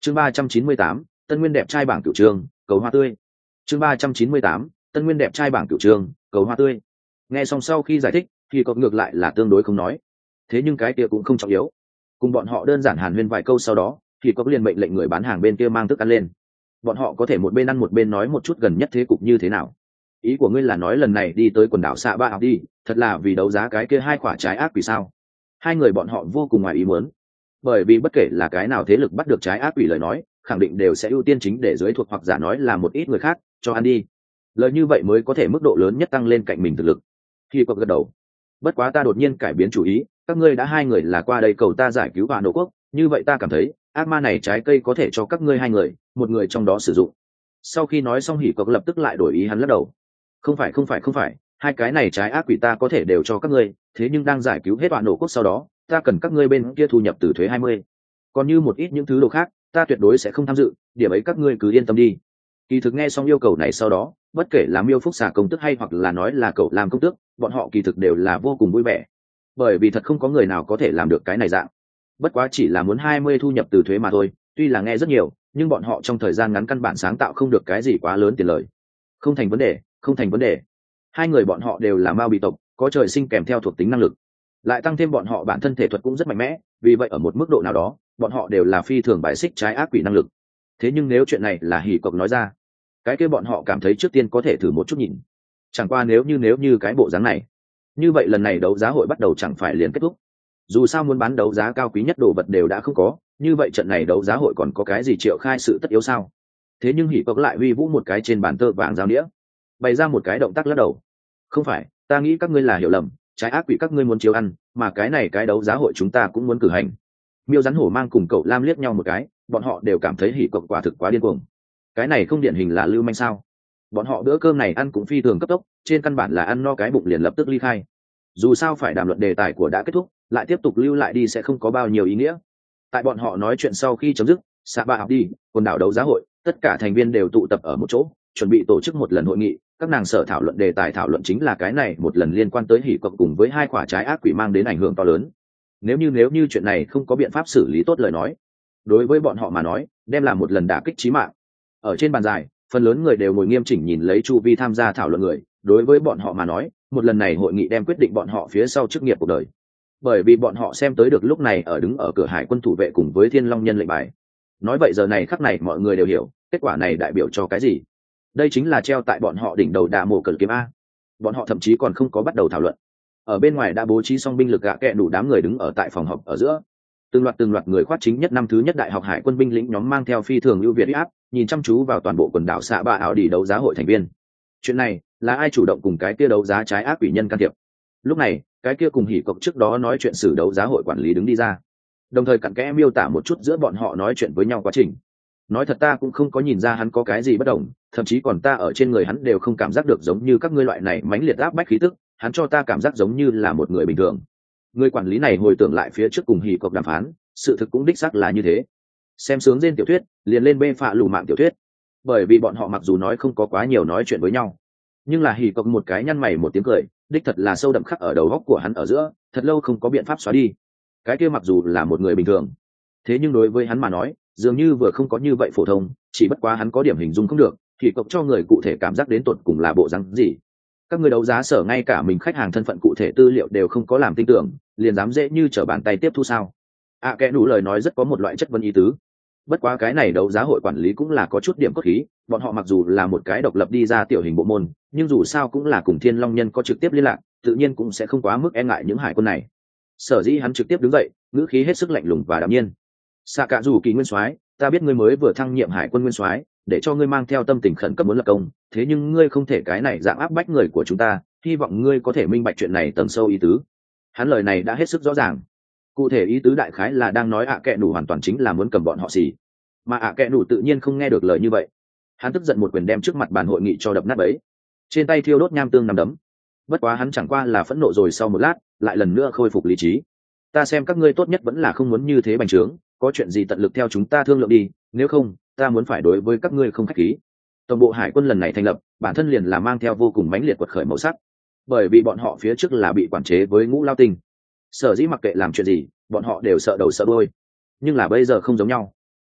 chương 398, tân nguyên đẹp trai bảng cửu trường cầu hoa tươi. chương 398, tân nguyên đẹp trai bảng cửu trường cầu hoa tươi. Nghe xong sau khi giải thích thì cậu ngược lại là tương đối không nói, thế nhưng cái kia cũng không trọng yếu. Cùng bọn họ đơn giản hàn huyên vài câu sau đó thì cậu liền mệnh lệnh người bán hàng bên kia mang thức ăn lên. Bọn họ có thể một bên ăn một bên nói một chút gần nhất thế cục như thế nào. Ý của ngươi là nói lần này đi tới quần đảo xạ ba học đi thật là vì đấu giá cái kia hai quả trái ác quỷ sao? Hai người bọn họ vô cùng ngoài ý muốn, bởi vì bất kể là cái nào thế lực bắt được trái ác quỷ lời nói khẳng định đều sẽ ưu tiên chính để dưới thuộc hoặc giả nói là một ít người khác cho ăn đi, lời như vậy mới có thể mức độ lớn nhất tăng lên cạnh mình thực lực. Khi cậu gật đầu, bất quá ta đột nhiên cải biến chủ ý, các ngươi đã hai người là qua đây cầu ta giải cứu Vạn Nộ Quốc, như vậy ta cảm thấy ác ma này trái cây có thể cho các ngươi hai người, một người trong đó sử dụng. Sau khi nói xong Hỉ Cốc lập tức lại đổi ý, hắn lắc đầu. Không phải, hai cái này trái ác quỷ ta có thể đều cho các ngươi, thế nhưng đang giải cứu hết Vạn Nộ Quốc sau đó, ta cần các ngươi bên kia thu nhập từ thuế 20. Còn như một ít những thứ đồ khác, ta tuyệt đối sẽ không tham dự, điểm ấy các ngươi cứ yên tâm đi. Kỳ thực nghe xong yêu cầu này sau đó, bất kể là Miêu Phúc Xà công tước hay hoặc là nói là cậu làm công tước, bọn họ kỳ thực đều là vô cùng vui vẻ, bởi vì thật không có người nào có thể làm được cái này dạng. Bất quá chỉ là muốn 20 thu nhập từ thuế mà thôi, tuy là nghe rất nhiều, nhưng bọn họ trong thời gian ngắn căn bản sáng tạo không được cái gì quá lớn tiền lời. Không thành vấn đề. Hai người bọn họ đều là Mao bị tộc, có trời sinh kèm theo thuộc tính năng lực, lại tăng thêm bọn họ bản thân thể thuật cũng rất mạnh mẽ, vì vậy ở một mức độ nào đó, bọn họ đều là phi thường bài xích trái ác quỷ năng lực. Thế nhưng nếu chuyện này là Hỉ Cốc nói ra, cái kia bọn họ cảm thấy trước tiên có thể thử một chút nhìn. Chẳng qua nếu như cái bộ dáng này, như vậy lần này đấu giá hội bắt đầu chẳng phải liền kết thúc. Dù sao muốn bán đấu giá cao quý nhất đồ vật đều đã không có, như vậy trận này đấu giá hội còn có cái gì triệu khai sự tất yếu sao? Thế nhưng Hỉ Cốc lại uy vũ một cái trên bàn tơ vàng giao đĩa, bày ra một cái động tác lắc đầu. Không phải, ta nghĩ các ngươi là hiểu lầm, trái ác quỷ các ngươi muốn chiếu ăn, mà cái này cái đấu giá hội chúng ta cũng muốn cử hành. Miêu Rắn Hổ Mang cùng cậu Lam liếc nhau một cái, bọn họ đều cảm thấy Hỉ Cốc quả thực quá điên cuồng. Cái này không điển hình là lưu manh sao? Bọn họ bữa cơm này ăn cũng phi thường cấp tốc, trên căn bản là ăn no cái bụng liền lập tức ly khai. Dù sao phải đàm luận đề tài của đã kết thúc, lại tiếp tục lưu lại đi sẽ không có bao nhiêu ý nghĩa. Tại bọn họ nói chuyện sau khi chấm dứt, xạ ba học đi quần đảo đấu giá hội, tất cả thành viên đều tụ tập ở một chỗ, chuẩn bị tổ chức một lần hội nghị. Các nàng sở thảo luận đề tài thảo luận chính là cái này một lần liên quan tới Hỉ Cốc cùng với hai quả trái ác quỷ mang đến ảnh hưởng to lớn. Nếu như chuyện này không có biện pháp xử lý tốt lời nói, đối với bọn họ mà nói đem là một lần đả kích chí mạng. Ở trên bàn dài, phần lớn người đều ngồi nghiêm chỉnh nhìn lấy chu vi tham gia thảo luận người, đối với bọn họ mà nói một lần này hội nghị đem quyết định bọn họ phía sau chức nghiệp cuộc đời, bởi vì bọn họ xem tới được lúc này ở đứng ở cửa hải quân thủ vệ cùng với Thiên Long nhân lệnh bài. Nói vậy giờ này khắc này mọi người đều hiểu kết quả này đại biểu cho cái gì. Đây chính là treo tại bọn họ đỉnh đầu đà mổ cờ kiếm a. Bọn họ thậm chí còn không có bắt đầu thảo luận, ở bên ngoài đã bố trí xong binh lực gạ kẹ đủ đám người đứng ở tại phòng họp ở giữa. Từng loạt người khoát chính nhất năm thứ nhất đại học hải quân binh lĩnh nhóm mang theo phi thường ưu việt uy áp, nhìn chăm chú vào toàn bộ quần đảo xạ ba ảo đi đấu giá hội thành viên. Chuyện này là ai chủ động cùng cái kia đấu giá trái ác quỷ nhân can thiệp? Lúc này cái kia cùng Hỉ Cốc trước đó nói chuyện xử đấu giá hội quản lý đứng đi ra, đồng thời cặn kẽ miêu tả một chút giữa bọn họ nói chuyện với nhau quá trình. Nói thật ta cũng không có nhìn ra hắn có cái gì bất đồng, thậm chí còn ta ở trên người hắn đều không cảm giác được giống như các ngươi loại này mãnh liệt áp bách khí tức, hắn cho ta cảm giác giống như là một người bình thường. Người quản lý này hồi tưởng lại phía trước cùng Hỉ Cốc đàm phán, sự thực cũng đích xác là như thế. Xem sướng trên tiểu thuyết liền lên bê phạ lù mạng tiểu thuyết, bởi vì bọn họ mặc dù nói không có quá nhiều nói chuyện với nhau, nhưng là Hỉ Cốc một cái nhăn mày một tiếng cười, đích thật là sâu đậm khắc ở đầu góc của hắn ở giữa, thật lâu không có biện pháp xóa đi. Cái kia mặc dù là một người bình thường, thế nhưng đối với hắn mà nói dường như vừa không có như vậy phổ thông, chỉ bất quá hắn có điểm hình dung không được Hỉ Cốc cho người cụ thể cảm giác đến tột cùng là bộ rắn gì. Các người đấu giá sở ngay cả mình khách hàng thân phận cụ thể tư liệu đều không có làm tin tưởng, liền dám dễ như trở bàn tay tiếp thu sao? Kẻ đủ lời nói rất có một loại chất vấn ý tứ. Bất quá cái này đấu giá hội quản lý cũng là có chút điểm cốt khí, bọn họ mặc dù là một cái độc lập đi ra tiểu hình bộ môn, nhưng dù sao cũng là cùng Thiên Long nhân có trực tiếp liên lạc, tự nhiên cũng sẽ không quá mức e ngại những hải quân này. Sở dĩ hắn trực tiếp đứng dậy, ngữ khí hết sức lạnh lùng và đạm nhiên. Xạ Cạ Dù Kỳ nguyên soái, ta biết ngươi mới vừa thăng nhiệm hải quân nguyên soái, để cho ngươi mang theo tâm tình khẩn cấp muốn lập công, thế nhưng ngươi không thể cái này dạng áp bách người của chúng ta, hy vọng ngươi có thể minh bạch chuyện này tầng sâu ý tứ. Hắn lời này đã hết sức rõ ràng, cụ thể ý tứ đại khái là đang nói kẹ nủ hoàn toàn chính là muốn cầm bọn họ xì, mà kẹ nủ tự nhiên không nghe được lời như vậy. Hắn tức giận một quyền đem trước mặt bàn hội nghị cho đập nát bấy, trên tay thiêu đốt nham tương nằm đấm. Bất quá hắn chẳng qua là phẫn nộ rồi sau một lát lại lần nữa khôi phục lý trí. Ta xem các ngươi tốt nhất vẫn là không muốn như thế bành trướng, có chuyện gì tận lực theo chúng ta thương lượng đi, nếu không ta muốn phải đối với các ngươi không khách khí. Tổng bộ hải quân lần này thành lập bản thân liền là mang theo vô cùng mãnh liệt quật khởi màu sắc, bởi vì bọn họ phía trước là bị quản chế với Ngũ Lao Tinh, sở dĩ mặc kệ làm chuyện gì bọn họ đều sợ đầu sợ đuôi. Nhưng là bây giờ không giống nhau,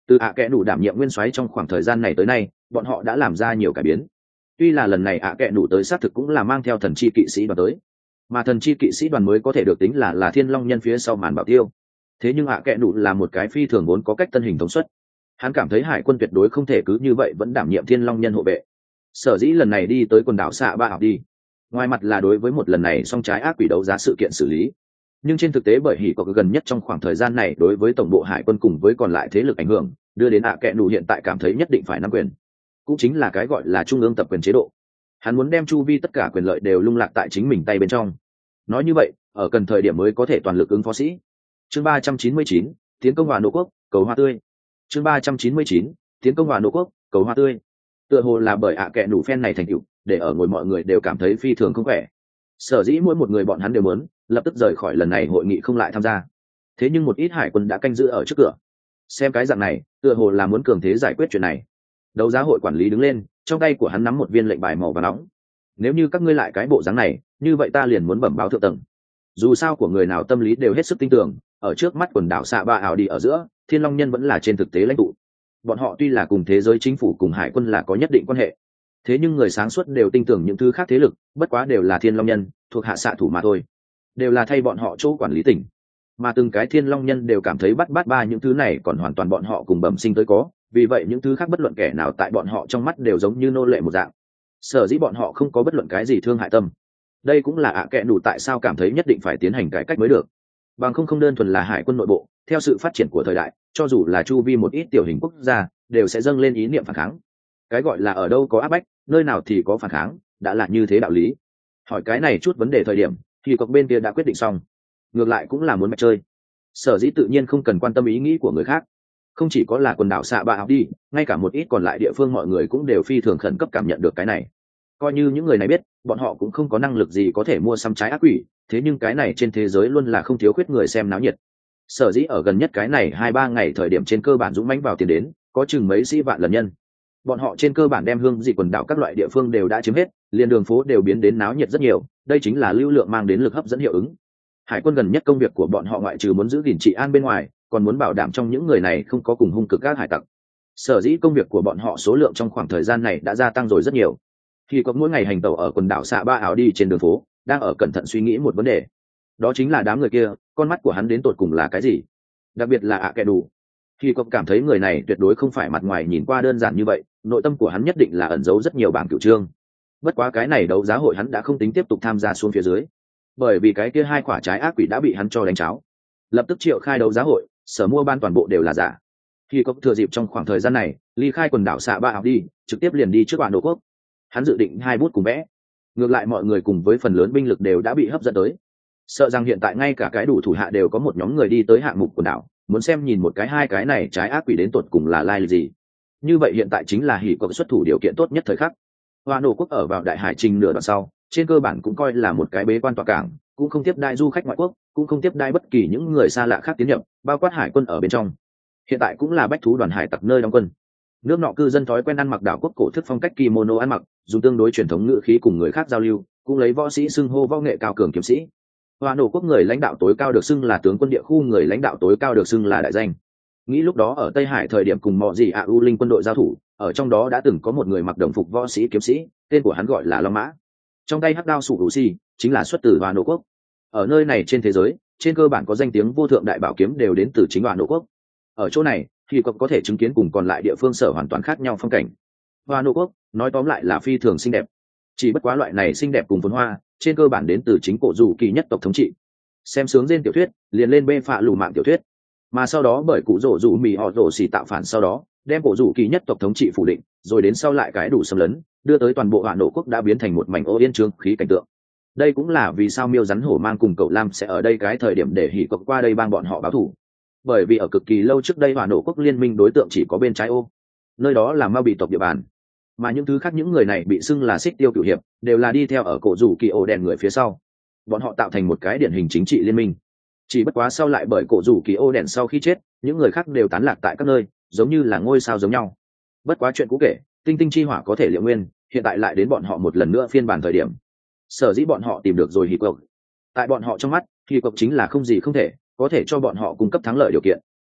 Từ kẽ nủ đảm nhiệm nguyên soái trong khoảng thời gian này tới nay, bọn họ đã làm ra nhiều cải biến. Tuy là lần này kẽ nủ tới xác thực cũng là mang theo thần chi kỵ sĩ đoàn tới, mà thần chi kỵ sĩ đoàn mới có thể được tính là thiên long nhân phía sau màn bảo tiêu. Thế nhưng kẽ nủ là một cái phi thường vốn có cách tân hình thống suất, hắn cảm thấy hải quân tuyệt đối không thể cứ như vậy vẫn đảm nhiệm thiên long nhân hộ vệ. Sở dĩ lần này đi tới quần đảo xạ ba học đi, ngoài mặt là đối với một lần này song trái ác quỷ đấu giá sự kiện xử lý, nhưng trên thực tế bởi hỉ có gần nhất trong khoảng thời gian này đối với tổng bộ hải quân cùng với còn lại thế lực ảnh hưởng, đưa đến kẽ nủ hiện tại cảm thấy nhất định phải nắm quyền, cũng chính là cái gọi là trung ương tập quyền chế độ. Hắn muốn đem chu vi tất cả quyền lợi đều lung lạc tại chính mình tay bên trong. Nói như vậy, ở cần thời điểm mới có thể toàn lực ứng phó sĩ. Chương 399, tiến công hòa nô quốc, cầu hoa tươi. Chương 399, tiến công hòa nô quốc, cầu hoa tươi. Tựa hồ là bởi kẽ nủ phen này thành tựu, để ở ngồi mọi người đều cảm thấy phi thường không khỏe. Sở dĩ mỗi một người bọn hắn đều muốn lập tức rời khỏi lần này hội nghị không lại tham gia. Thế nhưng một ít hải quân đã canh giữ ở trước cửa. Xem cái dạng này, tựa hồ là muốn cường thế giải quyết chuyện này. Đấu giá hội quản lý đứng lên, trong tay của hắn nắm một viên lệnh bài màu vàng nóng. Nếu như các ngươi lại cái bộ dáng này, như vậy ta liền muốn bẩm báo thượng tầng. Dù sao của người nào tâm lý đều hết sức tin tưởng, ở trước mắt quần đảo xạ ba ảo đi ở giữa, thiên long nhân vẫn là trên thực tế lãnh tụ. Bọn họ tuy là cùng thế giới chính phủ cùng hải quân là có nhất định quan hệ, thế nhưng người sáng suốt đều tin tưởng những thứ khác thế lực, bất quá đều là thiên long nhân thuộc hạ xạ thủ mà thôi, đều là thay bọn họ chỗ quản lý tỉnh. Mà từng cái thiên long nhân đều cảm thấy bắt ba những thứ này còn hoàn toàn bọn họ cùng bẩm sinh tới có, vì vậy những thứ khác bất luận kẻ nào tại bọn họ trong mắt đều giống như nô lệ một dạng. Sở dĩ bọn họ không có bất luận cái gì thương hại tâm. Đây cũng là kẽ nủ tại sao cảm thấy nhất định phải tiến hành cải cách mới được. Bằng không đơn thuần là hải quân nội bộ, theo sự phát triển của thời đại, cho dù là chu vi một ít tiểu hình quốc gia đều sẽ dâng lên ý niệm phản kháng. Cái gọi là ở đâu có áp bách, nơi nào thì có phản kháng, đã là như thế đạo lý. Hỏi cái này chút vấn đề thời điểm thì cọc bên kia đã quyết định xong, ngược lại cũng là muốn mạch chơi. Sở dĩ tự nhiên không cần quan tâm ý nghĩ của người khác. Không chỉ có là quần đảo xạ ba học đi, ngay cả một ít còn lại địa phương mọi người cũng đều phi thường khẩn cấp cảm nhận được cái này. Coi như những người này biết bọn họ cũng không có năng lực gì có thể mua sắm trái ác quỷ, thế nhưng cái này trên thế giới luôn là không thiếu khuyết người xem náo nhiệt. Sở dĩ ở gần nhất cái này 2-3 ngày thời điểm trên cơ bản dũng mãnh vào tiền đến, có chừng mấy sĩ vạn lần nhân. Bọn họ trên cơ bản đem hương dị quần đảo các loại địa phương đều đã chiếm hết, liền đường phố đều biến đến náo nhiệt rất nhiều, đây chính là lưu lượng mang đến lực hấp dẫn hiệu ứng. Hải quân gần nhất công việc của bọn họ ngoại trừ muốn giữ gìn trị an bên ngoài, còn muốn bảo đảm trong những người này không có cùng hung cực các hải tặc. Sở dĩ công việc của bọn họ số lượng trong khoảng thời gian này đã gia tăng rồi rất nhiều. Khi có mỗi ngày hành tẩu ở quần đảo xạ ba ảo đi trên đường phố, đang ở cẩn thận suy nghĩ một vấn đề. Đó chính là đám người kia, con mắt của hắn đến tột cùng là cái gì? Đặc biệt là kẻ đủ. Khi có cảm thấy người này tuyệt đối không phải mặt ngoài nhìn qua đơn giản như vậy, nội tâm của hắn nhất định là ẩn giấu rất nhiều bảng cửu trương. Bất quá cái này đấu giá hội hắn đã không tính tiếp tục tham gia xuống phía dưới, bởi vì cái kia 2 quả trái ác quỷ đã bị hắn cho đánh cháo. Lập tức triệu khai đấu giá hội, sở mua ban toàn bộ đều là giả. Khi có thừa dịp trong khoảng thời gian này ly khai quần đảo xạ ba học đi, trực tiếp liền đi trước bản đồ quốc. Hắn dự định 2 bút cùng vẽ. Ngược lại mọi người cùng với phần lớn binh lực đều đã bị hấp dẫn tới, sợ rằng hiện tại ngay cả cái đủ thủ hạ đều có một nhóm người đi tới hạng mục quần đảo, muốn xem nhìn một cái 2 cái này trái ác quỷ đến tột cùng là lai lịch gì. Như vậy hiện tại chính là hỉ cộc xuất thủ điều kiện tốt nhất thời khắc. Hoa nổ quốc ở vào đại hải trình nửa đoạn sau, trên cơ bản cũng coi là một cái bế quan tọa cảng, cũng không tiếp đai du khách ngoại quốc, cũng không tiếp đai bất kỳ những người xa lạ khác tiến nhập, bao quát hải quân ở bên trong. Hiện tại cũng là bách thú đoàn hải tặc nơi đóng quân. Nước nọ cư dân thói quen ăn mặc đảo quốc cổ thức phong cách kimono ăn mặc, dùng tương đối truyền thống ngữ khí cùng người khác giao lưu, cũng lấy võ sĩ xưng hô võ nghệ cao cường kiếm sĩ. Hoa nổ quốc người lãnh đạo tối cao được xưng là tướng quân địa khu, người lãnh đạo tối cao được xưng là đại danh. Nghĩ lúc đó ở Tây Hải thời điểm cùng mọ gì U Linh quân đội giao thủ, ở trong đó đã từng có một người mặc đồng phục võ sĩ kiếm sĩ, tên của hắn gọi là Long Mã. Trong tay hắc đao sủ hữu si chính là xuất từ Hoa nổ quốc. Ở nơi này trên thế giới, trên cơ bản có danh tiếng vô thượng đại bảo kiếm đều đến từ chính Hoa nổ quốc. Ở chỗ này thì có thể chứng kiến cùng còn lại địa phương sở hoàn toàn khác nhau phong cảnh. Hoa nổ quốc nói tóm lại là phi thường xinh đẹp, chỉ bất quá loại này xinh đẹp cùng phồn hoa trên cơ bản đến từ chính cổ rủ kỳ nhất tộc thống trị. Xem sướng trên tiểu thuyết liền lên bê phạ lù mạng tiểu thuyết, mà sau đó bởi cụ rổ rủ mì họ rổ xì tạo phản, sau đó đem cổ rủ kỳ nhất tộc thống trị phủ định, rồi đến sau lại cái đủ xâm lấn, đưa tới toàn bộ Hoa nổ quốc đã biến thành một mảnh ô yên trương khí cảnh tượng. Đây cũng là vì sao miêu rắn hổ mang cùng cậu lam sẽ ở đây cái thời điểm để hỉ cộc qua đây bang bọn họ báo thù, bởi vì ở cực kỳ lâu trước đây Hoa nổ quốc liên minh đối tượng chỉ có bên trái ô, nơi đó là ma bị tộc địa bàn, mà những thứ khác những người này bị xưng là xích tiêu cửu hiệp đều là đi theo ở cổ rủ kỳ ổ đèn người phía sau, bọn họ tạo thành một cái điển hình chính trị liên minh. Chỉ bất quá sau lại bởi cổ rủ kỳ ô đèn sau khi chết, những người khác đều tán lạc tại các nơi, giống như là ngôi sao giống nhau. Bất quá chuyện cũ kể, tinh tinh chi hỏa có thể liệu nguyên, hiện tại lại đến bọn họ một lần nữa phiên bản thời điểm. Sở dĩ bọn họ tìm được rồi hỉ cộc. Tại bọn họ trong mắt, hỉ cộc chính là không gì không thể, có thể cho bọn họ cung cấp thắng lợi điều kiện.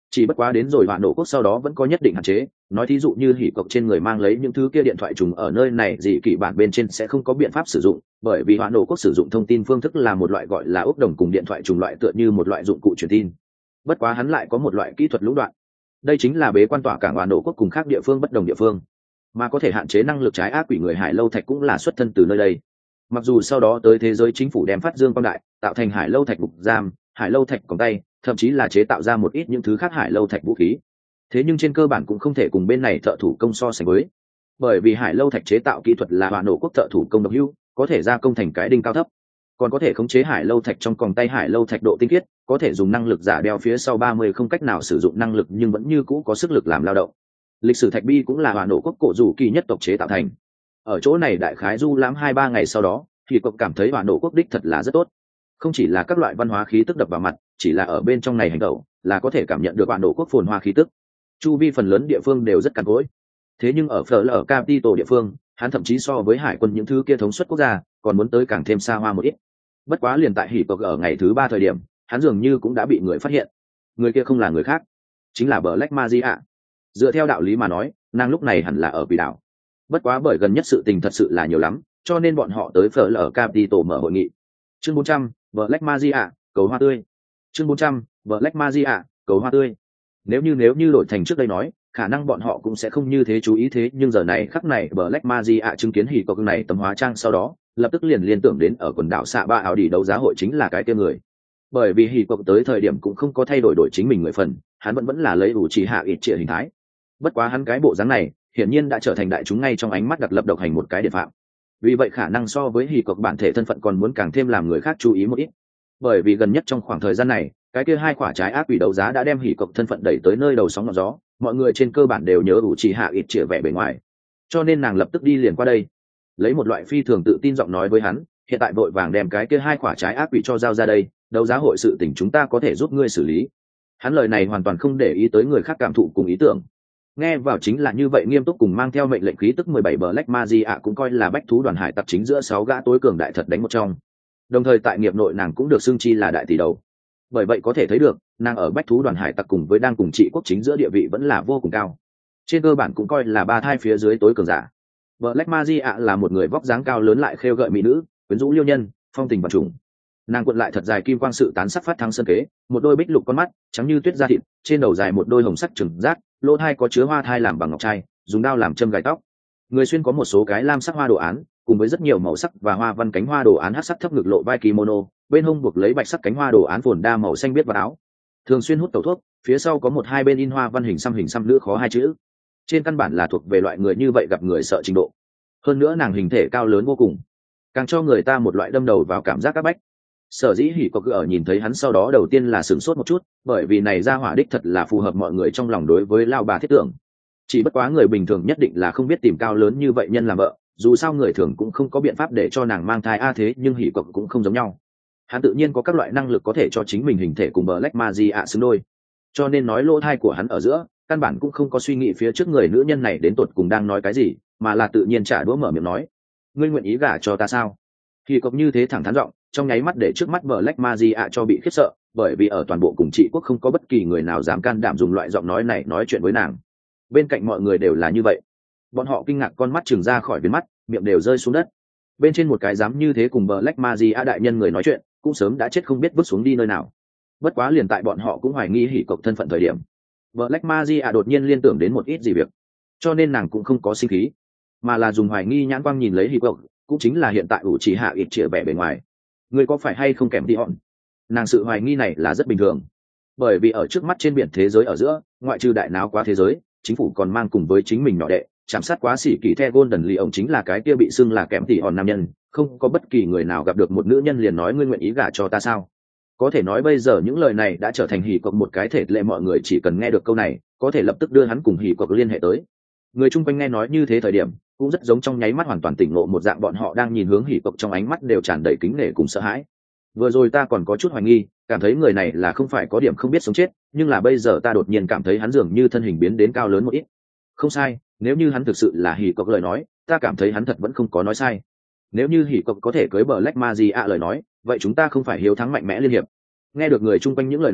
Chỉ bất quá đến rồi hoạn nổ quốc sau đó vẫn có nhất định hạn chế, nói thí dụ như hỉ cộc trên người mang lấy những thứ kia điện thoại trùng ở nơi này dị kỷ bản bên trên sẽ không có biện pháp sử dụng, bởi vì hoạn nổ quốc sử dụng thông tin phương thức là một loại gọi là ốc đồng cùng điện thoại trùng loại tựa như một loại dụng cụ truyền tin. Bất quá hắn lại có một loại kỹ thuật lũng đoạn, đây chính là bế quan tỏa cảng hoạn nổ quốc cùng khác địa phương bất đồng địa phương, mà có thể hạn chế năng lực trái ác quỷ người hải lâu thạch cũng là xuất thân từ nơi đây. Mặc dù sau đó tới thế giới chính phủ đem phát dương quang đại, tạo thành hải lâu thạch ngục giam, hải lâu thạch còng tay, thậm chí là chế tạo ra một ít những thứ khác hải lâu thạch vũ khí, thế nhưng trên cơ bản cũng không thể cùng bên này thợ thủ công so sánh với, bởi vì hải lâu thạch chế tạo kỹ thuật là hoạn nổ quốc thợ thủ công độc hữu, có thể gia công thành cái đinh cao thấp, còn có thể khống chế hải lâu thạch trong còng tay hải lâu thạch độ tinh khiết, có thể dùng năng lực giả đeo phía sau 30 không cách nào sử dụng năng lực nhưng vẫn như cũ có sức lực làm lao động. Lịch sử thạch bi cũng là hoạn nổ quốc cổ rủ kỳ nhất tộc chế tạo thành. Ở chỗ này đại khái du lãm 2-3 ngày sau đó, thì cậu cảm thấy hoạn nổ quốc đích thật là rất tốt, không chỉ là các loại văn hóa khí tức đập vào mặt, chỉ là ở bên trong này hành động là có thể cảm nhận được hoạn nổ quốc phồn hoa khí tức. Chu vi phần lớn địa phương đều rất cằn cỗi, thế nhưng ở Fleur Capital địa phương, hắn thậm chí so với hải quân những thứ kia thống suất quốc gia còn muốn tới càng thêm xa hoa một ít. Bất quá liền tại hỉ cộc ở ngày thứ 3 thời điểm, hắn dường như cũng đã bị người phát hiện. Người kia không là người khác, chính là Black Magia. Dựa theo đạo lý mà nói, nàng lúc này hẳn là ở quỷ đảo. Bất quá bởi gần nhất sự tình thật sự là nhiều lắm, cho nên bọn họ tới Fleur Capital mở hội nghị. Chương 400, Black Magia, cầu hoa tươi. Chương 400, Black Magia, cầu hoa tươi. Nếu như đổi thành trước đây nói, khả năng bọn họ cũng sẽ không như thế chú ý, thế nhưng giờ này khắc này Black Magia chứng kiến hỉ cộc này tấm hóa trang sau đó, lập tức liền liên tưởng đến ở quần đảo xạ ba ảo đi đấu giá hội chính là cái kia người. Bởi vì hỉ cộc tới thời điểm cũng không có thay đổi chính mình người phần, hắn vẫn là lấy ủ chỉ hạ ít trịa hình thái. Bất quá hắn cái bộ dáng này hiển nhiên đã trở thành đại chúng ngay trong ánh mắt đặc lập độc hành một cái địa phạm, vì vậy khả năng so với hỉ cộc bản thể thân phận còn muốn càng thêm làm người khác chú ý một ít. Bởi vì gần nhất trong khoảng thời gian này, cái kia 2 quả trái ác quỷ đấu giá đã đem hỉ cộc thân phận đẩy tới nơi đầu sóng ngọn gió, mọi người trên cơ bản đều nhớ ủ chỉ hạ ít trịa vẻ bề ngoài, cho nên nàng lập tức đi liền qua đây, lấy một loại phi thường tự tin giọng nói với hắn, hiện tại vội vàng đem cái kia 2 quả trái ác quỷ cho giao ra đây, đấu giá hội sự tình chúng ta có thể giúp ngươi xử lý. Hắn lời này hoàn toàn không để ý tới người khác cảm thụ cùng ý tưởng, nghe vào chính là như vậy nghiêm túc cùng mang theo mệnh lệnh khí tức 17 Black Magia cũng coi là bách thú đoàn hải tặc chính giữa 6 gã tối cường đại thật đánh một trong. Đồng thời tại nghiệp nội nàng cũng được xưng chi là đại tỷ đầu. Bởi vậy có thể thấy được, nàng ở bách thú đoàn hải tặc cùng với đang cùng trị quốc chính giữa địa vị vẫn là vô cùng cao. Trên cơ bản cũng coi là 3 thai phía dưới tối cường giả. Black Magia là một người vóc dáng cao lớn lại khêu gợi mỹ nữ, quyến rũ liêu nhân, phong tình vật trùng. Nàng cuộn lại thật dài kim quang sự tán sắc phát thăng sơn kế, một đôi bích lục con mắt trắng như tuyết da thịt, trên đầu dài một đôi hồng sắc trừng rác, lỗ thai có chứa hoa thai làm bằng ngọc trai, dùng đao làm châm gài tóc. Người xuyên có một số cái lam sắc hoa đồ án, cùng với rất nhiều màu sắc và hoa văn cánh hoa đồ án hắc sắc thấp ngực lộ vai kimono, bên hông buộc lấy bạch sắc cánh hoa đồ án phồn đa màu xanh biếc vào áo. Thường xuyên hút tẩu thuốc, phía sau có một hai bên in hoa văn hình xăm nữ khó 2 chữ. Trên căn bản là thuộc về loại người như vậy gặp người sợ trình độ. Hơn nữa nàng hình thể cao lớn vô cùng, càng cho người ta một loại đâm đầu vào cảm giác áp bách. Sở dĩ hỉ cộc ở nhìn thấy hắn sau đó đầu tiên là sửng sốt một chút, bởi vì này ra hỏa đích thật là phù hợp mọi người trong lòng đối với lao bà thiết tưởng. Chỉ bất quá người bình thường nhất định là không biết tìm cao lớn như vậy nhân làm vợ, dù sao người thường cũng không có biện pháp để cho nàng mang thai thế nhưng hỉ cộc cũng không giống nhau. Hắn tự nhiên có các loại năng lực có thể cho chính mình hình thể cùng Black Magia xứng đôi, cho nên nói lỗ thai của hắn ở giữa căn bản cũng không có suy nghĩ phía trước người nữ nhân này đến tột cùng đang nói cái gì, mà là tự nhiên trả đũa mở miệng nói: ngươi nguyện ý gả cho ta sao? Hỉ cộc như thế thẳng thắn giọng, trong nháy mắt để trước mắt Black Magia cho bị khiếp sợ, bởi vì ở toàn bộ cùng trị quốc không có bất kỳ người nào dám can đảm dùng loại giọng nói này nói chuyện với nàng. Bên cạnh mọi người đều là như vậy, bọn họ kinh ngạc con mắt trừng ra khỏi viền mắt, miệng đều rơi xuống đất. Bên trên một cái dám như thế cùng Black Magia đại nhân người nói chuyện, cũng sớm đã chết không biết vứt xuống đi nơi nào. Bất quá liền tại bọn họ cũng hoài nghi hỉ cộc thân phận thời điểm, Black Magia đột nhiên liên tưởng đến một ít gì việc, cho nên nàng cũng không có sinh khí, mà là dùng hoài nghi nhãn quang nhìn lấy hỉ cộc, cũng chính là hiện tại ủ chỉ hạ ít chĩa vẻ bề ngoài. Người có phải hay không kèm đi hòn? Nàng sự hoài nghi này là rất bình thường, bởi vì ở trước mắt trên biển thế giới ở giữa, ngoại trừ đại náo quá thế giới, chính phủ còn mang cùng với chính mình nhỏ đệ chạm sát quá xỉ kỳ the golden lee, ông chính là cái kia bị xưng là kèm tỉ hòn nam nhân. Không có bất kỳ người nào gặp được một nữ nhân liền nói ngươi nguyện ý gả cho ta sao? Có thể nói bây giờ những lời này đã trở thành hỉ cộc một cái thể lệ, mọi người chỉ cần nghe được câu này có thể lập tức đưa hắn cùng hỉ cộc liên hệ tới. Người chung quanh nghe nói như thế thời điểm cũng rất giống trong nháy mắt hoàn toàn tỉnh ngộ một dạng, bọn họ đang nhìn hướng hỉ cộc trong ánh mắt đều tràn đầy kính nể cùng sợ hãi. Vừa rồi ta còn có chút hoài nghi, cảm thấy người này là không phải có điểm không biết sống chết, nhưng là bây giờ ta đột nhiên cảm thấy hắn dường như thân hình biến đến cao lớn một ít. Không sai, nếu như hắn thực sự là hỉ cộc lời nói, ta cảm thấy hắn thật vẫn không có nói sai. Nếu như hỉ cộc có thể cưới Black Magia lời nói, vậy chúng ta không phải hiếu thắng mạnh mẽ liên hiệp. Nghe được người chung quanh những lời này,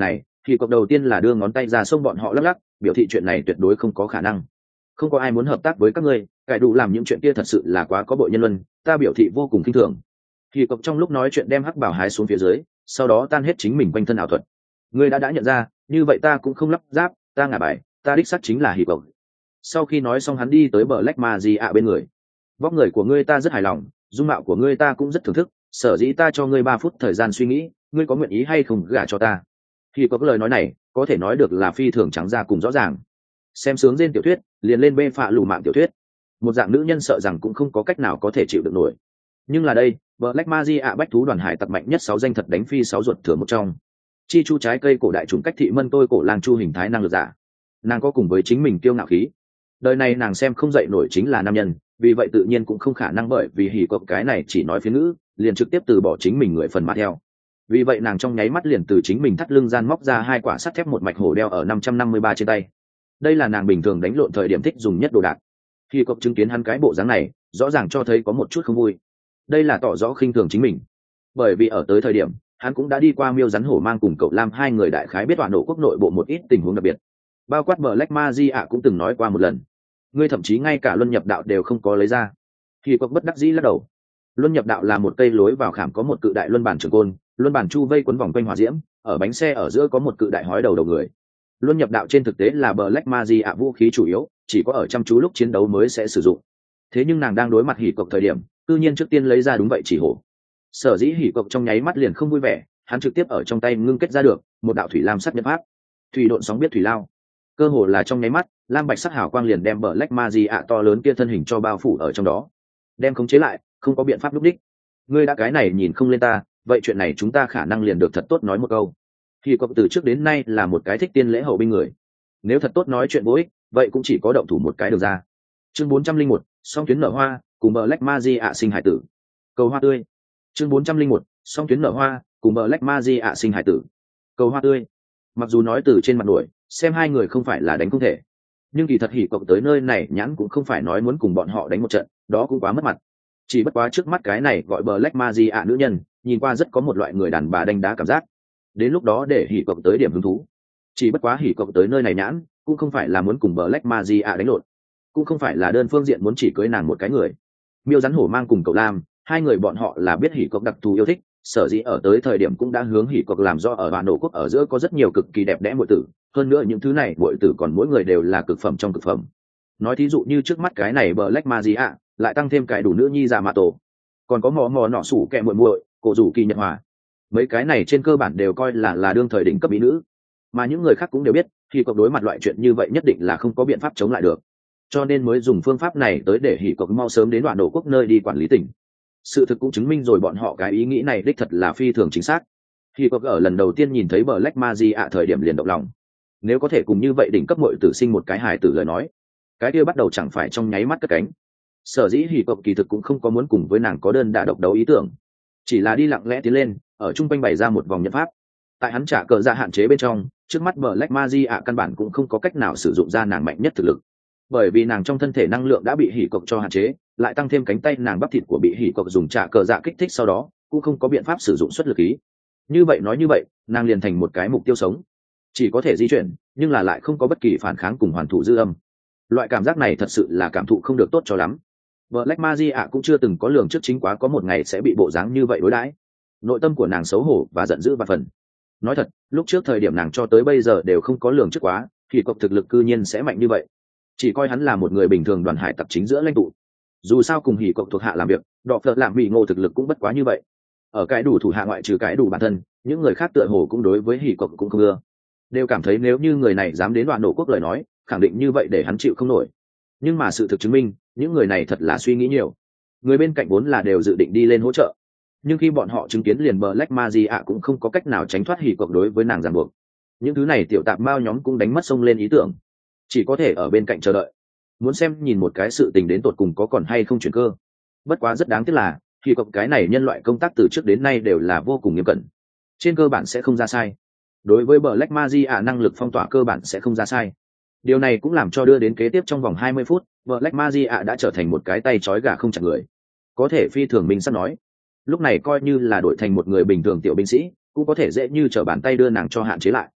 Thì cọc đầu tiên là đưa ngón tay ra xông bọn họ lắc lắc, biểu thị chuyện này tuyệt đối không có khả năng. Không có ai muốn hợp tác với các ngươi, cải đủ làm những chuyện kia thật sự là quá có bội nhân luân, ta biểu thị vô cùng khinh thường. Thì cọc trong lúc nói chuyện đem hắc bảo hái xuống phía dưới, sau đó tan hết chính mình quanh thân ảo thuật. Ngươi đã nhận ra, như vậy ta cũng không lắp ráp, ta ngả bài, ta đích xác chính là Hy cọc. Sau khi nói xong hắn đi tới Black Magia bên người. Vóc người của ngươi ta rất hài lòng, dung mạo của ngươi ta cũng rất thưởng thức, sở dĩ ta cho ngươi 3 phút thời gian suy nghĩ, ngươi có nguyện ý hay không gả cho ta. Khi có cái lời nói này có thể nói được là phi thường trắng ra cùng rõ ràng. Xem sướng trên tiểu thuyết liền lên bê phạ lù mạng tiểu thuyết, một dạng nữ nhân sợ rằng cũng không có cách nào có thể chịu được nổi. Nhưng là đây Black Magia bách thú đoàn hải tặc mạnh nhất 6 danh thật đánh phi 6 ruột thừa một trong. Chi chu trái cây cổ đại trùng cách thị mân tôi cổ lang chu hình thái năng lực giả. Nàng có cùng với chính mình kiêu ngạo khí, đời này nàng xem không dậy nổi chính là nam nhân, vì vậy tự nhiên cũng không khả năng bởi vì hỉ cộc cái này chỉ nói phiên ngữ liền trực tiếp từ bỏ chính mình người phần mà theo. Vì vậy nàng trong nháy mắt liền từ chính mình thắt lưng gian móc ra 2 quả sắt thép một mạch hổ đeo ở 553 trên tay. Đây là nàng bình thường đánh lộn thời điểm thích dùng nhất đồ đạc. Khi cộc chứng kiến hắn cái bộ dáng này rõ ràng cho thấy có một chút không vui, đây là tỏ rõ khinh thường chính mình, bởi vì ở tới thời điểm hắn cũng đã đi qua miêu rắn hổ mang cùng cậu lam hai người đại khái biết toàn nổ quốc nội bộ một ít tình huống đặc biệt, bao quát Black Magia cũng từng nói qua một lần. Ngươi thậm chí ngay cả luân nhập đạo đều không có lấy ra. Khi cộc bất đắc dĩ lắc đầu. Luân nhập đạo là một cây lối vào khảm có một cự đại luân bản trường côn, luân bản chu vây quấn vòng quanh hỏa diễm, ở bánh xe ở giữa có một cự đại hói đầu đầu người. Luân nhập đạo trên thực tế là Black Magia vũ khí chủ yếu, chỉ có ở chăm chú lúc chiến đấu mới sẽ sử dụng. Thế nhưng nàng đang đối mặt hỉ cộc thời điểm, tự nhiên trước tiên lấy ra đúng vậy chỉ hổ. Sở dĩ hỉ cộc trong nháy mắt liền không vui vẻ, hắn trực tiếp ở trong tay ngưng kết ra được một đạo thủy lam sắc nhật pháp, thủy độn sóng biết thủy lao. Cơ hồ là trong nháy mắt, lam bạch sắc hào quang liền đem Black Magia to lớn kia thân hình cho bao phủ ở trong đó, đem khống chế lại, không có biện pháp lúc đích. Ngươi đã cái này nhìn không lên ta, vậy chuyện này chúng ta khả năng liền được thật tốt nói một câu. Khi có từ trước đến nay là một cái thích tiên lễ hậu binh người, nếu thật tốt nói chuyện vô ích, vậy cũng chỉ có động thủ một cái được ra. Chương 401, song tuyến nở hoa, cùng Black Magia sinh hải tử. Cầu hoa tươi. Chương 401, song tuyến nở hoa, cùng Black Magia sinh hải tử. Cầu hoa tươi. Mặc dù nói từ trên mặt nổi, xem hai người không phải là đánh không thể, nhưng kỳ thật hỉ cộc tới nơi này nhãn cũng không phải nói muốn cùng bọn họ đánh một trận, đó cũng quá mất mặt. Chỉ bất quá trước mắt cái này gọi Black Magia nữ nhân, nhìn qua rất có một loại người đàn bà đánh đá cảm giác. Đến lúc đó để hỉ cộc tới điểm hứng thú. Chỉ bất quá hỉ cộc tới nơi này nhãn, cũng không phải là muốn cùng Black Magia đánh lộn, cũng không phải là đơn phương diện muốn chỉ cưới nàng một cái người. Miêu rắn hổ mang cùng cậu lam, hai người bọn họ là biết hỉ cộc đặc thù yêu thích, sở dĩ ở tới thời điểm cũng đã hướng hỉ cộc làm do ở Vạn Nổ quốc ở giữa có rất nhiều cực kỳ đẹp đẽ muội tử, hơn nữa những thứ này muội tử còn mỗi người đều là cực phẩm trong cực phẩm. Nói thí dụ như trước mắt cái này Black Magia, lại tăng thêm cái đủ nữ nhi già mạ tổ, còn có mò mò nọ sủ kẹ muội muội, cổ rủ kỳ nhật hòa. Mấy cái này trên cơ bản đều coi là đương thời đỉnh cấp mỹ nữ, mà những người khác cũng đều biết khi cộc đối mặt loại chuyện như vậy nhất định là không có biện pháp chống lại được, cho nên mới dùng phương pháp này tới để hỉ cộc mau sớm đến Đoạn Đổ quốc nơi đi quản lý tỉnh. Sự thực cũng chứng minh rồi bọn họ cái ý nghĩ này đích thật là phi thường chính xác. Hỉ cộc ở lần đầu tiên nhìn thấy Black Magia thời điểm liền động lòng, nếu có thể cùng như vậy đỉnh cấp muội tử sinh một cái hài tử lời nói, cái kia bắt đầu chẳng phải trong nháy mắt cất cánh. Sở dĩ hỉ cộc kỳ thực cũng không có muốn cùng với nàng có đơn đả độc đấu ý tưởng, chỉ là đi lặng lẽ tiến lên, ở trung quanh bày ra một vòng nhẫn pháp. Tại hắn trả cờ ra hạn chế bên trong, trước mắt Black Magia căn bản cũng không có cách nào sử dụng ra nàng mạnh nhất thực lực, bởi vì nàng trong thân thể năng lượng đã bị hỉ cộc cho hạn chế, lại tăng thêm cánh tay nàng bắp thịt của bị hỉ cộc dùng trả cờ dạ kích thích sau đó cũng không có biện pháp sử dụng xuất lực ý. Như vậy nói như vậy, nàng liền thành một cái mục tiêu sống, chỉ có thể di chuyển nhưng là lại không có bất kỳ phản kháng cùng hoàn thủ dư âm. Loại cảm giác này thật sự là cảm thụ không được tốt cho lắm. Black Magia cũng chưa từng có lường trước chính quá có một ngày sẽ bị bộ dáng như vậy đối đãi. Nội tâm của nàng xấu hổ và giận dữ và phần. Nói thật, lúc trước thời điểm nàng cho tới bây giờ đều không có lường trước quá thì cộc thực lực cư nhiên sẽ mạnh như vậy, chỉ coi hắn là một người bình thường đoàn hải tặc chính giữa lãnh tụ. Dù sao cùng hỉ cộc thuộc hạ làm việc, đọ phật làm bị ngộ thực lực cũng bất quá như vậy. Ở cái đủ thủ hạ ngoại trừ cái đủ bản thân, những người khác tựa hồ cũng đối với hỉ cộc cũng không ưa, đều cảm thấy nếu như người này dám đến Đoạn Nổ quốc lời nói, khẳng định như vậy để hắn chịu không nổi. Nhưng mà sự thực chứng minh, những người này thật là suy nghĩ nhiều. Người bên cạnh vốn là đều dự định đi lên hỗ trợ, nhưng khi bọn họ chứng kiến liền Black Magia cũng không có cách nào tránh thoát hỉ cộc đối với nàng ràng buộc, những thứ này tiểu tạp mao nhóm cũng đánh mất sông lên ý tưởng, chỉ có thể ở bên cạnh chờ đợi, muốn xem nhìn một cái sự tình đến tột cùng có còn hay không chuyển cơ. Bất quá rất đáng tiếc là hỉ cộc cái này nhân loại công tác từ trước đến nay đều là vô cùng nghiêm cẩn, trên cơ bản sẽ không ra sai. Đối với Black Magia năng lực phong tỏa cơ bản sẽ không ra sai. Điều này cũng làm cho đưa đến kế tiếp trong vòng 20 phút, Black Magia đã trở thành một cái tay trói gà không chặt người. Có thể phi thường mình sắp nói, lúc này coi như là đổi thành một người bình thường tiểu binh sĩ, cũng có thể dễ như trở bàn tay đưa nàng cho hạn chế lại.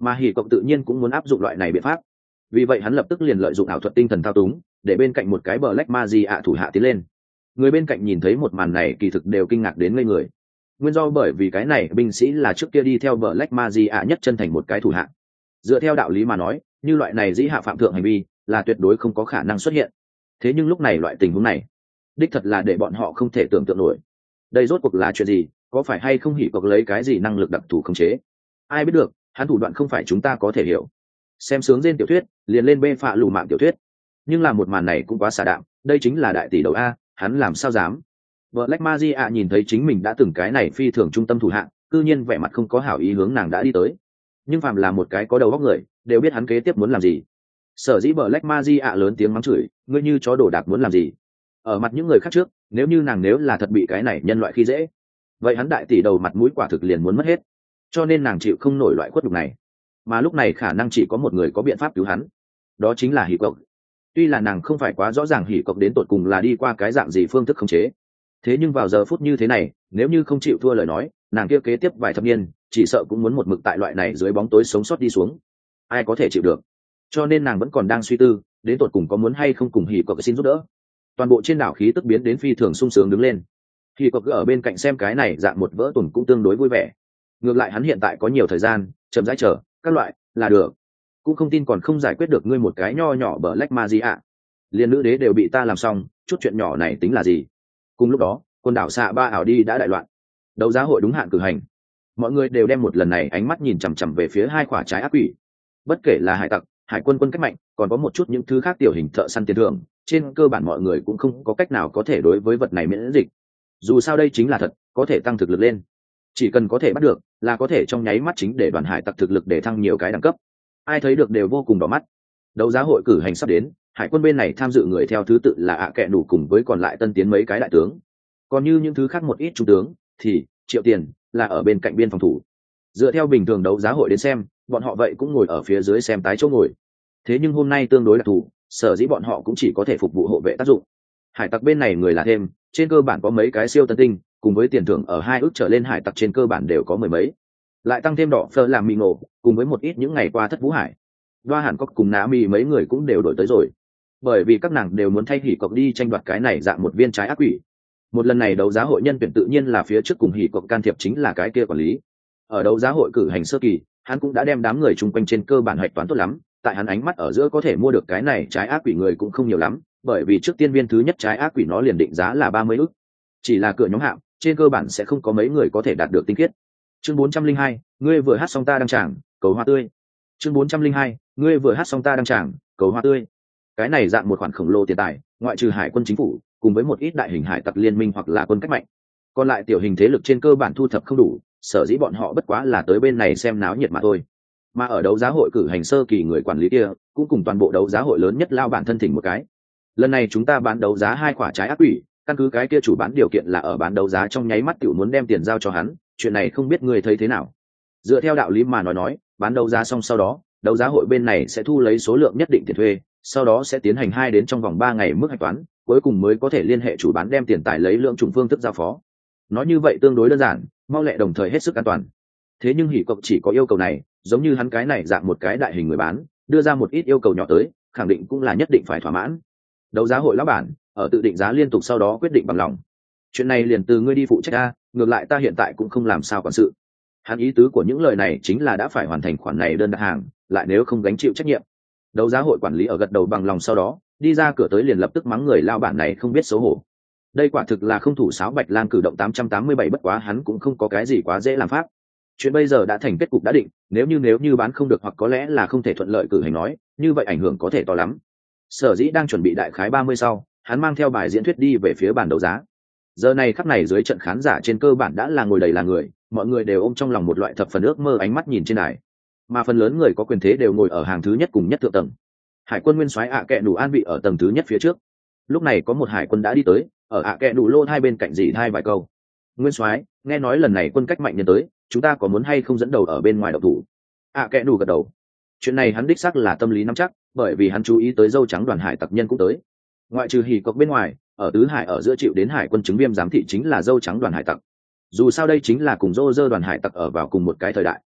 mà hỉ cộc tự nhiên cũng muốn áp dụng loại này biện pháp. Vì vậy hắn lập tức liền lợi dụng ảo thuật tinh thần thao túng, để bên cạnh một cái Black Magia thủ hạ tiến lên. Người bên cạnh nhìn thấy một màn này kỳ thực đều kinh ngạc đến ngây người. Nguyên do bởi vì cái này binh sĩ là trước kia đi theo Black Magia nhất chân thành một cái thủ hạ. Dựa theo đạo lý mà nói, như loại này dĩ hạ phạm thượng hành vi là tuyệt đối không có khả năng xuất hiện. Thế nhưng lúc này loại tình huống này, đích thật là để bọn họ không thể tưởng tượng nổi. Đây rốt cuộc là chuyện gì, có phải hay không hỉ cộc lấy cái gì năng lực đặc thù khống chế? Ai biết được, hắn thủ đoạn không phải chúng ta có thể hiểu. Xem sướng trên tiểu thuyết, liền lên bê phạ lù mạng tiểu thuyết. Nhưng là một màn này cũng quá xả đạm, đây chính là đại tỷ đầu a, hắn làm sao dám? Black Magia nhìn thấy chính mình đã từng cái này phi thường trung tâm thủ hạ, cư nhiên vẻ mặt không có hảo ý hướng nàng đã đi tới. Nhưng phàm là một cái có đầu óc người, đều biết hắn kế tiếp muốn làm gì. Sở dĩ Black Magia lớn tiếng mắng chửi, ngươi như chó đổ đạc muốn làm gì? Ở mặt những người khác trước, nếu như nàng nếu là thật bị cái này nhân loại khi dễ, vậy hắn đại tỷ đầu mặt mũi quả thực liền muốn mất hết. Cho nên nàng chịu không nổi loại khuất nhục này. Mà lúc này khả năng chỉ có một người có biện pháp cứu hắn, đó chính là hỉ cộc. Tuy là nàng không phải quá rõ ràng hỉ cộc đến tột cùng là đi qua cái dạng gì phương thức khống chế, thế nhưng vào giờ phút như thế này, nếu như không chịu thua lời nói, nàng kia kế tiếp vài thập niên chỉ sợ cũng muốn một mực tại loại này dưới bóng tối sống sót đi xuống. Ai có thể chịu được? Cho nên nàng vẫn còn đang suy tư, đến tột cùng có muốn hay không cùng hỉ cộc xin giúp đỡ. Toàn bộ trên đảo khí tức biến đến phi thường sung sướng đứng lên. Hỉ cộc ở bên cạnh xem cái này dạng một vỡ tuần cũng tương đối vui vẻ. Ngược lại hắn hiện tại có nhiều thời gian, chậm rãi chờ các loại là được. Cũng không tin còn không giải quyết được ngươi một cái nho nhỏ Black Magia. Liên nữ đế đều bị ta làm xong, chút chuyện nhỏ này tính là gì? Cùng lúc đó, quần đảo xạ ba ảo đi đã đại loạn. Đấu giá hội đúng hạn cử hành. Mọi người đều đem một lần này ánh mắt nhìn chằm chằm về phía hai quả trái ác quỷ. Bất kể là hải tặc, hải quân quân cách mạnh, còn có một chút những thứ khác tiểu hình thợ săn tiền thưởng, trên cơ bản mọi người cũng không có cách nào có thể đối với vật này miễn dịch. Dù sao đây chính là thật, có thể tăng thực lực lên. Chỉ cần có thể bắt được, là có thể trong nháy mắt chính để đoàn hải tặc thực lực để thăng nhiều cái đẳng cấp. Ai thấy được đều vô cùng đỏ mắt. Đấu giá hội cử hành sắp đến, hải quân bên này tham dự người theo thứ tự là kẹ đủ cùng với còn lại tân tiến mấy cái đại tướng. Còn như những thứ khác một ít trung tướng thì Triệu Tiền là ở bên cạnh biên phòng thủ. Dựa theo bình thường đấu giá hội đến xem, bọn họ vậy cũng ngồi ở phía dưới xem tái chỗ ngồi. Thế nhưng hôm nay tương đối đặc thù, sở dĩ bọn họ cũng chỉ có thể phục vụ hộ vệ tác dụng. Hải tặc bên này người là thêm, trên cơ bản có mấy cái siêu tân tinh, cùng với tiền thưởng ở 2 ước trở lên hải tặc trên cơ bản đều có mười mấy. Lại tăng thêm đỏ phơ làm mì ngộ, cùng với một ít những ngày qua thất vũ hải. Đoa hẳn có cùng ná mì mấy người cũng đều đổi tới rồi. Bởi vì các nàng đều muốn thay hỉ cộc đi tranh đoạt cái này dạng một viên trái ác quỷ. Một lần này đấu giá hội nhân tuyển tự nhiên là phía trước cùng hỉ cộc can thiệp chính là cái kia quản lý. Ở đấu giá hội cử hành sơ kỳ, hắn cũng đã đem đám người chung quanh trên cơ bản hạch toán tốt lắm, tại hắn ánh mắt ở giữa có thể mua được cái này trái ác quỷ người cũng không nhiều lắm, bởi vì trước tiên viên thứ nhất trái ác quỷ nó liền định giá là 30 ức. Chỉ là cửa nhóm hạng, trên cơ bản sẽ không có mấy người có thể đạt được tinh khiết. Chương 402, ngươi vừa hát xong ta đăng tràng, cầu hoa tươi. Chương 402, ngươi vừa hát xong ta đăng tràng, cầu hoa tươi. Cái này dạng một khoản khổng lồ tiền tài, ngoại trừ hải quân chính phủ, cùng với một ít đại hình hải tặc liên minh hoặc là quân cách mạnh, còn lại tiểu hình thế lực trên cơ bản thu thập không đủ, sở dĩ bọn họ bất quá là tới bên này xem náo nhiệt mà thôi. Mà ở đấu giá hội cử hành sơ kỳ người quản lý kia cũng cùng toàn bộ đấu giá hội lớn nhất lao bản thân thỉnh một cái. Lần này chúng ta bán đấu giá 2 quả trái ác quỷ, căn cứ cái kia chủ bán điều kiện là ở bán đấu giá trong nháy mắt tiểu muốn đem tiền giao cho hắn, chuyện này không biết người thấy thế nào. Dựa theo đạo lý mà nói, bán đấu giá xong sau đó, đấu giá hội bên này sẽ thu lấy số lượng nhất định tiền thuê, sau đó sẽ tiến hành 2 đến trong vòng 3 ngày mức hạch toán, cuối cùng mới có thể liên hệ chủ bán đem tiền tài lấy lượng trùng phương thức giao phó. Nói như vậy tương đối đơn giản, mau lẹ đồng thời hết sức an toàn. Thế nhưng hỉ cộc chỉ có yêu cầu này, giống như hắn cái này dạng một cái đại hình người bán, đưa ra một ít yêu cầu nhỏ tới, khẳng định cũng là nhất định phải thỏa mãn. Đấu giá hội lão bản ở tự định giá liên tục sau đó quyết định bằng lòng. Chuyện này liền từ ngươi đi phụ trách a, ngược lại ta hiện tại cũng không làm sao quản sự. Hắn ý tứ của những lời này chính là đã phải hoàn thành khoản này đơn đặt hàng, lại nếu không gánh chịu trách nhiệm. Đấu giá hội quản lý ở gật đầu bằng lòng sau đó, đi ra cửa tới liền lập tức mắng người lao bản này không biết xấu hổ. Đây quả thực là không thủ sáo Bạch Lang cử động 887, bất quá hắn cũng không có cái gì quá dễ làm pháp. Chuyện bây giờ đã thành kết cục đã định, nếu như bán không được hoặc có lẽ là không thể thuận lợi cử hành nói, như vậy ảnh hưởng có thể to lắm. Sở dĩ đang chuẩn bị đại khái 30 sau, hắn mang theo bài diễn thuyết đi về phía bàn đấu giá. Giờ này khắc này dưới trận khán giả trên cơ bản đã là ngồi đầy là người, mọi người đều ôm trong lòng một loại thập phần ước mơ ánh mắt nhìn trên đài. Mà phần lớn người có quyền thế đều ngồi ở hàng thứ nhất cùng nhất thượng tầng. Hải quân nguyên soái kẹ đủ an vị ở tầng thứ nhất phía trước. Lúc này có một hải quân đã đi tới, ở kẹ đủ lô hai bên cạnh dì hai vài câu. Nguyên soái, nghe nói lần này quân cách mạnh nhân tới, chúng ta có muốn hay không dẫn đầu ở bên ngoài độc thủ? Kẹ đủ gật đầu. Chuyện này hắn đích xác là tâm lý nắm chắc, bởi vì hắn chú ý tới dâu trắng đoàn hải tặc nhân cũng tới. Ngoại trừ hỉ cộc bên ngoài, ở tứ hải ở giữa chịu đến hải quân chứng viêm giám thị chính là dâu trắng đoàn hải tặc. Dù sao đây chính là cùng dô dơ đoàn hải tặc ở vào cùng một cái thời đại.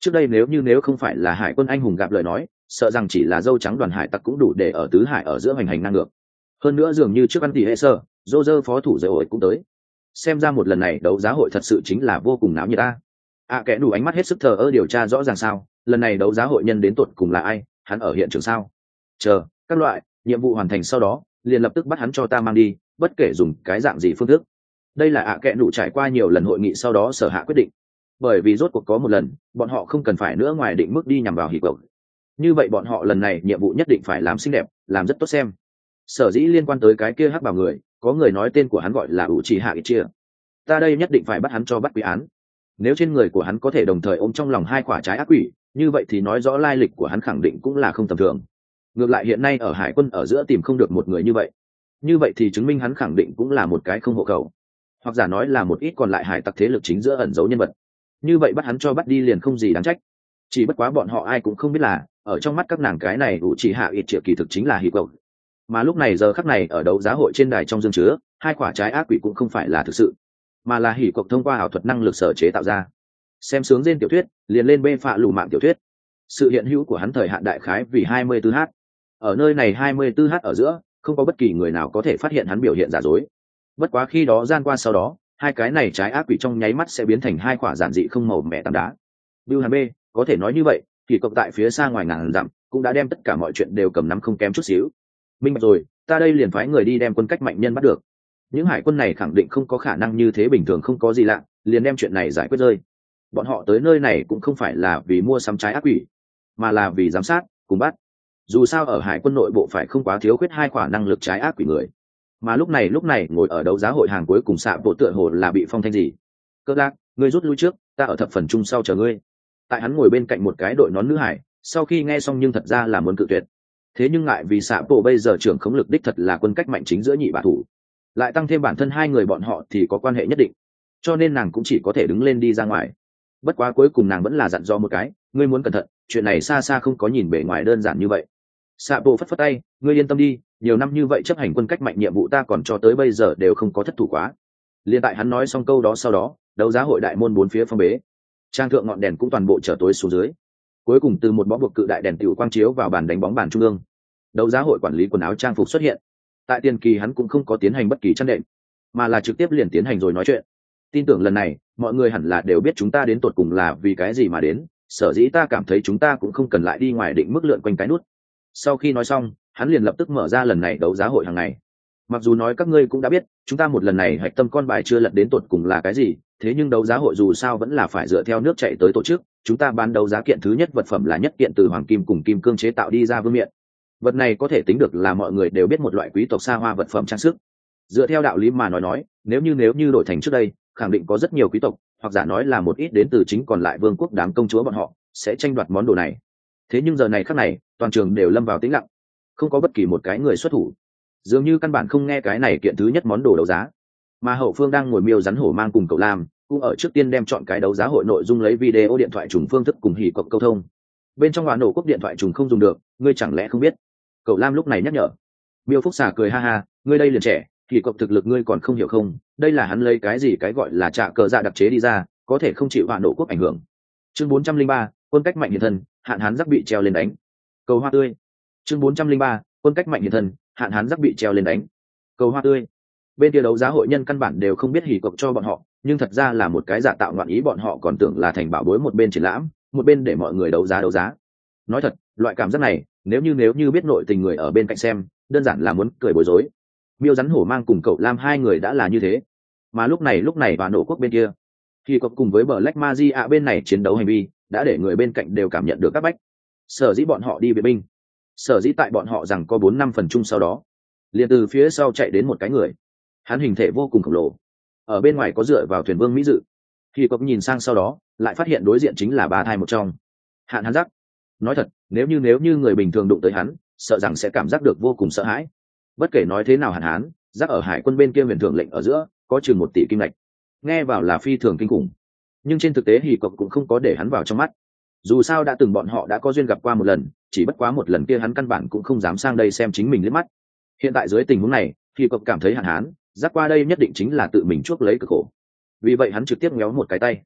Trước đây nếu không phải là hải quân anh hùng gặp lời nói, sợ rằng chỉ là dâu trắng đoàn hải tặc cũng đủ để ở tứ hải ở giữa hoành hành ngang ngược. Hơn nữa dường như trước ăn tỷ hệ sơ, Roger phó thủ dây ổi cũng tới. Xem ra một lần này đấu giá hội thật sự chính là vô cùng náo nhiệt ta. Kẻ đủ ánh mắt hết sức thờ ơ điều tra rõ ràng sao, lần này đấu giá hội nhân đến tột cùng là ai, hắn ở hiện trường sao? Chờ, các loại, nhiệm vụ hoàn thành sau đó, liền lập tức bắt hắn cho ta mang đi, bất kể dùng cái dạng gì phương thức. Đây là kẻ đủ trải qua nhiều lần hội nghị sau đó sở hạ quyết định. Bởi vì rốt cuộc có một lần, bọn họ không cần phải nữa ngoài định mức đi nhằm vào hỉ cộc. Như vậy bọn họ lần này nhiệm vụ nhất định phải làm xinh đẹp, làm rất tốt xem. Sở dĩ liên quan tới cái kia hắc bảo người, có người nói tên của hắn gọi là Uchiha Itachi. Ta đây nhất định phải bắt hắn cho bắt quy án. Nếu trên người của hắn có thể đồng thời ôm trong lòng hai quả trái ác quỷ, như vậy thì nói rõ lai lịch của hắn khẳng định cũng là không tầm thường. Ngược lại hiện nay ở hải quân ở giữa tìm không được một người như vậy thì chứng minh hắn khẳng định cũng là một cái không hộ khẩu, hoặc giả nói là một ít còn lại hải tặc thế lực chính giữa ẩn giấu nhân vật. Như vậy bắt hắn cho bắt đi liền không gì đáng trách. Chỉ bất quá bọn họ ai cũng không biết là ở trong mắt các nàng cái này Uchiha Itachi kỳ thực chính là hỉ cộc. Mà lúc này giờ khắc này ở đấu giá hội trên đài trong dương chứa, hai quả trái ác quỷ cũng không phải là thực sự, mà là hỉ cộc thông qua ảo thuật năng lực sở chế tạo ra. Xem sướng trên tiểu thuyết, liền lên bê phạ lù mạng tiểu thuyết. Sự hiện hữu của hắn thời hạn đại khái vì 24h. Ở nơi này 24h ở giữa, không có bất kỳ người nào có thể phát hiện hắn biểu hiện giả dối. Bất quá khi đó gian qua sau đó, hai cái này trái ác quỷ trong nháy mắt sẽ biến thành hai quả giản dị không màu mẹ tảng đá. Bưu Hàn B, có thể nói như vậy, thì cộc tại phía xa ngoài ngàn dặm cũng đã đem tất cả mọi chuyện đều cầm nắm không kém chút xíu. Minh bạch rồi, ta đây liền phái người đi đem quân cách mạnh nhân bắt được. Những hải quân này khẳng định không có khả năng như thế bình thường không có gì lạ, liền đem chuyện này giải quyết rơi. Bọn họ tới nơi này cũng không phải là vì mua sắm trái ác quỷ, mà là vì giám sát, cùng bắt. Dù sao ở hải quân nội bộ phải không quá thiếu khuyết hai khoả năng lực trái ác quỷ người. Mà lúc này ngồi ở đấu giá hội hàng cuối cùng xạ bộ tựa hồ là bị phong thanh gì. Cơ lạc, ngươi rút lui trước, ta ở thập phần chung sau chờ ngươi. Tại hắn ngồi bên cạnh một cái đội nón nữ hải, sau khi nghe xong nhưng thật ra là muốn cự tuyệt. Thế nhưng ngại vì xạ bộ bây giờ trưởng khống lực đích thật là quân cách mạnh chính giữa nhị bả thủ, lại tăng thêm bản thân hai người bọn họ thì có quan hệ nhất định, cho nên nàng cũng chỉ có thể đứng lên đi ra ngoài. Bất quá cuối cùng nàng vẫn là dặn dò một cái, ngươi muốn cẩn thận, chuyện này xa xa không có nhìn bề ngoài đơn giản như vậy. Xạ bộ phất phất tay, ngươi yên tâm đi, nhiều năm như vậy chấp hành quân cách mạnh nhiệm vụ ta còn cho tới bây giờ đều không có thất thủ quá. Liên tại hắn nói xong câu đó sau đó, đấu giá hội đại môn bốn phía phong bế, trang thượng ngọn đèn cũng toàn bộ trở tối xuống dưới. Cuối cùng từ một bó buộc cự đại đèn tiểu quang chiếu vào bàn đánh bóng bàn trung ương. Đấu giá hội quản lý quần áo trang phục xuất hiện. Tại tiền kỳ hắn cũng không có tiến hành bất kỳ chăn đệm, mà là trực tiếp liền tiến hành rồi nói chuyện. Tin tưởng lần này mọi người hẳn là đều biết chúng ta đến tột cùng là vì cái gì mà đến, sở dĩ ta cảm thấy chúng ta cũng không cần lại đi ngoài định mức lượn quanh cái nút. Sau khi nói xong, hắn liền lập tức mở ra lần này đấu giá hội hàng ngày. Mặc dù nói các ngươi cũng đã biết chúng ta một lần này hạch tâm con bài chưa lật đến tột cùng là cái gì, thế nhưng đấu giá hội dù sao vẫn là phải dựa theo nước chạy tới tổ chức. Chúng ta bán đấu giá kiện thứ nhất vật phẩm là nhất kiện từ hoàng kim cùng kim cương chế tạo đi ra vương miện. Vật này có thể tính được là mọi người đều biết một loại quý tộc xa hoa vật phẩm trang sức. Dựa theo đạo lý mà nói, nếu như đổi thành trước đây, khẳng định có rất nhiều quý tộc, hoặc giả nói là một ít đến từ chính còn lại vương quốc đám công chúa bọn họ sẽ tranh đoạt món đồ này. Thế nhưng giờ này khắc này, toàn trường đều lâm vào tĩnh lặng, không có bất kỳ một cái người xuất thủ, dường như căn bản không nghe cái này kiện thứ nhất món đồ đấu giá. Mà hậu phương đang ngồi miêu rắn hổ mang cùng cậu Lam cũng ở trước tiên đem chọn cái đấu giá hội nội dung lấy video điện thoại trùng phương thức cùng hỉ cộc câu thông. Bên trong hòa nổ quốc điện thoại trùng không dùng được, ngươi chẳng lẽ không biết? Cậu Lam lúc này nhắc nhở. Miêu Phúc xà cười ha ha, ngươi đây liền trẻ, hỉ cộc thực lực ngươi còn không hiểu không? Đây là hắn lấy cái gì cái gọi là trạ cờ dạ đặc chế đi ra, có thể không chịu hòa nổ quốc ảnh hưởng. Chương 403, quân cách mạnh hiện thân, hạn hán giáp bị treo lên đánh. Cầu hoa tươi. Chương 403, quân cách mạnh hiện thân, hạn hán giáp bị treo lên đánh. Cầu hoa tươi. Bên kia đấu giá hội nhân căn bản đều không biết hỉ cộc cho bọn họ, nhưng thật ra là một cái giả tạo ngoạn ý, bọn họ còn tưởng là thành bảo bối, một bên triển lãm, một bên để mọi người đấu giá. Nói thật, loại cảm giác này, nếu như biết nội tình người ở bên cạnh xem, đơn giản là muốn cười bối rối. Miêu rắn hổ mang cùng cậu Lam hai người đã là như thế, mà lúc này và nổ quốc bên kia, hỉ cộc cùng với Black Magia bên này chiến đấu hành vi, đã để người bên cạnh đều cảm nhận được các bách. Sở dĩ bọn họ đi viện binh, sở dĩ tại bọn họ rằng có 4-5 phần chung sau đó, liền từ phía sau chạy đến một cái người. Hắn hình thể vô cùng khổng lồ, ở bên ngoài có dựa vào thuyền vương mỹ dự. Khi cậu nhìn sang sau đó, lại phát hiện đối diện chính là ba thai một trong Hạn Hán Giác. Nói thật, nếu như người bình thường đụng tới hắn, sợ rằng sẽ cảm giác được vô cùng sợ hãi. Bất kể nói thế nào, Hạn Hán Giác ở hải quân bên kia huyền thượng lệnh ở giữa có chừng 1 tỷ kim lạch, nghe vào là phi thường kinh khủng. Nhưng trên thực tế Hỉ Cộc cũng không có để hắn vào trong mắt. Dù sao đã từng bọn họ đã có duyên gặp qua một lần, chỉ bất quá một lần kia hắn căn bản cũng không dám sang đây xem chính mình liếc mắt. Hiện tại dưới tình huống này, Hỉ Cộc cảm thấy Hạn Hán Giác qua đây nhất định chính là tự mình chuốc lấy cực khổ. Vì vậy hắn trực tiếp méo một cái tay,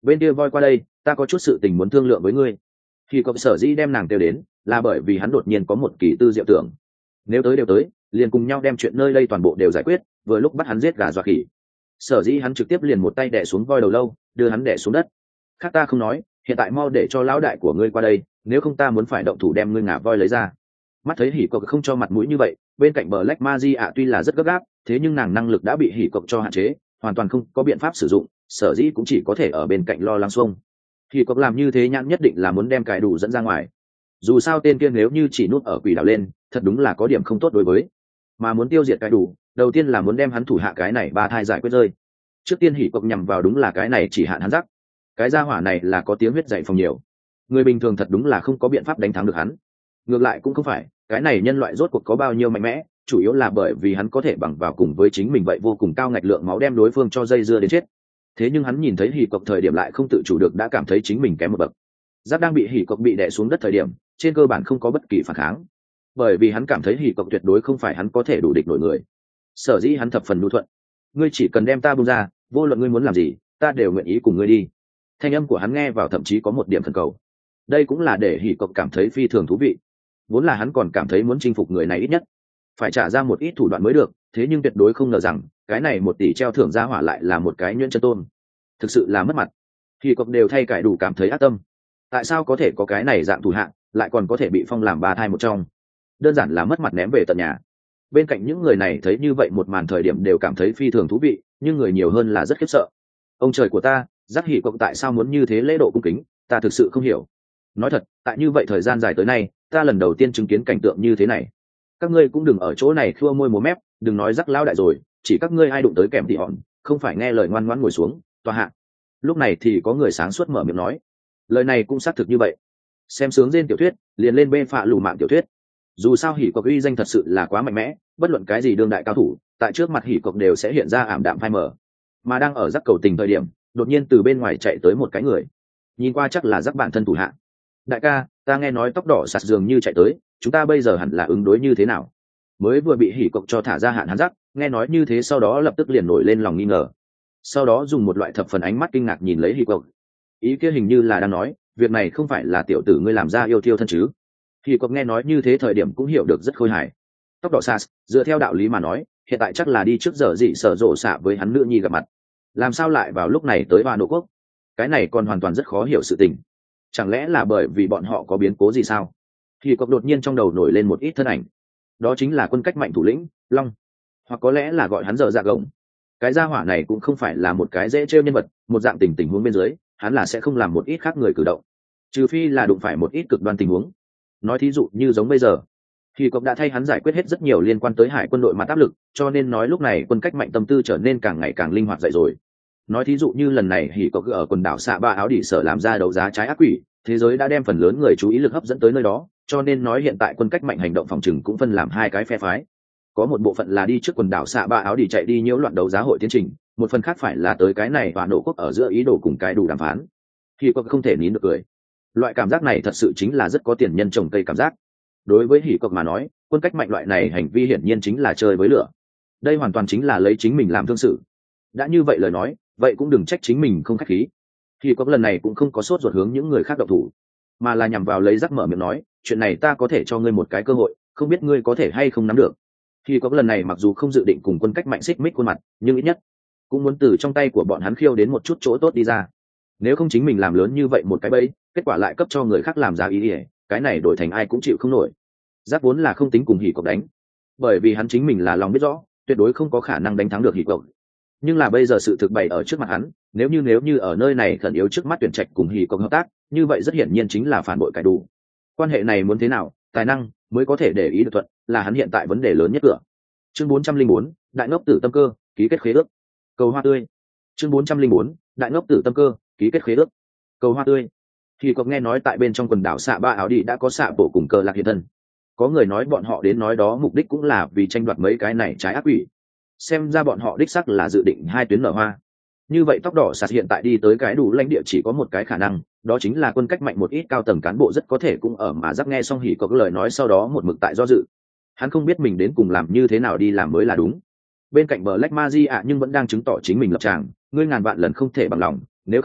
bên kia voi qua đây, ta có chút sự tình muốn thương lượng với ngươi. Khi cậu sở dĩ đem nàng kêu đến là bởi vì hắn đột nhiên có một kỳ tư diệu tưởng. Nếu tới đều tới, liền cùng nhau đem chuyện nơi đây toàn bộ đều giải quyết, vừa lúc bắt hắn giết gà dọa khỉ. Sở dĩ hắn trực tiếp liền một tay đè xuống voi đầu lâu, đưa hắn đè xuống đất. Khác ta không nói, hiện tại mau để cho lão đại của ngươi qua đây, nếu không ta muốn phải động thủ đem ngươi ngả voi lấy ra. Mắt thấy hỉ cộc không cho mặt mũi như vậy, bên cạnh Black Magia tuy là rất gấp gáp, thế nhưng nàng năng lực đã bị hỉ cộc cho hạn chế, hoàn toàn không có biện pháp sử dụng, sở dĩ cũng chỉ có thể ở bên cạnh lo lắng xuông. Hỉ cộc làm như thế nhãn nhất định là muốn đem cải đủ dẫn ra ngoài. Dù sao tên kia nếu như chỉ núp ở quỷ đảo lên, thật đúng là có điểm không tốt đối với. Mà muốn tiêu diệt cải đủ, đầu tiên là muốn đem hắn thủ hạ cái này ba thai giải quyết rơi. Trước tiên hỉ cộc nhằm vào đúng là cái này chỉ hạn hắn rắc. Cái gia hỏa này là có tiếng huyết dạy phòng nhiều, người bình thường thật đúng là không có biện pháp đánh thắng được hắn. Ngược lại cũng không phải, cái này nhân loại rốt cuộc có bao nhiêu mạnh mẽ, chủ yếu là bởi vì hắn có thể bằng vào cùng với chính mình vậy vô cùng cao ngạch lượng máu đem đối phương cho dây dưa đến chết. Thế nhưng hắn nhìn thấy hỉ cộc thời điểm lại không tự chủ được đã cảm thấy chính mình kém một bậc. Giáp đang bị hỉ cộc bị đè xuống đất thời điểm, trên cơ bản không có bất kỳ phản kháng, bởi vì hắn cảm thấy hỉ cộc tuyệt đối không phải hắn có thể đủ địch nổi người. Sở dĩ hắn thập phần nhu thuận. Ngươi chỉ cần đem ta buông ra, vô luận ngươi muốn làm gì, ta đều nguyện ý cùng ngươi đi. Thanh âm của hắn nghe vào thậm chí có một điểm thần cầu. Đây cũng là để hỉ cộc cảm thấy phi thường thú vị. Vốn là hắn còn cảm thấy muốn chinh phục người này ít nhất phải trả ra một ít thủ đoạn mới được, thế nhưng tuyệt đối không ngờ rằng cái này 1 tỷ treo thưởng ra hỏa lại là một cái nhuyễn chân tôn. Thực sự là mất mặt. Hỉ cộc đều thay cải đủ cảm thấy ác tâm. Tại sao có thể có cái này dạng thủ hạng, lại còn có thể bị phong làm ba thai một trong? Đơn giản là mất mặt ném về tận nhà. Bên cạnh những người này thấy như vậy một màn thời điểm đều cảm thấy phi thường thú vị, nhưng người nhiều hơn là rất khiếp sợ. Ông trời của ta, giác hỉ cộc tại sao muốn như thế lễ độ cung kính, ta thực sự không hiểu. Nói thật, tại như vậy thời gian dài tới nay, ta lần đầu tiên chứng kiến cảnh tượng như thế này. Các ngươi cũng đừng ở chỗ này khua môi múa mép, đừng nói rắc lao đại rồi, chỉ các ngươi ai đụng tới kèm thì hòn, không phải nghe lời ngoan ngoãn ngồi xuống, tòa hạ. Lúc này thì có người sáng suốt mở miệng nói, lời này cũng xác thực như vậy. Xem sướng trên tiểu thuyết, liền lên bê phạ lù mạng tiểu thuyết. Dù sao hỉ cộc uy danh thật sự là quá mạnh mẽ, bất luận cái gì đương đại cao thủ, tại trước mặt hỉ cộc đều sẽ hiện ra ảm đạm phai mờ. Mà đang ở rắc cầu tình thời điểm, đột nhiên từ bên ngoài chạy tới một cái người, nhìn qua chắc là rắc bản thân thủ hạ. Đại ca, ta nghe nói tóc đỏ sạt dường như chạy tới, chúng ta bây giờ hẳn là ứng đối như thế nào? Mới vừa bị hỉ cộc cho thả ra hạn hắn rắc, nghe nói như thế sau đó lập tức liền nổi lên lòng nghi ngờ, sau đó dùng một loại thập phần ánh mắt kinh ngạc nhìn lấy hỉ cộc. Ý kia hình như là đang nói, việc này không phải là tiểu tử ngươi làm ra yêu thiêu thân chứ? Hỉ cộc nghe nói như thế thời điểm cũng hiểu được rất khôi hài. Tóc đỏ sạt, dựa theo đạo lý mà nói, hiện tại chắc là đi trước giờ dị sở rộ xạ với hắn nữ nhi gặp mặt, làm sao lại vào lúc này tới Hoa Nộ Quốc? Cái này còn hoàn toàn rất khó hiểu sự tình. Chẳng lẽ là bởi vì bọn họ có biến cố gì sao? Thì cộc đột nhiên trong đầu nổi lên một ít thân ảnh, đó chính là quân cách mạnh thủ lĩnh Long, hoặc có lẽ là gọi hắn giờ dạ gồng. Cái gia hỏa này cũng không phải là một cái dễ trêu nhân vật, một dạng tình huống bên dưới hắn là sẽ không làm một ít khác người cử động, trừ phi là đụng phải một ít cực đoan tình huống. Nói thí dụ như giống bây giờ, thì cộc đã thay hắn giải quyết hết rất nhiều liên quan tới hải quân đội mặt áp lực, cho nên nói lúc này quân cách mạnh tâm tư trở nên càng ngày càng linh hoạt dậy rồi. Nói thí dụ như lần này hỉ cộc ở quần đảo xạ ba áo đỉ sở làm ra đấu giá trái ác quỷ, thế giới đã đem phần lớn người chú ý lực hấp dẫn tới nơi đó, cho nên nói hiện tại quân cách mạnh hành động phòng trừng cũng phân làm hai cái phe phái. Có một bộ phận là đi trước quần đảo xạ ba áo đỉ chạy đi nhiễu loạn đấu giá hội tiến trình, một phần khác phải là tới cái này và nổ quốc ở giữa ý đồ cùng cái đủ đàm phán. Hỉ cộc không thể nín được cười. Loại cảm giác này thật sự chính là rất có tiền nhân trồng cây cảm giác. Đối với hỉ cộc mà nói, quân cách mạnh loại này hành vi hiển nhiên chính là chơi với lửa. Đây hoàn toàn chính là lấy chính mình làm thương sự. Đã như vậy lời nói, vậy cũng đừng trách chính mình không khách khí. Hỉ cộc lần này cũng không có sốt ruột hướng những người khác động thủ, mà là nhằm vào lấy rắc mở miệng nói, chuyện này ta có thể cho ngươi một cái cơ hội, không biết ngươi có thể hay không nắm được. Hỉ cộc lần này mặc dù không dự định cùng quân cách mạnh xích mích khuôn mặt, nhưng ít nhất cũng muốn từ trong tay của bọn hắn khiêu đến một chút chỗ tốt đi ra. Nếu không chính mình làm lớn như vậy một cái bẫy, kết quả lại cấp cho người khác làm giá ý ỉa, cái này đổi thành ai cũng chịu không nổi. Giác vốn là không tính cùng hỉ cộc đánh, bởi vì hắn chính mình là lòng biết rõ, tuyệt đối không có khả năng đánh thắng được hỉ cộc. Nhưng là bây giờ sự thực bày ở trước mặt hắn, nếu như ở nơi này khẩn yếu trước mắt tuyển trạch cùng hỉ cộc hợp tác, như vậy rất hiển nhiên chính là phản bội cải đủ. Quan hệ này muốn thế nào, tài năng mới có thể để ý được thuận, là hắn hiện tại vấn đề lớn nhất cửa. Chương 404, đại ngốc tử tâm cơ, ký kết khế ước. Cầu hoa tươi. Chương 404, đại ngốc tử tâm cơ, ký kết khế ước. Cầu hoa tươi. Hỉ cộc nghe nói tại bên trong quần đảo xạ ba áo đi đã có xạ bộ cùng cơ lạc hiện thân. Có người nói bọn họ đến nói đó mục đích cũng là vì tranh đoạt mấy cái này trái ác quỷ. Xem ra bọn họ đích xác là dự định hai tuyến nở hoa. Như vậy tóc đỏ sạt hiện tại đi tới cái đủ lãnh địa chỉ có một cái khả năng, đó chính là quân cách mạnh một ít cao tầng cán bộ rất có thể cũng ở mà giáp nghe xong hỉ có cái lời nói sau đó một mực tại do dự. Hắn không biết mình đến cùng làm như thế nào đi làm mới là đúng. Bên cạnh Black Magia nhưng vẫn đang chứng tỏ chính mình lập trường, ngươi ngàn vạn lần không thể bằng lòng, nếu không,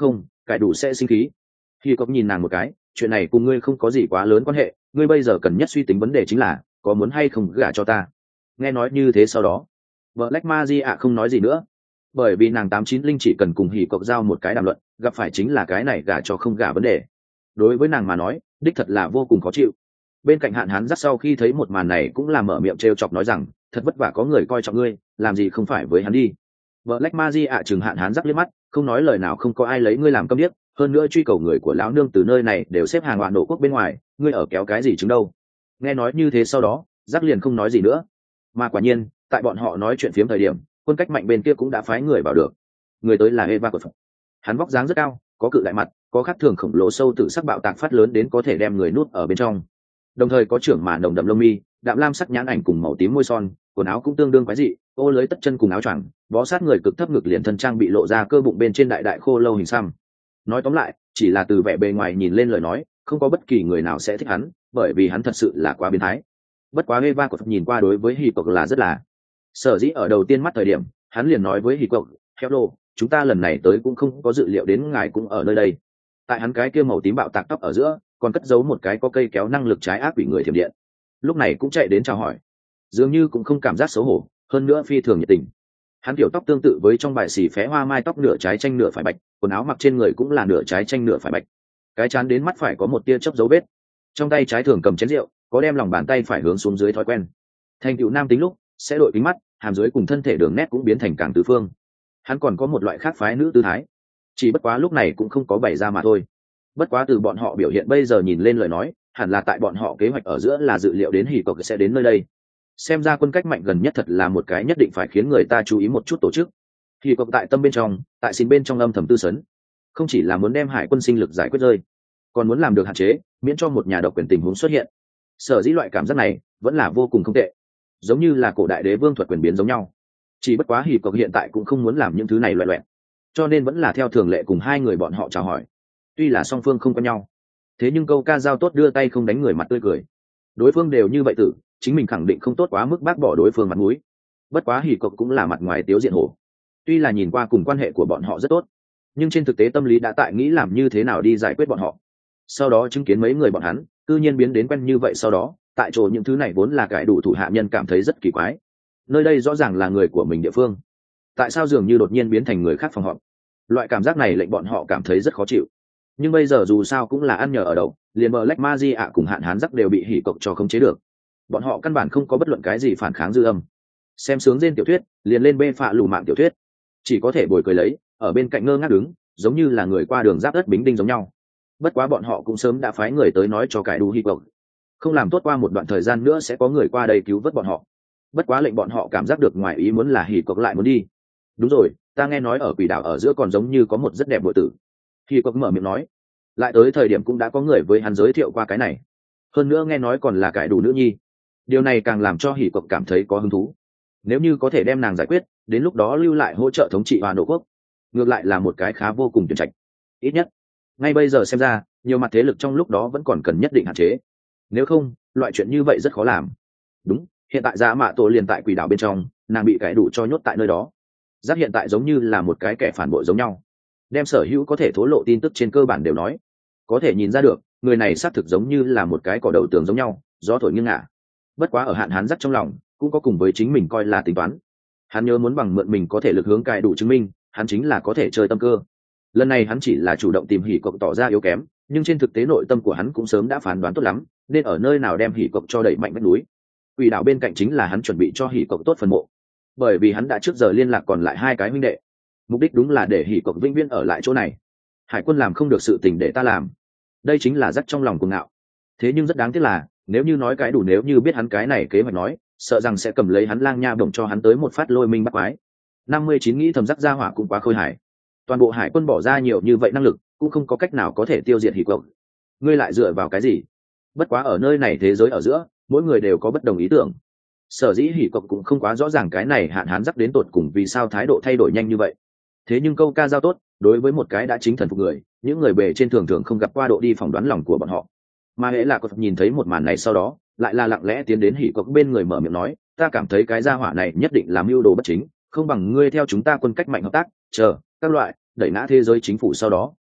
cải đủ sẽ sinh khí. Khi cốc nhìn nàng một cái, chuyện này cùng ngươi không có gì quá lớn quan hệ, ngươi bây giờ cần nhất suy tính vấn đề chính là có muốn hay không gả cho ta. Nghe nói như thế sau đó, vợ Black Magia không nói gì nữa, bởi vì nàng 89 linh chỉ cần cùng hỉ cộc giao một cái đàm luận, gặp phải chính là cái này gả cho không gả vấn đề. Đối với nàng mà nói, đích thật là vô cùng khó chịu. Bên cạnh Hạn Hán Dắt sau khi thấy một màn này cũng là mở miệng trêu chọc nói rằng, thật vất vả có người coi trọng ngươi, làm gì không phải với hắn đi. Vợ Black Magia chừng Hạn Hán Dắt liếc mắt, không nói lời nào, không có ai lấy ngươi làm câm điếc, hơn nữa truy cầu người của lão nương từ nơi này đều xếp hàng loạn nổ quốc bên ngoài, ngươi ở kéo cái gì chứng đâu. Nghe nói như thế sau đó, Dắt liền không nói gì nữa. Mà quả nhiên, tại bọn họ nói chuyện phiếm thời điểm, Quân Cách Mạnh bên kia cũng đã phái người vào được. Người tới là Eva của Phật. Hắn vóc dáng rất cao, có cự đại mặt, có khắc thường khổng lồ sâu tự sắc bạo tạc phát lớn đến có thể đem người nuốt ở bên trong. Đồng thời có trưởng màn đồng đậm lông mi, đạm lam sắc nhãn ảnh cùng màu tím môi son, quần áo cũng tương đương quái dị, ô lưới tất chân cùng áo choàng, bó sát người cực thấp ngực liền thân trang bị lộ ra cơ bụng bên trên đại đại khô lâu hình xăm. Nói tóm lại, chỉ là từ vẻ bề ngoài nhìn lên lời nói, không có bất kỳ người nào sẽ thích hắn, bởi vì hắn thật sự là quá biến thái. Bất quá Eva của Phật nhìn qua đối với Hy Cộc là rất là sở dĩ ở đầu tiên mắt thời điểm, hắn liền nói với Hy Cộc, "Hello, chúng ta lần này tới cũng không có dự liệu đến ngài cũng ở nơi đây." Tại hắn cái kia màu tím bạo tạc tóc ở giữa, còn cất giấu một cái có cây kéo năng lực trái ác quỷ người thiểm điện. Lúc này cũng chạy đến chào hỏi, dường như cũng không cảm giác xấu hổ, hơn nữa phi thường nhiệt tình. Hắn kiểu tóc tương tự với trong bài xì phé hoa mai tóc nửa trái chanh nửa phải bạch, quần áo mặc trên người cũng là nửa trái chanh nửa phải bạch. Cái chán đến mắt phải có một tia chớp dấu vết. Trong tay trái thường cầm chén rượu, có đem lòng bàn tay phải hướng xuống dưới thói quen. Thành tựu nam tính lúc sẽ đội kính mắt, hàm dưới cùng thân thể đường nét cũng biến thành càng tứ phương. Hắn còn có một loại khác phái nữ tư thái, chỉ bất quá lúc này cũng không có bày ra mà thôi. Bất quá từ bọn họ biểu hiện bây giờ nhìn lên lời nói, hẳn là tại bọn họ kế hoạch ở giữa là dự liệu đến Hỉ Cộc sẽ đến nơi đây. Xem ra Quân Cách Mạnh gần nhất thật là một cái nhất định phải khiến người ta chú ý một chút tổ chức. Hỉ Cộc tại tâm bên trong, tại xin bên trong âm thầm tư sấn, không chỉ là muốn đem hải quân sinh lực giải quyết rơi, còn muốn làm được hạn chế, miễn cho một nhà độc quyền tình huống xuất hiện. Sở dĩ loại cảm giác này vẫn là vô cùng không tệ, giống như là cổ đại đế vương thuật quyền biến giống nhau. Chỉ bất quá Hỉ Cộc hiện tại cũng không muốn làm những thứ này loẹt loẹt, cho nên vẫn là theo thường lệ cùng hai người bọn họ chào hỏi. Tuy là song phương không có nhau, thế nhưng câu ca dao tốt đưa tay không đánh người mặt tươi cười. Đối phương đều như vậy tử, chính mình khẳng định không tốt quá mức bác bỏ đối phương mặt mũi. Bất quá Hỉ Cộc cũng là mặt ngoài tiếu diện hổ. Tuy là nhìn qua cùng quan hệ của bọn họ rất tốt, nhưng trên thực tế tâm lý đã tại nghĩ làm như thế nào đi giải quyết bọn họ. Sau đó chứng kiến mấy người bọn hắn cư nhiên biến đến quen như vậy, sau đó tại chỗ những thứ này vốn là cải đủ thủ hạ nhân cảm thấy rất kỳ quái. Nơi đây rõ ràng là người của mình địa phương, tại sao dường như đột nhiên biến thành người khác phòng họp? Loại cảm giác này lệnh bọn họ cảm thấy rất khó chịu. Nhưng bây giờ dù sao cũng là ăn nhờ ở đậu, liền Black Magia cùng Hạn Hán Dắt đều bị Hỉ Cộc cho khống chế được. Bọn họ căn bản không có bất luận cái gì phản kháng dư âm. Xem sướng trên tiểu thuyết, liền lên bê phạ lù mạng tiểu thuyết, chỉ có thể bồi cười lấy, ở bên cạnh ngơ ngác đứng, giống như là người qua đường giáp đất bính đinh giống nhau. Bất quá bọn họ cũng sớm đã phái người tới nói cho cải đủ Hỉ Cộc, không làm tốt qua một đoạn thời gian nữa sẽ có người qua đây cứu vớt bọn họ. Bất quá lệnh bọn họ cảm giác được ngoài ý muốn là Hỉ Cộc lại muốn đi. Đúng rồi, ta nghe nói ở quỷ đảo ở giữa còn giống như có một rất đẹp bộ tử. Hỉ Cộc mở miệng nói, lại tới thời điểm cũng đã có người với hắn giới thiệu qua cái này, hơn nữa nghe nói còn là cải đủ nữ nhi. Điều này càng làm cho Hỉ Cộc cảm thấy có hứng thú. Nếu như có thể đem nàng giải quyết, đến lúc đó lưu lại hỗ trợ thống trị Hoa Nộ quốc, ngược lại là một cái khá vô cùng tuyệt trạch. Ít nhất ngay bây giờ xem ra, nhiều mặt thế lực trong lúc đó vẫn còn cần nhất định hạn chế, nếu không loại chuyện như vậy rất khó làm. Đúng, hiện tại Dạ Mạ Tổ liền tại quỷ đảo bên trong, nàng bị cải đủ cho nhốt tại nơi đó. Giác hiện tại giống như là một cái kẻ phản bội giống nhau, đem sở hữu có thể thố lộ tin tức trên cơ bản đều nói. Có thể nhìn ra được, người này xác thực giống như là một cái cỏ đầu tường giống nhau, gió thổi nghiêng ngả. Bất quá ở Hạn Hán Dắt trong lòng cũng có cùng với chính mình coi là tính toán. Hắn nhớ muốn bằng mượn mình có thể lực hướng cài đủ chứng minh hắn chính là có thể chơi tâm cơ. Lần này hắn chỉ là chủ động tìm Hỉ Cộc tỏ ra yếu kém, nhưng trên thực tế nội tâm của hắn cũng sớm đã phán đoán tốt lắm, nên ở nơi nào đem Hỉ Cộc cho đẩy mạnh vách núi. Quỷ đảo bên cạnh chính là hắn chuẩn bị cho Hỉ Cộc tốt phần mộ, bởi vì hắn đã trước giờ liên lạc còn lại hai cái huynh đệ, mục đích đúng là để Hỉ Cộc vĩnh viễn ở lại chỗ này. Hải quân làm không được sự tình để ta làm, đây chính là Dắt trong lòng cuồng ngạo. Thế nhưng rất đáng tiếc là, nếu như nói cái đủ, nếu như biết hắn cái này kế hoạch nói, sợ rằng sẽ cầm lấy hắn lang nha bổng cho hắn tới một phát lôi minh bắt quái. 59 nghĩ thầm Dắt ra hỏa cũng quá khôi hài. Toàn bộ hải quân bỏ ra nhiều như vậy năng lực, cũng không có cách nào có thể tiêu diệt Hỉ Cộc. Ngươi lại dựa vào cái gì? Bất quá ở nơi này thế giới ở giữa, mỗi người đều có bất đồng ý tưởng. Sở dĩ Hỉ Cộc cũng không quá rõ ràng cái này Hạn Hán Dắt đến tột cùng vì sao thái độ thay đổi nhanh như vậy. Thế nhưng câu ca dao tốt, đối với một cái đã chính thần phục người, những người bề trên thường thường không gặp qua độ đi phỏng đoán lòng của bọn họ. Mà hễ là Cộc nhìn thấy một màn này sau đó, lại là lặng lẽ tiến đến Hỉ Cộc bên người mở miệng nói, ta cảm thấy cái gia hỏa này nhất định làm mưu đồ bất chính, không bằng ngươi theo chúng ta Quân Cách Mạnh hợp tác, chờ các loại đẩy ngã thế giới chính phủ sau đó,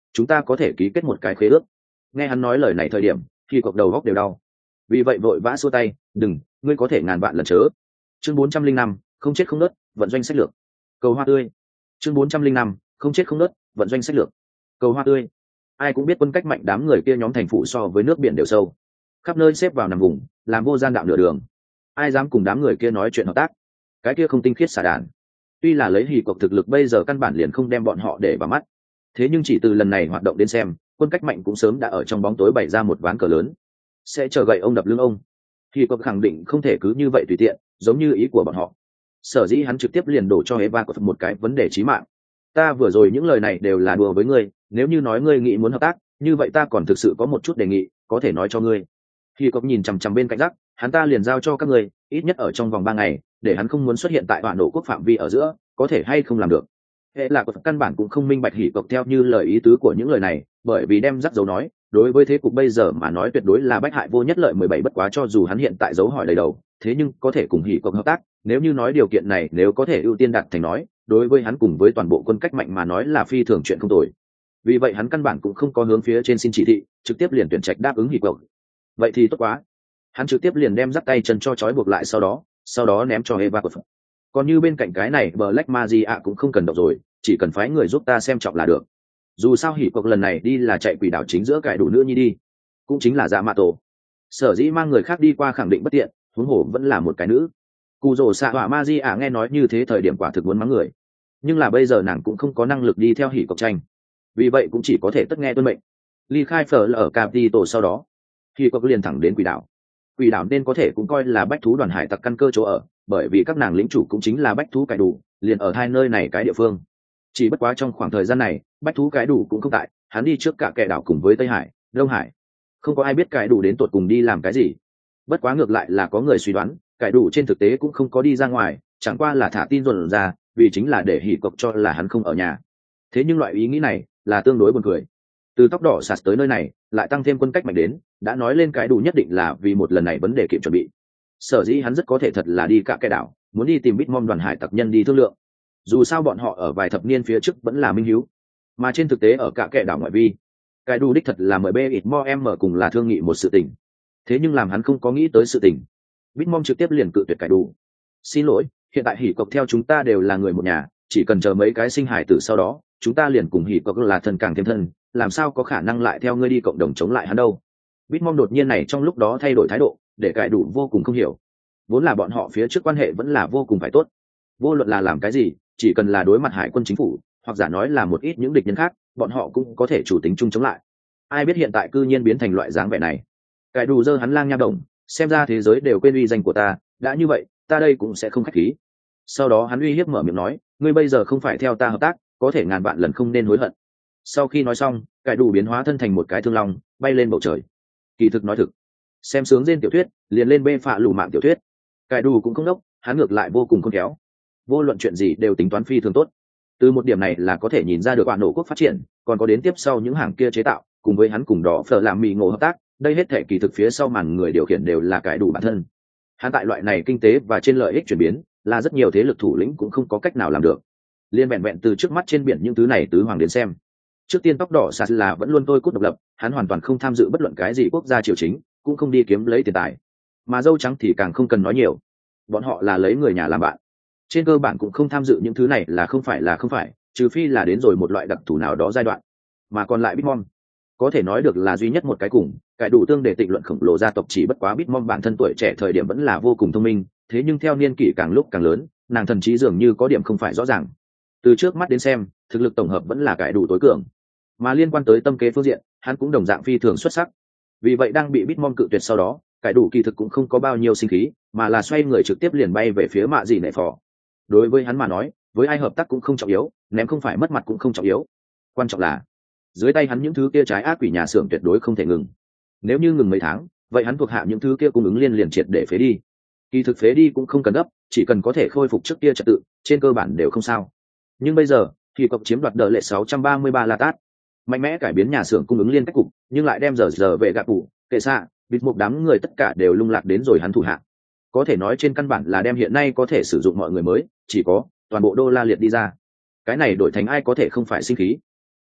chúng ta có thể ký kết một cái khế ước. Nghe hắn nói lời này thời điểm thì cộc đầu góc đều đau, vì vậy vội vã xua tay, đừng, ngươi có thể ngàn vạn lần chớ. Chương 405, không chết không nứt, vận doanh sách lược. Cầu hoa tươi. Chương 405, không chết không nứt, vận doanh sách lược. Cầu hoa tươi. Ai cũng biết quân cách mạnh đám người kia nhóm thành phụ so với nước biển đều sâu, khắp nơi xếp vào nằm vùng, làm vô gian đạo nửa đường. Ai dám cùng đám người kia nói chuyện hợp tác? Cái kia không tinh khiết xả đàn. Tuy là lấy hỉ cộc thực lực bây giờ căn bản liền không đem bọn họ để vào mắt, thế nhưng chỉ từ lần này hoạt động đến xem, quân cách mạnh cũng sớm đã ở trong bóng tối bày ra một ván cờ lớn, sẽ chờ gậy ông đập lưng ông. Hỉ cộc khẳng định không thể cứ như vậy tùy tiện, giống như ý của bọn họ. Sở dĩ hắn trực tiếp liền đổ cho Eva một cái vấn đề chí mạng. Ta vừa rồi những lời này đều là đùa với ngươi, nếu như nói ngươi nghĩ muốn hợp tác, như vậy ta còn thực sự có một chút đề nghị, có thể nói cho ngươi. Hỉ cộc nhìn chằm chằm bên cạnh rắc, hắn ta liền giao cho các ngươi, ít nhất ở trong vòng 3 ngày, để hắn không muốn xuất hiện tại Hỏa Nổ quốc phạm vi ở giữa, có thể hay không làm được. Hệ là của căn bản cũng không minh bạch hỉ cộc theo như lời ý tứ của những lời này, bởi vì đem rắc dấu nói, đối với thế cục bây giờ mà nói tuyệt đối là bách hại vô nhất lợi 17 bất quá, cho dù hắn hiện tại dấu hỏi đầy đầu, thế nhưng có thể cùng hỉ cộc hợp tác, nếu như nói điều kiện này nếu có thể ưu tiên đạt thành nói, đối với hắn cùng với toàn bộ quân cách mạnh mà nói là phi thường chuyện không tồi. Vì vậy hắn căn bản cũng không có hướng phía trên xin chỉ thị, trực tiếp liền tuyển trạch đáp ứng hỉ cộc. Vậy thì tốt quá. Hắn trực tiếp liền đem dắt tay chân cho trói buộc lại, sau đó ném cho Eva của. Còn như bên cạnh cái này Black Magia cũng không cần động rồi, chỉ cần phái người giúp ta xem trọng là được. Dù sao hỉ cộc lần này đi là chạy quỷ đảo chính giữa cải đủ nữa nhi đi, cũng chính là dạ mạ tổ. Sở dĩ mang người khác đi qua khẳng định bất tiện, huống hồ vẫn là một cái nữ. Cù rồ xạ hỏa Magia nghe nói như thế thời điểm quả thực muốn mắng người, nhưng là bây giờ nàng cũng không có năng lực đi theo hỉ cộc tranh, vì vậy cũng chỉ có thể tất nghe tuân mệnh. Ly khai phở ở Capito sau đó, hỉ cộc liền thẳng đến quỷ đảo. Quỷ đảo nên có thể cũng coi là bách thú đoàn hải tặc căn cơ chỗ ở, bởi vì các nàng lĩnh chủ cũng chính là bách thú cải đủ, liền ở hai nơi này cái địa phương. Chỉ bất quá trong khoảng thời gian này bách thú cái đủ cũng không tại, hắn đi trước cả kẻ đảo cùng với Tây Hải, Đông Hải, không có ai biết cái đủ đến tột cùng đi làm cái gì. Bất quá ngược lại là có người suy đoán cái đủ trên thực tế cũng không có đi ra ngoài, chẳng qua là thả tin dồn ra, vì chính là để hỉ cộc cho là hắn không ở nhà. Thế nhưng loại ý nghĩ này là tương đối buồn cười. Từ tóc đỏ sạt tới nơi này lại tăng thêm quân cách mạnh đến, đã nói lên cái đủ nhất định là vì một lần này vấn đề kịp chuẩn bị. Sở dĩ hắn rất có thể thật là đi cả kẻ đảo, muốn đi tìm Bitmom đoàn hải tặc nhân đi thương lượng. Dù sao bọn họ ở vài thập niên phía trước vẫn là minh hiếu, mà trên thực tế ở cả kẻ đảo ngoại vi, cái đủ đích thật là mời Bitmom cùng là thương nghị một sự tình. Thế nhưng làm hắn không có nghĩ tới sự tình, Bitmom trực tiếp liền cự tuyệt cái đủ. Xin lỗi, hiện tại hỉ cộc theo chúng ta đều là người một nhà, chỉ cần chờ mấy cái sinh hải tử sau đó, chúng ta liền cùng hỉ cộc là thân càng thêm thân, làm sao có khả năng lại theo ngươi đi cộng đồng chống lại hắn đâu. Bitmom đột nhiên này trong lúc đó thay đổi thái độ, để cải đủ vô cùng không hiểu. Vốn là bọn họ phía trước quan hệ vẫn là vô cùng phải tốt, vô luận là làm cái gì, chỉ cần là đối mặt hải quân chính phủ, hoặc giả nói là một ít những địch nhân khác, bọn họ cũng có thể chủ tính chung chống lại. Ai biết hiện tại cư nhiên biến thành loại dáng vẻ này. Cải đủ giơ hắn lang nha đồng, xem ra thế giới đều quên uy danh của ta, đã như vậy ta đây cũng sẽ không khách khí. Sau đó hắn uy hiếp mở miệng nói, ngươi bây giờ không phải theo ta hợp tác, có thể ngàn vạn lần không nên hối hận. Sau khi nói xong, cải đủ biến hóa thân thành một cái thương long, bay lên bầu trời. Kỳ thực nói thực, xem sướng trên tiểu thuyết liền lên bê phạ lù mạng tiểu thuyết. Cải đủ cũng không đốc, hắn ngược lại vô cùng khôn khéo, vô luận chuyện gì đều tính toán phi thường tốt. Từ một điểm này là có thể nhìn ra được Hỏa Nổ quốc phát triển, còn có đến tiếp sau những hàng kia chế tạo, cùng với hắn cùng đó phở làm mì ngộ hợp tác, đây hết thể kỳ thực phía sau màn người điều khiển đều là cải đủ bản thân. Hắn tại loại này kinh tế và trên lợi ích chuyển biến, là rất nhiều thế lực thủ lĩnh cũng không có cách nào làm được. Liên vẹn vẹn từ trước mắt trên biển những thứ này tứ hoàng đến xem, trước tiên tóc đỏ sạt là vẫn luôn tôi cút độc lập, hắn hoàn toàn không tham dự bất luận cái gì quốc gia triều chính, cũng không đi kiếm lấy tiền tài. Mà dâu trắng thì càng không cần nói nhiều, bọn họ là lấy người nhà làm bạn, trên cơ bản cũng không tham dự những thứ này, là không phải, trừ phi là đến rồi một loại đặc thù nào đó giai đoạn. Mà còn lại Bitmom có thể nói được là duy nhất một cái cùng cải đủ tương để tịnh luận khổng lồ gia tộc, chỉ bất quá Bitmom bản thân tuổi trẻ thời điểm vẫn là vô cùng thông minh, thế nhưng theo niên kỷ càng lúc càng lớn, nàng thần trí dường như có điểm không phải rõ ràng. Từ trước mắt đến xem, thực lực tổng hợp vẫn là cải đủ tối cường, mà liên quan tới tâm kế phương diện, hắn cũng đồng dạng phi thường xuất sắc. Vì vậy đang bị Bitmom cự tuyệt sau đó, cải đủ kỳ thực cũng không có bao nhiêu sinh khí, mà là xoay người trực tiếp liền bay về phía mạ dị nệ phò. Đối với hắn mà nói, với ai hợp tác cũng không trọng yếu, ném không phải mất mặt cũng không trọng yếu, quan trọng là dưới tay hắn những thứ kia trái ác quỷ nhà xưởng tuyệt đối không thể ngừng. Nếu như ngừng mấy tháng, vậy hắn thuộc hạ những thứ kia cung ứng liền triệt để phế đi. Kỳ thực phế đi cũng không cần gấp, chỉ cần có thể khôi phục trước kia trật tự, trên cơ bản đều không sao. Nhưng bây giờ thì cộc chiếm đoạt đợt lệ 633 la tát, mạnh mẽ cải biến nhà xưởng cung ứng liên cách cục, nhưng lại đem giờ về gạt phủ kệ xạ bịt một đám người tất cả đều lung lạc đến rồi hắn thủ hạ. Có thể nói trên căn bản là đem hiện nay có thể sử dụng mọi người mới chỉ có toàn bộ đô la liệt đi ra. Cái này đổi thành ai có thể không phải sinh khí.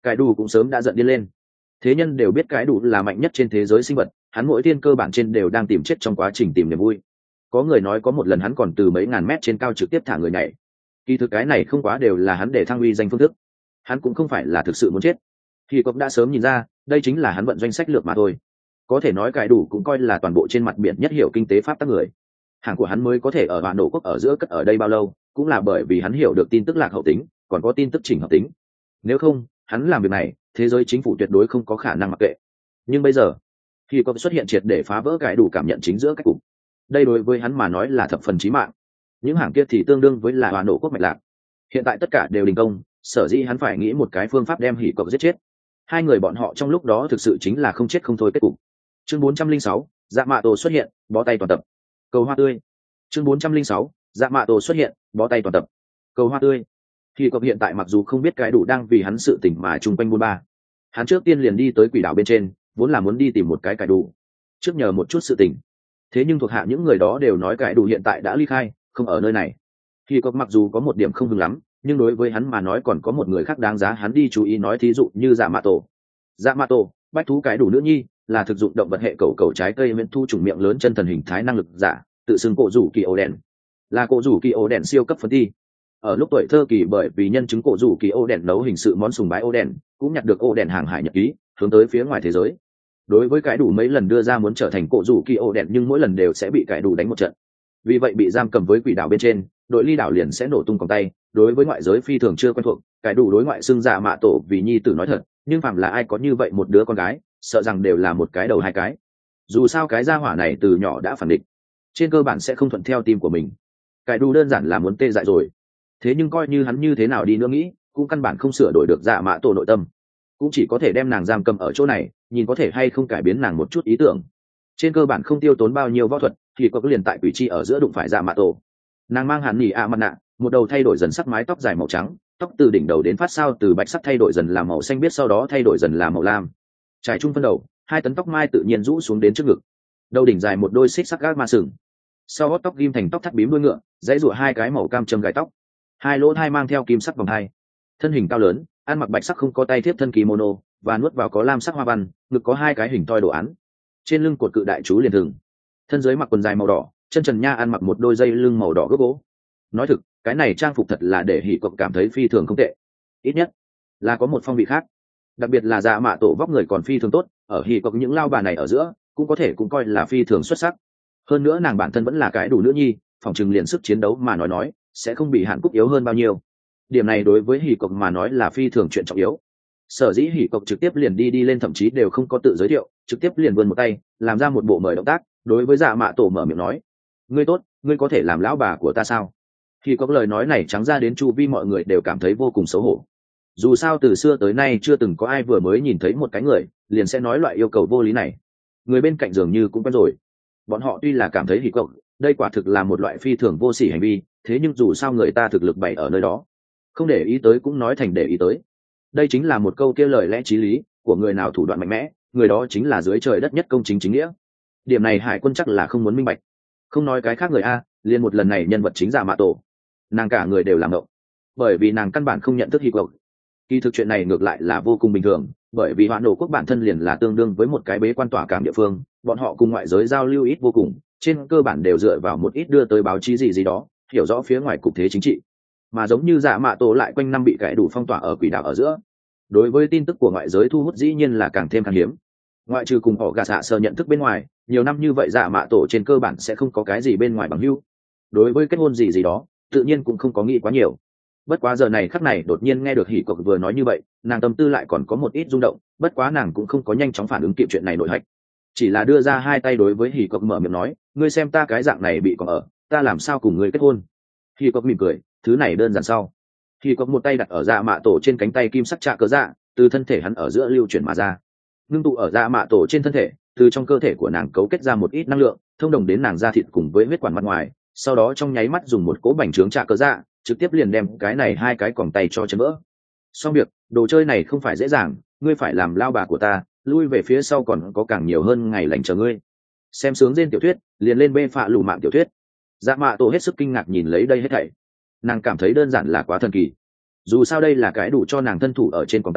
Cái đủ cũng sớm đã giận điên lên. Thế nhân đều biết cái đủ là mạnh nhất trên thế giới sinh vật, hắn mỗi thiên cơ bản trên đều đang tìm chết trong quá trình tìm niềm vui. Có người nói có một lần hắn còn từ mấy ngàn mét trên cao trực tiếp thả người nhảy. Kỳ thực cái này không quá đều là hắn để thăng uy danh phương thức. Hắn cũng không phải là thực sự muốn chết. Thì cũng đã sớm nhìn ra, đây chính là hắn vận doanh sách lược mà thôi. Có thể nói cái đủ cũng coi là toàn bộ trên mặt biển nhất hiểu kinh tế pháp tắc người. Hàng của hắn mới có thể ở Vạn Nổ Quốc ở giữa cất ở đây bao lâu, cũng là bởi vì hắn hiểu được tin tức lạc hậu tính, còn có tin tức chỉnh hợp tính. Nếu không, hắn làm việc này, thế giới chính phủ tuyệt đối không có khả năng mặc kệ. Nhưng bây giờ, khi có xuất hiện triệt để phá vỡ cái đủ cảm nhận chính giữa các cục. Đây đối với hắn mà nói là thập phần chí mạng. Những hàng kia thì tương đương với là Vạn Nổ Quốc mạch lạc. Hiện tại tất cả đều đình công, sở dĩ hắn phải nghĩ một cái phương pháp đem hỉ cộc giết chết. Hai người bọn họ trong lúc đó thực sự chính là không chết không thôi kết cục. Chương 406, Dạ Mạ Tổ xuất hiện, bó tay toàn tập. Cầu hoa tươi. Chương 406, Dạ Mạ Tổ xuất hiện, bó tay toàn tập. Cầu hoa tươi. Hỉ cộc hiện tại mặc dù không biết cái đủ đang vì hắn sự tình mà chung quanh buôn ba. Hắn trước tiên liền đi tới quỷ đảo bên trên, vốn là muốn đi tìm một cái cải đủ, trước nhờ một chút sự tình. Thế nhưng thuộc hạ những người đó đều nói cải đủ hiện tại đã ly khai, không ở nơi này. Hỉ cộc mặc dù có một điểm không hứng lắm, nhưng đối với hắn mà nói còn có một người khác đáng giá hắn đi chú ý, nói thí dụ như Dạ Mạ Tổ. Dạ Mạ Tổ, bách thú cái đủ nữ nhi, là thực dụng động vật hệ cầu trái cây miễn thu chủng miệng lớn chân thần hình thái năng lực giả, tự xưng cổ rủ kỳ ổ đèn, là cổ rủ kỳ ổ đèn siêu cấp phân thi. Ở lúc tuổi thơ kỳ bởi vì nhân chứng cổ rủ kỳ ổ đèn nấu hình sự món sùng bái ổ đèn, cũng nhặt được ổ đèn hàng hải nhật ký, hướng tới phía ngoài thế giới. Đối với cái đủ mấy lần đưa ra muốn trở thành cổ rủ kỳ ổ đèn, nhưng mỗi lần đều sẽ bị cái đủ đánh một trận. Vì vậy bị giam cầm với quỷ đảo bên trên, đội ly đảo liền sẽ nổ tung còng tay. Đối với ngoại giới phi thường chưa quen thuộc, cái đủ đối ngoại xưng Dạ Mạ Tổ vì nhi tử nói thật, nhưng phàm là ai có như vậy một đứa con gái, sợ rằng đều là một cái đầu hai cái. Dù sao cái gia hỏa này từ nhỏ đã phản định, trên cơ bản sẽ không thuận theo tim của mình. Cái đủ đơn giản là muốn tê dại rồi. Thế nhưng coi như hắn như thế nào đi nữa nghĩ, cũng căn bản không sửa đổi được Dạ Mạ Tổ nội tâm, cũng chỉ có thể đem nàng giam cầm ở chỗ này, nhìn có thể hay không cải biến nàng một chút ý tưởng. Trên cơ bản không tiêu tốn bao nhiêu võ thuật, thì có liền tại quỷ chi ở giữa đụng phải Dạ Mạ Tổ. Nàng mang hàn nỉ mặt nạ, một đầu thay đổi dần sắc mái tóc dài màu trắng, tóc từ đỉnh đầu đến phát sao từ bạch sắc thay đổi dần là màu xanh biếc, sau đó thay đổi dần là màu lam. Trải trung phân đầu, 2 tấn tóc mai tự nhiên rũ xuống đến trước ngực, đầu đỉnh dài một đôi xích sắc gác ma sừng, sau gót tóc ghim thành tóc thắt bím đuôi ngựa, dãy rủa 2 cái màu cam châm gài tóc, 2 lỗ thai mang theo kim sắc vòng hai. Thân hình cao lớn, ăn mặc bạch sắc không có tay thiếp thân kimono, và nuốt vào có lam sắc hoa văn, ngực có 2 cái hình toi đồ án, trên lưng cột cự đại chú liền thường. Thân dưới mặc quần dài màu đỏ, chân trần nha ăn mặc một đôi dây lưng màu đỏ gốc gỗ. Nói thực, cái này trang phục thật là để hỉ cộc cảm thấy phi thường không tệ, ít nhất là có một phong vị khác. Đặc biệt là Dạ Mạ Tổ vóc người còn phi thường tốt, ở hỉ cộc những lao bà này ở giữa cũng có thể cũng coi là phi thường xuất sắc. Hơn nữa nàng bản thân vẫn là cái đủ nữ nhi, phòng trừng liền sức chiến đấu mà nói sẽ không bị Hàn Quốc yếu hơn bao nhiêu. Điểm này đối với hỉ cộc mà nói là phi thường chuyện trọng yếu. Sở dĩ hỉ cộc trực tiếp liền đi lên, thậm chí đều không có tự giới thiệu, trực tiếp liền vươn một tay làm ra một bộ mời động tác, đối với Dạ Mạ Tổ mở miệng nói: ngươi tốt, ngươi có thể làm lão bà của ta sao? Khi có lời nói này trắng ra đến chu vi mọi người đều cảm thấy vô cùng xấu hổ. Dù sao từ xưa tới nay chưa từng có ai vừa mới nhìn thấy một cái người liền sẽ nói loại yêu cầu vô lý này. Người bên cạnh dường như cũng quen rồi. Bọn họ tuy là cảm thấy hỉ cộc đây quả thực là một loại phi thường vô sỉ hành vi, thế nhưng dù sao người ta thực lực bày ở nơi đó, không để ý tới cũng nói thành để ý tới. Đây chính là một câu kia lời lẽ chí lý của người nào thủ đoạn mạnh mẽ, người đó chính là dưới trời đất nhất công chính chính nghĩa. Điểm này Hải Quân chắc là không muốn minh bạch. Không nói cái khác người a, liền một lần này nhân vật chính Dạ Mạ Tổ, nàng cả người đều làm ngộng, bởi vì nàng căn bản không nhận thức hỉ cộc. Kỳ thực chuyện này ngược lại là vô cùng bình thường, bởi vì Hoạn Nổ Quốc bản thân liền là tương đương với một cái bế quan tỏa cảng địa phương, bọn họ cùng ngoại giới giao lưu ít vô cùng, trên cơ bản đều dựa vào một ít đưa tới báo chí gì đó, hiểu rõ phía ngoài cục thế chính trị. Mà giống như Dạ Mạ Tổ lại quanh năm bị cải đủ phong tỏa ở quỷ đảo ở giữa, đối với tin tức của ngoại giới thu hút dĩ nhiên là càng thêm khan hiếm. Ngoại trừ cùng họ gà xạ sơ nhận thức bên ngoài, nhiều năm như vậy Dạ Mạ Tổ trên cơ bản sẽ không có cái gì bên ngoài bằng hữu. Đối với kết hôn gì đó tự nhiên cũng không có nghĩ quá nhiều. Bất quá giờ này khắc này đột nhiên nghe được hỉ cộc vừa nói như vậy, nàng tâm tư lại còn có một ít rung động, bất quá nàng cũng không có nhanh chóng phản ứng kịp chuyện này nội hạch, chỉ là đưa ra 2 tay đối với hỉ cộc mở miệng nói: ngươi xem ta cái dạng này bị còn ở, ta làm sao cùng ngươi kết hôn? Hỉ cộc mỉm cười, thứ này đơn giản sau. Hỉ cộc một tay đặt ở Dạ Mạ Tổ trên cánh tay kim sắc trạ cớ dạ, từ thân thể hắn ở giữa lưu chuyển mà ra, ngưng tụ ở Dạ Mạ Tổ trên thân thể, từ trong cơ thể của nàng cấu kết ra một ít năng lượng, thông đồng đến nàng da thịt cùng với huyết quản mặt ngoài, sau đó trong nháy mắt dùng một cỗ bành trướng trạ cớ dạ, trực tiếp liền đem cái này 2 cái còng tay cho chấn vỡ. Xong việc, đồ chơi này không phải dễ dàng, ngươi phải làm lao bà của ta, lui về phía sau còn có càng nhiều hơn ngày lành chờ ngươi. Xem sướng trên tiểu thuyết, liền lên bê phạ lù mạng tiểu thuyết. Dạ Mạ Tổ hết sức kinh ngạc nhìn lấy đây hết thảy, nàng cảm thấy đơn giản là quá thần kỳ. Dù sao đây là cái đủ cho nàng thân thủ ở trên còng tay,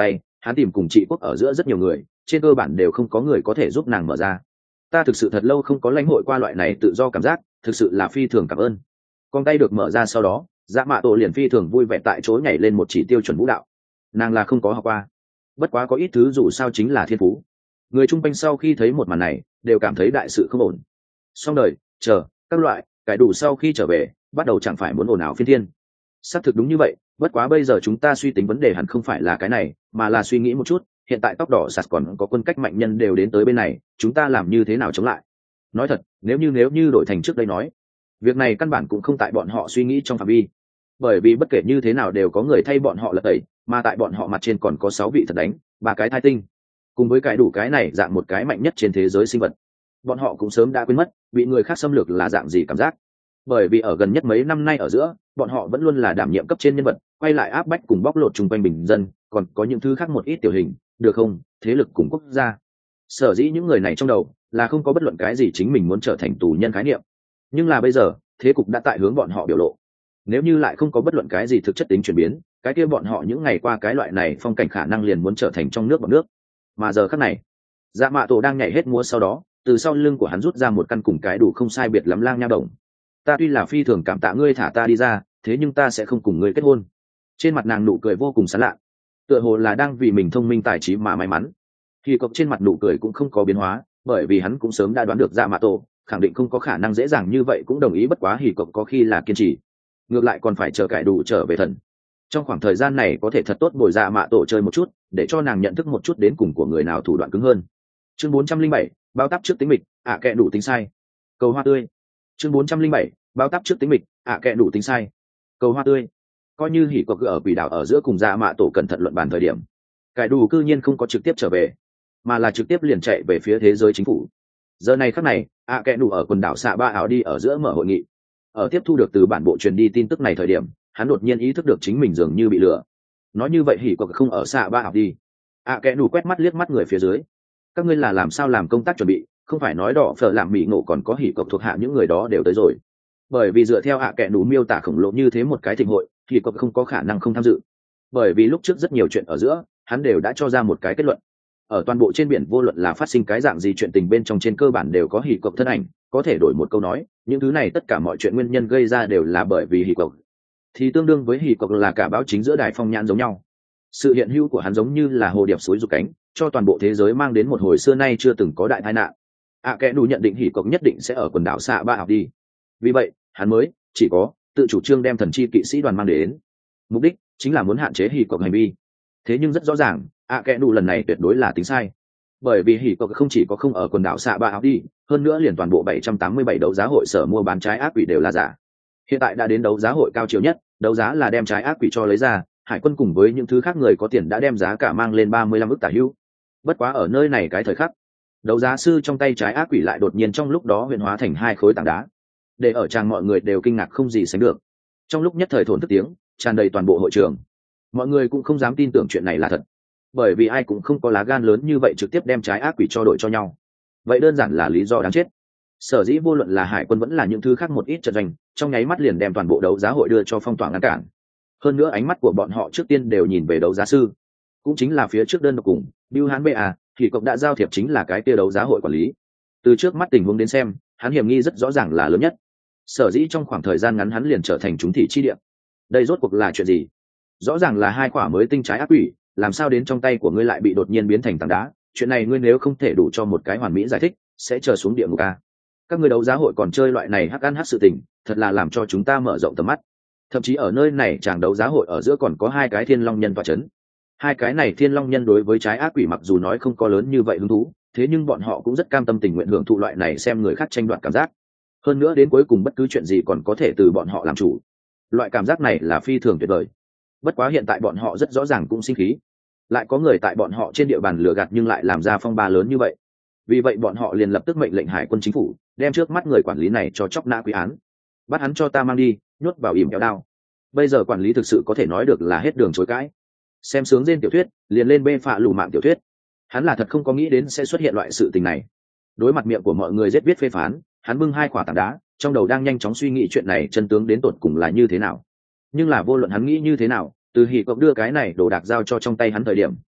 hắn tìm cùng trị quốc ở giữa rất nhiều người, trên cơ bản đều không có người có thể giúp nàng mở ra. Ta thực sự thật lâu không có lãnh hội qua loại này tự do cảm giác, thực sự là phi thường cảm ơn. Con tay được mở ra sau đó, dạ mạ tổ liền phi thường vui vẻ tại chỗ nhảy lên một chỉ tiêu chuẩn vũ đạo. Nàng là không có học qua, bất quá có ít thứ dù sao chính là thiên phú. Người chung quanh sau khi thấy một màn này đều cảm thấy đại sự không ổn. Xong đời, chờ các loại cải đủ sau khi trở về bắt đầu chẳng phải muốn ồn ào phiên thiên. Xác thực đúng như vậy, bất quá bây giờ chúng ta suy tính vấn đề hẳn không phải là cái này, mà là suy nghĩ một chút, hiện tại tóc đỏ sạt còn có quân cách mạnh nhân đều đến tới bên này, chúng ta làm như thế nào chống lại. Nói thật, nếu như đổi thành trước đây nói, việc này căn bản cũng không tại bọn họ suy nghĩ trong phạm vi, bởi vì bất kể như thế nào đều có người thay bọn họ lật tẩy, mà tại bọn họ mặt trên còn có 6 vị thật đánh, 3 cái thai tinh, cùng với cái đủ cái này dạng một cái mạnh nhất trên thế giới sinh vật. Bọn họ cũng sớm đã quên mất bị người khác xâm lược là dạng gì cảm giác, bởi vì ở gần nhất mấy năm nay ở giữa, bọn họ vẫn luôn là đảm nhiệm cấp trên nhân vật, quay lại áp bách cùng bóc lột chung quanh bình dân, còn có những thứ khác một ít tiểu hình, được không, thế lực cùng quốc gia. Sở dĩ những người này trong đầu là không có bất luận cái gì chính mình muốn trở thành tù nhân khái niệm, nhưng là bây giờ thế cục đã tại hướng bọn họ biểu lộ. Nếu như lại không có bất luận cái gì thực chất tính chuyển biến, cái kia bọn họ những ngày qua cái loại này phong cảnh khả năng liền muốn trở thành trong nước bọt nước. Mà giờ khắc này, dạ mạ tổ đang nhảy hết múa, sau đó từ sau lưng của hắn rút ra một căn cùng cái đủ không sai biệt lắm lang nha đồng. Ta tuy là phi thường cảm tạ ngươi thả ta đi ra, thế nhưng ta sẽ không cùng ngươi kết hôn. Trên mặt nàng nụ cười vô cùng sán lạ, tựa hồ là đang vì mình thông minh tài trí mà may mắn. Khi cộc trên mặt nụ cười cũng không có biến hóa, bởi vì hắn cũng sớm đã đoán được dạ mạ tổ khẳng định không có khả năng dễ dàng như vậy cũng đồng ý, bất quá hỉ cộc có khi là kiên trì, ngược lại còn phải chờ cải đủ trở về thần. Trong khoảng thời gian này có thể thật tốt bồi dạ mạ tổ chơi một chút, để cho nàng nhận thức một chút đến cùng của người nào thủ đoạn cứng hơn. Chương 407, bao tắp trước tính mịch, kệ đủ tính sai. Cầu hoa tươi. Chương 407, bao tắp trước tính mịch, kệ đủ tính sai. Cầu hoa tươi. Coi như hỉ cộc ở quỷ đảo ở giữa cùng dạ mạ tổ cẩn thận luận bàn thời điểm, cải đủ cư nhiên không có trực tiếp trở về, mà là trực tiếp liền chạy về phía thế giới chính phủ. Giờ này khắc này, kệ đủ ở quần đảo xạ ba ảo đi ở giữa mở hội nghị. Ở tiếp thu được từ bản bộ truyền đi tin tức này thời điểm, hắn đột nhiên ý thức được chính mình dường như bị lừa. Nói như vậy hỉ cộc không ở xạ ba ảo đi. Kệ đủ quét mắt liếc mắt người phía dưới. Các ngươi là làm sao làm công tác chuẩn bị, không phải nói đỏ phở làm bị ngộ còn có hỉ cộc thuộc hạ những người đó đều tới rồi. Bởi vì dựa theo kệ đủ miêu tả khổng lồ như thế một cái thịnh hội, hỉ cộc không có khả năng không tham dự. Bởi vì lúc trước rất nhiều chuyện ở giữa, hắn đều đã cho ra một cái kết luận. Ở toàn bộ trên biển vô luận là phát sinh cái dạng gì chuyện tình bên trong trên cơ bản đều có hỉ cộc thân ảnh, có thể đổi một câu nói, những thứ này tất cả mọi chuyện nguyên nhân gây ra đều là bởi vì hỉ cộc. Thì tương đương với hỉ cộc là cả báo chính giữa đài phong nhãn giống nhau. Sự hiện hữu của hắn giống như là hồ điệp suối rục cánh, cho toàn bộ thế giới mang đến một hồi xưa nay chưa từng có đại tai nạn. Kẻ đủ nhận định hỉ cộc nhất định sẽ ở quần đảo xạ ba học đi, vì vậy hắn mới chỉ có tự chủ trương đem thần chi kỵ sĩ đoàn mang đến, mục đích chính là muốn hạn chế hỉ cộc hành vi. Thế nhưng rất rõ ràng, kẻ đủ lần này tuyệt đối là tính sai, bởi vì hỉ cộc không chỉ có không ở quần đảo xạ ba học đi, hơn nữa liền toàn bộ 787 đấu giá hội sở mua bán trái ác quỷ đều là giả. Hiện tại đã đến đấu giá hội cao chiều nhất, đấu giá là đem trái ác quỷ cho lấy ra, hải quân cùng với những thứ khác người có tiền đã đem giá cả mang lên 35 ức tả hữu. Bất quá ở nơi này cái thời khắc, đấu giá sư trong tay trái ác quỷ lại đột nhiên trong lúc đó huyễn hóa thành 2 khối tảng đá, để ở tràng mọi người đều kinh ngạc không gì sánh được. Trong lúc nhất thời thổn thức tiếng tràn đầy toàn bộ hội trường, mọi người cũng không dám tin tưởng chuyện này là thật, bởi vì ai cũng không có lá gan lớn như vậy trực tiếp đem trái ác quỷ cho đổi cho nhau. Vậy đơn giản là lý do đáng chết. Sở dĩ vô luận là hải quân vẫn là những thứ khác một ít trận doanh, trong nháy mắt liền đem toàn bộ đấu giá hội đưa cho phong tỏa ngăn cản. Hơn nữa ánh mắt của bọn họ trước tiên đều nhìn về đấu giá sư, cũng chính là phía trước đơn độc cùng Bưu Hán BA, thì cộc đã giao thiệp chính là cái kia đấu giá hội quản lý. Từ trước mắt tình huống đến xem, hắn hiểm nghi rất rõ ràng là lớn nhất. Sở dĩ trong khoảng thời gian ngắn hắn liền trở thành chúng thị chi địa. Đây rốt cuộc là chuyện gì? Rõ ràng là 2 quả mới tinh trái ác quỷ, làm sao đến trong tay của ngươi lại bị đột nhiên biến thành tảng đá? Chuyện này ngươi nếu không thể đủ cho một cái hoàn mỹ giải thích, sẽ chờ xuống địa ngục a. Các ngươi đấu giá hội còn chơi loại này hắc ăn hắc sự tình, thật là làm cho chúng ta mở rộng tầm mắt. Thậm chí ở nơi này chàng đấu giá hội ở giữa còn có 2 cái thiên long nhân tọa chấn. 2 cái này thiên long nhân đối với trái ác quỷ mặc dù nói không có lớn như vậy hứng thú, thế nhưng bọn họ cũng rất cam tâm tình nguyện hưởng thụ loại này xem người khác tranh đoạt cảm giác. Hơn nữa đến cuối cùng bất cứ chuyện gì còn có thể từ bọn họ làm chủ. Loại cảm giác này là phi thường tuyệt vời. Bất quá hiện tại bọn họ rất rõ ràng cũng sinh khí. Lại có người tại bọn họ trên địa bàn lừa gạt nhưng lại làm ra phong ba lớn như vậy. Vì vậy bọn họ liền lập tức mệnh lệnh hải quân chính phủ đem trước mắt người quản lý này cho chóc nã quy án, bắt hắn cho ta mang đi, nhốt vào ỉm kéo đao. Bây giờ quản lý thực sự có thể nói được là hết đường chối cãi. Xem sướng trên tiểu thuyết liền lên bê phạ lù mạng tiểu thuyết, hắn là thật không có nghĩ đến sẽ xuất hiện loại sự tình này. Đối mặt miệng của mọi người rất biết phê phán, hắn bưng 2 quả tảng đá, trong đầu đang nhanh chóng suy nghĩ chuyện này chân tướng đến tột cùng là như thế nào. Nhưng là vô luận hắn nghĩ như thế nào, từ hỉ cộc đưa cái này đồ đạc giao cho trong tay hắn thời điểm,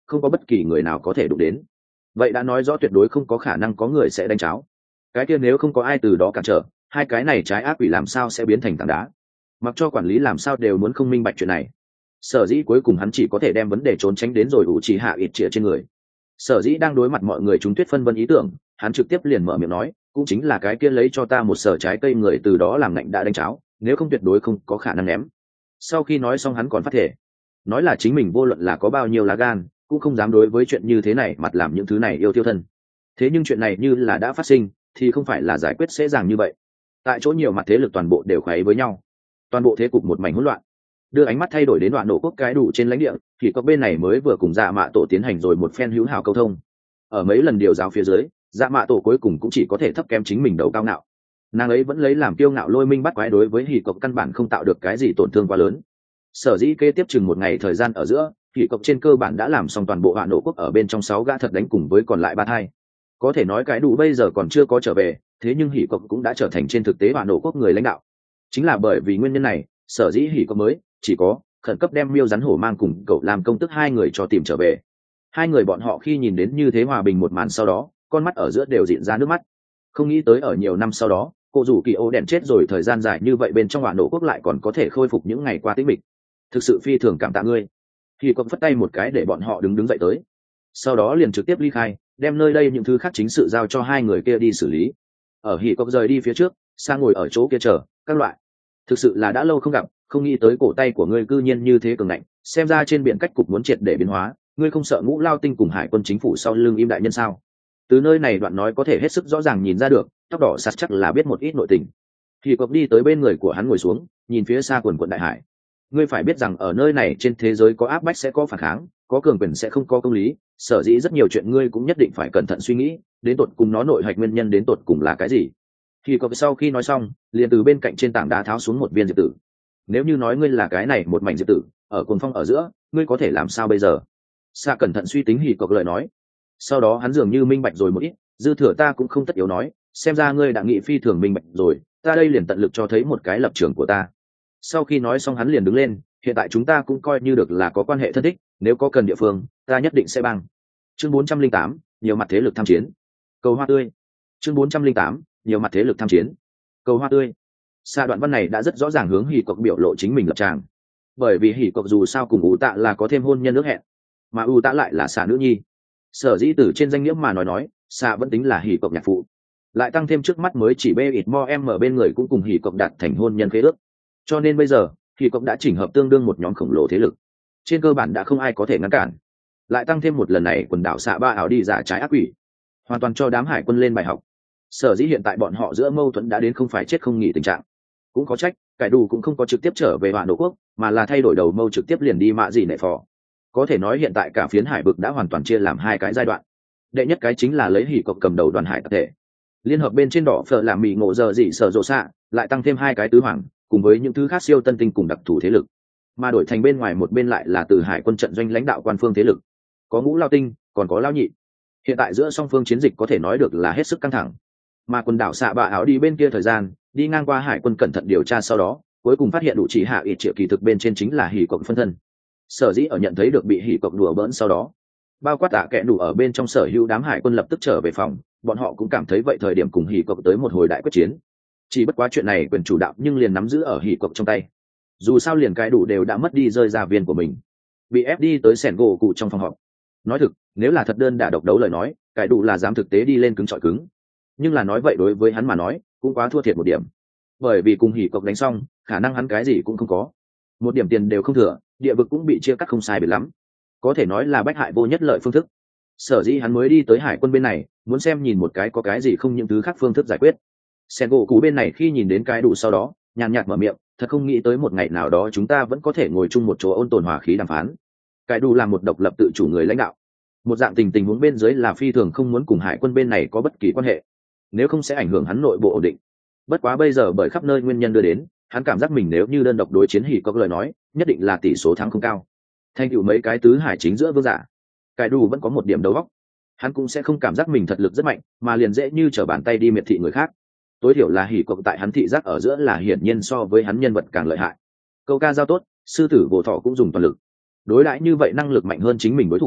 không có bất kỳ người nào có thể đụng đến. Vậy đã nói rõ tuyệt đối không có khả năng có người sẽ đánh cháo. Cái kia nếu không có ai từ đó cản trở, hai cái này trái ác quỷ làm sao sẽ biến thành tảng đá? Mặc cho quản lý làm sao đều muốn không minh bạch chuyện này. Sở dĩ cuối cùng hắn chỉ có thể đem vấn đề trốn tránh đến rồi ủ trì hạ ít chĩa trên người. Sở dĩ đang đối mặt mọi người chúng tuyết phân vân ý tưởng, hắn trực tiếp liền mở miệng nói, cũng chính là cái kia lấy cho ta một sở trái cây người từ đó làm ngạnh đã đánh cháo, nếu không tuyệt đối không có khả năng ném. Sau khi nói xong hắn còn phát thể nói là chính mình vô luận là có bao nhiêu lá gan cũng không dám đối với chuyện như thế này mặt làm những thứ này yêu tiêu thân. Thế nhưng chuyện này như là đã phát sinh thì không phải là giải quyết dễ dàng như vậy. Tại chỗ nhiều mặt thế lực toàn bộ đều khuấy với nhau, toàn bộ thế cục một mảnh hỗn loạn. Đưa ánh mắt thay đổi đến đoạn nổ quốc cái đủ trên lãnh địa thì có bên này mới vừa cùng dạ mạ tổ tiến hành rồi một phen hữu hảo câu thông. Ở mấy lần điều giáo phía dưới, dạ mạ tổ cuối cùng cũng chỉ có thể thấp kém chính mình đầu cao ngạo. Nàng ấy vẫn lấy làm kiêu ngạo lôi minh bắt quái đối với hỉ cộc căn bản không tạo được cái gì tổn thương quá lớn. Sở dĩ kế tiếp chừng một ngày thời gian ở giữa, hỉ cộc trên cơ bản đã làm xong toàn bộ đoạn nổ quốc ở bên trong 6 gã thật đánh cùng với còn lại 3 thai. Có thể nói cái đủ bây giờ còn chưa có trở về, thế nhưng hỉ cộc cũng đã trở thành trên thực tế đoạn nổ quốc người lãnh đạo. Chính là bởi vì nguyên nhân này, sở dĩ hỉ cộc mới chỉ có khẩn cấp đem miêu rắn hổ mang cùng cậu làm công tức hai người cho tìm trở về. Hai người bọn họ khi nhìn đến như thế hòa bình một màn sau đó, con mắt ở giữa đều dịn ra nước mắt. Không nghĩ tới ở nhiều năm sau đó, cô rủ kỳ ô đèn chết rồi thời gian dài như vậy bên trong đoạn nổ quốc lại còn có thể khôi phục những ngày qua tĩnh mịch. Thực sự phi thường cảm tạ ngươi. Hỉ cộc phất tay một cái để bọn họ đứng dậy tới. Sau đó liền trực tiếp ly khai, đem nơi đây những thứ khác chính sự giao cho hai người kia đi xử lý. Ở hỉ cộc rời đi phía trước, sang ngồi ở chỗ kia chờ các loại. Thực sự là đã lâu không gặp, không nghĩ tới cổ tay của ngươi cư nhiên như thế cường ngạnh, xem ra trên biển cách cục muốn triệt để biến hóa, ngươi không sợ Ngũ Lao Tinh cùng hải quân chính phủ sau lưng im đại nhân sao? Từ nơi này đoạn nói có thể hết sức rõ ràng nhìn ra được, tóc đỏ sặc chắc là biết một ít nội tình. Hỉ cộc đi tới bên người của hắn ngồi xuống, nhìn phía xa quần quần đại hải. Ngươi phải biết rằng ở nơi này trên thế giới có áp bách sẽ có phản kháng, có cường quyền sẽ không có công lý, sở dĩ rất nhiều chuyện ngươi cũng nhất định phải cẩn thận suy nghĩ, đến tột cùng nó nội hạch nguyên nhân đến tột cùng là cái gì. Thì có sau khi nói xong, liền từ bên cạnh trên tảng đá tháo xuống một viên diệp tử. Nếu như nói ngươi là cái này một mảnh diệp tử, ở cuồng phong ở giữa, ngươi có thể làm sao bây giờ? Sa cẩn thận suy tính hỉ cộc lời nói. Sau đó hắn dường như minh bạch rồi một ít, dư thừa ta cũng không tất yếu nói, xem ra ngươi đã nghị phi thường minh bạch rồi, ta đây liền tận lực cho thấy một cái lập trường của ta. Sau khi nói xong hắn liền đứng lên, hiện tại chúng ta cũng coi như được là có quan hệ thân thích, nếu có cần địa phương ta nhất định sẽ bằng. Chương 408, nhiều mặt thế lực tham chiến. Cầu hoa tươi. Chương 408, nhiều mặt thế lực tham chiến. Cầu hoa tươi. Xa đoạn văn này đã rất rõ ràng hướng hỉ cộc biểu lộ chính mình lập tràng, bởi vì hỉ cộc dù sao cùng ủ tạ là có thêm hôn nhân ước hẹn, mà ủ tạ lại là xà nữ nhi. Sở dĩ từ trên danh nghĩa mà nói xà vẫn tính là hỉ cộc nhạc phụ, lại tăng thêm trước mắt mới chỉ bê ít mo em ở bên người cũng cùng hỉ cộc đạt thành hôn nhân khế ước, cho nên bây giờ hỉ cộc đã chỉnh hợp tương đương một nhóm khổng lồ thế lực, trên cơ bản đã không ai có thể ngăn cản. Lại tăng thêm một lần này quần đảo xạ ba ảo đi giả trái ác quỷ, hoàn toàn cho đám hải quân lên bài học. Sở dĩ hiện tại bọn họ giữa mâu thuẫn đã đến không phải chết không nghỉ tình trạng. Cũng có trách cải đủ cũng không có trực tiếp trở về Vạn Đô quốc, mà là thay đổi đầu mâu trực tiếp liền đi mạ gì nệ phò. Có thể nói hiện tại cả phiến hải vực đã hoàn toàn chia làm hai cái giai đoạn. Đệ nhất cái chính là lấy hỉ cộc cầm đầu đoàn hải tập thể, liên hợp bên trên đỏ phở làm mì ngộ giờ dị sở rộ xạ, lại tăng thêm hai cái tứ hoàng cùng với những thứ khác siêu tân tinh cùng đặc thù thế lực, mà đổi thành bên ngoài một bên lại là từ hải quân trận doanh lãnh đạo quan phương thế lực, có Ngũ Lao Tinh còn có Lao Nhị. Hiện tại giữa song phương chiến dịch có thể nói được là hết sức căng thẳng, mà quần đảo xạ bạ áo đi bên kia thời gian đi ngang qua hải quân cẩn thận điều tra sau đó cuối cùng phát hiện đủ chỉ hạ ít triệu kỳ thực bên trên chính là hỉ cộc phân thân. Sở dĩ ở nhận thấy được bị hỉ cộc đùa bỡn sau đó, bao quát tạ kệ đủ ở bên trong sở hữu đám hải quân lập tức trở về phòng, bọn họ cũng cảm thấy vậy thời điểm cùng hỉ cộc tới một hồi đại quyết chiến. Chỉ bất quá chuyện này quyền chủ đạo nhưng liền nắm giữ ở hỉ cộc trong tay, dù sao liền cái đủ đều đã mất đi rơi ra viên của mình, bị ép đi tới sẻn gỗ cụ trong phòng họp. Nói thực, nếu là thật đơn đả độc đấu lời nói, cái đủ là dám thực tế đi lên cứng trọi cứng, nhưng là nói vậy đối với hắn mà nói cũng quá thua thiệt một điểm, bởi vì cùng hỉ cộc đánh xong khả năng hắn cái gì cũng không có, một điểm tiền đều không thừa, địa vực cũng bị chia cắt không sai biệt lắm, có thể nói là bách hại vô nhất lợi phương thức. Sở dĩ hắn mới đi tới hải quân bên này, muốn xem nhìn một cái có cái gì không những thứ khác phương thức giải quyết. Sen gỗ cú bên này khi nhìn đến cái đủ sau đó nhàn nhạt mở miệng, thật không nghĩ tới một ngày nào đó chúng ta vẫn có thể ngồi chung một chỗ ôn tồn hòa khí đàm phán. Cái đủ là một độc lập tự chủ người lãnh đạo, một dạng tình huống bên dưới là phi thường không muốn cùng hải quân bên này có bất kỳ quan hệ, nếu không sẽ ảnh hưởng hắn nội bộ ổn định. Bất quá bây giờ bởi khắp nơi nguyên nhân đưa đến, hắn cảm giác mình nếu như đơn độc đối chiến hỉ có lời nói nhất định là tỷ số thắng không cao. Thành tựu mấy cái tứ hải chính giữa vương giả, cái đủ vẫn có một điểm đầu óc, hắn cũng sẽ không cảm giác mình thật lực rất mạnh mà liền dễ như trở bàn tay đi miệt thị người khác. Tối thiểu là hỉ cộc tại hắn thị giác ở giữa là hiển nhiên so với hắn nhân vật càng lợi hại. Câu ca giao tốt, sư tử vô thọ cũng dùng toàn lực, đối đãi như vậy năng lực mạnh hơn chính mình đối thủ,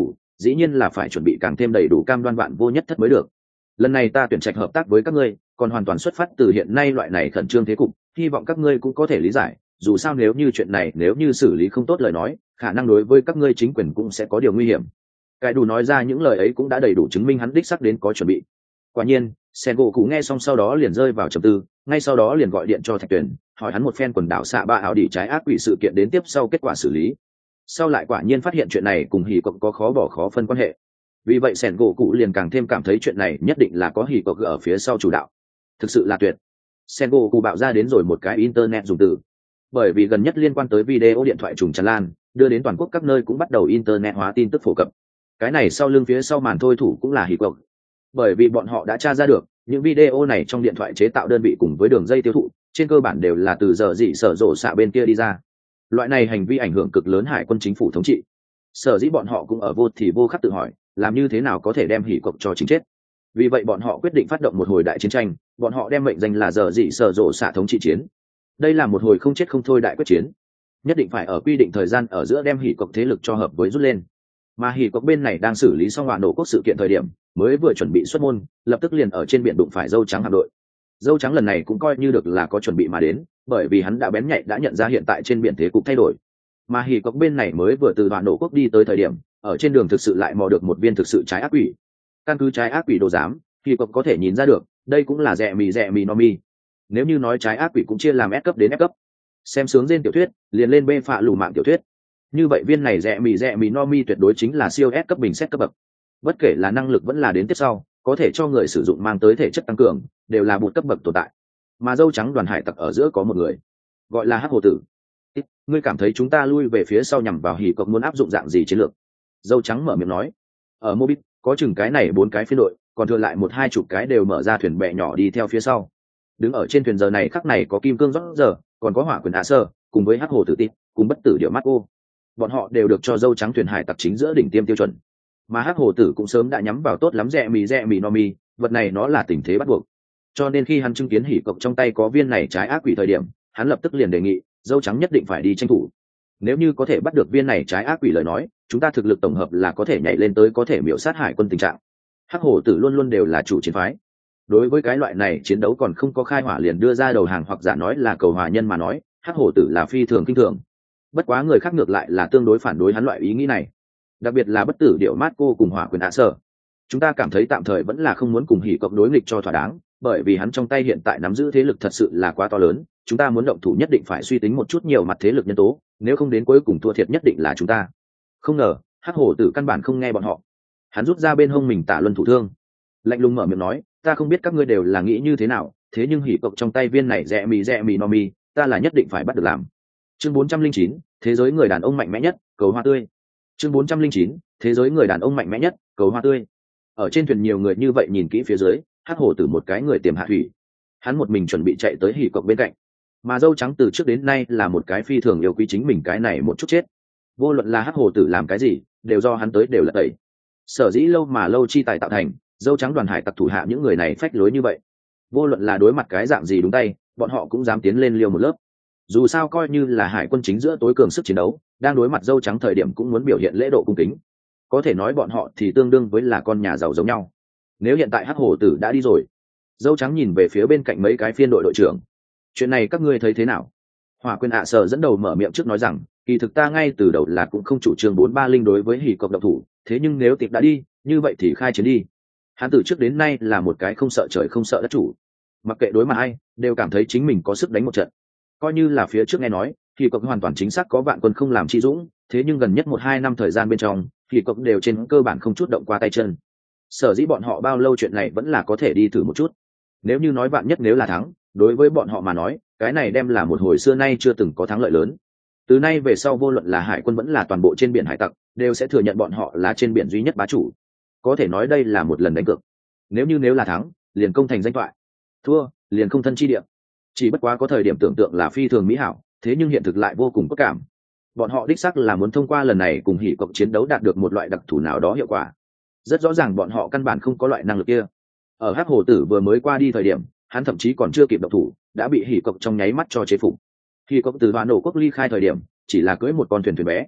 dĩ nhiên là phải chuẩn bị càng thêm đầy đủ cam đoan vạn vô nhất thất mới được. Lần này ta tuyển trạch hợp tác với các ngươi còn hoàn toàn xuất phát từ hiện nay loại này khẩn trương thế cục, hy vọng các ngươi cũng có thể lý giải, dù sao nếu như chuyện này nếu như xử lý không tốt lời nói, khả năng đối với các ngươi chính quyền cũng sẽ có điều nguy hiểm. Cái đủ nói ra những lời ấy cũng đã đầy đủ chứng minh hắn đích xác đến có chuẩn bị. Quả nhiên Sengoku nghe xong sau đó liền rơi vào trầm tư, ngay sau đó liền gọi điện cho Thạch Tuyền, hỏi hắn một phen quần đảo xạ ba áo đỉ trái ác quỷ sự kiện đến tiếp sau kết quả xử lý. Sau lại quả nhiên phát hiện chuyện này cùng hỉ cộc có khó bỏ khó phân quan hệ, vì vậy Sengoku liền càng thêm cảm thấy chuyện này nhất định là có hỉ cộc ở phía sau chủ đạo. Thực sự là tuyệt. Sengoku bạo ra đến rồi một cái internet dùng từ, bởi vì gần nhất liên quan tới video điện thoại trùng tràn lan, đưa đến toàn quốc các nơi cũng bắt đầu internet hóa tin tức phổ cập. Cái này sau lưng phía sau màn thôi thủ cũng là hỉ cộc, bởi vì bọn họ đã tra ra được những video này trong điện thoại chế tạo đơn vị cùng với đường dây tiêu thụ trên cơ bản đều là từ giờ dị sở rộ xạ bên kia đi ra. Loại này hành vi ảnh hưởng cực lớn hải quân chính phủ thống trị. Sở dĩ bọn họ cũng ở vô thì vô khắc tự hỏi làm như thế nào có thể đem hỉ cộc cho chính chết. Vì vậy bọn họ quyết định phát động một hồi đại chiến tranh, bọn họ đem mệnh danh là giờ dị sở rộ xạ thống trị chiến. Đây là một hồi không chết không thôi đại quyết chiến, nhất định phải ở quy định thời gian ở giữa đem hỉ cộc thế lực cho hợp với rút lên. Mà hỉ cộc bên này đang xử lý xong hỏa nổ quốc sự kiện thời điểm mới vừa chuẩn bị xuất môn, lập tức liền ở trên biển đụng phải dâu trắng hạm đội. Dâu trắng lần này cũng coi như được là có chuẩn bị mà đến, bởi vì hắn đã bén nhạy đã nhận ra hiện tại trên biển thế cục thay đổi. Mà hỉ cộc bên này mới vừa từ hỏa nổ quốc đi tới thời điểm, ở trên đường thực sự lại mò được một viên thực sự trái ác quỷ. Căn cứ trái ác quỷ đồ giám, hỉ cộc có thể nhìn ra được đây cũng là rẻ mì no mi. Nếu như nói trái ác quỷ cũng chia làm S cấp đến F cấp, xem sướng trên tiểu thuyết liền lên bê phạ lù mạng tiểu thuyết, như vậy viên này rẻ mì no mi tuyệt đối chính là siêu S cấp bình xét cấp bậc. Bất kể là năng lực vẫn là đến tiếp sau có thể cho người sử dụng mang tới thể chất tăng cường, đều là một cấp bậc tồn tại. Mà dâu trắng đoàn hải tặc ở giữa có một người gọi là hắc hồ tử. Ngươi cảm thấy chúng ta lui về phía sau nhằm vào hỉ cộc muốn áp dụng dạng gì chiến lược? Dâu trắng mở miệng nói. Ở Mobit có chừng cái này 4 cái phiên đội, còn thừa lại 1-2 cái đều mở ra thuyền bè nhỏ đi theo phía sau. Đứng ở trên thuyền giờ này khắc này có kim cương rót giờ, còn có hỏa quyền ạ sơ cùng với hắc hồ tử tít cùng bất tử điệu mắt ô. Bọn họ đều được cho dâu trắng thuyền hải tặc chính giữa đỉnh tiêm tiêu chuẩn. Mà hắc hồ tử cũng sớm đã nhắm vào tốt lắm rẻ mì no mi, vật này nó là tình thế bắt buộc. Cho nên khi hắn chứng kiến hỉ cộc trong tay có viên này trái ác quỷ thời điểm, hắn lập tức liền đề nghị dâu trắng nhất định phải đi tranh thủ. Nếu như có thể bắt được viên này trái ác quỷ lời nói, chúng ta thực lực tổng hợp là có thể nhảy lên tới có thể miểu sát hải quân tình trạng. Hắc hồ tử luôn luôn đều là chủ chiến phái, đối với cái loại này chiến đấu còn không có khai hỏa liền đưa ra đầu hàng hoặc giả nói là cầu hòa nhân mà nói, hắc hồ tử là phi thường kinh thường. Bất quá người khác ngược lại là tương đối phản đối hắn loại ý nghĩ này, đặc biệt là bất tử điệu mát cô cùng hỏa quyền ạ sở. Chúng ta cảm thấy tạm thời vẫn là không muốn cùng hỉ cộc đối nghịch cho thỏa đáng, bởi vì hắn trong tay hiện tại nắm giữ thế lực thật sự là quá to lớn, chúng ta muốn động thủ nhất định phải suy tính một chút nhiều mặt thế lực nhân tố, nếu không đến cuối cùng thua thiệt nhất định là chúng ta. Không ngờ hắc hổ tử căn bản không nghe bọn họ, hắn rút ra bên hông mình tả luân thủ thương, lạnh lùng mở miệng nói, ta không biết các ngươi đều là nghĩ như thế nào, thế nhưng hỉ cộc trong tay viên này rẻ mì no mi, ta là nhất định phải bắt được làm. Chương 409, thế giới người đàn ông mạnh mẽ nhất, cầu hoa tươi. Chương 409, thế giới người đàn ông mạnh mẽ nhất, cầu hoa tươi. Ở trên thuyền nhiều người như vậy nhìn kỹ phía dưới, hắc hổ tử một cái người tiềm hạ thủy, hắn một mình chuẩn bị chạy tới hỉ cộc bên cạnh. Mà dâu trắng từ trước đến nay là một cái phi thường yêu quý chính mình cái này một chút chết, vô luận là hắc hổ tử làm cái gì đều do hắn tới đều là tẩy. Sở dĩ lâu mà lâu chi tài tạo thành, dâu trắng đoàn hải tặc thủ hạ những người này phách lối như vậy, vô luận là đối mặt cái dạng gì đúng tay, bọn họ cũng dám tiến lên liêu một lớp. Dù sao coi như là hải quân chính giữa tối cường sức chiến đấu, đang đối mặt dâu trắng thời điểm cũng muốn biểu hiện lễ độ cung kính. Có thể nói bọn họ thì tương đương với là con nhà giàu giống nhau. Nếu hiện tại hắc hổ tử đã đi rồi, dâu trắng nhìn về phía bên cạnh mấy cái phiên đội đội trưởng, chuyện này các ngươi thấy thế nào? Hỏa quyền ạ sở dẫn đầu mở miệng trước nói rằng, kỳ thực ta ngay từ đầu là cũng không chủ trương 430 đối với hỉ cộc độc thủ, thế nhưng nếu tiệp đã đi, như vậy thì khai chiến đi. Hắn từ trước đến nay là một cái không sợ trời không sợ đất chủ, mặc kệ đối mặt ai đều cảm thấy chính mình có sức đánh một trận. Coi như là phía trước nghe nói hỉ cộc hoàn toàn chính xác có vạn quân không làm chi dũng, thế nhưng gần nhất 1-2 năm thời gian bên trong hỉ cộc đều trên cơ bản không chút động qua tay chân. Sở dĩ bọn họ bao lâu chuyện này vẫn là có thể đi thử một chút. Nếu như nói vạn nhất nếu là thắng, đối với bọn họ mà nói cái này đem là một hồi xưa nay chưa từng có thắng lợi lớn. Từ nay về sau vô luận là hải quân vẫn là toàn bộ trên biển hải tặc đều sẽ thừa nhận bọn họ là trên biển duy nhất bá chủ. Có thể nói đây là một lần đánh cược. Nếu là thắng liền công thành danh thoại, thua liền không thân chi địa. Chỉ bất quá có thời điểm tưởng tượng là phi thường mỹ hảo, thế nhưng hiện thực lại vô cùng bất cảm. Bọn họ đích xác là muốn thông qua lần này cùng hỉ cộc chiến đấu đạt được một loại đặc thù nào đó hiệu quả. Rất rõ ràng bọn họ căn bản không có loại năng lực kia. Ở hắc hồ tử vừa mới qua đi thời điểm, hắn thậm chí còn chưa kịp động thủ đã bị hỉ cộc trong nháy mắt cho chế phục. Hỉ cộc từ Hoa Nổ quốc ly khai thời điểm chỉ là cưỡi một con thuyền bé,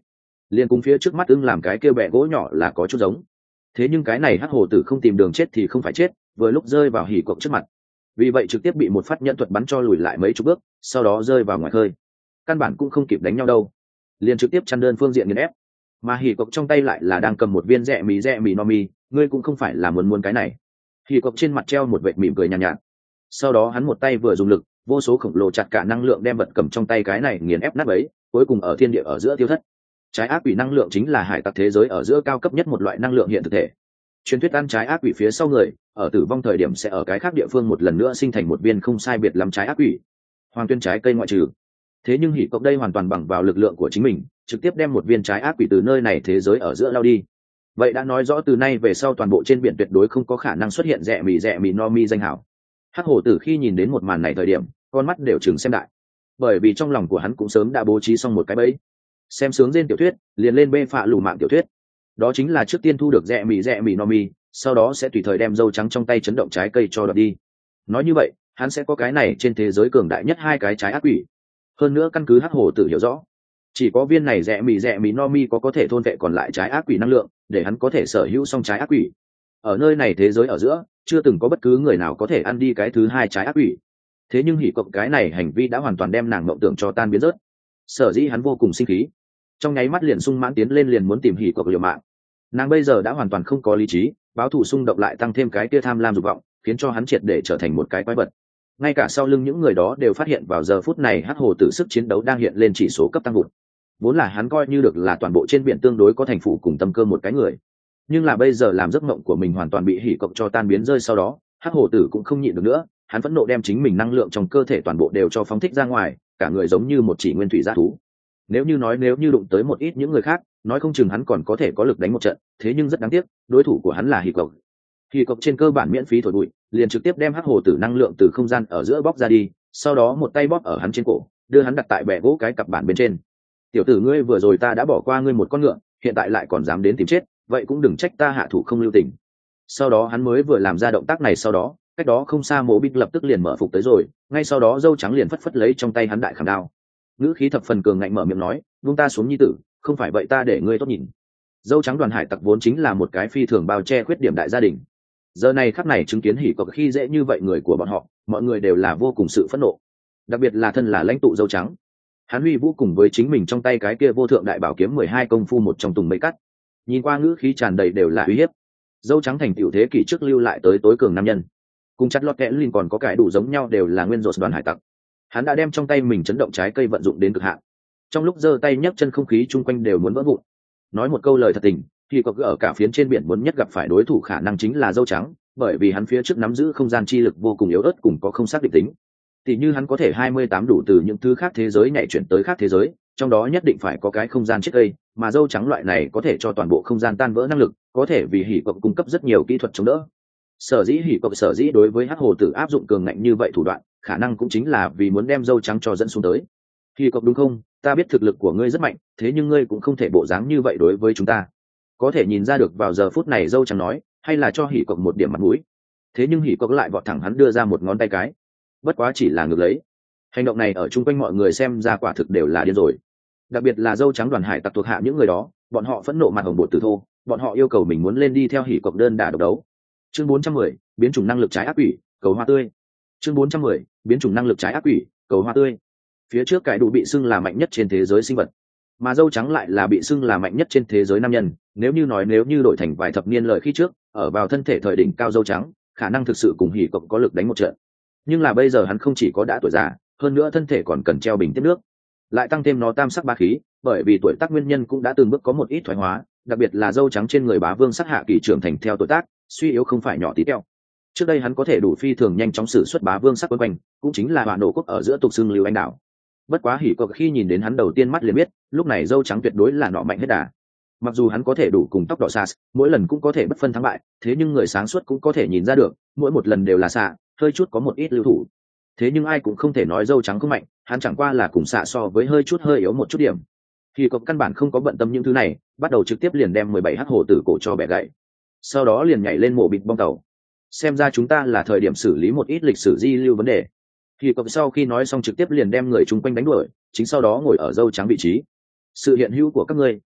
liền cùng phía trước mắt ưng làm cái kêu bẹ gỗ nhỏ là có chút giống. Thế nhưng cái này hắc hồ tử không tìm đường chết thì không phải chết, vừa lúc rơi vào hỉ cộc trước mặt, vì vậy trực tiếp bị một phát nhẫn thuật bắn cho lùi lại mấy chục bước, sau đó rơi vào ngoài khơi. Căn bản cũng không kịp đánh nhau đâu, liền trực tiếp chăn đơn phương diện nghiền ép. Mà hỉ cộc trong tay lại là đang cầm một viên rẹ mì no mi, ngươi cũng không phải là muốn cái này. Hỉ cộc trên mặt treo một vệt mỉm cười nhàn nhạt. Sau đó hắn một tay vừa dùng lực, vô số khổng lồ chặt cả năng lượng đem vật cầm trong tay cái này nghiền ép nát bấy, cuối cùng ở thiên địa ở giữa tiêu thất. Trái ác quỷ năng lượng chính là hải tặc thế giới ở giữa cao cấp nhất một loại năng lượng hiện thực thể. Truyền thuyết ăn trái ác quỷ phía sau người, ở tử vong thời điểm sẽ ở cái khác địa phương một lần nữa sinh thành một viên không sai biệt lắm trái ác quỷ. Hoàng tuyên trái cây ngoại trừ. Thế nhưng hỉ cộc đây hoàn toàn bằng vào lực lượng của chính mình, trực tiếp đem một viên trái ác quỷ từ nơi này thế giới ở giữa lao đi. Vậy đã nói rõ từ nay về sau toàn bộ trên biển tuyệt đối không có khả năng xuất hiện rẹ mì no mi danh hảo. Hắc hổ tử khi nhìn đến một màn này thời điểm, con mắt đều trừng xem đại, bởi vì trong lòng của hắn cũng sớm đã bố trí xong một cái bẫy. Xem sướng trên tiểu thuyết, liền lên bê phạ lù mạng tiểu thuyết. Đó chính là trước tiên thu được rẹ mì no mi, sau đó sẽ tùy thời đem dâu trắng trong tay chấn động trái cây cho đoạt đi. Nói như vậy, hắn sẽ có cái này trên thế giới cường đại nhất hai cái trái ác quỷ. Hơn nữa căn cứ hắc hổ tử hiểu rõ, chỉ có viên này rẹ mì no mi có thể thôn vệ còn lại trái ác quỷ năng lượng, để hắn có thể sở hữu xong trái ác quỷ. Ở nơi này thế giới ở giữa, chưa từng có bất cứ người nào có thể ăn đi cái thứ hai trái ác quỷ. Thế nhưng hỉ cộc cái này hành vi đã hoàn toàn đem nàng mộng tưởng cho tan biến rớt. Sở dĩ hắn vô cùng sinh khí, trong nháy mắt liền sung mãn tiến lên liền muốn tìm hỉ cộc liều mạng. Nàng bây giờ đã hoàn toàn không có lý trí, báo thù xung động lại tăng thêm cái kia tham lam dục vọng, khiến cho hắn triệt để trở thành một cái quái vật. Ngay cả sau lưng những người đó đều phát hiện vào giờ phút này hắc hồ tử sức chiến đấu đang hiện lên chỉ số cấp tăng vụt. Vốn là hắn coi như được là toàn bộ trên biển tương đối có thành phủ cùng tâm cơ một cái người, nhưng là bây giờ làm giấc mộng của mình hoàn toàn bị hỉ cộc cho tan biến rơi. Sau đó hắc hồ tử cũng không nhịn được nữa, hắn phẫn nộ đem chính mình năng lượng trong cơ thể toàn bộ đều cho phóng thích ra ngoài, cả người giống như một chỉ nguyên thủy dã thú. Nếu như đụng tới một ít những người khác, nói không chừng hắn còn có thể có lực đánh một trận, thế nhưng rất đáng tiếc, đối thủ của hắn là hỉ cộc. Hỉ cộc trên cơ bản miễn phí thổi bụi, liền trực tiếp đem hắc hồ tử năng lượng từ không gian ở giữa bóc ra đi, sau đó một tay bóp ở hắn trên cổ, đưa hắn đặt tại bè gỗ cái cặp bản bên trên. Tiểu tử ngươi, vừa rồi ta đã bỏ qua ngươi một con ngựa, hiện tại lại còn dám đến tìm chết, vậy cũng đừng trách ta hạ thủ không lưu tình. Sau đó hắn mới vừa làm ra động tác này, sau đó cách đó không xa Mộ Bích lập tức liền mở phục tới rồi, ngay sau đó dâu trắng liền phất phất lấy trong tay hắn đại khảm đao, ngữ khí thập phần cường ngạnh mở miệng nói, buông ta xuống nhi tử, không phải vậy ta để ngươi tốt nhìn. Dâu trắng đoàn hải tặc vốn chính là một cái phi thường bao che khuyết điểm đại gia đình, giờ này khắc này chứng kiến hỉ cộc khi dễ như vậy người của bọn họ, mọi người đều là vô cùng sự phẫn nộ, đặc biệt là thân là lãnh tụ dâu trắng. Hắn huy vũ cùng với chính mình trong tay cái kia vô thượng đại bảo kiếm 12 công phu một trong tùng mây cắt, nhìn qua ngữ khí tràn đầy đều là uy hiếp. Dâu trắng thành tiểu thế kỷ trước lưu lại tới tối cường nam nhân, cùng chặt lọt kẽ linh còn có cái đủ giống nhau, đều là nguyên rột đoàn hải tặc. Hắn đã đem trong tay mình chấn động trái cây vận dụng đến cực hạn, trong lúc giơ tay nhấc chân không khí chung quanh đều muốn vỡ vụn. Nói một câu lời thật tình, thì có ở cả phiến trên biển muốn nhất gặp phải đối thủ khả năng chính là dâu trắng, bởi vì hắn phía trước nắm giữ không gian chi lực vô cùng yếu ớt cùng có không xác định tính. Tỷ như hắn có thể 28 đủ từ những thứ khác thế giới nhảy chuyển tới khác thế giới, trong đó nhất định phải có cái không gian chiếc cây, mà dâu trắng loại này có thể cho toàn bộ không gian tan vỡ năng lực, có thể vì hỉ cộc cung cấp rất nhiều kỹ thuật chống đỡ. Sở dĩ hỉ cộc sở dĩ đối với hắc hồ tử áp dụng cường ngạnh như vậy thủ đoạn, khả năng cũng chính là vì muốn đem dâu trắng cho dẫn xuống tới. Hỉ cộc đúng không? Ta biết thực lực của ngươi rất mạnh, thế nhưng ngươi cũng không thể bộ dáng như vậy đối với chúng ta. Có thể nhìn ra được vào giờ phút này dâu trắng nói, hay là cho hỉ cộc một điểm mặt mũi. Thế nhưng hỉ cộc lại vọt thẳng hắn đưa ra một ngón tay cái, bất quá chỉ là ngược lấy. Hành động này ở chung quanh mọi người xem ra quả thực đều là điên rồi, đặc biệt là dâu trắng đoàn hải tặc thuộc hạ những người đó, bọn họ phẫn nộ mặt hồng bột tử thô, bọn họ yêu cầu mình muốn lên đi theo hỉ cộc đơn đả độc đấu. Chương 410, biến chủng năng lực trái ác quỷ, cầu hoa tươi. Chương 410, biến chủng năng lực trái ác quỷ, cầu hoa tươi. Phía trước cái đủ bị xưng là mạnh nhất trên thế giới sinh vật, mà dâu trắng lại là bị xưng là mạnh nhất trên thế giới nam nhân. Nếu như đổi thành vài thập niên lời khi trước, ở vào thân thể thời đỉnh cao dâu trắng, khả năng thực sự cùng hỉ cộc có lực đánh một trận. Nhưng là bây giờ hắn không chỉ có đã tuổi già, hơn nữa thân thể còn cần treo bình tiếp nước, lại tăng thêm nó tam sắc ba khí, bởi vì tuổi tác nguyên nhân cũng đã từng bước có một ít thoái hóa, đặc biệt là dâu trắng trên người bá vương sắc hạ kỳ trưởng thành theo tuổi tác, suy yếu không phải nhỏ tí teo. Trước đây hắn có thể đủ phi thường nhanh chóng sử xuất bá vương sắc quấn quanh, cũng chính là bạn nổ quốc ở giữa tục xưng lưu anh đảo. Bất quá hỉ cộc khi nhìn đến hắn đầu tiên mắt liền biết, lúc này dâu trắng tuyệt đối là nọ mạnh hết đà. Mặc dù hắn có thể đủ cùng tốc độ Sas, mỗi lần cũng có thể bất phân thắng bại, thế nhưng người sáng suốt cũng có thể nhìn ra được, mỗi một lần đều là xạ, hơi chút có một ít lưu thủ. Thế nhưng ai cũng không thể nói dâu trắng không mạnh, hắn chẳng qua là cùng xạ so với hơi yếu một chút điểm. Hỉ cộc căn bản không có bận tâm những thứ này, bắt đầu trực tiếp liền đem 17 hắc hồ tử cổ cho bẻ gãy. Sau đó liền nhảy lên mộ bịt bong tàu. Xem ra chúng ta là thời điểm xử lý một ít lịch sử di lưu vấn đề. Hỉ cộc sau khi nói xong trực tiếp liền đem người chung quanh đánh đuổi, chính sau đó ngồi ở dâu trắng vị trí. Sự hiện hữu của các ngươi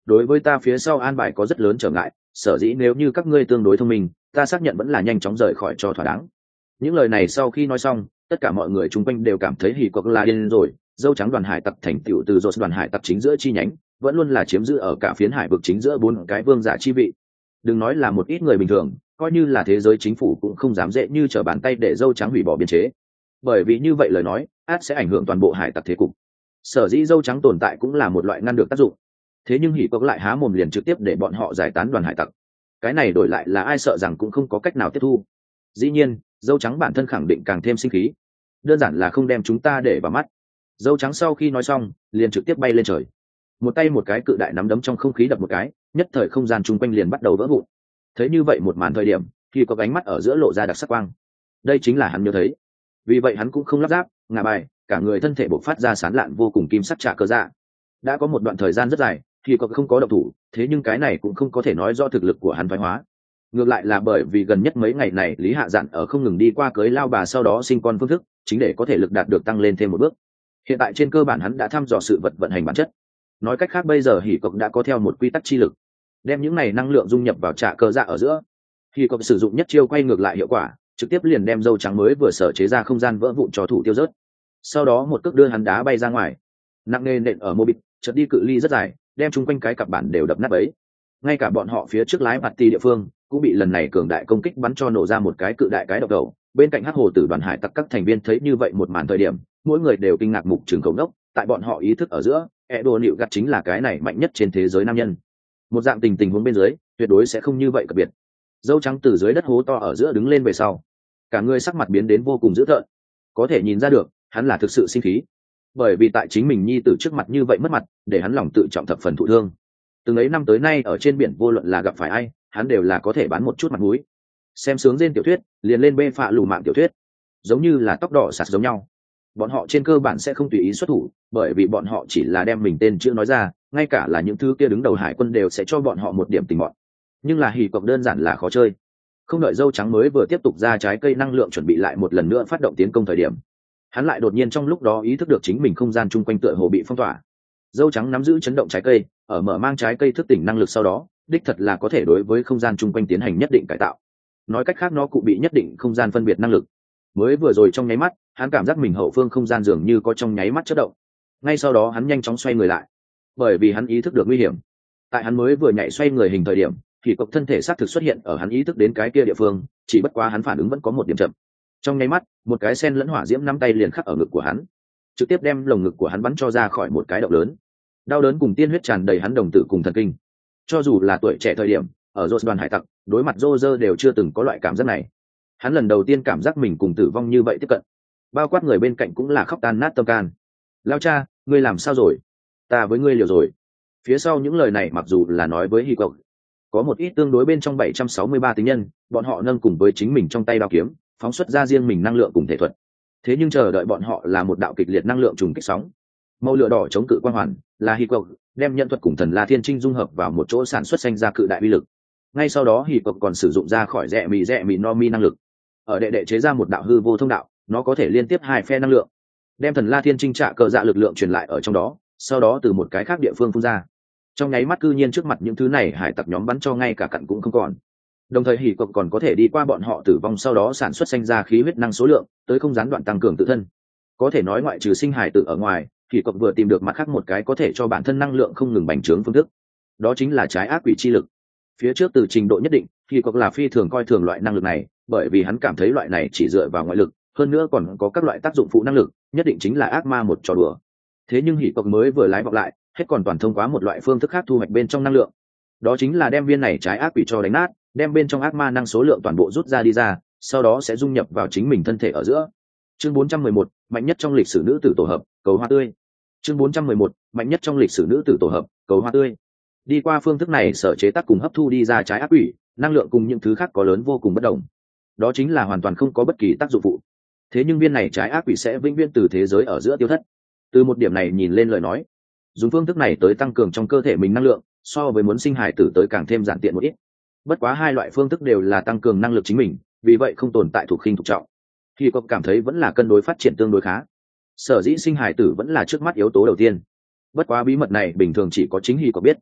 đối với ta phía sau an bài có rất lớn trở ngại, sở dĩ nếu như các ngươi tương đối thông minh, ta xác nhận vẫn là nhanh chóng rời khỏi cho thỏa đáng. Những lời này sau khi nói xong, tất cả mọi người chung quanh đều cảm thấy hỉ cộc là điên rồi. Dâu trắng đoàn hải tặc thành tựu từ dột đoàn hải tặc chính giữa chi nhánh, vẫn luôn là chiếm giữ ở cả phiến hải vực chính giữa bốn cái vương giả chi vị. Đừng nói là một ít người bình thường, coi như là thế giới chính phủ cũng không dám dễ như trở bàn tay để dâu trắng hủy bỏ biên chế, bởi vì như vậy lời nói át sẽ ảnh hưởng toàn bộ hải tặc thế cục. Sở dĩ dâu trắng tồn tại cũng là một loại ngăn được tác dụng. Thế nhưng hỉ cộc lại há mồm liền trực tiếp để bọn họ giải tán đoàn hải tặc, cái này đổi lại là ai sợ rằng cũng không có cách nào tiếp thu. Dĩ nhiên dâu trắng bản thân khẳng định càng thêm sinh khí, đơn giản là không đem chúng ta để vào mắt. Dâu trắng sau khi nói xong liền trực tiếp bay lên trời, một tay một cái cự đại nắm đấm trong không khí đập một cái, nhất thời không gian chung quanh liền bắt đầu vỡ vụn. Thấy như vậy một màn thời điểm thì có ánh mắt ở giữa lộ ra đặc sắc quang, đây chính là hắn nhớ thấy. Vì vậy hắn cũng không lắp ráp ngả bài, cả người thân thể bộc phát ra sán lạn vô cùng kim sắc trạ cơ dạ. Đã có một đoạn thời gian rất dài thì có không có động thủ, thế nhưng cái này cũng không có thể nói do thực lực của hắn thoái hóa. Ngược lại là bởi vì gần nhất mấy ngày này Lý Hạ Dạn ở không ngừng đi qua cưới lao bà sau đó sinh con phương thức, chính để có thể lực đạt được tăng lên thêm một bước. Hiện tại trên cơ bản hắn đã thăm dò sự vật vận hành bản chất. Nói cách khác bây giờ hỉ cộc đã có theo một quy tắc chi lực, đem những này năng lượng dung nhập vào trạ cơ dạ ở giữa. Hỉ cộc sử dụng nhất chiêu quay ngược lại hiệu quả, trực tiếp liền đem dâu trắng mới vừa sở chế ra không gian vỡ vụn cho thủ tiêu rớt. Sau đó một cước đưa hắn đá bay ra ngoài, nặng nề nện ở mô bịt, chợt đi cự ly rất dài, đem chung quanh cái cặp bản đều đập nát bấy. Ngay cả bọn họ phía trước lái bạt tì địa phương cũng bị lần này cường đại công kích bắn cho nổ ra một cái cự đại cái độc đầu. Bên cạnh hắc hồ tử đoàn hải tặc các thành viên thấy như vậy một màn thời điểm, mỗi người đều kinh ngạc mục trường cầu đốc. Tại bọn họ ý thức ở giữa, Edo Nịu Gặt chính là cái này mạnh nhất trên thế giới nam nhân. Một dạng tình huống bên dưới tuyệt đối sẽ không như vậy cập biệt. Dâu trắng từ dưới đất hố to ở giữa đứng lên về sau, cả người sắc mặt biến đến vô cùng dữ tợn, có thể nhìn ra được hắn là thực sự sinh khí, bởi vì tại chính mình nhi tử trước mặt như vậy mất mặt, để hắn lòng tự trọng thập phần thụ thương. Từng ấy năm tới nay ở trên biển vô luận là gặp phải ai, hắn đều là có thể bán một chút mặt mũi. Xem sướng trên tiểu thuyết liền lên bê phạ lù mạng tiểu thuyết, giống như là tóc đỏ sạt giống nhau. Bọn họ trên cơ bản sẽ không tùy ý xuất thủ, bởi vì bọn họ chỉ là đem mình tên chữ nói ra, ngay cả là những thứ kia đứng đầu hải quân đều sẽ cho bọn họ một điểm tình bọn. Nhưng là hỉ cộc đơn giản là khó chơi. Không đợi dâu trắng mới vừa tiếp tục ra trái cây năng lượng chuẩn bị lại một lần nữa phát động tiến công thời điểm, hắn lại đột nhiên trong lúc đó ý thức được chính mình không gian chung quanh tựa hồ bị phong tỏa. Dâu trắng nắm giữ chấn động trái cây, ở mở mang trái cây thức tỉnh năng lực sau đó, đích thật là có thể đối với không gian chung quanh tiến hành nhất định cải tạo. Nói cách khác nó cũng bị nhất định không gian phân biệt năng lực. Mới vừa rồi trong nháy mắt, hắn cảm giác mình hậu phương không gian dường như có trong nháy mắt chớp động. Ngay sau đó hắn nhanh chóng xoay người lại, bởi vì hắn ý thức được nguy hiểm. Tại hắn mới vừa nhảy xoay người hình thời điểm, thì cộc thân thể xác thực xuất hiện ở hắn ý thức đến cái kia địa phương, chỉ bất quá hắn phản ứng vẫn có một điểm chậm. Trong nháy mắt, một cái sen lẫn hỏa diễm nắm tay liền khắc ở ngực của hắn, trực tiếp đem lồng ngực của hắn bắn cho ra khỏi một cái động lớn. Đau đớn cùng tiên huyết tràn đầy hắn đồng tử cùng thần kinh. Cho dù là tuổi trẻ thời điểm ở Rốt đoàn hải tặc, đối mặt Roger đều chưa từng có loại cảm giác này. Hắn lần đầu tiên cảm giác mình cùng tử vong như vậy tiếp cận. Bao quát người bên cạnh cũng là khóc tan nát tâm can. Lao cha, ngươi làm sao rồi? Ta với ngươi liều rồi. Phía sau những lời này mặc dù là nói với Hy Cộc, có một ít tương đối bên trong 763 tính nhân, bọn họ nâng cùng với chính mình trong tay đao kiếm, phóng xuất ra riêng mình năng lượng cùng thể thuật. Thế nhưng chờ đợi bọn họ là một đạo kịch liệt năng lượng trùng kích sóng. Màu lửa đỏ chống cự quang hoàn, là Hy Cộc đem nhận thuật cùng thần La Thiên Trinh dung hợp vào một chỗ sản xuất sinh ra cự đại uy lực. Ngay sau đó Hy Cộc còn sử dụng ra khỏi rẽ mì no mi năng lực. Ở đệ chế ra một đạo hư vô thông đạo, nó có thể liên tiếp hai phe năng lượng, đem thần La Thiên Trinh trạ cờ dạ lực lượng truyền lại ở trong đó, sau đó từ một cái khác địa phương phun ra. Trong nháy mắt cư nhiên trước mặt những thứ này hải tặc nhóm bắn cho ngay cả cặn cũng không còn. Đồng thời Hỉ Cộc còn có thể đi qua bọn họ tử vong sau đó sản xuất sinh ra khí huyết năng số lượng, tới không gián đoạn tăng cường tự thân. Có thể nói ngoại trừ sinh hải tử ở ngoài, Hỉ Cộc vừa tìm được mặt khác một cái có thể cho bản thân năng lượng không ngừng bành trướng phương thức. Đó chính là trái ác quỷ chi lực. Phía trước từ trình độ nhất định, Hỉ Cộc là phi thường coi thường loại năng lực này, bởi vì hắn cảm thấy loại này chỉ dựa vào ngoại lực, hơn nữa còn có các loại tác dụng phụ năng lực, nhất định chính là ác ma một trò đùa. Thế nhưng Hỉ Cộc mới vừa lái vọng lại, hết còn toàn thông qua một loại phương thức khác thu hoạch bên trong năng lượng. Đó chính là đem viên này trái ác quỷ cho đánh nát, đem bên trong ác ma năng số lượng toàn bộ rút ra đi ra, sau đó sẽ dung nhập vào chính mình thân thể ở giữa. Chương 411, mạnh nhất trong lịch sử nữ tử tổ hợp, cầu hoa tươi. Chương 411, mạnh nhất trong lịch sử nữ tử tổ hợp, cầu hoa tươi. Đi qua phương thức này sở chế tác cùng hấp thu đi ra trái ác quỷ, năng lượng cùng những thứ khác có lớn vô cùng bất đồng. Đó chính là hoàn toàn không có bất kỳ tác dụng phụ. Thế nhưng viên này trái ác quỷ sẽ vĩnh viễn từ thế giới ở giữa tiêu thất. Từ một điểm này nhìn lên lời nói, dùng phương thức này tới tăng cường trong cơ thể mình năng lượng, so với muốn sinh hài tử tới càng thêm giản tiện một ít. Bất quá hai loại phương thức đều là tăng cường năng lực chính mình, vì vậy không tồn tại thuộc khinh thuộc trọng. Khi có cảm thấy vẫn là cân đối phát triển tương đối khá. Sở dĩ sinh hài tử vẫn là trước mắt yếu tố đầu tiên. Bất quá bí mật này bình thường chỉ có chính Hy có biết.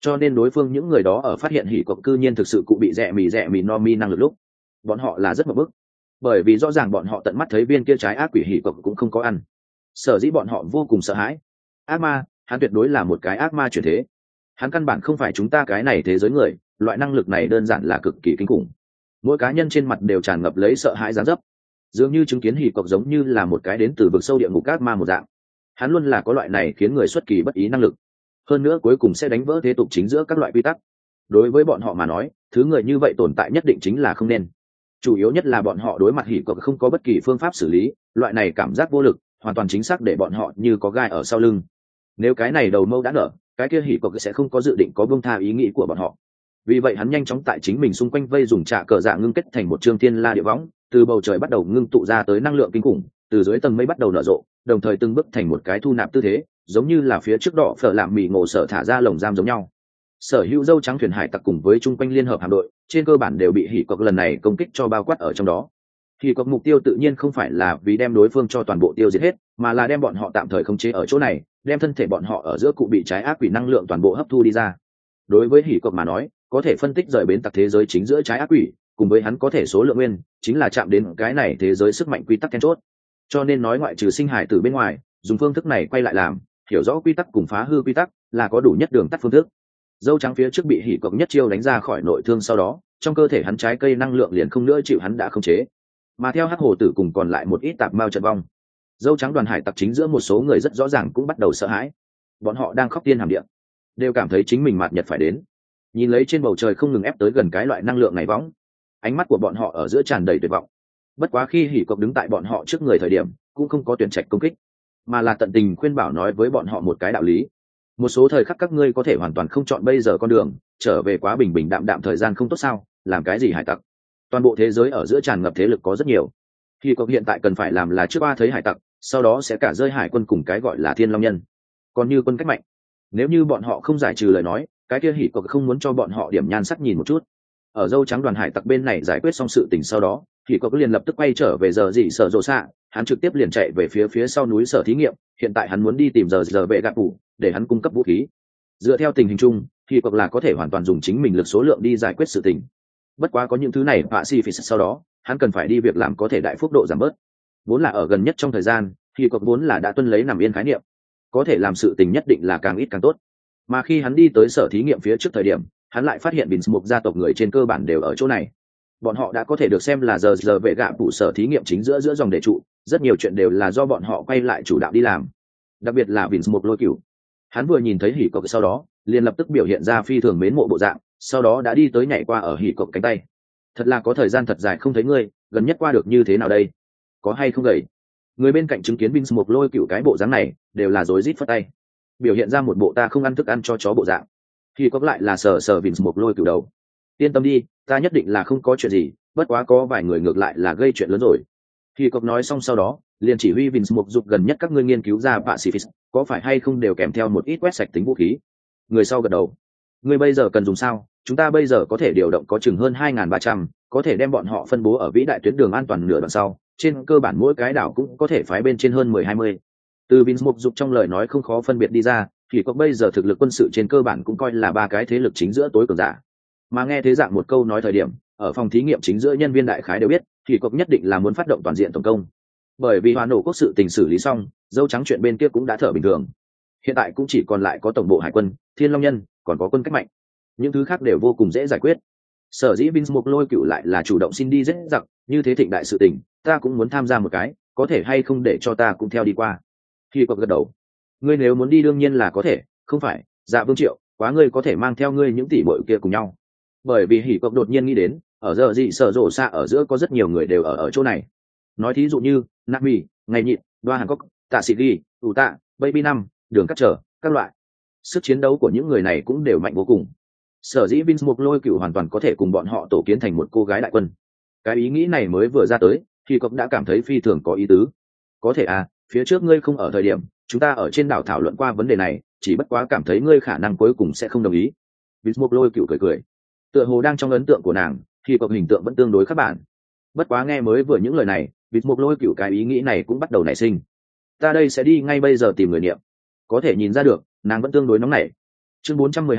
cho nên đối phương những người đó ở phát hiện hỉ cộc cư nhiên thực sự cụ bị rẻ mì no mi năng lực lúc bọn họ là rất mập bức, bởi vì rõ ràng bọn họ tận mắt thấy viên kia trái ác quỷ hỉ cộc cũng không có ăn. Sở dĩ bọn họ vô cùng sợ hãi. Ác ma, hắn tuyệt đối là một cái ác ma chuyển thế, hắn căn bản không phải chúng ta cái này thế giới người, loại năng lực này đơn giản là cực kỳ kinh khủng. Mỗi cá nhân trên mặt đều tràn ngập lấy sợ hãi dáng dấp, dường như chứng kiến hỉ cộc giống như là một cái đến từ vực sâu địa ngục ác ma một dạng. Hắn luôn là có loại này khiến người xuất kỳ bất ý năng lực, hơn nữa cuối cùng sẽ đánh vỡ thế tục chính giữa các loại quy tắc. Đối với bọn họ mà nói, thứ người như vậy tồn tại nhất định chính là không nên. Chủ yếu nhất là bọn họ đối mặt hỉ cộc không có bất kỳ phương pháp xử lý, loại này cảm giác vô lực hoàn toàn chính xác để bọn họ như có gai ở sau lưng. Nếu cái này đầu mâu đã nở, cái kia hỉ cộc sẽ không có dự định có buông tha ý nghĩ của bọn họ. Vì vậy hắn nhanh chóng tại chính mình xung quanh vây dùng trạ cờ dạ ngưng kết thành một trương thiên la địa võng, từ bầu trời bắt đầu ngưng tụ ra tới năng lượng kinh khủng, từ dưới tầng mây bắt đầu nở rộ, đồng thời từng bước thành một cái thu nạp tư thế, giống như là phía trước đỏ phở làm mì ngộ sở thả ra lồng giam giống nhau. Sở hữu dâu trắng thuyền hải tặc cùng với chung quanh liên hợp hạm đội trên cơ bản đều bị hỉ cộc lần này công kích cho bao quát ở trong đó. Hỉ cộc mục tiêu tự nhiên không phải là vì đem đối phương cho toàn bộ tiêu diệt hết, mà là đem bọn họ tạm thời khống chế ở chỗ này, đem thân thể bọn họ ở giữa cụ bị trái ác quỷ năng lượng toàn bộ hấp thu đi ra. Đối với hỉ cộc mà nói, có thể phân tích rời bến tặc thế giới chính giữa trái ác quỷ cùng với hắn có thể số lượng nguyên chính là chạm đến cái này thế giới sức mạnh quy tắc then chốt. Cho nên nói ngoại trừ sinh hải từ bên ngoài, dùng phương thức này quay lại làm hiểu rõ quy tắc cùng phá hư quy tắc là có đủ nhất đường tắt phương thức. Dâu trắng phía trước bị hỉ cộc nhất chiêu đánh ra khỏi nội thương, sau đó trong cơ thể hắn trái cây năng lượng liền không nữa chịu hắn đã khống chế, mà theo hắc hồ tử cùng còn lại một ít tạp mao trận vong, dâu trắng đoàn hải tặc chính giữa một số người rất rõ ràng cũng bắt đầu sợ hãi. Bọn họ đang khóc tiên hàm điện, đều cảm thấy chính mình mạt nhật phải đến. Nhìn lấy trên bầu trời không ngừng ép tới gần cái loại năng lượng này võng, ánh mắt của bọn họ ở giữa tràn đầy tuyệt vọng. Bất quá khi hỉ cộc đứng tại bọn họ trước người thời điểm, cũng không có tuyển trạch công kích, mà là tận tình khuyên bảo nói với bọn họ một cái đạo lý. Một số thời khắc các ngươi có thể hoàn toàn không chọn bây giờ con đường, trở về quá bình bình đạm đạm thời gian không tốt sao, làm cái gì hải tặc. Toàn bộ thế giới ở giữa tràn ngập thế lực có rất nhiều. Hỉ cộc hiện tại cần phải làm là trước ba thấy hải tặc, sau đó sẽ cả rơi hải quân cùng cái gọi là thiên long nhân. Còn như quân cách mạnh, nếu như bọn họ không giải trừ lời nói, cái kia hỉ cộc không muốn cho bọn họ điểm nhan sắc nhìn một chút. Ở dâu trắng đoàn hải tặc bên này giải quyết xong sự tình sau đó, hỉ cộc liền lập tức quay trở về giờ dị sở rộ xạ, hắn trực tiếp liền chạy về phía sau núi sở thí nghiệm. Hiện tại hắn muốn đi tìm giờ vệ gạt phủ để hắn cung cấp vũ khí. Dựa theo tình hình chung, hỉ cộc là có thể hoàn toàn dùng chính mình lực số lượng đi giải quyết sự tình. Bất quá có những thứ này Pacific sau đó, hắn cần phải đi việc làm có thể đại phúc độ giảm bớt. Vốn là ở gần nhất trong thời gian, hỉ cộc vốn là đã tuân lấy nằm yên khái niệm, có thể làm sự tình nhất định là càng ít càng tốt. Mà khi hắn đi tới sở thí nghiệm phía trước thời điểm, hắn lại phát hiện Binsmuk gia tộc người trên cơ bản đều ở chỗ này. Bọn họ đã có thể được xem là giờ vệ gạ phụ sở thí nghiệm chính giữa dòng đề trụ, rất nhiều chuyện đều là do bọn họ quay lại chủ đạo đi làm. Đặc biệt là Binsmuk lôi cửu, hắn vừa nhìn thấy hỉ cộc sau đó, liền lập tức biểu hiện ra phi thường mến mộ bộ dạng, sau đó đã đi tới nhảy qua ở hỉ cộc cánh tay. Thật là có thời gian thật dài không thấy ngươi, gần nhất qua được như thế nào đây? Có hay không gầy? Người bên cạnh chứng kiến Binsmuk lôi cửu cái bộ dáng này, đều là rối rít phất tay, biểu hiện ra một bộ ta không ăn thức ăn cho chó bộ dạng. Thì có lại là sờ Binsmuk lôi cửu đầu. Yên tâm đi, ta nhất định là không có chuyện gì, bất quá có vài người ngược lại là gây chuyện lớn rồi. Thì cộc nói xong sau đó, liền chỉ huy Binsmuk dục gần nhất các ngươi nghiên cứu ra Pacific, có phải hay không đều kèm theo một ít quét sạch tính vũ khí. Người sau gật đầu. Ngươi bây giờ cần dùng sao? Chúng ta bây giờ có thể điều động có chừng hơn 2.300, có thể đem bọn họ phân bố ở vĩ đại tuyến đường an toàn nửa đoạn sau. Trên cơ bản mỗi cái đảo cũng có thể phái bên trên hơn 10-20. Từ Binsmuk dục trong lời nói không khó phân biệt đi ra, thì có bây giờ thực lực quân sự trên cơ bản cũng coi là ba cái thế lực chính giữa tối cường giả. Mà nghe thế dạng một câu nói thời điểm, ở phòng thí nghiệm chính giữa nhân viên đại khái đều biết, thì cục nhất định là muốn phát động toàn diện tổng công. Bởi vì Hoa Nổ quốc sự tình xử lý xong, dâu trắng chuyện bên kia cũng đã thở bình thường. Hiện tại cũng chỉ còn lại có tổng bộ hải quân, Thiên Long nhân, còn có quân cách mạnh. Những thứ khác đều vô cùng dễ giải quyết. Sở dĩ Binsmuk lôi cửu lại là chủ động xin đi dễ dặc, như thế thịnh đại sự tình, ta cũng muốn tham gia một cái, có thể hay không để cho ta cũng theo đi qua. Thì cục gật đầu. Ngươi nếu muốn đi đương nhiên là có thể, không phải? Dạ Vương Triệu, quá ngươi có thể mang theo ngươi những tỷ muội kia cùng nhau. Bởi vì hỉ cộc đột nhiên nghĩ đến, ở giờ dị sở rộ xạ ở giữa có rất nhiều người đều ở chỗ này. Nói thí dụ như Nami, Ngày Nhịn, Đoa Hàn Cốc, Tạ Sĩ Ghi, Ủ Tạ, Baby Năm, Đường Cắt Trở, các loại. Sức chiến đấu của những người này cũng đều mạnh vô cùng. Sở dĩ Binsmuk lôi cửu hoàn toàn có thể cùng bọn họ tổ kiến thành một cô gái đại quân. Cái ý nghĩ này mới vừa ra tới, thì cộc đã cảm thấy phi thường có ý tứ. Có thể à, phía trước ngươi không ở thời điểm, chúng ta ở trên đảo thảo luận qua vấn đề này, chỉ bất quá cảm thấy ngươi khả năng cuối cùng sẽ không đồng ý. Binsmuk lôi cửu cười. Tựa hồ đang trong ấn tượng của nàng, thì cộc hình tượng vẫn tương đối các bạn. Bất quá nghe mới vừa những lời này, Binsmuk lôi cửu cái ý nghĩ này cũng bắt đầu nảy sinh. Ta đây sẽ đi ngay bây giờ tìm người niệm. Có thể nhìn ra được, nàng vẫn tương đối nóng nảy. Chương 412,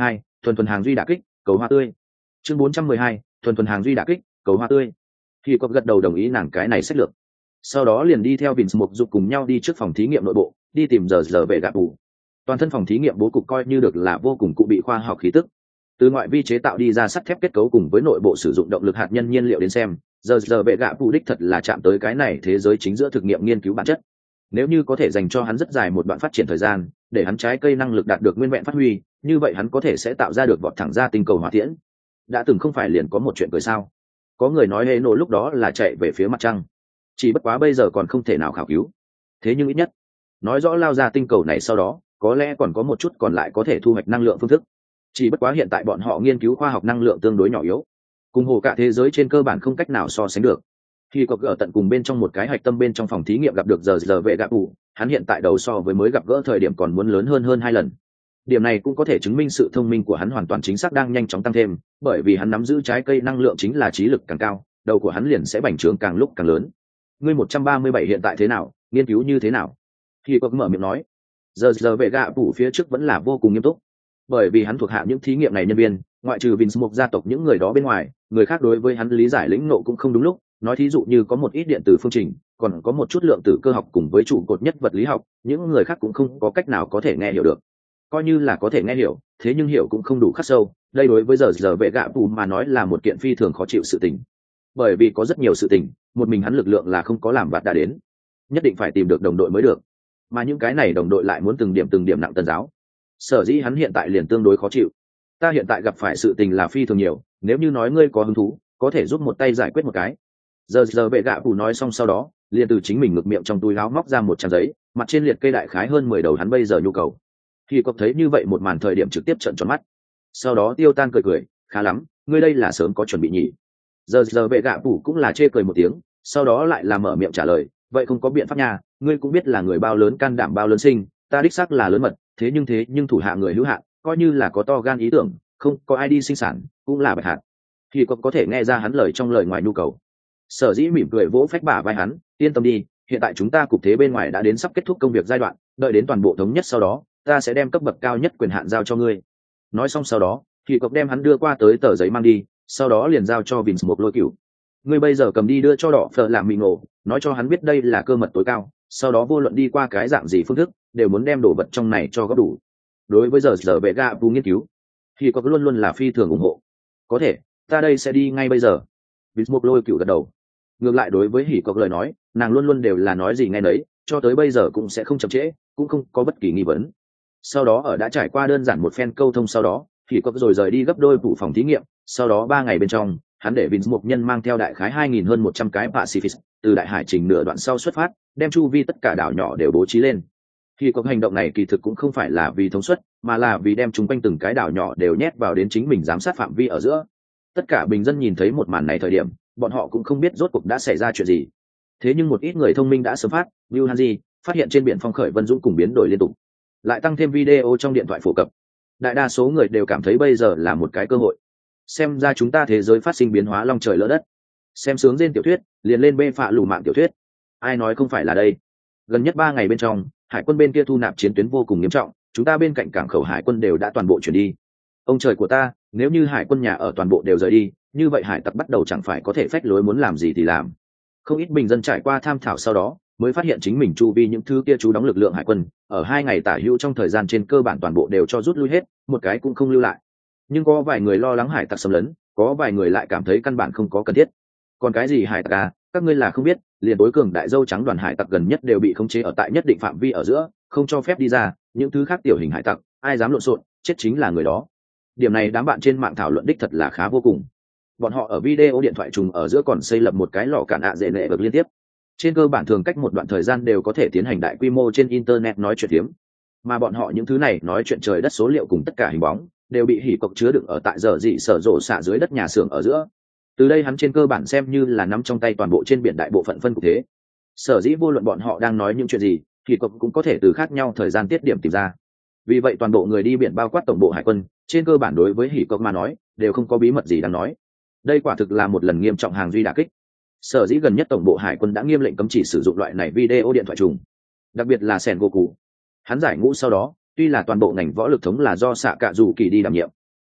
thuần thuần hàng duy đả kích, cầu hoa tươi. Chương 412, thuần thuần hàng duy đả kích, cầu hoa tươi. Khi có gật đầu đồng ý nàng cái này sách lược. Sau đó liền đi theo Vince Mục Dục cùng nhau đi trước phòng thí nghiệm nội bộ, đi tìm giờ vệ gạ bù. Toàn thân phòng thí nghiệm bố cục coi như được là vô cùng cụ bị khoa học khí tức. Từ ngoại vi chế tạo đi ra sắt thép kết cấu cùng với nội bộ sử dụng động lực hạt nhân nhiên liệu đến xem, giờ vệ gạ bù đích thật là chạm tới cái này thế giới chính giữa thực nghiệm nghiên cứu bản chất. Nếu như có thể dành cho hắn rất dài một đoạn phát triển thời gian, để hắn trái cây năng lực đạt được nguyên vẹn phát huy, như vậy hắn có thể sẽ tạo ra được vọt thẳng ra tinh cầu hỏa tiễn. Đã từng không phải liền có một chuyện cười sao? Có người nói hệ nổ lúc đó là chạy về phía mặt trăng, chỉ bất quá bây giờ còn không thể nào khảo cứu. Thế nhưng ít nhất nói rõ lao ra tinh cầu này sau đó, có lẽ còn có một chút còn lại có thể thu hoạch năng lượng phương thức. Chỉ bất quá hiện tại bọn họ nghiên cứu khoa học năng lượng tương đối nhỏ yếu, cùng hồ cả thế giới trên cơ bản không cách nào so sánh được. Khi có ở tận cùng bên trong một cái hạch tâm bên trong phòng thí nghiệm gặp được giờ vệ gạ bù, hắn hiện tại đầu so với mới gặp gỡ thời điểm còn muốn lớn hơn 2 lần. Điểm này cũng có thể chứng minh sự thông minh của hắn hoàn toàn chính xác đang nhanh chóng tăng thêm, bởi vì hắn nắm giữ trái cây năng lượng chính là trí lực càng cao, đầu của hắn liền sẽ bành trướng càng lúc càng lớn. Ngươi 137 hiện tại thế nào, nghiên cứu như thế nào? Khi có mở miệng nói. Giờ vệ gạ bù phía trước vẫn là vô cùng nghiêm túc, bởi vì hắn thuộc hạ những thí nghiệm này nhân viên, ngoại trừ Vince Mục gia tộc những người đó bên ngoài, người khác đối với hắn lý giải lĩnh ngộ cũng không đúng lúc. Nói thí dụ như có một ít điện tử phương trình, còn có một chút lượng tử cơ học cùng với trụ cột nhất vật lý học, những người khác cũng không có cách nào có thể nghe hiểu được. Coi như là có thể nghe hiểu, thế nhưng hiểu cũng không đủ khắc sâu. Đây đối với giờ vệ gạ bù mà nói là một kiện phi thường khó chịu sự tình, bởi vì có rất nhiều sự tình một mình hắn lực lượng là không có làm vặt đã đến, nhất định phải tìm được đồng đội mới được, mà những cái này đồng đội lại muốn từng điểm nặng tần giáo. Sở dĩ hắn hiện tại liền tương đối khó chịu. Ta hiện tại gặp phải sự tình là phi thường nhiều, nếu như nói ngươi có hứng thú có thể giúp một tay giải quyết một cái. Giờ vệ gạ bù nói xong sau đó liền từ chính mình ngực miệng trong túi áo móc ra một trang giấy, mặt trên liệt kê đại khái hơn 10 đầu hắn bây giờ nhu cầu. Khi có thấy như vậy một màn thời điểm trực tiếp trợn tròn mắt, sau đó tiêu tan cười, khá lắm, ngươi đây là sớm có chuẩn bị nhỉ. Giờ vệ gạ bù cũng là chê cười một tiếng, sau đó lại là mở miệng trả lời, vậy không có biện pháp nha, ngươi cũng biết là người bao lớn can đảm bao lớn sinh, ta đích xác là lớn mật, thế nhưng thủ hạ người hữu hạn, coi như là có to gan ý tưởng, không có ai đi sinh sản cũng là bạch hạt. Khi có thể nghe ra hắn lời trong lời ngoài nhu cầu. Sở dĩ mỉm cười vỗ phách bả vai hắn, yên tâm đi, hiện tại chúng ta cục thế bên ngoài đã đến sắp kết thúc công việc giai đoạn, đợi đến toàn bộ thống nhất sau đó ta sẽ đem cấp bậc cao nhất quyền hạn giao cho ngươi. Nói xong sau đó thì cộc đem hắn đưa qua tới tờ giấy mang đi, sau đó liền giao cho Vince một lôi cửu. Ngươi bây giờ cầm đi đưa cho đỏ phở làm mì ngộ, nói cho hắn biết đây là cơ mật tối cao, sau đó vô luận đi qua cái dạng gì phương thức đều muốn đem đồ vật trong này cho góp đủ. Đối với giờ vệ gạ bù nghiên cứu thì cộc luôn luôn là phi thường ủng hộ. Có thể, ta đây sẽ đi ngay bây giờ. Vince một lôi cửu gật đầu. Ngược lại đối với hỉ cộc lời nói, nàng luôn luôn đều là nói gì nghe nấy, cho tới bây giờ cũng sẽ không chậm trễ, cũng không có bất kỳ nghi vấn. Sau đó ở đã trải qua đơn giản một phen câu thông sau đó hỉ cộc rồi rời đi gấp đôi phủ phòng thí nghiệm. Sau đó 3 ngày bên trong hắn để Vince một nhân mang theo đại khái 2.000 hơn 100 cái Pacific từ đại hải trình nửa đoạn sau xuất phát, đem chu vi tất cả đảo nhỏ đều bố trí lên. Khi có hành động này kỳ thực cũng không phải là vì thống suất, mà là vì đem chúng quanh từng cái đảo nhỏ đều nhét vào đến chính mình giám sát phạm vi ở giữa. Tất cả bình dân nhìn thấy một màn này thời điểm, bọn họ cũng không biết rốt cuộc đã xảy ra chuyện gì. Thế nhưng một ít người thông minh đã sớm phát, Will Hanji phát hiện trên biển phong khởi vân dũng cùng biến đổi liên tục, lại tăng thêm video trong điện thoại phổ cập. Đại đa số người đều cảm thấy bây giờ là một cái cơ hội. Xem ra chúng ta thế giới phát sinh biến hóa long trời lỡ đất. Xem sướng trên tiểu thuyết, liền lên bê phạ lù mạng tiểu thuyết. Ai nói không phải là đây. Gần nhất 3 ngày bên trong, hải quân bên kia thu nạp chiến tuyến vô cùng nghiêm trọng, chúng ta bên cạnh cảng khẩu hải quân đều đã toàn bộ chuyển đi. Ông trời của ta, nếu như hải quân nhà ở toàn bộ đều rời đi, như vậy hải tặc bắt đầu chẳng phải có thể phách lối muốn làm gì thì làm. Không ít bình dân trải qua tham thảo sau đó mới phát hiện chính mình chu vi những thứ kia chú đóng lực lượng hải quân ở 2 ngày tả hữu trong thời gian trên cơ bản toàn bộ đều cho rút lui hết, một cái cũng không lưu lại. Nhưng có vài người lo lắng hải tặc xâm lấn, có vài người lại cảm thấy căn bản không có cần thiết. Còn cái gì hải tặc à, các ngươi là không biết, liền tối cường đại dâu trắng đoàn hải tặc gần nhất đều bị khống chế ở tại nhất định phạm vi ở giữa, không cho phép đi ra, những thứ khác tiểu hình hải tặc ai dám lộn xộn chết chính là người đó. Điểm này đám bạn trên mạng thảo luận đích thật là khá vô cùng. Bọn họ ở video điện thoại trùng ở giữa còn xây lập một cái lò cản ạ dễ nệ vực liên tiếp, trên cơ bản thường cách một đoạn thời gian đều có thể tiến hành đại quy mô trên internet nói chuyện hiếm. Mà bọn họ những thứ này nói chuyện trời đất số liệu cùng tất cả hình bóng đều bị hỉ cộc chứa đựng ở tại giờ dị sở rộ xạ dưới đất nhà xưởng ở giữa. Từ đây hắn trên cơ bản xem như là nắm trong tay toàn bộ trên biển đại bộ phận phân cục thế. Sở dĩ vô luận bọn họ đang nói những chuyện gì, hỉ cộc cũng có thể từ khác nhau thời gian tiết điểm tìm ra. Vì vậy toàn bộ người đi biển bao quát tổng bộ hải quân, trên cơ bản đối với hỉ cộc mà nói đều không có bí mật gì đang nói. Đây quả thực là một lần nghiêm trọng hàng duy đả kích. Sở dĩ gần nhất tổng bộ hải quân đã nghiêm lệnh cấm chỉ sử dụng loại này video điện thoại trùng, đặc biệt là Sen Goku. Hắn giải ngũ sau đó, tuy là toàn bộ ngành võ lực thống là do xạ cạ dù kỳ đi đảm nhiệm,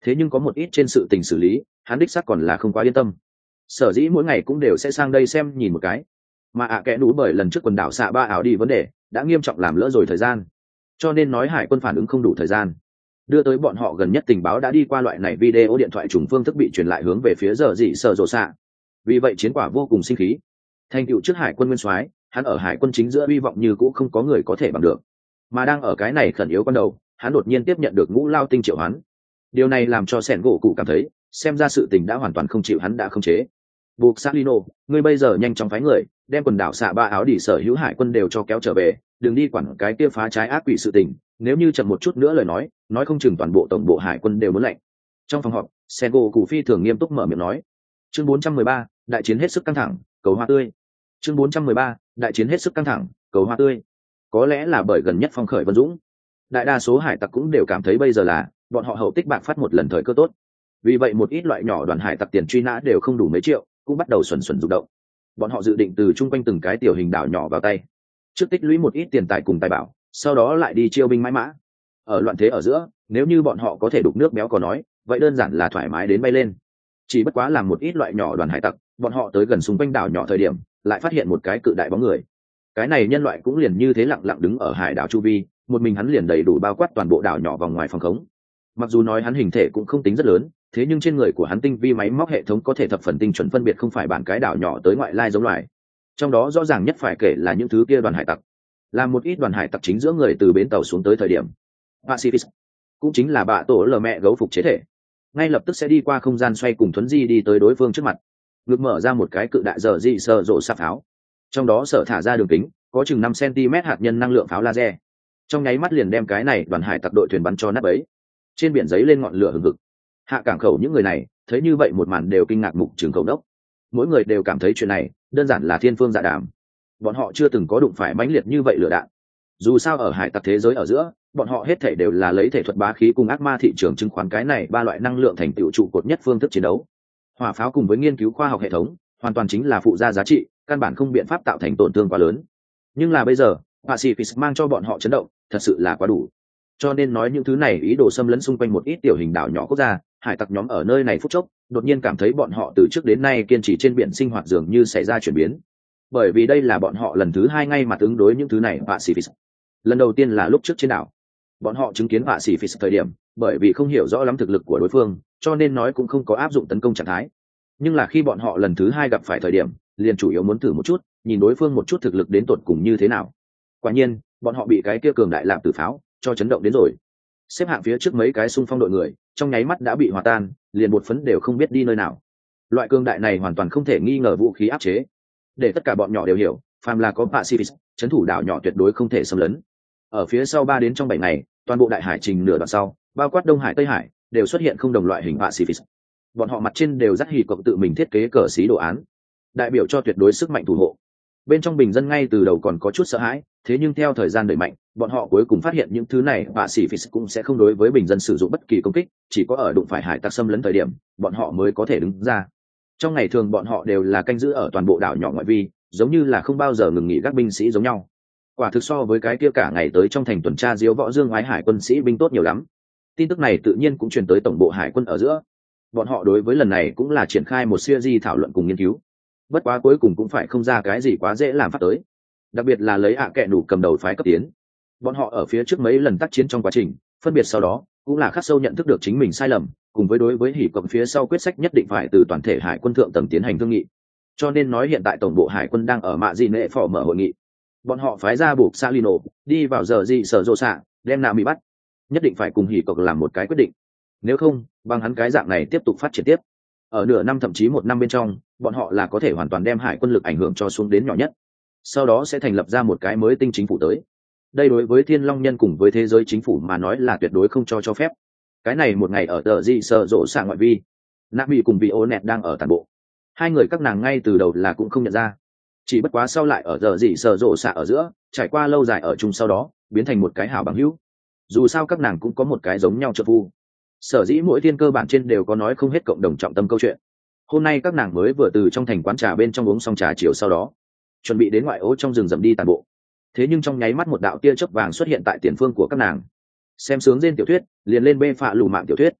thế nhưng có một ít trên sự tình xử lý hắn đích xác còn là không quá yên tâm. Sở dĩ mỗi ngày cũng đều sẽ sang đây xem nhìn một cái, mà kẽ nú bởi lần trước quần đảo xạ ba áo đi vấn đề đã nghiêm trọng làm lỡ rồi thời gian, cho nên nói hải quân phản ứng không đủ thời gian đưa tới bọn họ. Gần nhất tình báo đã đi qua loại này video điện thoại trùng phương thức bị truyền lại hướng về phía giờ dị sở rộ xạ, vì vậy chiến quả vô cùng sinh khí. Thành tựu trước hải quân nguyên soái, hắn ở hải quân chính giữa hy vọng như cũ không có người có thể bằng được, mà đang ở cái này khẩn yếu con đầu, hắn đột nhiên tiếp nhận được ngũ lao tinh triệu hắn. Điều này làm cho sẻn gỗ cụ cảm thấy xem ra sự tình đã hoàn toàn không chịu hắn đã không chế. Buộc Salino, ngươi bây giờ nhanh chóng phái người đem quần đảo xạ ba áo đi sở hữu hải quân đều cho kéo trở về, đừng đi quản cái kia phá trái ác quỷ sự tình, nếu như chậm một chút nữa lời nói không chừng toàn bộ tổng bộ hải quân đều muốn lệnh. Trong phòng họp, sẻn gỗ cụ phi thường nghiêm túc mở miệng nói. Chương 413, đại chiến hết sức căng thẳng, cầu hoa tươi. Chương 413, đại chiến hết sức căng thẳng, cầu hoa tươi. Có lẽ là bởi gần nhất phong khởi Vân Dũng, đại đa số hải tặc cũng đều cảm thấy bây giờ là bọn họ hậu tích bạc phát một lần thời cơ tốt. Vì vậy một ít loại nhỏ đoàn hải tặc tiền truy nã đều không đủ mấy triệu, cũng bắt đầu xuẩn rụng động. Bọn họ dự định từ chung quanh từng cái tiểu hình đảo nhỏ vào tay, trước tích lũy một ít tiền tài cùng tài bảo, sau đó lại đi chiêu binh mãi mã. Ở loạn thế ở giữa, nếu như bọn họ có thể đục nước béo có nói, vậy đơn giản là thoải mái đến bay lên. Chỉ bất quá làm một ít loại nhỏ đoàn hải tặc, bọn họ tới gần xung quanh đảo nhỏ thời điểm, lại phát hiện một cái cự đại bóng người. Cái này nhân loại cũng liền như thế lặng lặng đứng ở hải đảo chu vi, một mình hắn liền đầy đủ bao quát toàn bộ đảo nhỏ vòng ngoài phòng khống. Mặc dù nói hắn hình thể cũng không tính rất lớn, thế nhưng trên người của hắn tinh vi máy móc hệ thống có thể thập phần tinh chuẩn phân biệt không phải bản cái đảo nhỏ tới ngoại lai giống loài. Trong đó rõ ràng nhất phải kể là những thứ kia đoàn hải tặc. Là một ít đoàn hải tặc chính giữa người từ bến tàu xuống tới thời điểm, Pacific cũng chính là bạ tổ lờ mẹ gấu phục chế thể, ngay lập tức sẽ đi qua không gian xoay cùng thuấn di đi tới đối phương trước mặt, ngực mở ra một cái cự đại giờ dị sờ rộ sạp pháo, trong đó sở thả ra đường kính có chừng 5 cm hạt nhân năng lượng pháo laser, trong nháy mắt liền đem cái này đoàn hải tặc đội thuyền bắn cho nát bấy. Trên biển giấy lên ngọn lửa hừng hực, hạ cảng khẩu những người này thấy như vậy một màn đều kinh ngạc mục trường khẩu đốc, mỗi người đều cảm thấy chuyện này đơn giản là thiên phương dạ đàm. Bọn họ chưa từng có đụng phải mãnh liệt như vậy lửa đạn. Dù sao ở hải tặc thế giới ở giữa, bọn họ hết thảy đều là lấy thể thuật bá khí cùng ác ma thị trường chứng khoán cái này ba loại năng lượng thành tựu trụ cột nhất phương thức chiến đấu. Hỏa pháo cùng với nghiên cứu khoa học hệ thống hoàn toàn chính là phụ gia giá trị, căn bản không biện pháp tạo thành tổn thương quá lớn. Nhưng là bây giờ, Pacific mang cho bọn họ chấn động, thật sự là quá đủ. Cho nên nói những thứ này ý đồ xâm lấn xung quanh một ít tiểu hình đảo nhỏ quốc gia, hải tặc nhóm ở nơi này phút chốc, đột nhiên cảm thấy bọn họ từ trước đến nay kiên trì trên biển sinh hoạt dường như xảy ra chuyển biến. Bởi vì đây là bọn họ lần thứ 2 ngay mặt ứng đối những thứ này Pacific. Lần đầu tiên là lúc trước trên đảo, bọn họ chứng kiến Pacific thời điểm, bởi vì không hiểu rõ lắm thực lực của đối phương, cho nên nói cũng không có áp dụng tấn công trạng thái. Nhưng là khi bọn họ lần thứ 2 gặp phải thời điểm, liền chủ yếu muốn thử một chút, nhìn đối phương một chút thực lực đến tột cùng như thế nào. Quả nhiên, bọn họ bị cái kia cường đại làm tử pháo cho chấn động đến rồi. Xếp hạng phía trước mấy cái xung phong đội người, trong nháy mắt đã bị hòa tan, liền một phấn đều không biết đi nơi nào. Loại cường đại này hoàn toàn không thể nghi ngờ vũ khí áp chế. Để tất cả bọn nhỏ đều hiểu, phàm là có Pacific, trấn thủ đảo nhỏ tuyệt đối không thể xâm lấn. Ở phía sau 3 đến trong 7 ngày, toàn bộ đại hải trình nửa đoạn sau, bao quát Đông Hải, Tây Hải, đều xuất hiện không đồng loại hình Pacific. Bọn họ mặt trên đều dắt hì cộng tự mình thiết kế cờ xí đồ án, đại biểu cho tuyệt đối sức mạnh thủ hộ. Bên trong bình dân ngay từ đầu còn có chút sợ hãi, thế nhưng theo thời gian đẩy mạnh, bọn họ cuối cùng phát hiện những thứ này Pacific cũng sẽ không đối với bình dân sử dụng bất kỳ công kích, chỉ có ở đụng phải hải tặc xâm lấn thời điểm, bọn họ mới có thể đứng ra. Trong ngày thường bọn họ đều là canh giữ ở toàn bộ đảo nhỏ ngoại vi, giống như là không bao giờ ngừng nghỉ các binh sĩ giống nhau. Quả thực so với cái kia cả ngày tới trong thành tuần tra diếu võ dương ái hải quân sĩ binh tốt nhiều lắm. Tin tức này tự nhiên cũng truyền tới tổng bộ hải quân ở giữa. Bọn họ đối với lần này cũng là triển khai một series thảo luận cùng nghiên cứu. Bất quá cuối cùng cũng phải không ra cái gì quá dễ làm phát tới. Đặc biệt là lấy kẹ đủ cầm đầu phái cấp tiến. Bọn họ ở phía trước mấy lần tác chiến trong quá trình, phân biệt sau đó cũng là khắc sâu nhận thức được chính mình sai lầm, cùng với đối với hỉ cộng phía sau quyết sách nhất định phải từ toàn thể hải quân thượng tầng tiến hành thương nghị. Cho nên nói hiện tại tổng bộ hải quân đang ở mạ dị nệ phò mở hội nghị. Bọn họ phái ra buộc Salino đi vào giờ dị sở rộ xạ, đem nạ bị bắt, nhất định phải cùng hỉ cộng làm một cái quyết định. Nếu không, bằng hắn cái dạng này tiếp tục phát triển tiếp, ở nửa năm thậm chí 1 năm bên trong, bọn họ là có thể hoàn toàn đem hải quân lực ảnh hưởng cho xuống đến nhỏ nhất. Sau đó sẽ thành lập ra một cái mới tinh chính phủ tới. Đây đối với Thiên Long Nhân cùng với thế giới chính phủ mà nói là tuyệt đối không cho phép. Cái này một ngày ở tờ dị sở rộ xạ ngoại vi, nạ bị cùng vị ô nẹt đang ở tàn bộ. Hai người các nàng ngay từ đầu là cũng không nhận ra, chỉ bất quá sau lại ở giờ dị sở rộ xạ ở giữa, trải qua lâu dài ở chung sau đó biến thành một cái hảo bằng hữu. Dù sao các nàng cũng có một cái giống nhau trợ phu, sở dĩ mỗi thiên cơ bản trên đều có nói không hết cộng đồng trọng tâm câu chuyện. Hôm nay các nàng mới vừa từ trong thành quán trà bên trong uống xong trà chiều, sau đó chuẩn bị đến ngoại ô trong rừng rậm đi tàn bộ. Thế nhưng trong nháy mắt một đạo tia chớp vàng xuất hiện tại tiền phương của các nàng. Xem sướng trên tiểu thuyết liền lên bê phạ lù mạng tiểu thuyết.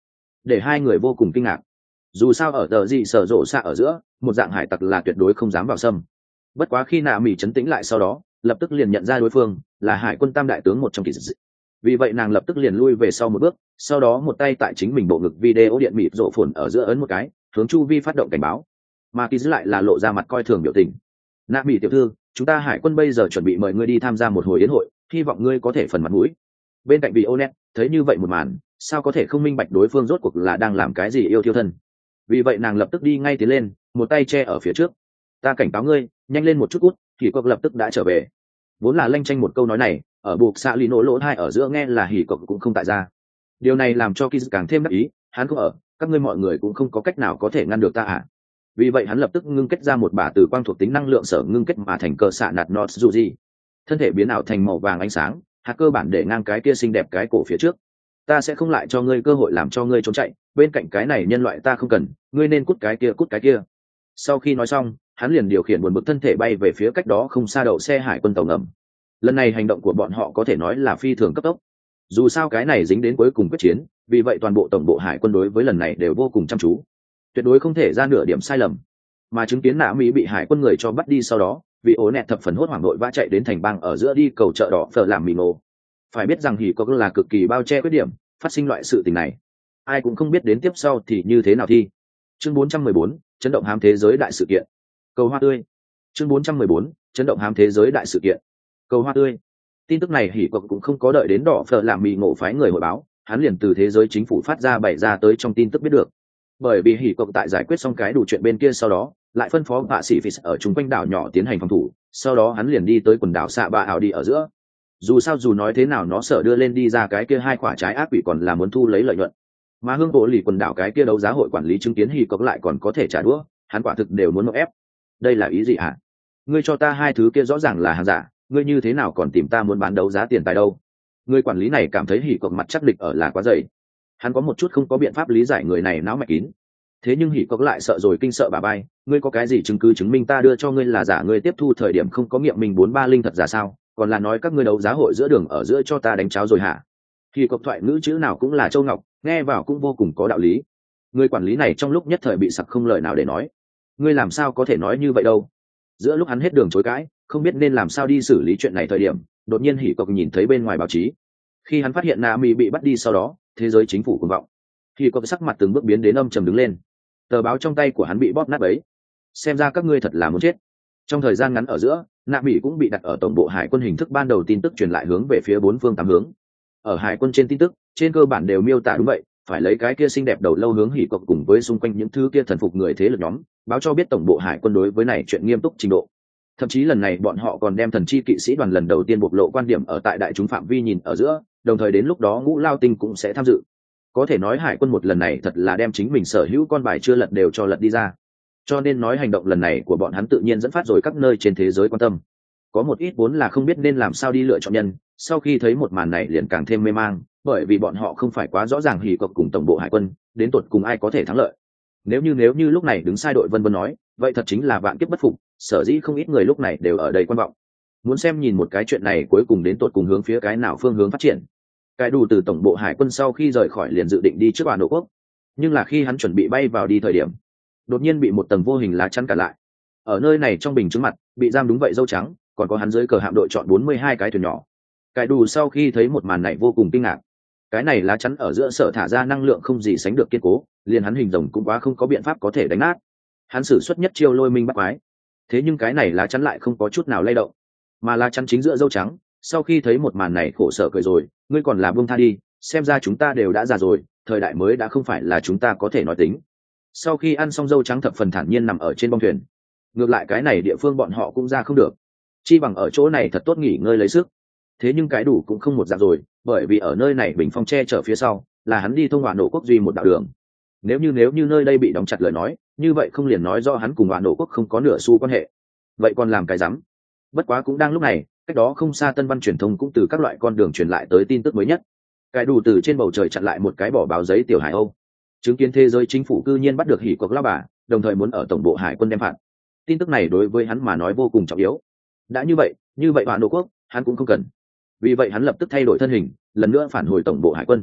để hai người vô cùng kinh ngạc. Dù sao ở tờ gì sở rộ xạ ở giữa, một dạng hải tặc là tuyệt đối không dám vào xâm. Bất quá khi nạ mỹ chấn tĩnh lại sau đó, lập tức liền nhận ra đối phương là hải quân tam đại tướng một trong kỳ dị. Vì vậy nàng lập tức liền lui về sau một bước, sau đó một tay tại chính mình bộ ngực video điện mịt rộ phồn ở giữa ấn một cái, hướng chu vi phát động cảnh báo. Mà kỳ dị lại là lộ ra mặt coi thường biểu tình. Nạ mỹ tiểu thư, chúng ta hải quân bây giờ chuẩn bị mời ngươi đi tham gia một hồi yến hội, hy vọng ngươi có thể phần mặt mũi. Bên cạnh vị Onet thấy như vậy một màn, sao có thể không minh bạch đối phương rốt cuộc là đang làm cái gì yêu thiêu thân. Vì vậy nàng lập tức đi ngay tiến lên, một tay che ở phía trước. Ta cảnh cáo ngươi, nhanh lên một chút cút. Hỉ cộc lập tức đã trở về. Vốn là lanh tranh một câu nói này, ở buộc xạ lì nổ lỗ hai ở giữa nghe là hỉ cộc cũng không tại ra. Điều này làm cho Kiz càng thêm đắc ý, hắn không ở, các ngươi mọi người cũng không có cách nào có thể ngăn được ta à. Vì vậy hắn lập tức ngưng kết ra một bả từ quang thuộc tính năng lượng sở ngưng kết mà thành cờ xạ nạt nọt dù gì. Thân thể biến ảo thành màu vàng ánh sáng, hạt cơ bản để ngang cái kia xinh đẹp cái cổ phía trước. Ta sẽ không lại cho ngươi cơ hội làm cho ngươi trốn chạy, bên cạnh cái này nhân loại ta không cần, ngươi nên cút cái kia. Sau khi nói xong, hắn liền điều khiển buồn bực thân thể bay về phía cách đó không xa đậu xe hải quân tàu ngầm. Lần này hành động của bọn họ có thể nói là phi thường cấp tốc. Dù sao cái này dính đến cuối cùng quyết chiến, vì vậy toàn bộ tổng bộ hải quân đối với lần này đều vô cùng chăm chú, tuyệt đối không thể ra nửa điểm sai lầm. Mà chứng kiến nạ mỹ bị hải quân người cho bắt đi sau đó, vị ố nẹt thập phần hốt hoảng đội vã chạy đến thành bang ở giữa đi cầu chợ đỏ phở làm mì nổ. Phải biết rằng hỉ có là cực kỳ bao che khuyết điểm, phát sinh loại sự tình này ai cũng không biết đến tiếp sau thì như thế nào thi. Chương 414, chấn động hám thế giới đại sự kiện. Cầu hoa tươi. Chương 414, chấn động hám thế giới đại sự kiện. Cầu hoa tươi. Tin tức này hỉ cộc cũng không có đợi đến đỏ phở làm mì ngộ phái người hội báo, hắn liền từ thế giới chính phủ phát ra bày ra tới trong tin tức biết được. Bởi vì hỉ cộc tại giải quyết xong cái đủ chuyện bên kia sau đó, lại phân phó vạ sĩ phỉ ở chung quanh đảo nhỏ tiến hành phòng thủ, sau đó hắn liền đi tới quần đảo xạ ba ảo đi ở giữa. Dù sao dù nói thế nào nó sợ đưa lên đi ra cái kia hai quả trái ác quỷ còn là muốn thu lấy lợi nhuận, mà hương bộ lì quần đảo cái kia đấu giá hội quản lý chứng kiến hỉ cộc lại còn có thể trả đũa, hắn quả thực đều muốn nộp ép. Đây là ý gì hả? Ngươi cho ta hai thứ kia rõ ràng là hàng giả, ngươi như thế nào còn tìm ta muốn bán đấu giá tiền tài đâu? Người quản lý này cảm thấy hỉ cộc mặt chắc địch ở là quá dày, hắn có một chút không có biện pháp lý giải người này não mạch kín. Thế nhưng hỉ cộc lại sợ rồi kinh sợ bà bay, ngươi có cái gì chứng cứ chứng minh ta đưa cho ngươi là giả? Ngươi tiếp thu thời điểm không có nghiệm mình 43 linh thật giả sao? Còn là nói các ngươi đấu giá hội giữa đường ở giữa cho ta đánh cháo rồi hả? Hỉ cộc thoại ngữ chữ nào cũng là châu ngọc, nghe vào cũng vô cùng có đạo lý. Người quản lý này trong lúc nhất thời bị sặc không lời nào để nói. Ngươi làm sao có thể nói như vậy đâu? Giữa lúc hắn hết đường chối cãi, không biết nên làm sao đi xử lý chuyện này thời điểm, đột nhiên hỉ cộc nhìn thấy bên ngoài báo chí. Khi hắn phát hiện Nami bị bắt đi sau đó, thế giới chính phủ cuồng vọng. Hỉ cộc sắc mặt từng bước biến đến âm trầm đứng lên. Tờ báo trong tay của hắn bị bóp nát ấy. Xem ra các ngươi thật là muốn chết. Trong thời gian ngắn ở giữa, Nami cũng bị đặt ở tổng bộ hải quân, hình thức ban đầu tin tức truyền lại hướng về phía bốn phương tám hướng. Ở hải quân trên tin tức, trên cơ bản đều miêu tả đúng vậy, phải lấy cái kia xinh đẹp đầu lâu hướng hỉ cộc cùng với xung quanh những thứ kia thần phục người thế lực nhóm, báo cho biết tổng bộ hải quân đối với này chuyện nghiêm túc trình độ. Thậm chí lần này bọn họ còn đem thần chi kỵ sĩ đoàn lần đầu tiên bộc lộ quan điểm ở tại đại chúng phạm vi nhìn ở giữa, đồng thời đến lúc đó Ngũ Lao Tinh cũng sẽ tham dự. Có thể nói hải quân một lần này thật là đem chính mình sở hữu con bài chưa lật đều cho lật đi ra. Cho nên nói hành động lần này của bọn hắn tự nhiên dẫn phát rồi các nơi trên thế giới quan tâm. Có một ít vốn là không biết nên làm sao đi lựa chọn nhân, sau khi thấy một màn này liền càng thêm mê mang, bởi vì bọn họ không phải quá rõ ràng hỉ cộc cùng tổng bộ hải quân đến tột cùng ai có thể thắng lợi. Nếu như lúc này đứng sai đội vân vân nói, vậy thật chính là vạn kiếp bất phục, sở dĩ không ít người lúc này đều ở đây quan vọng, muốn xem nhìn một cái chuyện này cuối cùng đến tột cùng hướng phía cái nào phương hướng phát triển. Cái đủ từ tổng bộ hải quân sau khi rời khỏi liền dự định đi trước Bản Đồ Quốc, nhưng là khi hắn chuẩn bị bay vào đi thời điểm, đột nhiên bị một tầng vô hình lá chắn cản lại. Ở nơi này trong bình chứng mặt bị giam đúng vậy dâu trắng, còn có hắn dưới cờ hạm đội chọn 42 cái thuyền nhỏ. Cái đủ sau khi thấy một màn này vô cùng kinh ngạc. Cái này lá chắn ở giữa sở thả ra năng lượng không gì sánh được kiên cố, liền hắn hình rồng cũng quá không có biện pháp có thể đánh nát. Hắn sử xuất nhất chiêu lôi minh bắt quái, thế nhưng cái này lá chắn lại không có chút nào lay động, mà lá chắn chính giữa dâu trắng sau khi thấy một màn này khổ sở cười rồi, ngươi còn là buông tha đi, xem ra chúng ta đều đã già rồi, thời đại mới đã không phải là chúng ta có thể nói tính. Sau khi ăn xong, dâu trắng thập phần thản nhiên nằm ở trên bong thuyền. Ngược lại cái này địa phương bọn họ cũng ra không được, chi bằng ở chỗ này thật tốt nghỉ ngơi lấy sức. Thế nhưng cái đủ cũng không một dạng rồi, bởi vì ở nơi này bình phong che chở phía sau là hắn đi thông Hoạn Nổ Quốc duy một đạo đường. Nếu như nơi đây bị đóng chặt lời nói, như vậy không liền nói do hắn cùng Hoạn Nổ Quốc không có nửa xu quan hệ, vậy còn làm cái rắm. Bất quá cũng đang lúc này, cách đó không xa Tân Văn truyền thông cũng từ các loại con đường truyền lại tới tin tức mới nhất. Cái đủ từ trên bầu trời chặn lại một cái bỏ báo giấy tiểu hải âu, chứng kiến thế giới chính phủ cư nhiên bắt được hỉ cộc lao bà, đồng thời muốn ở tổng bộ hải quân đem phạt. Tin tức này đối với hắn mà nói vô cùng trọng yếu. Đã như vậy Hoạn Nổ Quốc hắn cũng không cần. Vì vậy hắn lập tức thay đổi thân hình, lần nữa phản hồi tổng bộ hải quân.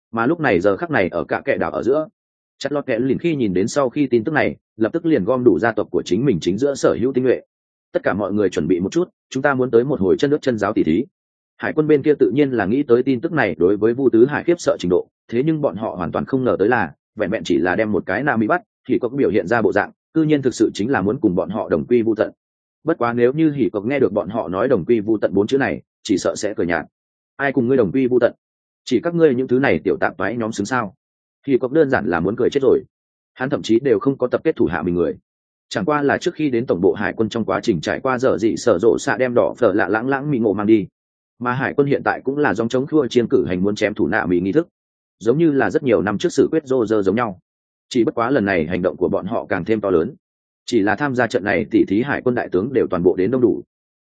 Mà lúc này giờ khắc này ở cả kệ đảo ở giữa, chặt lọt kệ liền khi nhìn đến sau khi tin tức này lập tức liền gom đủ gia tộc của chính mình chính giữa sở hữu tinh nhuệ. Tất cả mọi người chuẩn bị một chút, chúng ta muốn tới một hồi chân nước chân giáo tỷ thí. Hải quân bên kia tự nhiên là nghĩ tới tin tức này đối với Vu Tứ Hải khiếp sợ trình độ, thế nhưng bọn họ hoàn toàn không ngờ tới là vẹn vẹn chỉ là đem một cái nam mỹ bắt thì có biểu hiện ra bộ dạng tự nhiên thực sự chính là muốn cùng bọn họ đồng quy vu tận. Bất quá nếu như hỉ cộc nghe được bọn họ nói đồng quy vu tận 4 chữ này chỉ sợ sẽ cười nhạt. Ai cùng ngươi đồng quy vu tận? Chỉ các ngươi những thứ này tiểu tạp toái nhóm xứng sao? Hỉ cộc đơn giản là muốn cười chết rồi. Hắn thậm chí đều không có tập kết thủ hạ mình người, chẳng qua là trước khi đến tổng bộ hải quân trong quá trình trải qua dở dị sở rộ xạ đem đỏ phở lạ lãng lãng mỹ ngộ mang đi, mà hải quân hiện tại cũng là dòng chống khua chiên cử hành muốn chém thủ nạ mỹ nghi thức, giống như là rất nhiều năm trước sự quyết rô rơ giống nhau. Chỉ bất quá lần này hành động của bọn họ càng thêm to lớn, chỉ là tham gia trận này tỉ thí hải quân đại tướng đều toàn bộ đến đông đủ.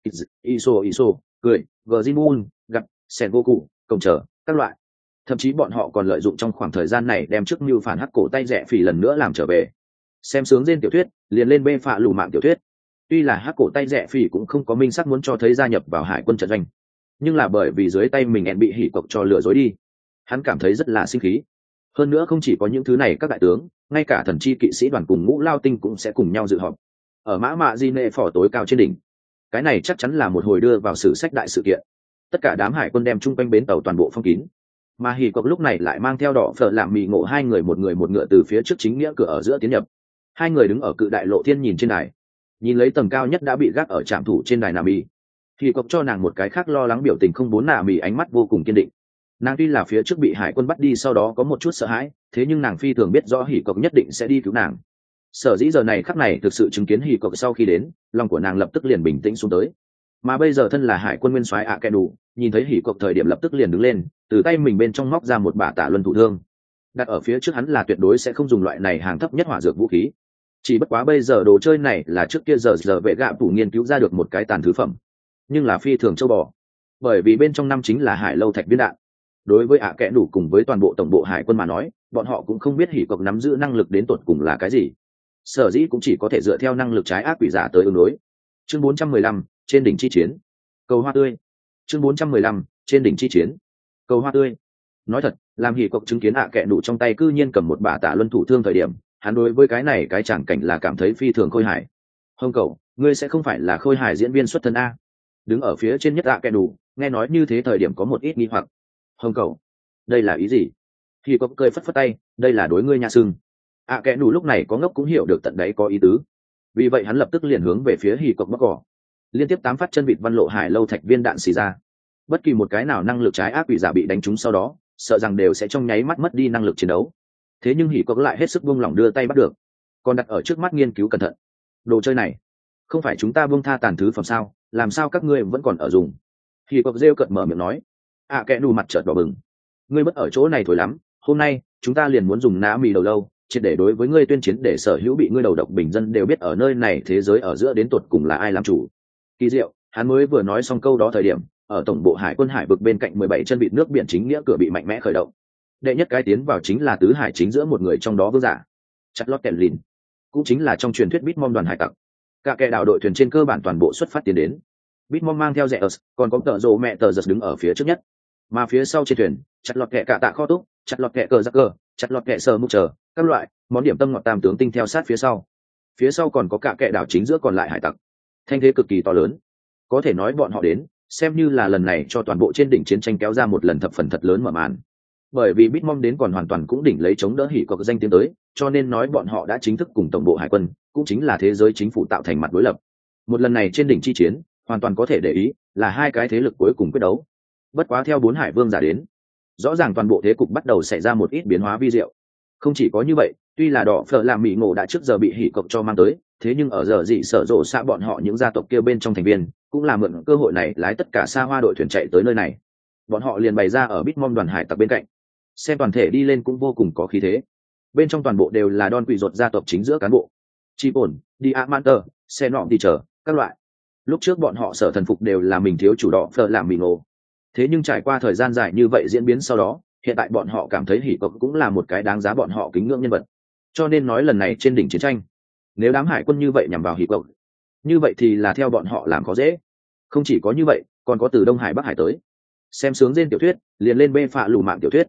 Iso cười Gzinbun gặp Sengoku công chờ các loại, thậm chí bọn họ còn lợi dụng trong khoảng thời gian này đem trước mưu phản hắc cổ tay rẻ phỉ lần nữa làm trở về. Xem sướng trên tiểu thuyết liền lên bê phạ lù mạng tiểu thuyết. Tuy là hắc cổ tay rẻ phỉ cũng không có minh xác muốn cho thấy gia nhập vào hải quân trận doanh, nhưng là bởi vì dưới tay mình ẹn bị hỉ cộc cho lừa dối đi, hắn cảm thấy rất là sinh khí. Hơn nữa không chỉ có những thứ này các đại tướng, ngay cả thần chi kỵ sĩ đoàn cùng ngũ lao tinh cũng sẽ cùng nhau dự họp ở mã mạ di nệ phỏ tối cao trên đỉnh. Cái này chắc chắn là một hồi đưa vào sử sách đại sự kiện. Tất cả đám hải quân đem chung quanh bến tàu toàn bộ phong kín, mà hỉ cộc lúc này lại mang theo đỏ phở làm mì ngộ hai người một người một ngựa từ phía trước chính nghĩa cửa ở giữa tiến nhập. Hai người đứng ở cự đại lộ thiên nhìn trên đài, nhìn lấy tầng cao nhất đã bị gác ở trạm thủ trên đài nà mì. Hỉ cộc cho nàng một cái khác lo lắng biểu tình không bốn nà mì ánh mắt vô cùng kiên định. Nàng tuy là phía trước bị hải quân bắt đi sau đó có một chút sợ hãi, thế nhưng nàng phi thường biết rõ hỉ cộc nhất định sẽ đi cứu nàng. Sở dĩ giờ này khắc này thực sự chứng kiến hỉ cộc sau khi đến, lòng của nàng lập tức liền bình tĩnh xuống tới. Mà bây giờ thân là hải quân nguyên soái ạ kẻ đủ, nhìn thấy hỉ cộc thời điểm lập tức liền đứng lên, từ tay mình bên trong móc ra một bả tạ luân thủ thương, đặt ở phía trước hắn là tuyệt đối sẽ không dùng loại này hàng thấp nhất hỏa dược vũ khí. Chỉ bất quá bây giờ đồ chơi này là trước kia giờ vệ gạ phủ nghiên cứu ra được một cái tàn thứ phẩm, nhưng là phi thường châu bò, bởi vì bên trong năm chính là hải lâu thạch viên đạn. Đối với ạ kẽ đủ cùng với toàn bộ tổng bộ hải quân mà nói, bọn họ cũng không biết hỉ cộc nắm giữ năng lực đến tột cùng là cái gì, sở dĩ cũng chỉ có thể dựa theo năng lực trái ác quỷ giả tới ứng đối. Chương 415, trên đỉnh chi chiến, cầu hoa tươi. Chương 415, trên đỉnh chi chiến, cầu hoa tươi. Nói thật, làm hỉ cộc chứng kiến ạ kẽ đủ trong tay cư nhiên cầm một bả tạ luân thủ thương thời điểm, hắn đối với cái này cái tràng cảnh là cảm thấy phi thường khôi hài. Hồng cậu, ngươi sẽ không phải là khôi hài diễn viên xuất thân a? Đứng ở phía trên nhất ạ kẽ đủ nghe nói như thế thời điểm có một ít nghi hoặc. Hồng cậu, đây là ý gì? Hỉ cộc cười phất phất tay, đây là đối ngươi nha sưng. ạ kẽ đủ lúc này có ngốc cũng hiểu được tận đấy có ý tứ, vì vậy hắn lập tức liền hướng về phía hỉ cộc bắc cỏ, liên tiếp 8 phát chân vịt văn lộ hải lâu thạch viên đạn xì ra. Bất kỳ một cái nào năng lực trái ác quỷ giả bị đánh trúng sau đó, sợ rằng đều sẽ trong nháy mắt mất đi năng lực chiến đấu. Thế nhưng hỉ cộc lại hết sức buông lỏng đưa tay bắt được, còn đặt ở trước mắt nghiên cứu cẩn thận. Đồ chơi này không phải chúng ta buông tha tàn thứ phẩm sao, làm sao các ngươi vẫn còn ở dùng? Hỉ cộc rêu cợt mở miệng nói. ạ kẽ đủ mặt chợt đỏ bừng. Ngươi bất ở chỗ này thổi lắm, hôm nay chúng ta liền muốn dùng ná mì đầu lâu triệt để đối với ngươi tuyên chiến, để sở hữu bị ngươi đầu độc bình dân đều biết ở nơi này thế giới ở giữa đến tột cùng là ai làm chủ. Kỳ diệu, hắn mới vừa nói xong câu đó thời điểm, ở tổng bộ hải quân hải vực bên cạnh 17 chân vịt nước biển chính nghĩa cửa bị mạnh mẽ khởi động. Đệ nhất cái tiến vào chính là tứ hải chính giữa một người trong đó vương giả, chặt lót kèn lìn, cũng chính là trong truyền thuyết Bitmom đoàn hải tặc. Cả kẻ đảo đội thuyền trên cơ bản toàn bộ xuất phát tiến đến. Bitmom mang theo Zeus, còn có tợ rồ mẹ tờ giật đứng ở phía trước nhất, mà phía sau trên thuyền chặt lọt kẻ cả tạ kho túc, chặt lọt kẻ cờ giặc cờ, chặt lọt kẻ sờ mục chờ các loại món điểm tâm ngọt tam tướng tinh theo sát phía sau còn có cả kẻ đảo chính giữa còn lại hải tặc. Thanh thế cực kỳ to lớn, có thể nói bọn họ đến xem như là lần này cho toàn bộ trên đỉnh chiến tranh kéo ra một lần thập phần thật lớn mở màn. Bởi vì Bitmom đến còn hoàn toàn cũng đỉnh lấy chống đỡ hỉ cộc danh tiếng tới, cho nên nói bọn họ đã chính thức cùng tổng bộ hải quân, cũng chính là thế giới chính phủ tạo thành mặt đối lập. Một lần này trên đỉnh chi chiến hoàn toàn có thể để ý là hai cái thế lực cuối cùng quyết đấu. Bất quá theo 4 hải vương giả đến, rõ ràng toàn bộ thế cục bắt đầu xảy ra một ít biến hóa vi diệu. Không chỉ có như vậy, tuy là đỏ phở làm mỹ ngộ đã trước giờ bị hỉ cộc cho mang tới, thế nhưng ở giờ dị sở rộ xa bọn họ những gia tộc kia bên trong thành viên cũng là mượn cơ hội này lái tất cả xa hoa đội thuyền chạy tới nơi này. Bọn họ liền bày ra ở Bitmom đoàn hải tặc bên cạnh, xem toàn thể đi lên cũng vô cùng có khí thế. Bên trong toàn bộ đều là Don quỷ ruột gia tộc chính giữa cán bộ, chi ổn Diamanter, xe nọ đi chờ các loại. Lúc trước bọn họ sở thần phục đều là mình thiếu chủ đỏ phở làm mỹ ngộ, thế nhưng trải qua thời gian dài như vậy diễn biến sau đó, hiện tại bọn họ cảm thấy hỉ cộc cũng là một cái đáng giá bọn họ kính ngưỡng nhân vật. Cho nên nói lần này trên đỉnh chiến tranh, nếu đám hải quân như vậy nhằm vào hỉ cộc, như vậy thì là theo bọn họ làm khó dễ. Không chỉ có như vậy, còn có từ Đông Hải Bắc Hải tới. Xem sướng trên tiểu thuyết liền lên bê phạ lù mạng tiểu thuyết.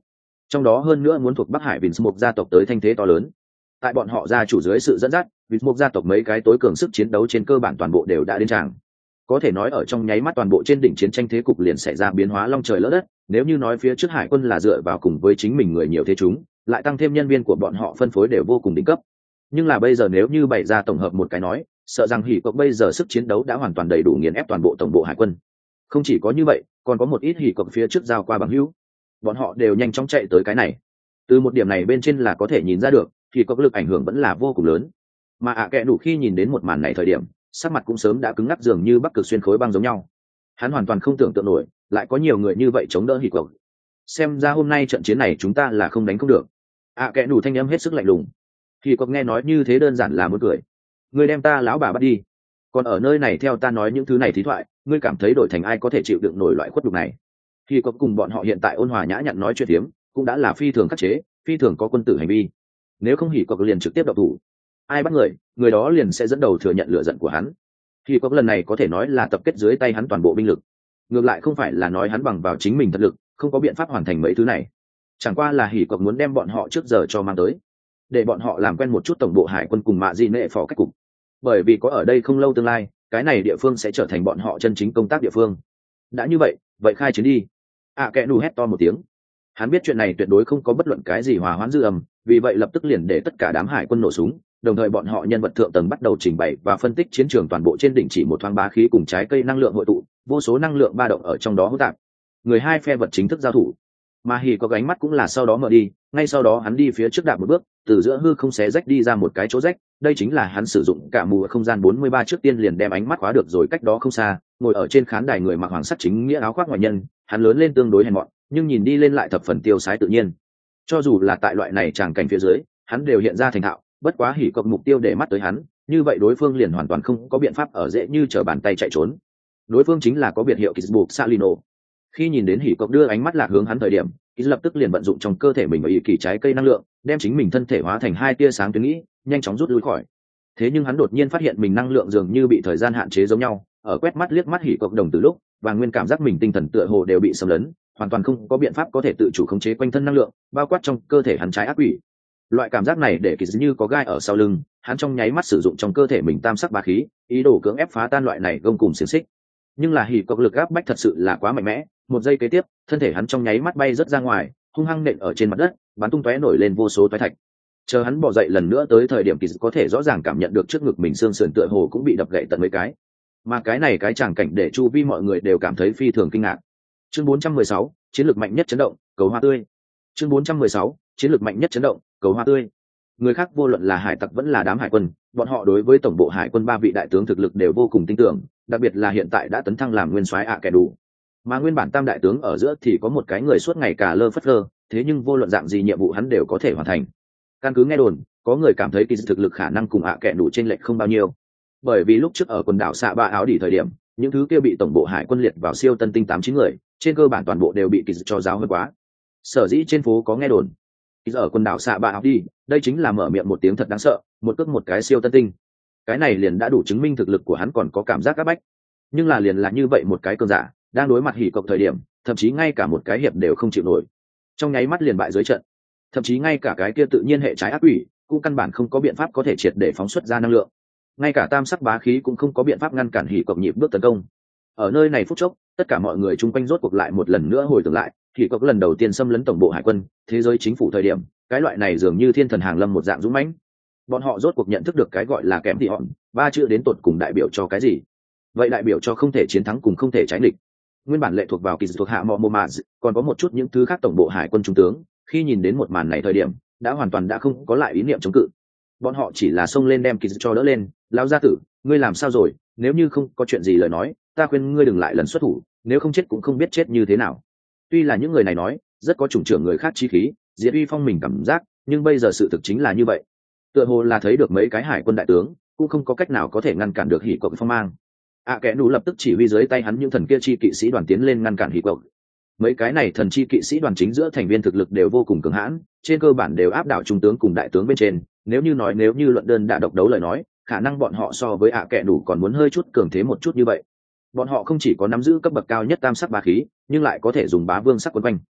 trong đó hơn nữa muốn thuộc Bắc Hải Vinh một gia tộc tới thanh thế to lớn. Tại bọn họ gia chủ dưới sự dẫn dắt, Vinh một gia tộc mấy cái tối cường sức chiến đấu trên cơ bản toàn bộ đều đã đến tràng. Có thể nói ở trong nháy mắt toàn bộ trên đỉnh chiến tranh thế cục liền xảy ra biến hóa long trời lỡ đất. Nếu như nói phía trước hải quân là dựa vào cùng với chính mình người nhiều thế chúng, lại tăng thêm nhân viên của bọn họ phân phối đều vô cùng đỉnh cấp. Nhưng là bây giờ nếu như bày ra tổng hợp một cái nói, sợ rằng hỉ cộc bây giờ sức chiến đấu đã hoàn toàn đầy đủ nghiền ép toàn bộ tổng bộ hải quân. Không chỉ có như vậy, còn có một ít hỉ cộc phía trước giao qua bằng hữu, bọn họ đều nhanh chóng chạy tới cái này. Từ một điểm này bên trên là có thể nhìn ra được hỉ cộc lực ảnh hưởng vẫn là vô cùng lớn. Mà kệ đủ khi nhìn đến một màn này thời điểm, sắc mặt cũng sớm đã cứng ngắc dường như bắc cực xuyên khối băng giống nhau. Hắn hoàn toàn không tưởng tượng nổi lại có nhiều người như vậy chống đỡ hỉ cộc. Xem ra hôm nay trận chiến này chúng ta là không đánh không được. Kệ đủ thanh âm hết sức lạnh lùng. Hỉ cộc nghe nói như thế đơn giản là muốn cười. Ngươi đem ta lão bà bắt đi, còn ở nơi này theo ta nói những thứ này thí thoại, ngươi cảm thấy đổi thành ai có thể chịu đựng nổi loại khuất đục này? Hỉ cộc cùng bọn họ hiện tại ôn hòa nhã nhặn nói chuyện hiếm, cũng đã là phi thường khắc chế, phi thường có quân tử hành vi. Nếu không hỉ cộc liền trực tiếp động thủ, ai bắt người, người đó liền sẽ dẫn đầu thừa nhận lựa giận của hắn. Hỉ cộc lần này có thể nói là tập kết dưới tay hắn toàn bộ binh lực, ngược lại không phải là nói hắn bằng vào chính mình thật lực không có biện pháp hoàn thành mấy thứ này, chẳng qua là hỉ cộc muốn đem bọn họ trước giờ cho mang tới, để bọn họ làm quen một chút tổng bộ hải quân cùng mạ di nệ phó cách cục. Bởi vì có ở đây không lâu tương lai, cái này địa phương sẽ trở thành bọn họ chân chính công tác địa phương. Đã như vậy, vậy khai chiến đi. Kệ nù hét to một tiếng. Hắn biết chuyện này tuyệt đối không có bất luận cái gì hòa hoãn dư âm, vì vậy lập tức liền để tất cả đám hải quân nổ súng, đồng thời bọn họ nhân vật thượng tầng bắt đầu trình bày và phân tích chiến trường toàn bộ trên đỉnh chỉ một thoáng bá khí cùng trái cây năng lượng hội tụ, vô số năng lượng ba động ở trong đó hỗn tạp. Người hai phe vật chính thức giao thủ. Mà hỉ có gánh mắt cũng là sau đó mở đi, ngay sau đó hắn đi phía trước đạp một bước, từ giữa hư không xé rách đi ra một cái chỗ rách, đây chính là hắn sử dụng cả mù không gian 43 trước tiên liền đem ánh mắt khóa được rồi. Cách đó không xa, ngồi ở trên khán đài người mặc hoàng sắt chính nghĩa áo khoác ngoại nhân, hắn lớn lên tương đối hèn mọn, nhưng nhìn đi lên lại thập phần tiêu sái tự nhiên. Cho dù là tại loại này tràng cảnh phía dưới, hắn đều hiện ra thành thạo, bất quá hỉ cộc mục tiêu để mắt tới hắn, như vậy đối phương liền hoàn toàn không có biện pháp ở dễ như trở bàn tay chạy trốn. Đối phương chính là có biệt hiệu Kisbu Salino. Khi nhìn đến hỉ cộc đưa ánh mắt lạc hướng hắn thời điểm, lập tức liền vận dụng trong cơ thể mình ở ý kỳ trái cây năng lượng, đem chính mình thân thể hóa thành hai tia sáng tuyến nghĩ, nhanh chóng rút lui khỏi. Thế nhưng hắn đột nhiên phát hiện mình năng lượng dường như bị thời gian hạn chế giống nhau, ở quét mắt liếc mắt hỉ cộc đồng từ lúc, và nguyên cảm giác mình tinh thần tựa hồ đều bị xâm lấn, hoàn toàn không có biện pháp có thể tự chủ khống chế quanh thân năng lượng, bao quát trong cơ thể hắn trái ác quỷ. Loại cảm giác này để kỳ như có gai ở sau lưng, hắn trong nháy mắt sử dụng trong cơ thể mình tam sắc bá khí, ý đồ cưỡng ép phá tan loại này gông cùng xiềng xích. Nhưng là hỉ cộc lực áp bách thật sự là quá mạnh mẽ, một giây kế tiếp, thân thể hắn trong nháy mắt bay rất ra ngoài, hung hăng nện ở trên mặt đất, bắn tung tóe nổi lên vô số toái thạch. Chờ hắn bò dậy lần nữa tới thời điểm kỳ có thể rõ ràng cảm nhận được trước ngực mình xương sườn tựa hồ cũng bị đập gãy tận mấy cái. Mà cái này cái tràng cảnh để chu vi mọi người đều cảm thấy phi thường kinh ngạc. Chương 416, chiến lược mạnh nhất chấn động, cầu hoa tươi. Chương 416, chiến lược mạnh nhất chấn động, cầu hoa tươi. Người khác vô luận là hải tặc vẫn là đám hải quân, bọn họ đối với tổng bộ hải quân ba vị đại tướng thực lực đều vô cùng tin tưởng, đặc biệt là hiện tại đã tấn thăng làm nguyên soái kẻ đủ. Mà nguyên bản tam đại tướng ở giữa thì có một cái người suốt ngày cả lơ phất lơ, thế nhưng vô luận dạng gì nhiệm vụ hắn đều có thể hoàn thành. Căn cứ nghe đồn, có người cảm thấy kỳ thực lực khả năng cùng kẻ đủ trên lệch không bao nhiêu, bởi vì lúc trước ở quần đảo xạ ba áo đỉ thời điểm, những thứ kia bị tổng bộ hải quân liệt vào siêu tân tinh 89 người, trên cơ bản toàn bộ đều bị kỳ cho giáo hơn quá. Sở dĩ trên phố có nghe đồn kỳ ở quần đảo xạ ba áo đỉ, đây chính là mở miệng một tiếng thật đáng sợ, một cước một cái siêu tân tinh. Cái này liền đã đủ chứng minh thực lực của hắn còn có cảm giác áp bách. Nhưng là liền là như vậy một cái cường giả, đang đối mặt hỉ cộc thời điểm, thậm chí ngay cả một cái hiệp đều không chịu nổi, trong nháy mắt liền bại dưới trận. Thậm chí ngay cả cái kia tự nhiên hệ trái ác quỷ cũng căn bản không có biện pháp có thể triệt để phóng xuất ra năng lượng, ngay cả tam sắc bá khí cũng không có biện pháp ngăn cản hỉ cộc nhịp bước tấn công. Ở nơi này phút chốc, tất cả mọi người chung quanh rốt cuộc lại một lần nữa hồi tưởng lại hỉ cộc lần đầu tiên xâm lấn tổng bộ hải quân, thế giới chính phủ thời điểm, cái loại này dường như thiên thần hàng lâm một dạng dũng mãnh. Bọn họ rốt cuộc nhận thức được cái gọi là kém thị hòn, ba chữ đến tột cùng đại biểu cho cái gì? Vậy đại biểu cho không thể chiến thắng cùng không thể trái địch. Nguyên bản lệ thuộc vào kỳ thuộc hạ Momomaz, còn có một chút những thứ khác tổng bộ hải quân trung tướng, khi nhìn đến một màn này thời điểm, đã hoàn toàn đã không có lại ý niệm chống cự. Bọn họ chỉ là xông lên đem kỳ cho đỡ lên, lão gia tử, ngươi làm sao rồi? Nếu như không có chuyện gì lời nói, ta khuyên ngươi đừng lại lần xuất thủ, nếu không chết cũng không biết chết như thế nào. Tuy là những người này nói, rất có chủng trưởng người khác chí khí, diệt uy phong mình cảm giác, nhưng bây giờ sự thực chính là như vậy. Tựa hồ là thấy được mấy cái hải quân đại tướng, cũng không có cách nào có thể ngăn cản được hỉ cộc phong mang. Kẻ nú lập tức chỉ huy dưới tay hắn những thần kia chi kỵ sĩ đoàn tiến lên ngăn cản hỉ cộc. Mấy cái này thần chi kỵ sĩ đoàn chính giữa thành viên thực lực đều vô cùng cường hãn, trên cơ bản đều áp đảo trung tướng cùng đại tướng bên trên. Nếu như luận đơn đả độc đấu lời nói, khả năng bọn họ so với kẻ nú còn muốn hơi chút cường thế một chút như vậy. Bọn họ không chỉ có nắm giữ cấp bậc cao nhất tam sắc bá khí, nhưng lại có thể dùng bá vương sắc quấn quanh.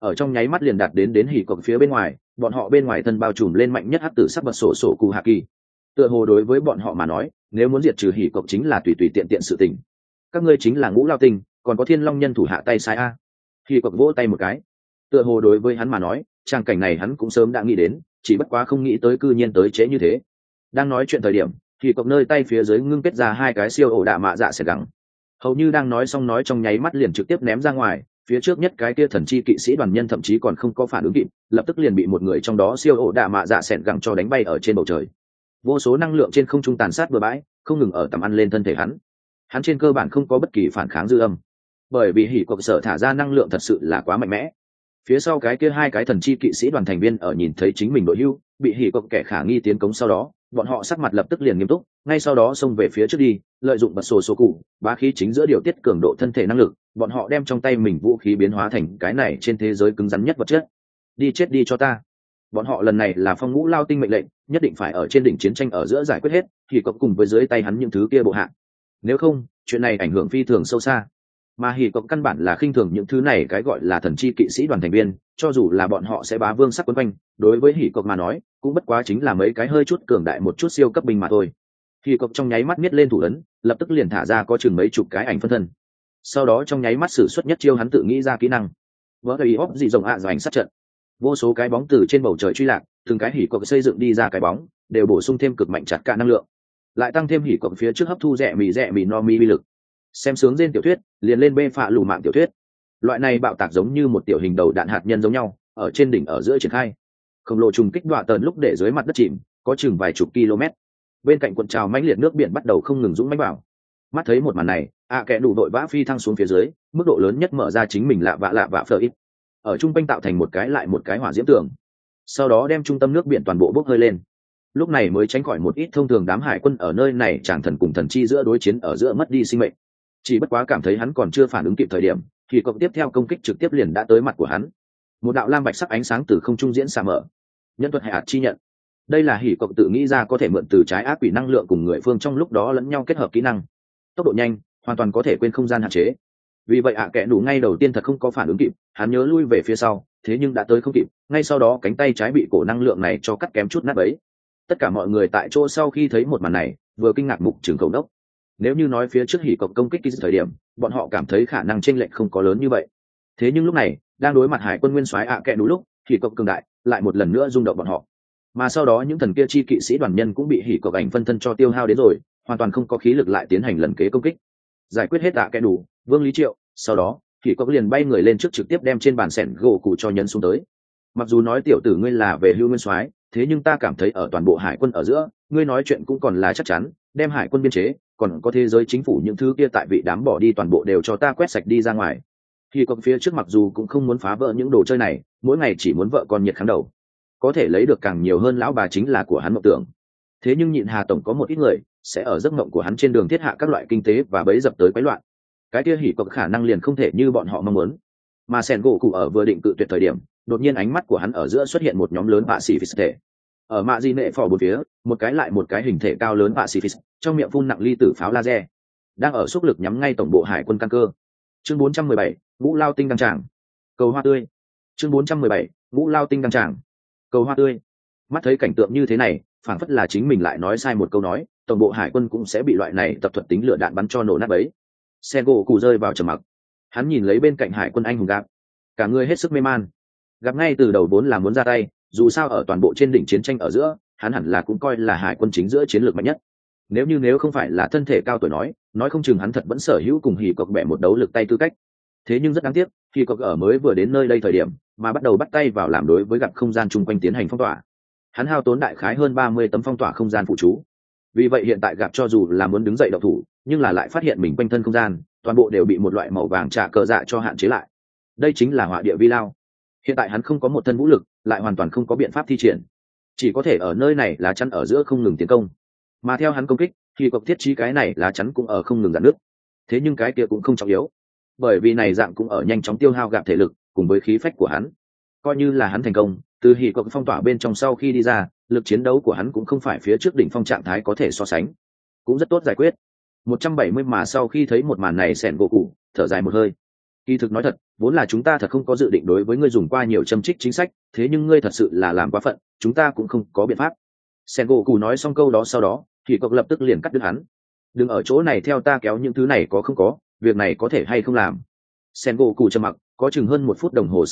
ở trong nháy mắt liền đạt đến hỉ cộc phía bên ngoài. Bọn họ bên ngoài thân bao trùm lên mạnh nhất hắc tử sắc bật sổ cụ hạ kỳ, tựa hồ đối với bọn họ mà nói, nếu muốn diệt trừ hỉ cộc chính là tùy tiện tiện sự tình. Các ngươi chính là Ngũ Lao Tinh, còn có Thiên Long nhân thủ hạ tay sai a. Hỉ cộc vỗ tay một cái, tựa hồ đối với hắn mà nói, trang cảnh này hắn cũng sớm đã nghĩ đến, chỉ bất quá không nghĩ tới cư nhiên tới trễ như thế. Đang nói chuyện thời điểm, hỉ cộc nơi tay phía dưới ngưng kết ra hai cái siêu ổ đạ mạ dạ sẽ gắng, hầu như đang nói xong nói trong nháy mắt liền trực tiếp ném ra ngoài. Phía trước nhất cái kia thần chi kỵ sĩ đoàn nhân thậm chí còn không có phản ứng kịp, lập tức liền bị một người trong đó siêu ổ đạ mạ dạ sẹn gẳng cho đánh bay ở trên bầu trời. Vô số năng lượng trên không trung tàn sát bừa bãi, không ngừng ở tầm ăn lên thân thể hắn trên cơ bản không có bất kỳ phản kháng dư âm, bởi vì hỉ cộc sở thả ra năng lượng thật sự là quá mạnh mẽ. Phía sau cái kia hai cái thần chi kỵ sĩ đoàn thành viên ở nhìn thấy chính mình đội hưu bị hỉ cộc kẻ khả nghi tiến cống sau đó, bọn họ sắc mặt lập tức liền nghiêm túc, ngay sau đó xông về phía trước đi, lợi dụng bật sổ cụ bá khí chính giữa điều tiết cường độ thân thể năng lực, bọn họ đem trong tay mình vũ khí biến hóa thành cái này trên thế giới cứng rắn nhất vật chất. Đi chết đi cho ta. Bọn họ lần này là Phong Ngũ Lao Tinh mệnh lệnh, nhất định phải ở trên đỉnh chiến tranh ở giữa giải quyết hết, thì cộc cùng với dưới tay hắn những thứ kia bộ hạ. Nếu không, chuyện này ảnh hưởng phi thường sâu xa. Mà hỉ cộc căn bản là khinh thường những thứ này cái gọi là thần chi kỵ sĩ đoàn thành viên, cho dù là bọn họ sẽ bá vương sắc quấn quanh, đối với hỉ cộc mà nói, cũng bất quá chính là mấy cái hơi chút cường đại một chút siêu cấp binh mà thôi. Hỉ cộc trong nháy mắt miết lên thủ ấn, lập tức liền thả ra có chừng mấy chục cái ảnh phân thân. Sau đó trong nháy mắt sử xuất nhất chiêu hắn tự nghĩ ra kỹ năng. Vỡ cái hốc dị rồng ạ ảnh sát trận. Vô số cái bóng từ trên bầu trời truy lạc, từng cái hỉ cộc xây dựng đi ra cái bóng, đều bổ sung thêm cực mạnh chặt cả năng lượng, lại tăng thêm hỉ cộc phía trước hấp thu rẻ mì no mi lực. Xem sướng trên tiểu thuyết, liền lên bê phạ lù mạng tiểu thuyết. Loại này bạo tạc giống như một tiểu hình đầu đạn hạt nhân giống nhau, ở trên đỉnh ở giữa triển khai. Khổng lồ trùng kích đọa tần lúc để dưới mặt đất chìm, có chừng vài chục km. Bên cạnh cuộn trào mãnh liệt nước biển bắt đầu không ngừng dũng mãnh vào. Mắt thấy một màn này, kẻ đủ đội vã phi thăng xuống phía dưới, mức độ lớn nhất mở ra chính mình lạ vạ phở ít. Ở trung quanh tạo thành một cái lại một cái hỏa diễm tường. Sau đó đem trung tâm nước biển toàn bộ bốc hơi lên. Lúc này mới tránh khỏi một ít thông thường đám hải quân ở nơi này chàng thần cùng thần chi giữa đối chiến ở giữa mất đi sinh mệnh. Chỉ bất quá cảm thấy hắn còn chưa phản ứng kịp thời điểm, thì cộng tiếp theo công kích trực tiếp liền đã tới mặt của hắn. Một đạo lam bạch sắc ánh sáng từ không trung diễn xạ mở. Nhân thuật hạt chi nhận. Đây là hỉ cộng tự nghĩ ra có thể mượn từ trái ác quỷ năng lượng cùng người phương trong lúc đó lẫn nhau kết hợp kỹ năng. Tốc độ nhanh, hoàn toàn có thể quên không gian hạn chế. Vì vậy kẻ đủ ngay đầu tiên thật không có phản ứng kịp, hắn nhớ lui về phía sau, thế nhưng đã tới không kịp, ngay sau đó cánh tay trái bị cổ năng lượng này cho cắt kém chút nát bấy. Tất cả mọi người tại chỗ sau khi thấy một màn này, vừa kinh ngạc mục trường cầu đốc. Nếu như nói phía trước hỉ cộng công kích kỹ thời điểm, bọn họ cảm thấy khả năng chênh lệch không có lớn như vậy. Thế nhưng lúc này, đang đối mặt hải quân nguyên soái kẻ đủ lúc, hỉ cộng cường đại lại một lần nữa rung động bọn họ. Mà sau đó những thần kia chi kỵ sĩ đoàn nhân cũng bị hỉ cộng ảnh phân thân cho tiêu hao đến rồi, hoàn toàn không có khí lực lại tiến hành lần kế công kích. Giải quyết hết kẻ đủ, Vương Lý Triệu, sau đó hỉ cộng liền bay người lên trước trực tiếp đem trên bàn sẻn gỗ cụ cho nhân xuống tới. Mặc dù nói tiểu tử ngươi là về hưu nguyên soái, thế nhưng ta cảm thấy ở toàn bộ hải quân ở giữa, ngươi nói chuyện cũng còn là chắc chắn, đem hải quân biên chế, còn có thế giới chính phủ những thứ kia tại vị đám bỏ đi toàn bộ đều cho ta quét sạch đi ra ngoài. Khi còn phía trước mặc dù cũng không muốn phá vỡ những đồ chơi này, mỗi ngày chỉ muốn vợ con nhiệt kháng đầu, có thể lấy được càng nhiều hơn lão bà chính là của hắn mộng tưởng. Thế nhưng nhịn Hà tổng có một ít người sẽ ở giấc mộng của hắn trên đường thiết hạ các loại kinh tế và bẫy dập tới quấy loạn. Cái kia hỉ có khả năng liền không thể như bọn họ mong muốn. Mà Sen gỗ cụ ở vừa định cự tuyệt thời điểm, đột nhiên ánh mắt của hắn ở giữa xuất hiện một nhóm lớn Pacific. Ở mạ di nệ phò bốn phía, một cái lại một cái hình thể cao lớn Pacific, trong miệng phun nặng ly tử pháo laser, đang ở xúc lực nhắm ngay tổng bộ hải quân căn cơ. Chương 417, Ngũ Lao Tinh đăng tràng. Cầu hoa tươi. Chương 417, Ngũ Lao Tinh đăng tràng. Cầu hoa tươi. Mắt thấy cảnh tượng như thế này, phảng phất là chính mình lại nói sai một câu nói, tổng bộ hải quân cũng sẽ bị loại này tập thuật tính lửa đạn bắn cho nổ nát bấy. Sen gỗ cụ rơi vào trầm mặc. Hắn nhìn lấy bên cạnh hải quân anh hùng Gạp, cả người hết sức mê man. Gạp ngay từ đầu vốn là muốn ra tay, dù sao ở toàn bộ trên đỉnh chiến tranh ở giữa, hắn hẳn là cũng coi là hải quân chính giữa chiến lược mạnh nhất. Nếu không phải là thân thể cao tuổi nói không chừng hắn thật vẫn sở hữu cùng hỉ cọc bẻ một đấu lực tay tư cách. Thế nhưng rất đáng tiếc, hỉ cọc ở mới vừa đến nơi đây thời điểm, mà bắt đầu bắt tay vào làm đối với Gạp không gian chung quanh tiến hành phong tỏa. Hắn hao tốn đại khái hơn 30 tấm phong tỏa không gian phụ trú. Vì vậy hiện tại Gạp cho dù là muốn đứng dậy động thủ, nhưng là lại phát hiện mình quanh thân không gian, toàn bộ đều bị một loại màu vàng trà cờ dạ cho hạn chế lại. Đây chính là hỏa địa vi lao. Hiện tại hắn không có một thân vũ lực, lại hoàn toàn không có biện pháp thi triển, chỉ có thể ở nơi này lá chắn ở giữa không ngừng tiến công. Mà theo hắn công kích, thì cọc thiết trí cái này lá chắn cũng ở không ngừng giãn nước. Thế nhưng cái kia cũng không trọng yếu, bởi vì này dạng cũng ở nhanh chóng tiêu hao Gạp thể lực cùng với khí phách của hắn. Coi như là hắn thành công, từ hỉ cọc phong tỏa bên trong sau khi đi ra, lực chiến đấu của hắn cũng không phải phía trước đỉnh phong trạng thái có thể so sánh, cũng rất tốt giải quyết. 170 mà sau khi thấy một màn này Sẻn gỗ cụ thở dài một hơi. Kỳ thực nói thật, vốn là chúng ta thật không có dự định đối với ngươi dùng qua nhiều châm trích chính sách, thế nhưng ngươi thật sự là làm quá phận, chúng ta cũng không có biện pháp. Sengoku nói xong câu đó sau đó, thì cậu lập tức liền cắt đứt hắn. Đừng ở chỗ này theo ta kéo những thứ này có không có, việc này có thể hay không làm. Sengoku trầm mặc, có chừng hơn 1 phút đồng hồ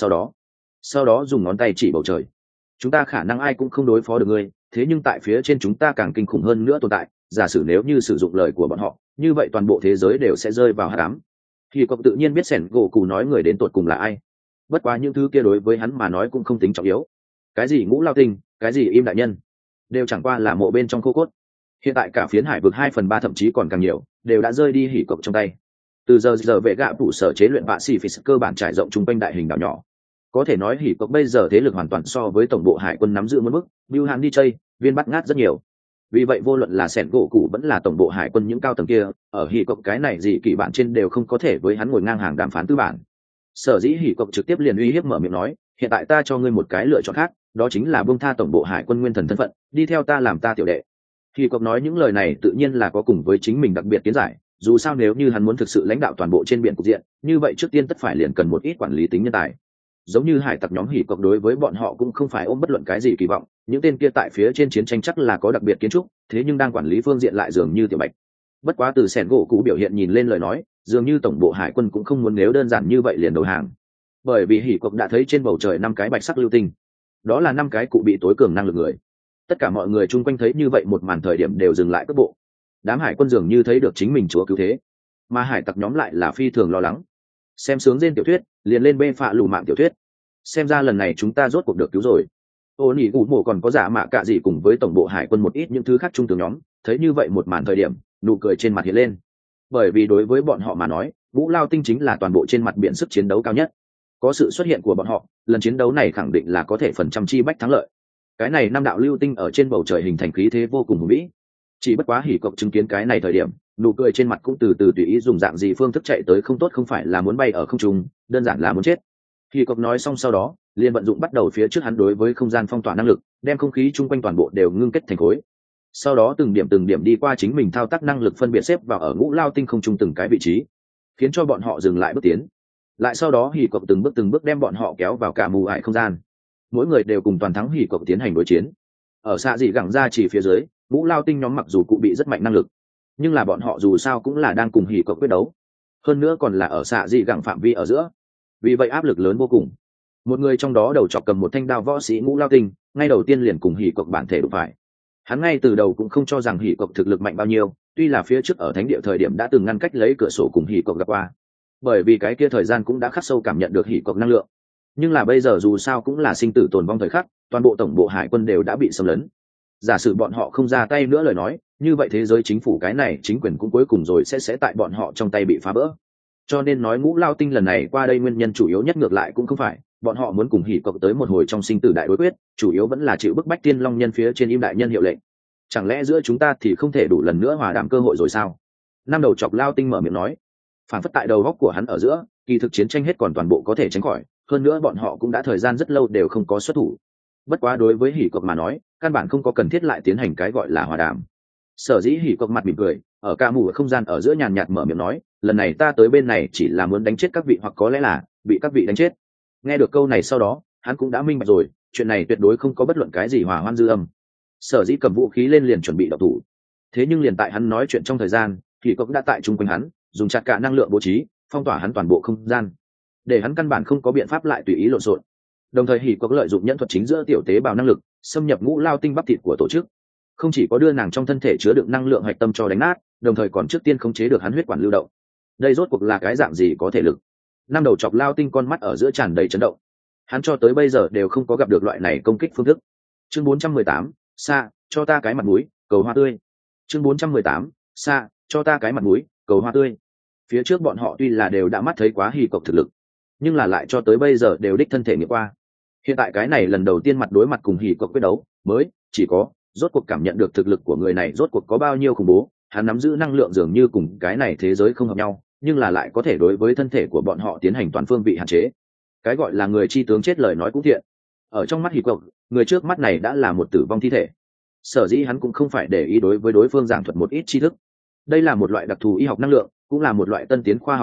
sau đó dùng ngón tay chỉ bầu trời. Chúng ta khả năng ai cũng không đối phó được ngươi, thế nhưng tại phía trên chúng ta càng kinh khủng hơn nữa tồn tại. Giả sử nếu như sử dụng lời của bọn họ, như vậy toàn bộ thế giới đều sẽ rơi vào hắc ám. Thì cậu tự nhiên biết Sengoku nói người đến tột cùng là ai. Bất quá những thứ kia đối với hắn mà nói cũng không tính trọng yếu. Cái gì Ngũ Lao Tinh, cái gì Im đại nhân, đều chẳng qua là mộ bên trong khô cốt. Hiện tại cả phiến hải vực 2/3 thậm chí còn càng nhiều đều đã rơi đi hỉ cộc trong tay. Từ giờ vệ gạ phụ sở chế luyện Pacific cơ bản trải rộng trung quanh đại hình đảo nhỏ. Có thể nói hỉ cộc bây giờ thế lực hoàn toàn so với tổng bộ hải quân nắm giữ một mức Bưu Hàn đi chơi viên bắt ngát rất nhiều. Vì vậy vô luận là sẻn gỗ cụ vẫn là tổng bộ hải quân những cao tầng kia ở hỉ cộc cái này gì kỳ bản trên đều không có thể với hắn ngồi ngang hàng đàm phán tư bản. Sở dĩ hỉ cộc trực tiếp liền uy hiếp mở miệng nói, hiện tại ta cho ngươi một cái lựa chọn khác, đó chính là buông tha tổng bộ hải quân nguyên thần thân phận, đi theo ta làm ta tiểu đệ. Hỉ cộc nói những lời này tự nhiên là có cùng với chính mình đặc biệt kiến giải, dù sao nếu như hắn muốn thực sự lãnh đạo toàn bộ trên biển cục diện, như vậy trước tiên tất phải liền cần một ít quản lý tính nhân tài. Giống như hải tặc nhóm hỉ cộc đối với bọn họ cũng không phải ôm bất luận cái gì kỳ vọng, những tên kia tại phía trên chiến tranh chắc là có đặc biệt kiến trúc, thế nhưng đang quản lý phương diện lại dường như tiểu bạch. Bất quá từ sẻn gỗ cũ biểu hiện nhìn lên lời nói, dường như tổng bộ hải quân cũng không muốn nếu đơn giản như vậy liền đầu hàng. Bởi vì hỉ cộc đã thấy trên bầu trời 5 cái bạch sắc lưu tinh, đó là 5 cái cụ bị tối cường năng lực người. Tất cả mọi người chung quanh thấy như vậy một màn thời điểm đều dừng lại cước bộ. Đám hải quân dường như thấy được chính mình chúa cứu thế, mà hải tặc nhóm lại là phi thường lo lắng. Xem sướng trên tiểu thuyết liền lên bê phạ lù mạng tiểu thuyết, xem ra lần này chúng ta rốt cuộc được cứu rồi. Ô nỉ gù mổ còn có giả mạ cạ gì cùng với tổng bộ hải quân một ít những thứ khác trung tướng nhóm thấy như vậy một màn thời điểm nụ cười trên mặt hiện lên, bởi vì đối với bọn họ mà nói Vũ Lao Tinh chính là toàn bộ trên mặt biển sức chiến đấu cao nhất. Có sự xuất hiện của bọn họ, lần chiến đấu này khẳng định là có thể phần trăm chi bách thắng lợi. Cái này 5 đạo lưu tinh ở trên bầu trời hình thành khí thế vô cùng hùng vĩ. Chỉ bất quá hỉ cộc chứng kiến cái này thời điểm, nụ cười trên mặt cũng từ từ tùy ý dùng dạng gì phương thức chạy tới không tốt không phải là muốn bay ở không trung, đơn giản là muốn chết. Hỉ cộc nói xong sau đó, liền vận dụng bắt đầu phía trước hắn đối với không gian phong tỏa năng lực, đem không khí chung quanh toàn bộ đều ngưng kết thành khối. Sau đó từng điểm đi qua chính mình thao tác năng lực phân biệt xếp vào ở Ngũ Lao Tinh không trung từng cái vị trí, khiến cho bọn họ dừng lại bước tiến. Lại sau đó hỉ cộc từng bước đem bọn họ kéo vào cả mù ải không gian. Mỗi người đều cùng toàn thắng hỉ cộc tiến hành đối chiến. Ở xạ dị gẳng ra chỉ phía dưới, Ngũ Lao Tinh nhóm mặc dù cũng bị rất mạnh năng lực, nhưng là bọn họ dù sao cũng là đang cùng hỉ cộc quyết đấu, hơn nữa còn là ở xạ dị gẳng phạm vi ở giữa, vì vậy áp lực lớn vô cùng. Một người trong đó đầu chọc cầm một thanh đao võ sĩ Ngũ Lao Tinh, ngay đầu tiên liền cùng hỉ cộc bản thể đụng phải. Hắn ngay từ đầu cũng không cho rằng hỉ cộc thực lực mạnh bao nhiêu, tuy là phía trước ở thánh địa thời điểm đã từng ngăn cách lấy cửa sổ cùng hỉ cộc gặp qua, bởi vì cái kia thời gian cũng đã khắc sâu cảm nhận được hỉ cộc năng lượng. Nhưng là bây giờ dù sao cũng là sinh tử tồn vong thời khắc, toàn bộ tổng bộ hải quân đều đã bị xâm lấn. Giả sử bọn họ không ra tay nữa lời nói, như vậy thế giới chính phủ cái này chính quyền cũng cuối cùng rồi sẽ tại bọn họ trong tay bị phá vỡ. Cho nên nói Ngũ Lao Tinh lần này qua đây nguyên nhân chủ yếu nhất ngược lại cũng không phải bọn họ muốn cùng hỉ cộc tới một hồi trong sinh tử đại đối quyết, chủ yếu vẫn là chịu bức bách Tiên Long nhân phía trên Im đại nhân hiệu lệnh. Chẳng lẽ giữa chúng ta thì không thể đủ lần nữa hòa đàm cơ hội rồi sao? Năm đầu chọc Lao Tinh mở miệng nói, phản phất tại đầu góc của hắn ở giữa, kỳ thực chiến tranh hết còn toàn bộ có thể tránh khỏi, hơn nữa bọn họ cũng đã thời gian rất lâu đều không có xuất thủ. Bất quá đối với hỉ cộc mà nói, căn bản không có cần thiết lại tiến hành cái gọi là hòa đàm. Sở dĩ hỉ cộc mặt mỉm cười, ở ca mù ở không gian ở giữa nhàn nhạt mở miệng nói, lần này ta tới bên này chỉ là muốn đánh chết các vị hoặc có lẽ là bị các vị đánh chết. Nghe được câu này sau đó, hắn cũng đã minh bạch rồi, chuyện này tuyệt đối không có bất luận cái gì hòa hoan dư âm. Sở dĩ cầm vũ khí lên liền chuẩn bị động thủ. Thế nhưng liền tại hắn nói chuyện trong thời gian, hỉ cộc đã tại chung quanh hắn, dùng chặt cả năng lượng bố trí, phong tỏa hắn toàn bộ không gian, để hắn căn bản không có biện pháp lại tùy ý lộn xộn. Đồng thời hỉ cộc lợi dụng nhẫn thuật chính giữa tiểu tế bào năng lực, xâm nhập Ngũ Lao Tinh bắp thịt của tổ chức, không chỉ có đưa nàng trong thân thể chứa đựng năng lượng hạch tâm cho đánh nát, đồng thời còn trước tiên khống chế được hắn huyết quản lưu động. Đây rốt cuộc là cái dạng gì có thể lực? Năm đầu chọc Lao Tinh con mắt ở giữa tràn đầy chấn động. Hắn cho tới bây giờ đều không có gặp được loại này công kích phương thức. Chương 418, xa, cho ta cái mặt mũi, cầu hoa tươi. Chương 418, xa, cho ta cái mặt mũi, cầu hoa tươi. Phía trước bọn họ tuy là đều đã mắt thấy quá hỉ cộc thực lực, nhưng là lại cho tới bây giờ đều đích thân thể nghiệm qua. Hiện tại cái này lần đầu tiên mặt đối mặt cùng hỉ cộc quyết đấu, mới chỉ có rốt cuộc cảm nhận được thực lực của người này rốt cuộc có bao nhiêu khủng bố. Hắn nắm giữ năng lượng dường như cùng cái này thế giới không hợp nhau, nhưng là lại có thể đối với thân thể của bọn họ tiến hành toàn phương vị hạn chế. Cái gọi là người chi tướng chết lời nói cũng thiện. Ở trong mắt hỉ cộc, người trước mắt này đã là một tử vong thi thể. Sở dĩ hắn cũng không phải để ý đối với đối phương giảng thuật một ít tri thức. Đây là một loại đặc thù y học năng lượng, cũng là một loại tân tiến khoa học kỹ thuật,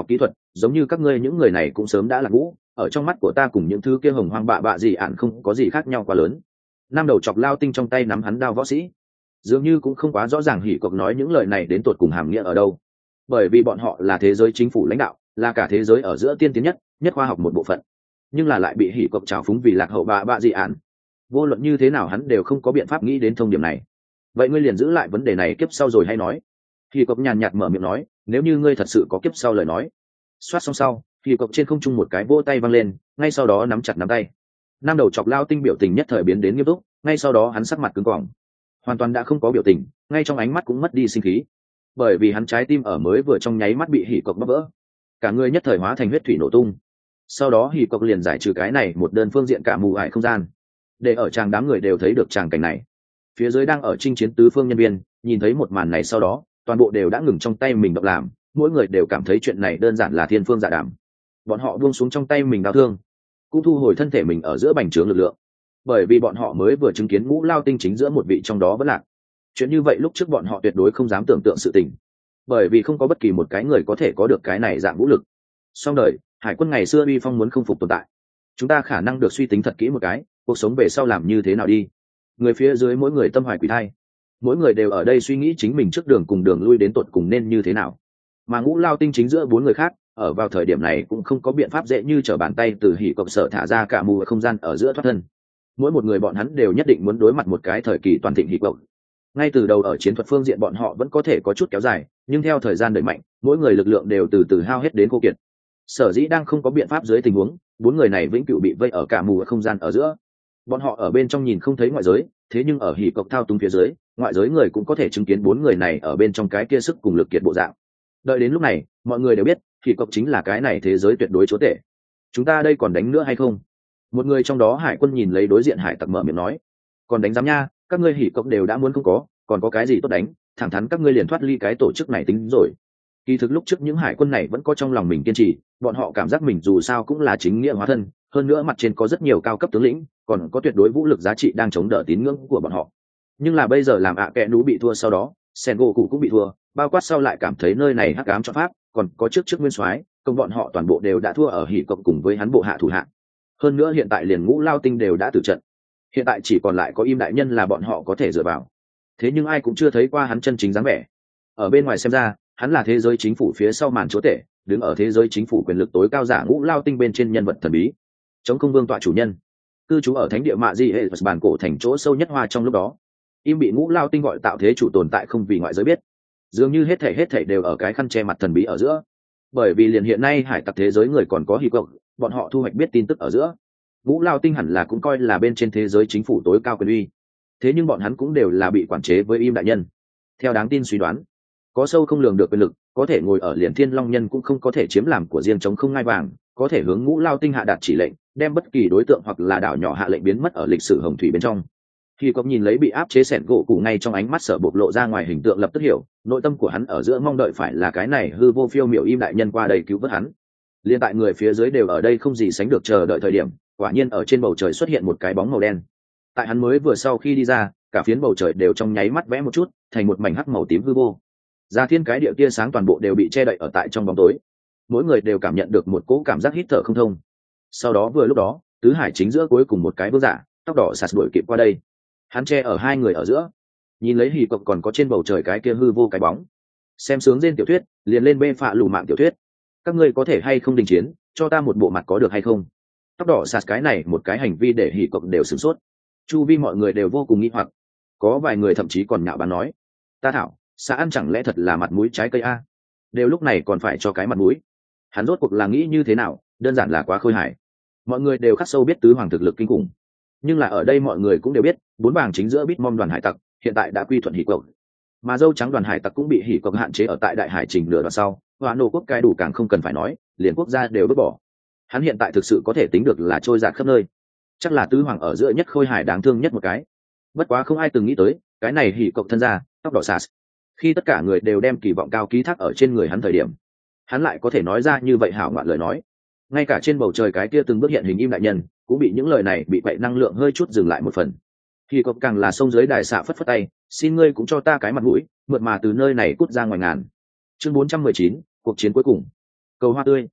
giống như các ngươi những người này cũng sớm đã là ngũ, ở trong mắt của ta cùng những thứ kia hồng hoang bạ bạ gì ạn không có gì khác nhau quá lớn. Nam đầu chọc lao tinh trong tay nắm hắn đao võ sĩ dường như cũng không quá rõ ràng hỉ cộc nói những lời này đến tột cùng hàm nghĩa ở đâu, bởi vì bọn họ là thế giới chính phủ lãnh đạo, là cả thế giới ở giữa tiên tiến nhất khoa học một bộ phận, nhưng là lại bị hỉ cộc trào phúng vì lạc hậu bạ bạ dị ạn. Vô luận như thế nào hắn đều không có biện pháp nghĩ đến thông điểm này. Vậy ngươi liền giữ lại vấn đề này kiếp sau rồi hay nói. Hỉ cộc nhàn nhạt mở miệng nói, nếu như ngươi thật sự có kiếp sau lời nói. Xoát xong sau, hỉ cộc trên không trung một cái vỗ tay văng lên, ngay sau đó nắm chặt nắm tay. Nam đầu chọc lao tinh biểu tình nhất thời biến đến nghiêm túc, ngay sau đó hắn sắc mặt cứng cỏng, hoàn toàn đã không có biểu tình, ngay trong ánh mắt cũng mất đi sinh khí, bởi vì hắn trái tim ở mới vừa trong nháy mắt bị hỉ cộc bóp vỡ, cả người nhất thời hóa thành huyết thủy nổ tung. Sau đó hỉ cộc liền giải trừ cái này một đơn phương diện cả mù ải không gian, để ở tràng đám người đều thấy được tràng cảnh này. Phía dưới đang ở chinh chiến tứ phương nhân viên nhìn thấy một màn này sau đó, toàn bộ đều đã ngừng trong tay mình động làm, mỗi người đều cảm thấy chuyện này đơn giản là thiên phương dạ đàm. Bọn họ buông xuống trong tay mình đau thương, cũng thu hồi thân thể mình ở giữa bành trướng lực lượng, bởi vì bọn họ mới vừa chứng kiến ngũ lao tinh chính giữa một vị trong đó vẫn lạc. Chuyện như vậy lúc trước bọn họ tuyệt đối không dám tưởng tượng sự tình, bởi vì không có bất kỳ một cái người có thể có được cái này dạng vũ lực. Song đời hải quân ngày xưa uy phong muốn không phục tồn tại, chúng ta khả năng được suy tính thật kỹ một cái, cuộc sống về sau làm như thế nào đi. Người phía dưới mỗi người tâm hoài quỷ thai, mỗi người đều ở đây suy nghĩ chính mình trước đường cùng đường lui đến tột cùng nên như thế nào. Mà ngũ lao tinh chính giữa bốn người khác ở vào thời điểm này cũng không có biện pháp dễ như trở bàn tay từ hỉ cộc sở thả ra cả mù ở không gian ở giữa thoát thân. Mỗi một người bọn hắn đều nhất định muốn đối mặt một cái thời kỳ toàn thịnh hỉ cộc. Ngay từ đầu ở chiến thuật phương diện bọn họ vẫn có thể có chút kéo dài, nhưng theo thời gian đẩy mạnh, mỗi người lực lượng đều từ từ hao hết đến khô kiệt. Sở dĩ đang không có biện pháp dưới tình huống, bốn người này vĩnh cửu bị vây ở cả mù ở không gian ở giữa. Bọn họ ở bên trong nhìn không thấy ngoại giới, thế nhưng ở hỉ cộc thao túng phía dưới, ngoại giới người cũng có thể chứng kiến bốn người này ở bên trong cái kia sức cùng lực kiệt bộ dạng. Đợi đến lúc này, mọi người đều biết, hỉ cộc chính là cái này thế giới tuyệt đối chúa tể. Chúng ta đây còn đánh nữa hay không? Một người trong đó hải quân nhìn lấy đối diện hải tặc mở miệng nói, còn đánh giám nha, các ngươi hỉ cộc đều đã muốn không có, còn có cái gì tốt đánh, thẳng thắn các ngươi liền thoát ly cái tổ chức này tính rồi. Kỳ thực lúc trước những hải quân này vẫn có trong lòng mình kiên trì, bọn họ cảm giác mình dù sao cũng là chính nghĩa hóa thân, hơn nữa mặt trên có rất nhiều cao cấp tướng lĩnh, còn có tuyệt đối vũ lực giá trị đang chống đỡ tín ngưỡng của bọn họ. Nhưng là bây giờ làm kẻ nú bị thua sau đó, Sengoku cũng bị thua, bao quát sau lại cảm thấy nơi này hắc ám cho pháp, còn có trước nguyên soái, công bọn họ toàn bộ đều đã thua ở hỉ cộc cùng với hắn bộ hạ thủ hạ. Hơn nữa hiện tại liền ngũ lao tinh đều đã tử trận, hiện tại chỉ còn lại có im đại nhân là bọn họ có thể dựa vào. Thế nhưng ai cũng chưa thấy qua hắn chân chính dáng vẻ. Ở bên ngoài xem ra, hắn là thế giới chính phủ phía sau màn chúa tể, đứng ở thế giới chính phủ quyền lực tối cao giả ngũ lao tinh bên trên nhân vật thần bí, chống không vương tọa chủ nhân, cư trú ở thánh địa mạ di hệ bản cổ thành chỗ sâu nhất hoa. Trong lúc đó, im bị ngũ lao tinh gọi tạo thế chủ tồn tại không vì ngoại giới biết, dường như hết thảy đều ở cái khăn che mặt thần bí ở giữa. Bởi vì liền hiện nay hải tặc thế giới người còn có hy vọng, bọn họ thu hoạch biết tin tức ở giữa, ngũ lao tinh hẳn là cũng coi là bên trên thế giới chính phủ tối cao quyền uy. Thế nhưng bọn hắn cũng đều là bị quản chế với im đại nhân. Theo đáng tin suy đoán, có sâu không lường được quyền lực, có thể ngồi ở liền thiên long nhân cũng không có thể chiếm làm của riêng chống không ngai vàng, có thể hướng ngũ lao tinh hạ đạt chỉ lệnh, đem bất kỳ đối tượng hoặc là đảo nhỏ hạ lệnh biến mất ở lịch sử hồng thủy bên trong. Khi có nhìn lấy bị áp chế sẹn gỗ cụ ngay trong ánh mắt sở bộc lộ ra ngoài hình tượng, lập tức hiểu nội tâm của hắn ở giữa mong đợi phải là cái này hư vô phiêu miểu im đại nhân qua đây cứu vớt hắn. Liên tại người phía dưới đều ở đây không gì sánh được chờ đợi thời điểm, quả nhiên ở trên bầu trời xuất hiện một cái bóng màu đen. Tại hắn mới vừa sau khi đi ra, cả phiến bầu trời đều trong nháy mắt vẽ một chút thành một mảnh hắc màu tím hư vô. Ra thiên cái địa tia sáng toàn bộ đều bị che đậy ở tại trong bóng tối, mỗi người đều cảm nhận được một cỗ cảm giác hít thở không thông. Sau đó vừa lúc đó, tứ hải chính giữa cuối cùng một cái vương giả tóc đỏ sạt đuổi kịp qua đây, hắn che ở hai người ở giữa, nhìn lấy hì cộc còn có trên bầu trời cái kia hư vô cái bóng. Xem sướng trên tiểu thuyết liền lên bê phạ lù mạng tiểu thuyết, các ngươi có thể hay không đình chiến cho ta một bộ mặt có được hay không? Tóc đỏ sạt cái này một cái hành vi để hì cộc đều sửng sốt, chu vi mọi người đều vô cùng nghi hoặc, có vài người thậm chí còn nhạo báng nói, ta thảo xã ăn chẳng lẽ thật là mặt mũi trái cây a, đều lúc này còn phải cho cái mặt mũi. Hắn rốt cuộc là nghĩ như thế nào, đơn giản là quá khôi hài. Mọi người đều khắc sâu biết tứ hoàng thực lực kinh khủng, nhưng là ở đây mọi người cũng đều biết bốn bảng chính giữa Bitmom đoàn hải tặc hiện tại đã quy thuận hỉ cộc, mà dâu trắng đoàn hải tặc cũng bị hỉ cộc hạn chế ở tại đại hải trình nửa đoạn sau. Hoa nô quốc cái đủ càng không cần phải nói, liền quốc gia đều vứt bỏ. Hắn hiện tại thực sự có thể tính được là trôi dạt khắp nơi, chắc là tứ hoàng ở giữa nhất khôi hài đáng thương nhất một cái. Bất quá không ai từng nghĩ tới cái này hỉ cộc thân ra tóc đỏ sạt, khi tất cả người đều đem kỳ vọng cao ký thác ở trên người hắn thời điểm, hắn lại có thể nói ra như vậy hảo ngoạn lời nói. Ngay cả trên bầu trời cái kia từng bước hiện hình im đại nhân cũng bị những lời này bị bậy năng lượng hơi chút dừng lại một phần. Khi cộc càng là sông dưới đài xạ phất phất tay, xin ngươi cũng cho ta cái mặt mũi, mượt mà từ nơi này cút ra ngoài ngàn. Chương 419, cuộc chiến cuối cùng. Cầu hoa tươi.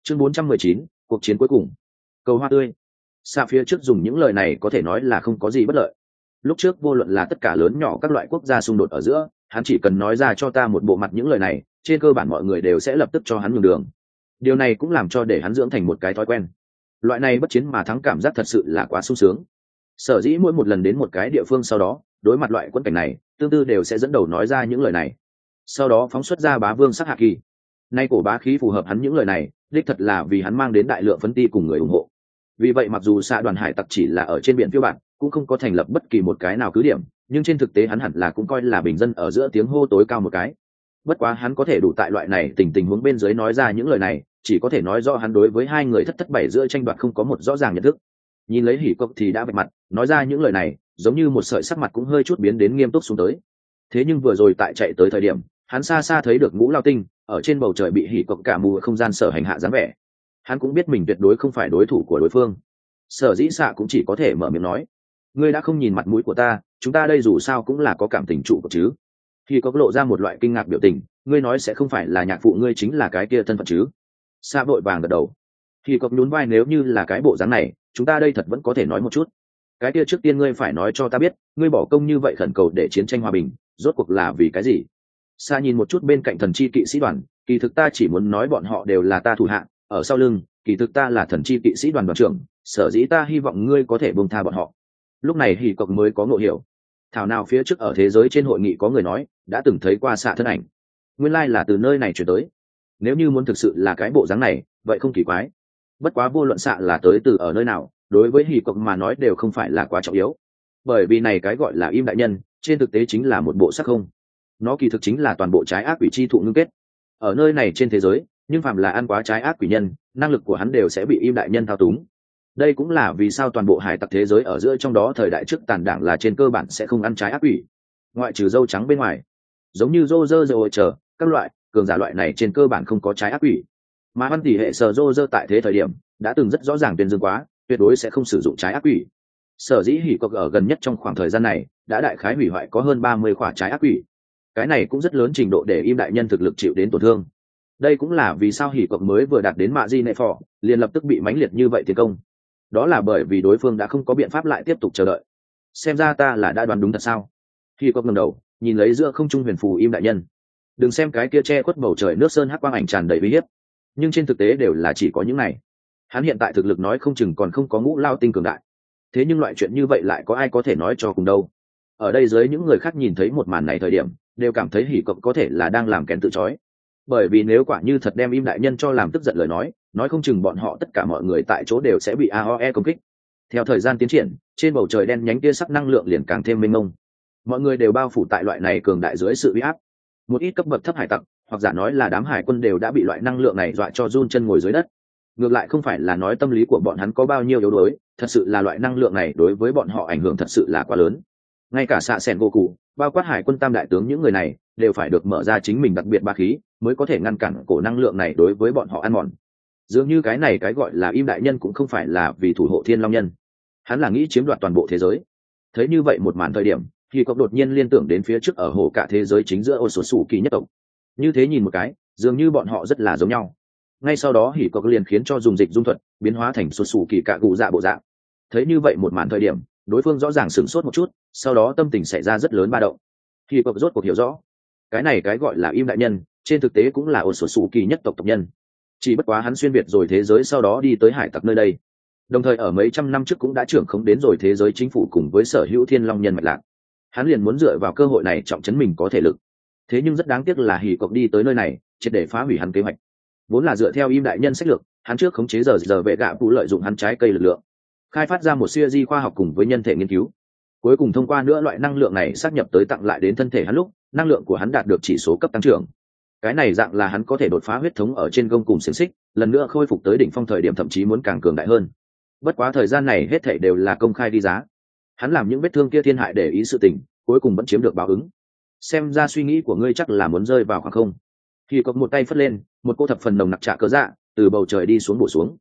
Chương 419, cuộc chiến cuối cùng. Cầu hoa tươi. Xa phía trước dùng những lời này có thể nói là không có gì bất lợi. Lúc trước vô luận là tất cả lớn nhỏ các loại quốc gia xung đột ở giữa, hắn chỉ cần nói ra cho ta một bộ mặt những lời này, trên cơ bản mọi người đều sẽ lập tức cho hắn nhường đường. Điều này cũng làm cho để hắn dưỡng thành một cái thói quen. Loại này bất chiến mà thắng cảm giác thật sự là quá sung sướng. Sở dĩ mỗi một lần đến một cái địa phương sau đó, đối mặt loại quân cảnh này, tương tư đều sẽ dẫn đầu nói ra những lời này. Sau đó phóng xuất ra bá vương sắc hạ kỳ. Nay cổ bá khí phù hợp hắn những lời này, đích thật là vì hắn mang đến đại lượng phấn ti cùng người ủng hộ. Vì vậy mặc dù xạ đoàn hải tặc chỉ là ở trên biển phiêu bạt, cũng không có thành lập bất kỳ một cái nào cứ điểm, nhưng trên thực tế hắn hẳn là cũng coi là bình dân ở giữa tiếng hô tối cao một cái. Bất quá hắn có thể đủ tại loại này tình huống bên dưới nói ra những lời này, chỉ có thể nói rõ hắn đối với hai người thất bảy giữa tranh đoạt không có một rõ ràng nhận thức. Nhìn lấy hỉ cốc thì đã vạch mặt, nói ra những lời này, giống như một sợi sắc mặt cũng hơi chút biến đến nghiêm túc xuống tới. Thế nhưng vừa rồi tại chạy tới thời điểm, hắn xa xa thấy được Ngũ Lao Tinh ở trên bầu trời bị hỉ cốc cả mù không gian sở hành hạ dáng vẻ. Hắn cũng biết mình tuyệt đối không phải đối thủ của đối phương. Sở dĩ xạ cũng chỉ có thể mở miệng nói, ngươi đã không nhìn mặt mũi của ta, chúng ta đây dù sao cũng là có cảm tình trụ của chứ. Khi có lộ ra một loại kinh ngạc biểu tình, ngươi nói sẽ không phải là nhạc phụ ngươi chính là cái kia thân phận chứ. Xạ vội vàng gật đầu. Khi có nhún vai, nếu như là cái bộ dáng này, chúng ta đây thật vẫn có thể nói một chút. Cái kia trước tiên ngươi phải nói cho ta biết, ngươi bỏ công như vậy khẩn cầu để chiến tranh hòa bình, rốt cuộc là vì cái gì? Xạ nhìn một chút bên cạnh thần chi kỵ sĩ đoàn, kỳ thực ta chỉ muốn nói bọn họ đều là ta thủ hạ, ở sau lưng, kỳ thực ta là thần chi kỵ sĩ đoàn đoàn trưởng, sở dĩ ta hy vọng ngươi có thể buông tha bọn họ. Lúc này hỉ cộc mới có ngộ hiểu. Thảo nào phía trước ở thế giới trên hội nghị có người nói đã từng thấy qua xạ thân ảnh, nguyên lai là từ nơi này chuyển tới. Nếu như muốn thực sự là cái bộ dáng này, vậy không kỳ quái. Bất quá vô luận xạ là tới từ ở nơi nào, đối với hỉ cộc mà nói đều không phải là quá trọng yếu, bởi vì này cái gọi là im đại nhân trên thực tế chính là một bộ sắc không. Nó kỳ thực chính là toàn bộ trái ác quỷ chi thụ ngưng kết ở nơi này trên thế giới, nhưng phàm là ăn quá trái ác quỷ nhân, năng lực của hắn đều sẽ bị im đại nhân thao túng. Đây cũng là vì sao toàn bộ hải tặc thế giới ở giữa trong đó thời đại trước tàn đảng là trên cơ bản sẽ không ăn trái ác quỷ, ngoại trừ dâu trắng bên ngoài, giống như rô rơ rô chờ các loại cường giả loại này trên cơ bản không có trái ác quỷ. Mà văn tỷ hệ sở rô rơ tại thế thời điểm đã từng rất rõ ràng tuyên dương quá, tuyệt đối sẽ không sử dụng trái ác quỷ. Sở dĩ hỉ cộc ở gần nhất trong khoảng thời gian này đã đại khái hủy hoại có hơn 30 quả trái ác quỷ. Cái này cũng rất lớn trình độ để im đại nhân thực lực chịu đến tổn thương. Đây cũng là vì sao hỉ cộc mới vừa đạt đến mạ di nệ phò liền lập tức bị mãnh liệt như vậy tiến công. Đó là bởi vì đối phương đã không có biện pháp lại tiếp tục chờ đợi. Xem ra ta là đã đoán đúng thật sao? Hỉ cộc ngẩng đầu nhìn lấy giữa không trung huyền phù im đại nhân. Đừng xem cái kia che khuất bầu trời nước sơn hắc quang ảnh tràn đầy uy hiếp, nhưng trên thực tế đều là chỉ có những này. Hắn hiện tại thực lực nói không chừng còn không có Ngũ Lao Tinh cường đại. Thế nhưng loại chuyện như vậy lại có ai có thể nói cho cùng đâu? Ở đây dưới những người khác nhìn thấy một màn này thời điểm đều cảm thấy hỉ cộc có thể là đang làm kén tự chói. Bởi vì nếu quả như thật đem im đại nhân cho làm tức giận lời nói không chừng bọn họ tất cả mọi người tại chỗ đều sẽ bị AOE công kích. Theo thời gian tiến triển, trên bầu trời đen nhánh kia sắc năng lượng liền càng thêm mênh mông. Mọi người đều bao phủ tại loại này cường đại dưới sự uy áp. Một ít cấp bậc thấp hải tặc, hoặc giả nói là đám hải quân đều đã bị loại năng lượng này dọa cho run chân ngồi dưới đất. Ngược lại không phải là nói tâm lý của bọn hắn có bao nhiêu yếu đuối, thật sự là loại năng lượng này đối với bọn họ ảnh hưởng thật sự là quá lớn. Ngay cả xạ sẻn Goku, bao quát hải quân tam đại tướng những người này đều phải được mở ra chính mình đặc biệt ba khí mới có thể ngăn cản cổ năng lượng này đối với bọn họ ăn mòn. Dường như cái này cái gọi là im đại nhân cũng không phải là vì thủ hộ thiên long nhân, hắn là nghĩ chiếm đoạt toàn bộ thế giới. Thấy như vậy một màn thời điểm thì cậu đột nhiên liên tưởng đến phía trước ở hồ cả thế giới chính giữa ô số sủ kỳ nhất tộc. Như thế nhìn một cái dường như bọn họ rất là giống nhau. Ngay sau đó hỉ cậu liền khiến cho dùng dịch dung thuật biến hóa thành số sủ kỳ cạ cụ dạ bộ dạng. Thấy như vậy một màn thời điểm đối phương rõ ràng sửng sốt một chút, sau đó tâm tình xảy ra rất lớn ba động. Hỉ cậu rốt cuộc hiểu rõ, cái này cái gọi là im đại nhân trên thực tế cũng là ô số sủ kỳ nhất tộc tộc nhân, chỉ bất quá hắn xuyên việt rồi thế giới sau đó đi tới hải tặc nơi đây, đồng thời ở mấy trăm năm trước cũng đã trưởng khống đến rồi thế giới chính phủ cùng với sở hữu thiên long nhân mạch lạc. Hắn liền muốn dựa vào cơ hội này trọng trấn mình có thể lực. Thế nhưng rất đáng tiếc là hỉ cộc đi tới nơi này triệt để phá hủy hắn kế hoạch, vốn là dựa theo im đại nhân sách lược, hắn trước khống chế giờ vệ gạ phụ lợi dụng hắn trái cây lực lượng khai phát ra một siêu di khoa học cùng với nhân thể nghiên cứu, cuối cùng thông qua nữa loại năng lượng này sát nhập tới tặng lại đến thân thể hắn lúc năng lượng của hắn đạt được chỉ số cấp tăng trưởng. Cái này dạng là hắn có thể đột phá huyết thống ở trên gông cùng xiềng xích, lần nữa khôi phục tới đỉnh phong thời điểm thậm chí muốn càng cường đại hơn. Bất quá thời gian này hết thảy đều là công khai đi giá. Hắn làm những vết thương kia thiên hại để ý sự tình, cuối cùng vẫn chiếm được báo ứng. Xem ra suy nghĩ của ngươi chắc là muốn rơi vào khoảng không. Khi có một tay phất lên, một cô thập phần nồng nặc trạ cớ dạ từ bầu trời đi xuống bổ xuống.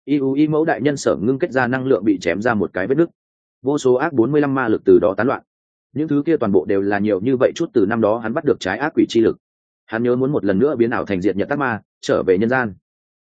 Y mẫu đại nhân sở ngưng kết ra năng lượng bị chém ra một cái vết nứt. Vô số ác 45 ma lực từ đó tán loạn. Những thứ kia toàn bộ đều là nhiều như vậy chút từ năm đó hắn bắt được trái ác quỷ chi lực. Hắn nhớ muốn một lần nữa biến ảo thành diệt nhật tác ma trở về nhân gian.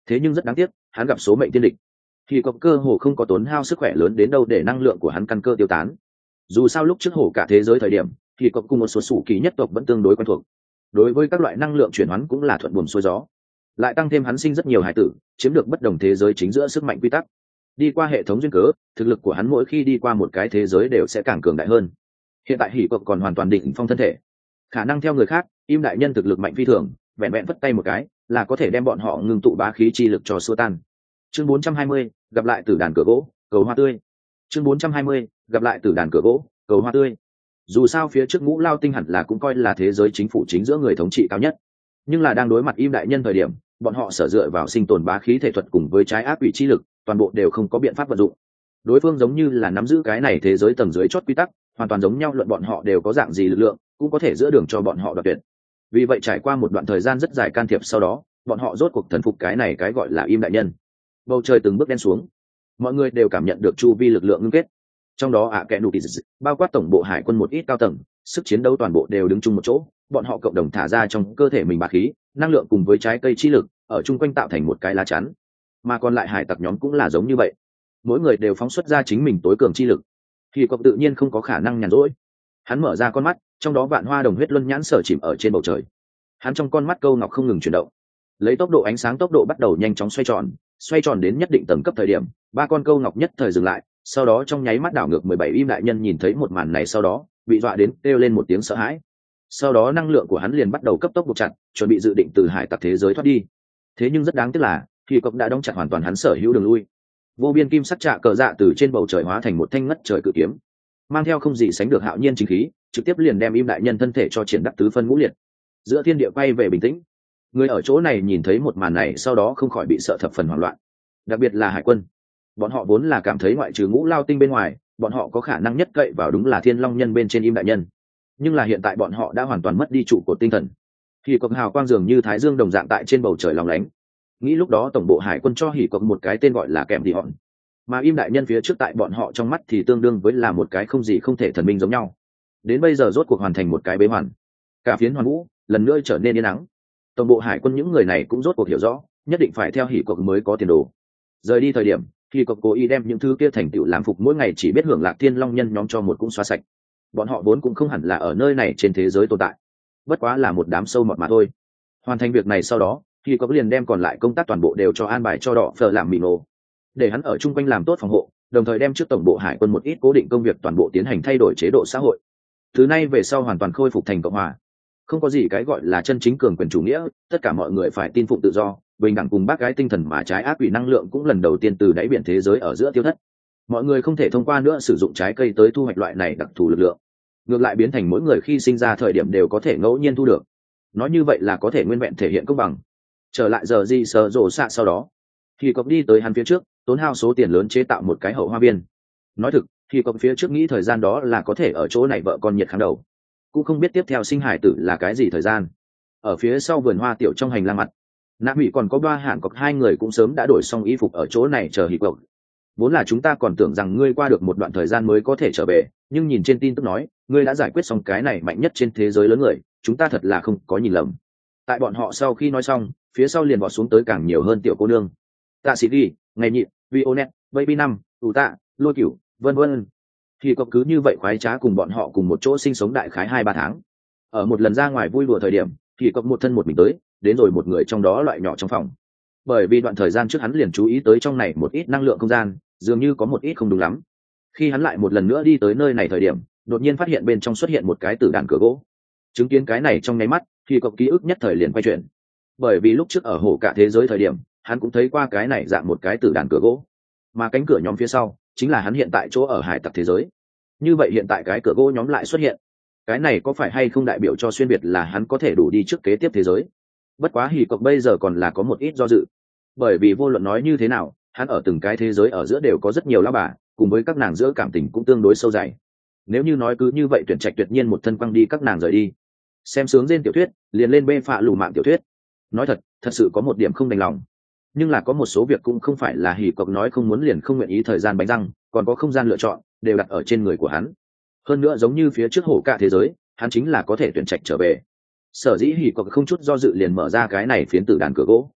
Thế nhưng rất đáng tiếc, hắn gặp số mệnh tiên địch. Thì có cơ hồ không có tốn hao sức khỏe lớn đến đâu để năng lượng của hắn căn cơ tiêu tán. Dù sao lúc trước hổ cả thế giới thời điểm, thì có cùng một số sủ kỳ nhất tộc vẫn tương đối quen thuộc. Đối với các loại năng lượng chuyển hoán cũng là thuận buồm xuôi gió. Lại tăng thêm hắn sinh rất nhiều hải tử, chiếm được bất đồng thế giới chính giữa sức mạnh quy tắc. Đi qua hệ thống duyên cớ, thực lực của hắn mỗi khi đi qua một cái thế giới đều sẽ càng cường đại hơn. Hiện tại hỉ cộc còn hoàn toàn đỉnh phong thân thể, khả năng theo người khác, im đại nhân thực lực mạnh phi thường, vẹn vẹn vất tay một cái là có thể đem bọn họ ngưng tụ bá khí chi lực cho xua tan. Chương 420, gặp lại tử đàn cửa gỗ, cầu hoa tươi. Chương 420, gặp lại tử đàn cửa gỗ, cầu hoa tươi. Dù sao phía trước Ngũ Lao Tinh hẳn là cũng coi là thế giới chính phủ chính giữa người thống trị cao nhất, nhưng là đang đối mặt im đại nhân thời điểm, bọn họ sở dựa vào sinh tồn bá khí thể thuật cùng với trái ác quỷ chi lực, toàn bộ đều không có biện pháp vận dụng. Đối phương giống như là nắm giữ cái này thế giới tầng dưới chót quy tắc, hoàn toàn giống nhau, luận bọn họ đều có dạng gì lực lượng, cũng có thể giữa đường cho bọn họ đoạt tuyệt. Vì vậy trải qua một đoạn thời gian rất dài can thiệp sau đó, bọn họ rốt cuộc thần phục cái này cái gọi là im đại nhân. Bầu trời từng bước đen xuống, mọi người đều cảm nhận được chu vi lực lượng ngưng kết. Trong đó kẻ nụ bao quát tổng bộ hải quân một ít cao tầng, sức chiến đấu toàn bộ đều đứng chung một chỗ, bọn họ cộng đồng thả ra trong cơ thể mình bá khí, năng lượng cùng với trái cây chi lực, ở chung quanh tạo thành một cái lá chắn. Mà còn lại hải tặc nhóm cũng là giống như vậy, mỗi người đều phóng xuất ra chính mình tối cường chi lực. Thì cậu tự nhiên không có khả năng nhàn rỗi, hắn mở ra con mắt, trong đó vạn hoa đồng huyết luân nhãn sở chìm ở trên bầu trời. Hắn trong con mắt câu ngọc không ngừng chuyển động, lấy tốc độ ánh sáng tốc độ bắt đầu nhanh chóng xoay tròn đến nhất định tầng cấp thời điểm, ba con câu ngọc nhất thời dừng lại, sau đó trong nháy mắt đảo ngược 17 im đại nhân nhìn thấy một màn này sau đó bị dọa đến kêu lên một tiếng sợ hãi. Sau đó năng lượng của hắn liền bắt đầu cấp tốc buộc chặt, chuẩn bị dự định từ hải tặc thế giới thoát đi. Thế nhưng rất đáng tiếc là thì cọc đã đóng chặt hoàn toàn hắn sở hữu đường lui. Vô biên kim sắc trạ cờ dạ từ trên bầu trời hóa thành một thanh ngất trời cự kiếm, mang theo không gì sánh được hạo nhiên chính khí, trực tiếp liền đem im đại nhân thân thể cho triển đắc tứ phân ngũ liệt. Giữa thiên địa quay về bình tĩnh, người ở chỗ này nhìn thấy một màn này sau đó không khỏi bị sợ thập phần hoảng loạn, đặc biệt là hải quân. Bọn họ vốn là cảm thấy ngoại trừ Ngũ Lao Tinh bên ngoài, bọn họ có khả năng nhất cậy vào đúng là Thiên Long Nhân bên trên im đại nhân, nhưng là hiện tại bọn họ đã hoàn toàn mất đi trụ cột tinh thần. Hỉ Cộc hào quang dường như thái dương đồng dạng tại trên bầu trời lóng lánh. Nghĩ lúc đó tổng bộ hải quân cho Hỉ Cộc một cái tên gọi là kèm đi hòn, mà im đại nhân phía trước tại bọn họ trong mắt thì tương đương với là một cái không gì không thể thần minh giống nhau. Đến bây giờ rốt cuộc hoàn thành một cái bế hoàn, cả phiến hoàn vũ lần nữa trở nên yên ắng. Tổng bộ hải quân những người này cũng rốt cuộc hiểu rõ, nhất định phải theo Hỉ Cộc mới có tiền đồ. Rời đi thời điểm, Hỉ Cộc cố ý đem những thứ kia thành tựu làm phục mỗi ngày chỉ biết hưởng lạc Thiên Long Nhân nhóm cho một cũng xóa sạch. Bọn họ vốn cũng không hẳn là ở nơi này trên thế giới tồn tại, bất quá là một đám sâu mọt mà thôi. Hoàn thành việc này sau đó, Hỉ Cộc liền đem còn lại công tác toàn bộ đều cho an bài cho Đỏ Phở làm mì nổ, để hắn ở chung quanh làm tốt phòng hộ, đồng thời đem trước tổng bộ hải quân một ít cố định công việc toàn bộ tiến hành thay đổi chế độ xã hội. Thứ này về sau hoàn toàn khôi phục thành cộng hòa, không có gì cái gọi là chân chính cường quyền chủ nghĩa, tất cả mọi người phải tin phụng tự do, bình đẳng cùng bác gái tinh thần, mà trái ác quỷ năng lượng cũng lần đầu tiên từ đáy biển thế giới ở giữa tiêu thất. Mọi người không thể thông qua nữa sử dụng trái cây tới thu hoạch loại này đặc thù lực lượng, ngược lại biến thành mỗi người khi sinh ra thời điểm đều có thể ngẫu nhiên thu được. Nói như vậy là có thể nguyên vẹn thể hiện công bằng. Trở lại giờ gì sờ rổ xạ sau đó, thì cọc đi tới hắn phía trước, tốn hao số tiền lớn chế tạo một cái hậu hoa viên. Nói thực, thì cọc phía trước nghĩ thời gian đó là có thể ở chỗ này vợ con nhiệt kháng đầu, cũng không biết tiếp theo sinh hải tử là cái gì thời gian. Ở phía sau vườn hoa tiểu trong hành lang mặt, Nạ Mỹ còn có ba hạng cọc hai người cũng sớm đã đổi xong y phục ở chỗ này chờ Hỉ Cộc. Vốn là chúng ta còn tưởng rằng ngươi qua được một đoạn thời gian mới có thể trở về, nhưng nhìn trên tin tức nói ngươi đã giải quyết xong cái này mạnh nhất trên thế giới lớn người, chúng ta thật là không có nhìn lầm. Tại bọn họ sau khi nói xong, phía sau liền vọt xuống tới càng nhiều hơn tiểu cô nương. Tạ Sĩ Ghi, Ngày Nhị, Vionet, Baby Năm, Ủ Tạ, Lôi Cửu, vân vân. Hỉ Cộc cứ như vậy khoái trá cùng bọn họ cùng một chỗ sinh sống đại khái 2-3 tháng. Ở một lần ra ngoài vui đùa thời điểm, Hỉ Cộc một thân một mình tới, đến rồi một người trong đó loại nhỏ trong phòng. Bởi vì đoạn thời gian trước hắn liền chú ý tới trong này một ít năng lượng không gian, dường như có một ít không đúng lắm. Khi hắn lại một lần nữa đi tới nơi này thời điểm, đột nhiên phát hiện bên trong xuất hiện một cái tử đàn cửa gỗ. Chứng kiến cái này trong nháy mắt, thì cậu ký ức nhất thời liền quay chuyển. Bởi vì lúc trước ở hồ cả thế giới thời điểm, hắn cũng thấy qua cái này dạng một cái tử đàn cửa gỗ, mà cánh cửa nhóm phía sau chính là hắn hiện tại chỗ ở hải tặc thế giới. Như vậy hiện tại cái cửa gỗ nhóm lại xuất hiện, cái này có phải hay không đại biểu cho xuyên biệt là hắn có thể đủ đi trước kế tiếp thế giới? Bất quá Hỉ Cộc bây giờ còn là có một ít do dự, bởi vì vô luận nói như thế nào, hắn ở từng cái thế giới ở giữa đều có rất nhiều lão bà, cùng với các nàng giữa cảm tình cũng tương đối sâu dày. Nếu như nói cứ như vậy tuyển trạch tuyệt nhiên một thân quăng đi các nàng rời đi, xem sướng trên tiểu thuyết liền lên bê phạ lù mạng tiểu thuyết. Nói thật sự có một điểm không đành lòng, nhưng là có một số việc cũng không phải là Hỉ Cộc nói không muốn liền không nguyện ý. Thời gian bánh răng còn có không gian lựa chọn đều đặt ở trên người của hắn. Hơn nữa giống như phía trước hổ cả thế giới, hắn chính là có thể tuyển trạch trở về. Sở dĩ Hỉ Cộc không chút do dự liền mở ra cái này phiến tử đàn cửa gỗ.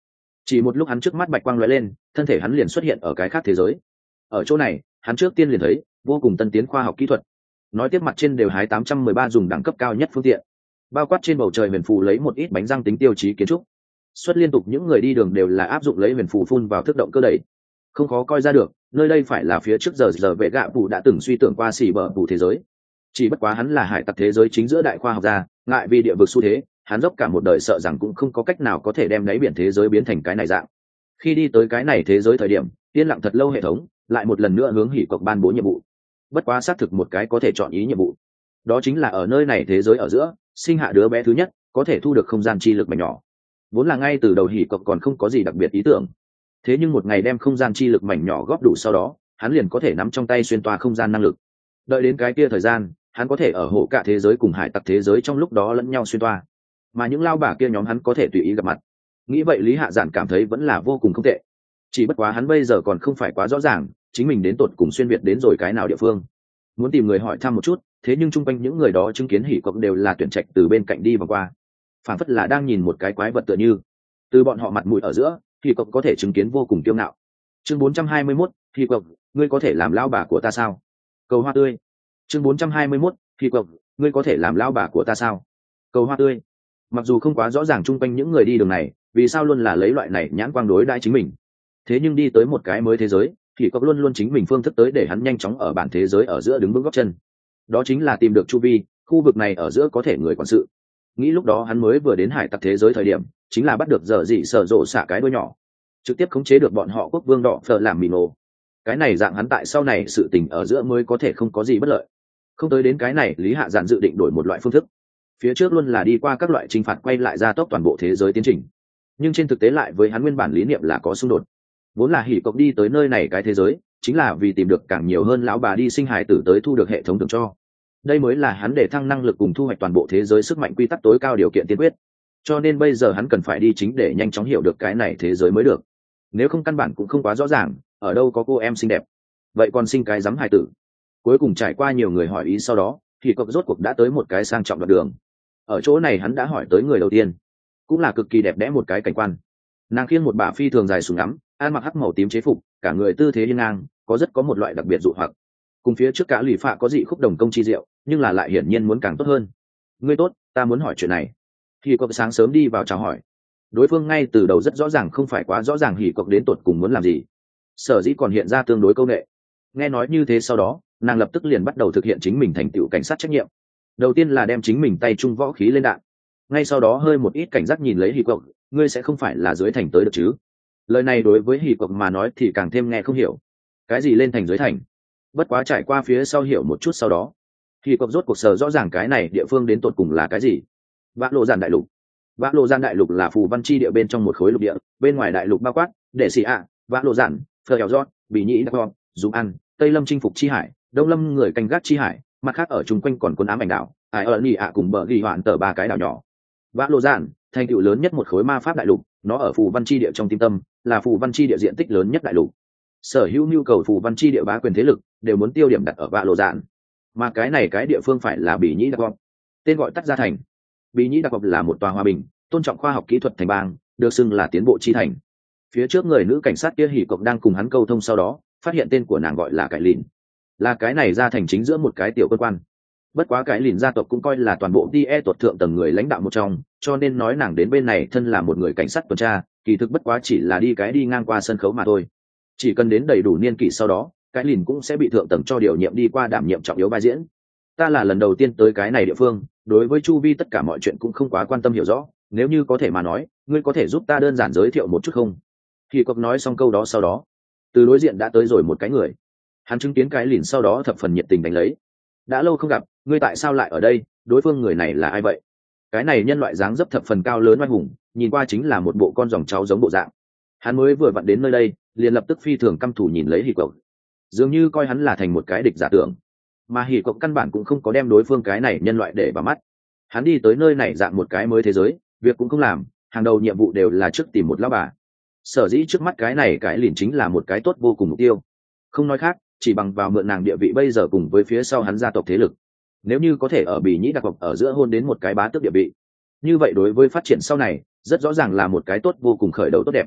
Chỉ một lúc hắn trước mắt bạch quang lóe lên, thân thể hắn liền xuất hiện ở cái khác thế giới. Ở chỗ này hắn trước tiên liền thấy vô cùng tân tiến khoa học kỹ thuật, nói tiếp mặt trên đều hái 813 dùng đẳng cấp cao nhất phương tiện, bao quát trên bầu trời huyền phù lấy một ít bánh răng tính tiêu chí kiến trúc. Xuất liên tục những người đi đường đều là áp dụng lấy huyền phù phun vào thức động cơ đẩy, không khó coi ra được nơi đây phải là phía trước giờ vệ gạ phủ đã từng suy tưởng qua xỉ bờ phủ thế giới. Chỉ bất quá hắn là hải tặc thế giới chính giữa đại khoa học gia, ngại vì địa vực xu thế, hắn dốc cả một đời sợ rằng cũng không có cách nào có thể đem đáy biển thế giới biến thành cái này dạng. Khi đi tới cái này thế giới thời điểm, yên lặng thật lâu hệ thống lại một lần nữa hướng hỉ cộc ban bố nhiệm vụ. Bất quá xác thực một cái có thể chọn ý nhiệm vụ, đó chính là ở nơi này thế giới ở giữa sinh hạ đứa bé thứ nhất, có thể thu được không gian chi lực mảnh nhỏ. Vốn là ngay từ đầu hỉ cộc còn không có gì đặc biệt ý tưởng, thế nhưng một ngày đem không gian chi lực mảnh nhỏ góp đủ sau đó, hắn liền có thể nắm trong tay xuyên toa không gian năng lực. Đợi đến cái kia thời gian, hắn có thể ở hộ cả thế giới cùng hải tặc thế giới trong lúc đó lẫn nhau xuyên toa, mà những lao bà kia nhóm hắn có thể tùy ý gặp mặt. Nghĩ vậy Lý Hạ Giản cảm thấy vẫn là vô cùng không tệ. Chỉ bất quá hắn bây giờ còn không phải quá rõ ràng chính mình đến tột cùng xuyên việt đến rồi cái nào địa phương, muốn tìm người hỏi thăm một chút. Thế nhưng chung quanh những người đó chứng kiến hỉ cộc đều là tuyển trạch từ bên cạnh đi vòng qua, phản phất là đang nhìn một cái quái vật tựa như. Từ bọn họ mặt mũi ở giữa, hỉ cộc có thể chứng kiến vô cùng kiêu ngạo. Chương 421, hỉ cộc, ngươi có thể làm lao bà của ta sao? Cầu hoa tươi. Chương 421, hỉ cộc, ngươi có thể làm lao bà của ta sao? Cầu hoa tươi. Mặc dù không quá rõ ràng chung quanh những người đi đường này vì sao luôn là lấy loại này nhãn quang đối đãi chính mình, thế nhưng đi tới một cái mới thế giới thì có luôn luôn chính mình phương thức tới để hắn nhanh chóng ở bản thế giới ở giữa đứng vững góc chân. Đó chính là tìm được chu vi khu vực này ở giữa có thể người quản sự. Nghĩ lúc đó hắn mới vừa đến hải tặc thế giới thời điểm, chính là bắt được dở dị sở rộ xả cái đuôi nhỏ, trực tiếp khống chế được bọn họ quốc vương đỏ phở làm mì nổ. Cái này dạng hắn tại sau này sự tình ở giữa mới có thể không có gì bất lợi. Không tới đến cái này Lý Hạ Giản dự định đổi một loại phương thức. Phía trước luôn là đi qua các loại chinh phạt quay lại gia tốc toàn bộ thế giới tiến trình, nhưng trên thực tế lại với hắn nguyên bản lý niệm là có xung đột. Vốn là hỉ cộc đi tới nơi này cái thế giới chính là vì tìm được càng nhiều hơn lão bà đi sinh hài tử tới thu được hệ thống thưởng cho. Đây mới là hắn để thăng năng lực cùng thu hoạch toàn bộ thế giới sức mạnh quy tắc tối cao điều kiện tiên quyết. Cho nên bây giờ hắn cần phải đi chính để nhanh chóng hiểu được cái này thế giới mới được. Nếu không căn bản cũng không quá rõ ràng ở đâu có cô em xinh đẹp, vậy còn sinh cái dám hài tử. Cuối cùng trải qua nhiều người hỏi ý sau đó thì cộc rốt cuộc đã tới một cái sang trọng đoạn đường. Ở chỗ này hắn đã hỏi tới người đầu tiên, cũng là cực kỳ đẹp đẽ một cái cảnh quan. Nàng khiêng một bả phi thường dài súng ngắm, ăn mặc hắc màu tím chế phục, cả người tư thế hiên ngang, có một loại đặc biệt dụ hoặc. Cùng phía trước cả lì phạ có dị khúc đồng công chi diệu, nhưng là lại hiển nhiên muốn càng tốt hơn. Ngươi tốt, ta muốn hỏi chuyện này. Hỉ cộc sáng sớm đi vào chào hỏi. Đối phương ngay từ đầu rất rõ ràng không phải quá rõ ràng hỉ cộc đến tột cùng muốn làm gì, sở dĩ còn hiện ra tương đối câu nệ. Nghe nói như thế sau đó, nàng lập tức liền bắt đầu thực hiện chính mình thành tựu cảnh sát trách nhiệm. Đầu tiên là đem chính mình tay trung võ khí lên đạn, ngay sau đó hơi một ít cảnh giác nhìn lấy hỉ cộc, ngươi sẽ không phải là dưới thành tới được chứ? Lời này đối với hỉ cộc mà nói thì càng thêm nghe không hiểu. Cái gì lên thành dưới thành? Bất quá trải qua phía sau hiểu một chút sau đó, hỉ cộc rốt cuộc sờ rõ ràng cái này địa phương đến tột cùng là cái gì. Vã lộ giản đại lục. Vã lộ giản đại lục là phù văn chi địa bên trong một khối lục địa, bên ngoài đại lục bao quát đệ sĩ ạ, vã lộ giản, phờ hẻo rót, bị nhĩ đắc gom, dùng ăn, tây lâm chinh phục chi hải, đông lâm người canh gác chi hải, mặt khác ở chung quanh còn quân ám ảnh đảo, ai ở nỉ ạ cùng bờ ghi hoạn tờ ba cái đảo nhỏ. Vã lộ giản thành tựu lớn nhất một khối ma pháp đại lục, nó ở phù văn chi địa trong tim tâm, là phù văn chi địa diện tích lớn nhất đại lục. Sở hữu nhu cầu phù văn chi địa bá quyền thế lực đều muốn tiêu điểm đặt ở vã lộ giản, mà cái này cái địa phương phải là bị nhĩ đặc gom, tên gọi tắt ra thành. Bị nhĩ đặc gom là một tòa hòa bình, tôn trọng khoa học kỹ thuật thành bang, được xưng là tiến bộ chi thành. Phía trước người nữ cảnh sát kia hỉ cộc đang cùng hắn câu thông sau đó, phát hiện tên của nàng gọi là Cải Lìn, là cái này ra thành chính giữa một cái tiểu cơ quan. Bất quá cái Lìn gia tộc cũng coi là toàn bộ tie tuột thượng tầng người lãnh đạo một trong, cho nên nói nàng đến bên này thân là một người cảnh sát tuần tra, kỳ thực bất quá chỉ là đi ngang qua sân khấu mà thôi. Chỉ cần đến đầy đủ niên kỷ sau đó, cái Lìn cũng sẽ bị thượng tầng cho điều nhiệm đi qua đảm nhiệm trọng yếu vai diễn. Ta là lần đầu tiên tới cái này địa phương, đối với chu vi tất cả mọi chuyện cũng không quá quan tâm hiểu rõ, nếu như có thể mà nói, ngươi có thể giúp ta đơn giản giới thiệu một chút không? Thì cộc nói xong câu đó sau đó, từ đối diện đã tới rồi một cái người. Hắn chứng kiến cái Lìn sau đó thập phần nhiệt tình đánh lấy. Đã lâu không gặp, ngươi tại sao lại ở đây? Đối phương người này là ai vậy? Cái này nhân loại dáng dấp thập phần cao lớn oai hùng, nhìn qua chính là một bộ con dòng cháu giống bộ dạng. Hắn mới vừa vặn đến nơi đây, liền lập tức phi thường căm thù nhìn lấy hỉ cộc, dường như coi hắn là thành một cái địch giả tưởng. Mà hỉ cộc căn bản cũng không có đem đối phương cái này nhân loại để vào mắt. Hắn đi tới nơi này dạng một cái mới thế giới, việc cũng không làm, hàng đầu nhiệm vụ đều là trước tìm một lão bà. Sở dĩ trước mắt cái này cái Lìn chính là một cái tốt vô cùng mục tiêu. Không nói khác, chỉ bằng vào mượn nàng địa vị bây giờ cùng với phía sau hắn gia tộc thế lực, nếu như có thể ở bỉ nhĩ đặc cộc ở giữa hôn đến một cái bá tước địa vị, như vậy đối với phát triển sau này rất rõ ràng là một cái tốt vô cùng khởi đầu tốt đẹp.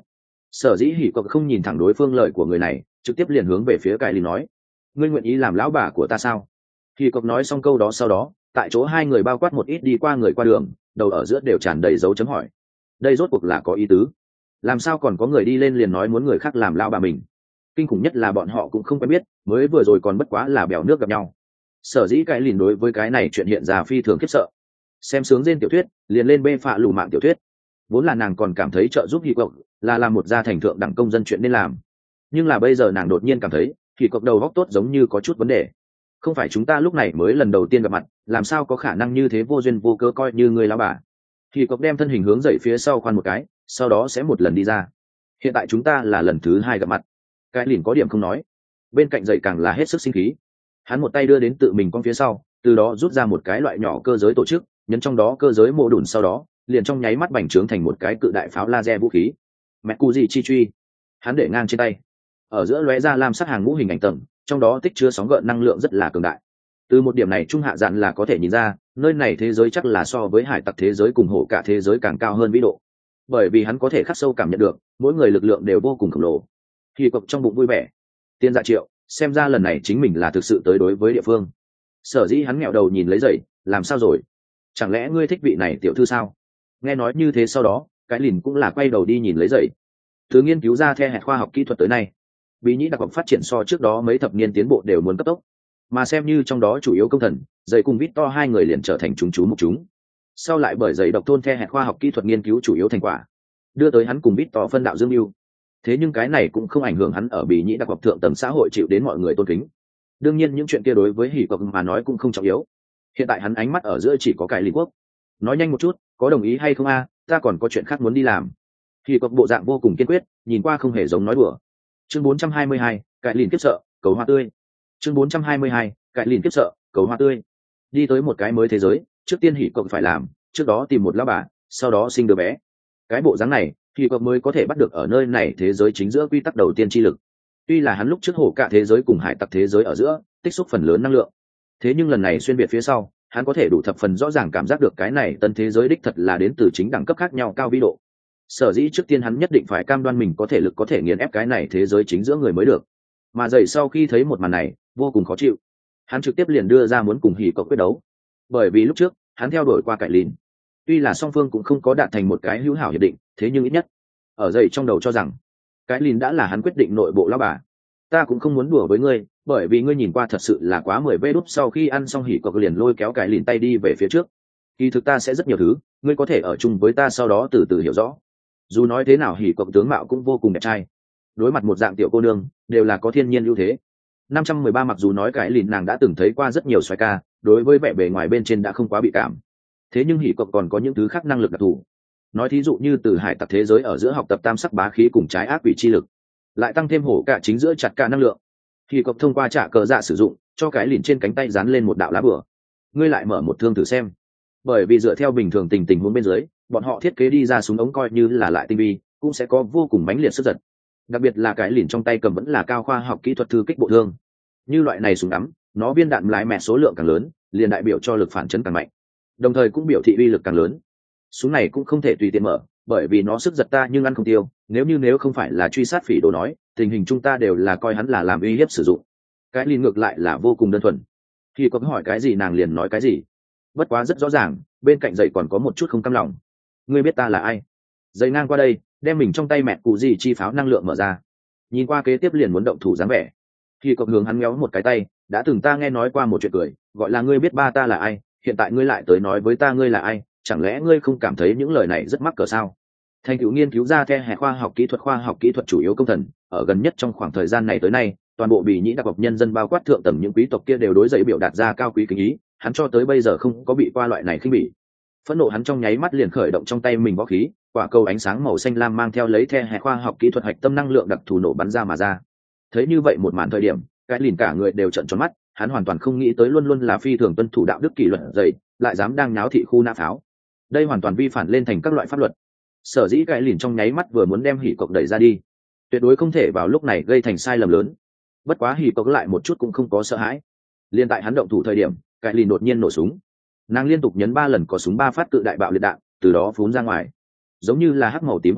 Sở dĩ hỉ cộc không nhìn thẳng đối phương lời của người này, trực tiếp liền hướng về phía cải lìn nói, ngươi nguyện ý làm lão bà của ta sao? Hỉ cộc nói xong câu đó sau đó, tại chỗ hai người bao quát một ít đi qua người qua đường, đầu ở giữa đều tràn đầy dấu chấm hỏi. Đây rốt cuộc là có ý tứ, làm sao còn có người đi lên liền nói muốn người khác làm lão bà mình? Kinh khủng nhất là bọn họ cũng không quen biết, mới vừa rồi còn bất quá là bèo nước gặp nhau. Sở dĩ cái lìn đối với cái này chuyện hiện ra phi thường khiếp sợ. Xem sướng trên tiểu thuyết liền lên bê phạ lù mạng tiểu thuyết, vốn là nàng còn cảm thấy trợ giúp Hỉ Cộc là làm một gia thành thượng đẳng công dân chuyện nên làm, nhưng là bây giờ nàng đột nhiên cảm thấy Hỉ Cộc đầu óc tốt giống như có chút vấn đề. Không phải chúng ta lúc này mới lần đầu tiên gặp mặt, làm sao có khả năng như thế vô duyên vô cớ coi như người lão bà? Hỉ Cộc đem thân hình hướng dậy phía sau khoan một cái, sau đó sẽ một lần đi ra. Hiện tại chúng ta là lần thứ 2 gặp mặt. Cái lìn có điểm không nói, bên cạnh dậy càng là hết sức sinh khí. Hắn một tay đưa đến tự mình con phía sau, từ đó rút ra một cái loại nhỏ cơ giới tổ chức, nhấn trong đó cơ giới mô đùn, sau đó liền trong nháy mắt bành trướng thành một cái cự đại pháo laser vũ khí. Mẹ cụ gì chi truy, hắn để ngang trên tay, ở giữa lóe ra lam sắc hàng ngũ hình ảnh tầng, trong đó tích chứa sóng gợn năng lượng rất là cường đại. Từ một điểm này trung hạ dạn là có thể nhìn ra, nơi này thế giới chắc là so với hải tặc thế giới cùng hổ cả thế giới càng cao hơn vĩ độ, bởi vì hắn có thể khắc sâu cảm nhận được mỗi người lực lượng đều vô cùng khổng lồ. Khi cộc trong bụng vui vẻ, tiên dạ triệu, xem ra lần này chính mình là thực sự tới đối với địa phương. Sở dĩ hắn nghẹo đầu nhìn lấy dậy, làm sao rồi? Chẳng lẽ ngươi thích vị này tiểu thư sao? Nghe nói như thế sau đó, cái lìn cũng là quay đầu đi nhìn lấy dậy. Từ nghiên cứu ra the hẹn khoa học kỹ thuật tới nay, bí nhĩ đặc học phát triển so trước đó mấy thập niên tiến bộ đều muốn cấp tốc, mà xem như trong đó chủ yếu công thần, dậy cùng vít to hai người liền trở thành chúng chú mục chúng. Sau lại bởi dậy độc thôn the hẹn khoa học kỹ thuật nghiên cứu chủ yếu thành quả, đưa tới hắn cùng vít to phân đạo dương mưu. Thế nhưng cái này cũng không ảnh hưởng hắn ở bí nhĩ đặc học thượng tầng xã hội chịu đến mọi người tôn kính. Đương nhiên những chuyện kia đối với Hỉ Cộc mà nói cũng không trọng yếu. Hiện tại hắn ánh mắt ở giữa chỉ có cái Lý Quốc. Nói nhanh một chút, có đồng ý hay không a? Ta còn có chuyện khác muốn đi làm. Hỉ Cộc bộ dạng vô cùng kiên quyết, nhìn qua không hề giống nói đùa. Chương 422, cái lìn kiếp sợ, cầu hoa tươi. Chương 422, cái lìn kiếp sợ, cầu hoa tươi. Đi tới một cái mới thế giới, trước tiên Hỉ Cộc phải làm, trước đó tìm một lão bà, sau đó sinh đứa bé. Cái bộ dáng này, Hỉ Cộc mới có thể bắt được ở nơi này thế giới chính giữa quy tắc đầu tiên chi lực. Tuy là hắn lúc trước hổ cả thế giới cùng hải tặc thế giới ở giữa tích xúc phần lớn năng lượng, thế nhưng lần này xuyên biệt phía sau, hắn có thể đủ thập phần rõ ràng cảm giác được cái này tân thế giới đích thật là đến từ chính đẳng cấp khác nhau cao vĩ độ. Sở dĩ trước tiên hắn nhất định phải cam đoan mình có thể lực có thể nghiền ép cái này thế giới chính giữa người mới được. Mà dậy sau khi thấy một màn này vô cùng khó chịu, hắn trực tiếp liền đưa ra muốn cùng Hỉ Cộc quyết đấu. Bởi vì lúc trước hắn theo đuổi qua cải lìn, tuy là song phương cũng không có đạt thành một cái hữu hảo hiệp định, thế nhưng ít nhất ở dậy trong đầu cho rằng cái lìn đã là hắn quyết định nội bộ lão bà. Ta cũng không muốn đùa với ngươi, bởi vì ngươi nhìn qua thật sự là quá 10 vê đút. Sau khi ăn xong Hỉ Cộc liền lôi kéo cái lìn tay đi về phía trước. Kỳ thực ta sẽ rất nhiều thứ, ngươi có thể ở chung với ta sau đó từ từ hiểu rõ. Dù nói thế nào Hỉ Cộc tướng mạo cũng vô cùng đẹp trai, đối mặt một dạng tiểu cô nương đều là có thiên nhiên ưu thế. 513 mặc dù nói cái lìn nàng đã từng thấy qua rất nhiều xoay ca, đối với vẻ bề ngoài bên trên đã không quá bị cảm, thế nhưng Hỉ Cộc còn có những thứ khác năng lực đặc thù. Nói thí dụ như từ hải tặc thế giới ở giữa học tập tam sắc bá khí cùng trái ác quỷ chi lực, lại tăng thêm hổ cả chính giữa chặt cả năng lượng. Hỉ Cộc thông qua trả cờ dạ sử dụng cho cái lìn trên cánh tay dán lên một đạo lá bửa. Ngươi lại mở một thương thử xem. Bởi vì dựa theo bình thường tình huống bên dưới, bọn họ thiết kế đi ra súng ống coi như là lại tinh vi, cũng sẽ có vô cùng mãnh liệt sức giật. Đặc biệt là cái lìn trong tay cầm vẫn là cao khoa học kỹ thuật thư kích bộ thương. Như loại này súng ngắm, nó viên đạn lái mẹ số lượng càng lớn, liền đại biểu cho lực phản chấn càng mạnh, đồng thời cũng biểu thị uy lực càng lớn. Súng này cũng không thể tùy tiện mở, bởi vì nó sức giật ta nhưng ăn không tiêu. Nếu không phải là truy sát phỉ đồ nói, tình hình chúng ta đều là coi hắn là làm uy hiếp sử dụng. Cái lìn ngược lại là vô cùng đơn thuần, khi có hỏi cái gì nàng liền nói cái gì. Bất quá rất rõ ràng, bên cạnh dậy còn có một chút không cam lòng. Ngươi biết ta là ai? Dậy ngang qua đây, đem mình trong tay mẹ cụ gì chi pháo năng lượng mở ra, nhìn qua kế tiếp liền muốn động thủ dáng vẻ. Khi có hướng hắn méo một cái tay, đã từng ta nghe nói qua một chuyện cười, gọi là ngươi biết ba ta là ai, hiện tại ngươi lại tới nói với ta ngươi là ai, chẳng lẽ ngươi không cảm thấy những lời này rất mắc cỡ sao? Thành tựu nghiên cứu ra the hệ khoa học kỹ thuật chủ yếu công thần, ở gần nhất trong khoảng thời gian này tới nay, toàn bộ bỉ nhĩ đặc học nhân dân bao quát thượng tầng những quý tộc kia đều đối dậy biểu đạt ra cao quý kính ý, hắn cho tới bây giờ không có bị qua loại này khinh bỉ. Phẫn nộ hắn trong nháy mắt liền khởi động trong tay mình võ khí, quả cầu ánh sáng màu xanh lam mang theo lấy the hệ khoa học kỹ thuật hạch tâm năng lượng đặc thù nổ bắn ra mà ra. Thấy như vậy một màn thời điểm, cái lìn cả người đều trợn tròn mắt, hắn hoàn toàn không nghĩ tới luôn luôn là phi thường tuân thủ đạo đức kỷ luật dậy, lại dám đang nháo thị khu nã pháo. Đây hoàn toàn vi phản lên thành các loại pháp luật. Sở dĩ cái lìn trong nháy mắt vừa muốn đem Hỉ Cộc đẩy ra đi, tuyệt đối không thể vào lúc này gây thành sai lầm lớn. Bất quá Hỉ Cộc lại một chút cũng không có sợ hãi. Liên tại hắn động thủ thời điểm, cái lìn đột nhiên nổ súng, nàng liên tục nhấn 3 lần có súng 3 phát cự đại bạo liệt đạn từ đó phún ra ngoài, giống như là hắc màu tím hỏa long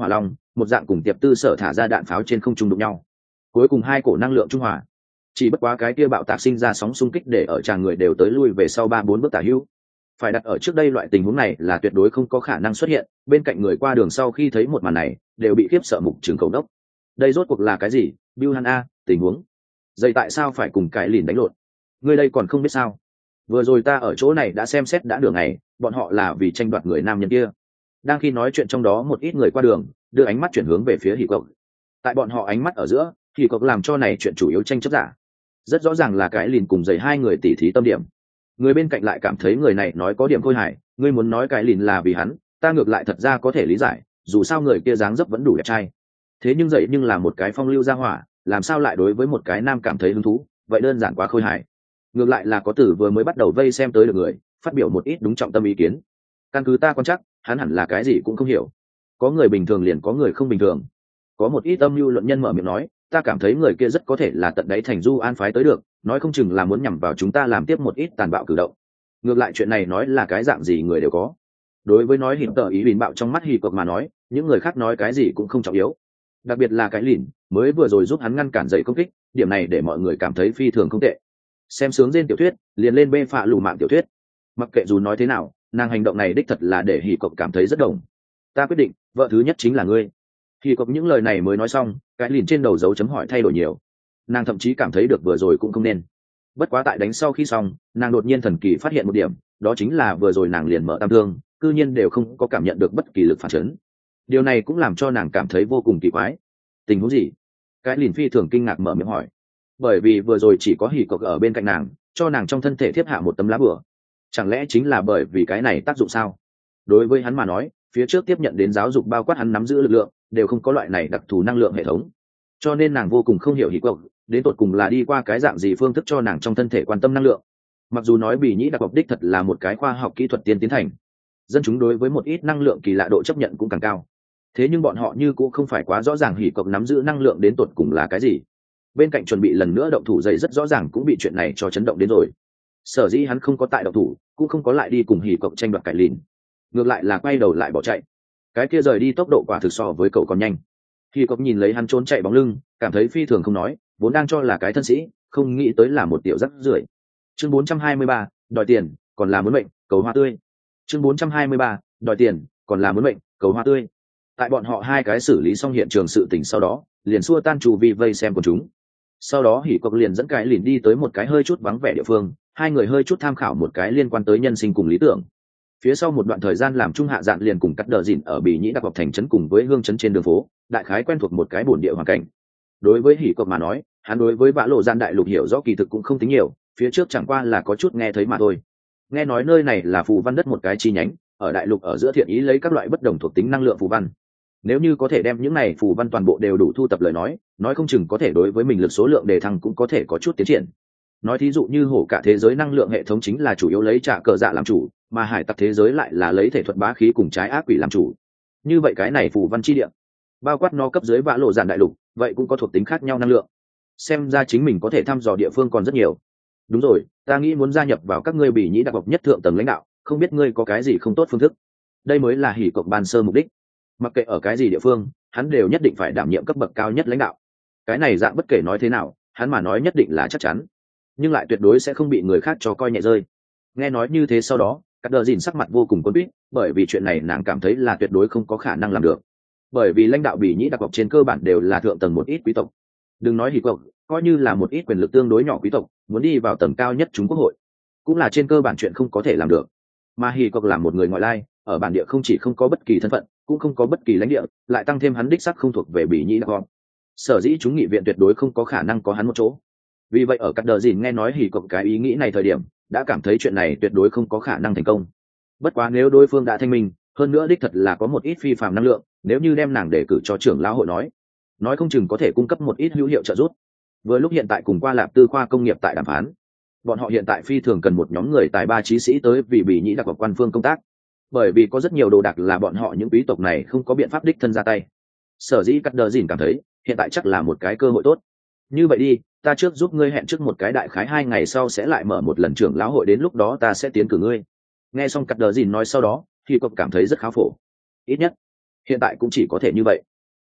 một dạng cùng tiệp tư sở thả ra đạn pháo trên không trung đụng nhau. Cuối cùng hai cổ năng lượng trung hòa, chỉ bất quá cái kia bạo tạc sinh ra sóng xung kích để ở tràng người đều tới lui về sau 3-4 bước tả hữu. Phải đặt ở trước đây loại tình huống này là tuyệt đối không có khả năng xuất hiện, bên cạnh người qua đường sau khi thấy một màn này đều bị khiếp sợ mục trường cầu đốc. Đây rốt cuộc là cái gì? Bill Han A, tình huống dậy tại sao phải cùng cái lìn đánh lộn? Ngươi đây còn không biết sao? Vừa rồi ta ở chỗ này đã xem xét đã đường này, bọn họ là vì tranh đoạt người nam nhân kia. Đang khi nói chuyện trong đó một ít người qua đường đưa ánh mắt chuyển hướng về phía Hỉ Cộc. Tại bọn họ ánh mắt ở giữa, Hỉ Cộc làm cho này chuyện chủ yếu tranh chấp giả. Rất rõ ràng là cái lìn cùng giày hai người tỉ thí tâm điểm. Người bên cạnh lại cảm thấy người này nói có điểm khôi hài, ngươi muốn nói cái lìn là vì hắn, ta ngược lại thật ra có thể lý giải, dù sao người kia dáng dấp vẫn đủ đẹp trai. Thế nhưng dậy nhưng là một cái phong lưu gia hỏa, làm sao lại đối với một cái nam cảm thấy hứng thú, vậy đơn giản quá khôi hài. Ngược lại là có tử vừa mới bắt đầu vây xem tới được người phát biểu một ít đúng trọng tâm ý kiến. Căn cứ ta quan chắc hắn hẳn là cái gì cũng không hiểu, có người bình thường liền có người không bình thường. Có một ít âm mưu luận nhân mở miệng nói, ta cảm thấy người kia rất có thể là tận đáy thành du an phái tới được, nói không chừng là muốn nhằm vào chúng ta làm tiếp một ít tàn bạo cử động. Ngược lại chuyện này nói là cái dạng gì người đều có. Đối với nói hiện tờ ý bình bạo trong mắt Hỉ Cộc mà nói, những người khác nói cái gì cũng không trọng yếu, đặc biệt là cái lìn mới vừa rồi giúp hắn ngăn cản dậy công kích, điểm này để mọi người cảm thấy phi thường không tệ. Xem sướng trên tiểu thuyết liền lên bê phạ lù mạng tiểu thuyết. Mặc kệ dù nói thế nào, nàng hành động này đích thật là để Hỉ Cộc cảm thấy rất đồng. Ta quyết định vợ thứ nhất chính là ngươi. Hỉ Cộc những lời này mới nói xong, cái lìn trên đầu dấu chấm hỏi thay đổi nhiều. Nàng thậm chí cảm thấy được vừa rồi cũng không nên. Bất quá tại đánh sau khi xong, nàng đột nhiên thần kỳ phát hiện một điểm, đó chính là vừa rồi nàng liền mở tam thương, cư nhiên đều không có cảm nhận được bất kỳ lực phản chấn. Điều này cũng làm cho nàng cảm thấy vô cùng kỳ quái. Tình huống gì? Cái lìn phi thường kinh ngạc mở miệng hỏi. Bởi vì vừa rồi chỉ có Hỉ Cộc ở bên cạnh nàng, cho nàng trong thân thể thiếp hạ một tấm lá bửa. Chẳng lẽ chính là bởi vì cái này tác dụng sao? Đối với hắn mà nói, phía trước tiếp nhận đến giáo dục bao quát hắn nắm giữ lực lượng đều không có loại này đặc thù năng lượng hệ thống, cho nên nàng vô cùng không hiểu Hỉ Cộc đến tột cùng là đi qua cái dạng gì phương thức cho nàng trong thân thể quan tâm năng lượng. Mặc dù nói bỉ nhĩ đặc học đích thật là một cái khoa học kỹ thuật tiên tiến thành, dân chúng đối với một ít năng lượng kỳ lạ độ chấp nhận cũng càng cao, thế nhưng bọn họ như cũng không phải quá rõ ràng Hỉ Cộc nắm giữ năng lượng đến tột cùng là cái gì. Bên cạnh chuẩn bị lần nữa động thủ dậy rất rõ ràng cũng bị chuyện này cho chấn động đến rồi. Sở dĩ hắn không có tại động thủ, cũng không có lại đi cùng Hỉ Cộc tranh đoạt cải lìn, ngược lại là quay đầu lại bỏ chạy. Cái kia rời đi tốc độ quả thực so với cậu còn nhanh. Hỉ Cộc nhìn lấy hắn trốn chạy bóng lưng, cảm thấy phi thường không nói, vốn đang cho là cái thân sĩ, không nghĩ tới là một tiểu rắc rưởi. Chương 423, đòi tiền, còn là muốn mệnh, cầu hoa tươi. Chương 423, đòi tiền, còn là muốn mệnh, cầu hoa tươi. Tại bọn họ hai cái xử lý xong hiện trường sự tình sau đó, liền xua tan chủ vi vây xem của chúng. Sau đó Hỉ Cộc liền dẫn cái lìn đi tới một cái hơi chút vắng vẻ địa phương, hai người hơi chút tham khảo một cái liên quan tới nhân sinh cùng lý tưởng. Phía sau một đoạn thời gian làm trung hạ dạn liền cùng cắt đờ dìn ở bỉ nhĩ đặc học thành trấn cùng với hương trấn trên đường phố, đại khái quen thuộc một cái bổn địa hoàn cảnh. Đối với Hỉ Cộc mà nói, hắn đối với vã lộ gian đại lục hiểu rõ kỳ thực cũng không tính nhiều, phía trước chẳng qua là có chút nghe thấy mà thôi. Nghe nói nơi này là phù văn đất một cái chi nhánh, ở đại lục ở giữa thiện ý lấy các loại bất đồng thuộc tính năng lượng phù văn. Nếu như có thể đem những này phù văn toàn bộ đều đủ thu tập lời nói không chừng có thể đối với mình lực số lượng đề thăng cũng có thể có chút tiến triển. Nói thí dụ như hổ cả thế giới năng lượng hệ thống chính là chủ yếu lấy trả cờ dạ làm chủ, mà hải tặc thế giới lại là lấy thể thuật bá khí cùng trái ác quỷ làm chủ. Như vậy cái này phù văn chi địa, bao quát nó cấp dưới vã lộ giản đại lục, vậy cũng có thuộc tính khác nhau năng lượng. Xem ra chính mình có thể thăm dò địa phương còn rất nhiều. Đúng rồi, ta nghĩ muốn gia nhập vào các ngươi bỉ nhĩ đặc học nhất thượng tầng lãnh đạo, không biết ngươi có cái gì không tốt phương thức. Đây mới là Hỉ Cộc ban sơ mục đích. Mặc kệ ở cái gì địa phương, hắn đều nhất định phải đảm nhiệm cấp bậc cao nhất lãnh đạo. Cái này dạng bất kể nói thế nào, hắn mà nói nhất định là chắc chắn, nhưng lại tuyệt đối sẽ không bị người khác cho coi nhẹ rơi. Nghe nói như thế sau đó, cắt đờ dìn sắc mặt vô cùng quấn quýt, bởi vì chuyện này nàng cảm thấy là tuyệt đối không có khả năng làm được. Bởi vì lãnh đạo bỉ nhĩ đặc học trên cơ bản đều là thượng tầng một ít quý tộc. Đừng nói Hỉ Cộc, coi như là một ít quyền lực tương đối nhỏ quý tộc, muốn đi vào tầng cao nhất Trung Quốc hội, cũng là trên cơ bản chuyện không có thể làm được. Mà Hỉ Cộc là một người ngoại lai, ở bản địa không chỉ không có bất kỳ thân phận, cũng không có bất kỳ lãnh địa, lại tăng thêm hắn đích sắc không thuộc về bỉ nhĩ đặc học. Sở dĩ chúng nghị viện tuyệt đối không có khả năng có hắn một chỗ. Vì vậy ở cắt đờ dìn nghe nói Hỉ Cộc cái ý nghĩ này thời điểm, đã cảm thấy chuyện này tuyệt đối không có khả năng thành công. Bất quá nếu đối phương đã thanh minh, hơn nữa đích thật là có một ít phi phàm năng lượng, nếu như đem nàng đề cử cho trưởng lão hội nói không chừng có thể cung cấp một ít hữu hiệu trợ giúp. Vừa lúc hiện tại cùng qua Lạp Tư khoa công nghiệp tại đàm phán, bọn họ hiện tại phi thường cần một nhóm người tài ba trí sĩ tới vì bỉ nhĩ đặc học quan phương công tác, bởi vì có rất nhiều đồ đạc là bọn họ những quý tộc này không có biện pháp đích thân ra tay. Sở dĩ cắt đờ dìn cảm thấy hiện tại chắc là một cái cơ hội tốt. Như vậy đi, ta trước giúp ngươi hẹn trước một cái đại khái 2 ngày sau sẽ lại mở một lần trưởng lão hội, đến lúc đó ta sẽ tiến cử ngươi. Nghe xong cắt đờ dìn nói sau đó, thì cậu cảm thấy rất khá phổ. Ít nhất hiện tại cũng chỉ có thể như vậy.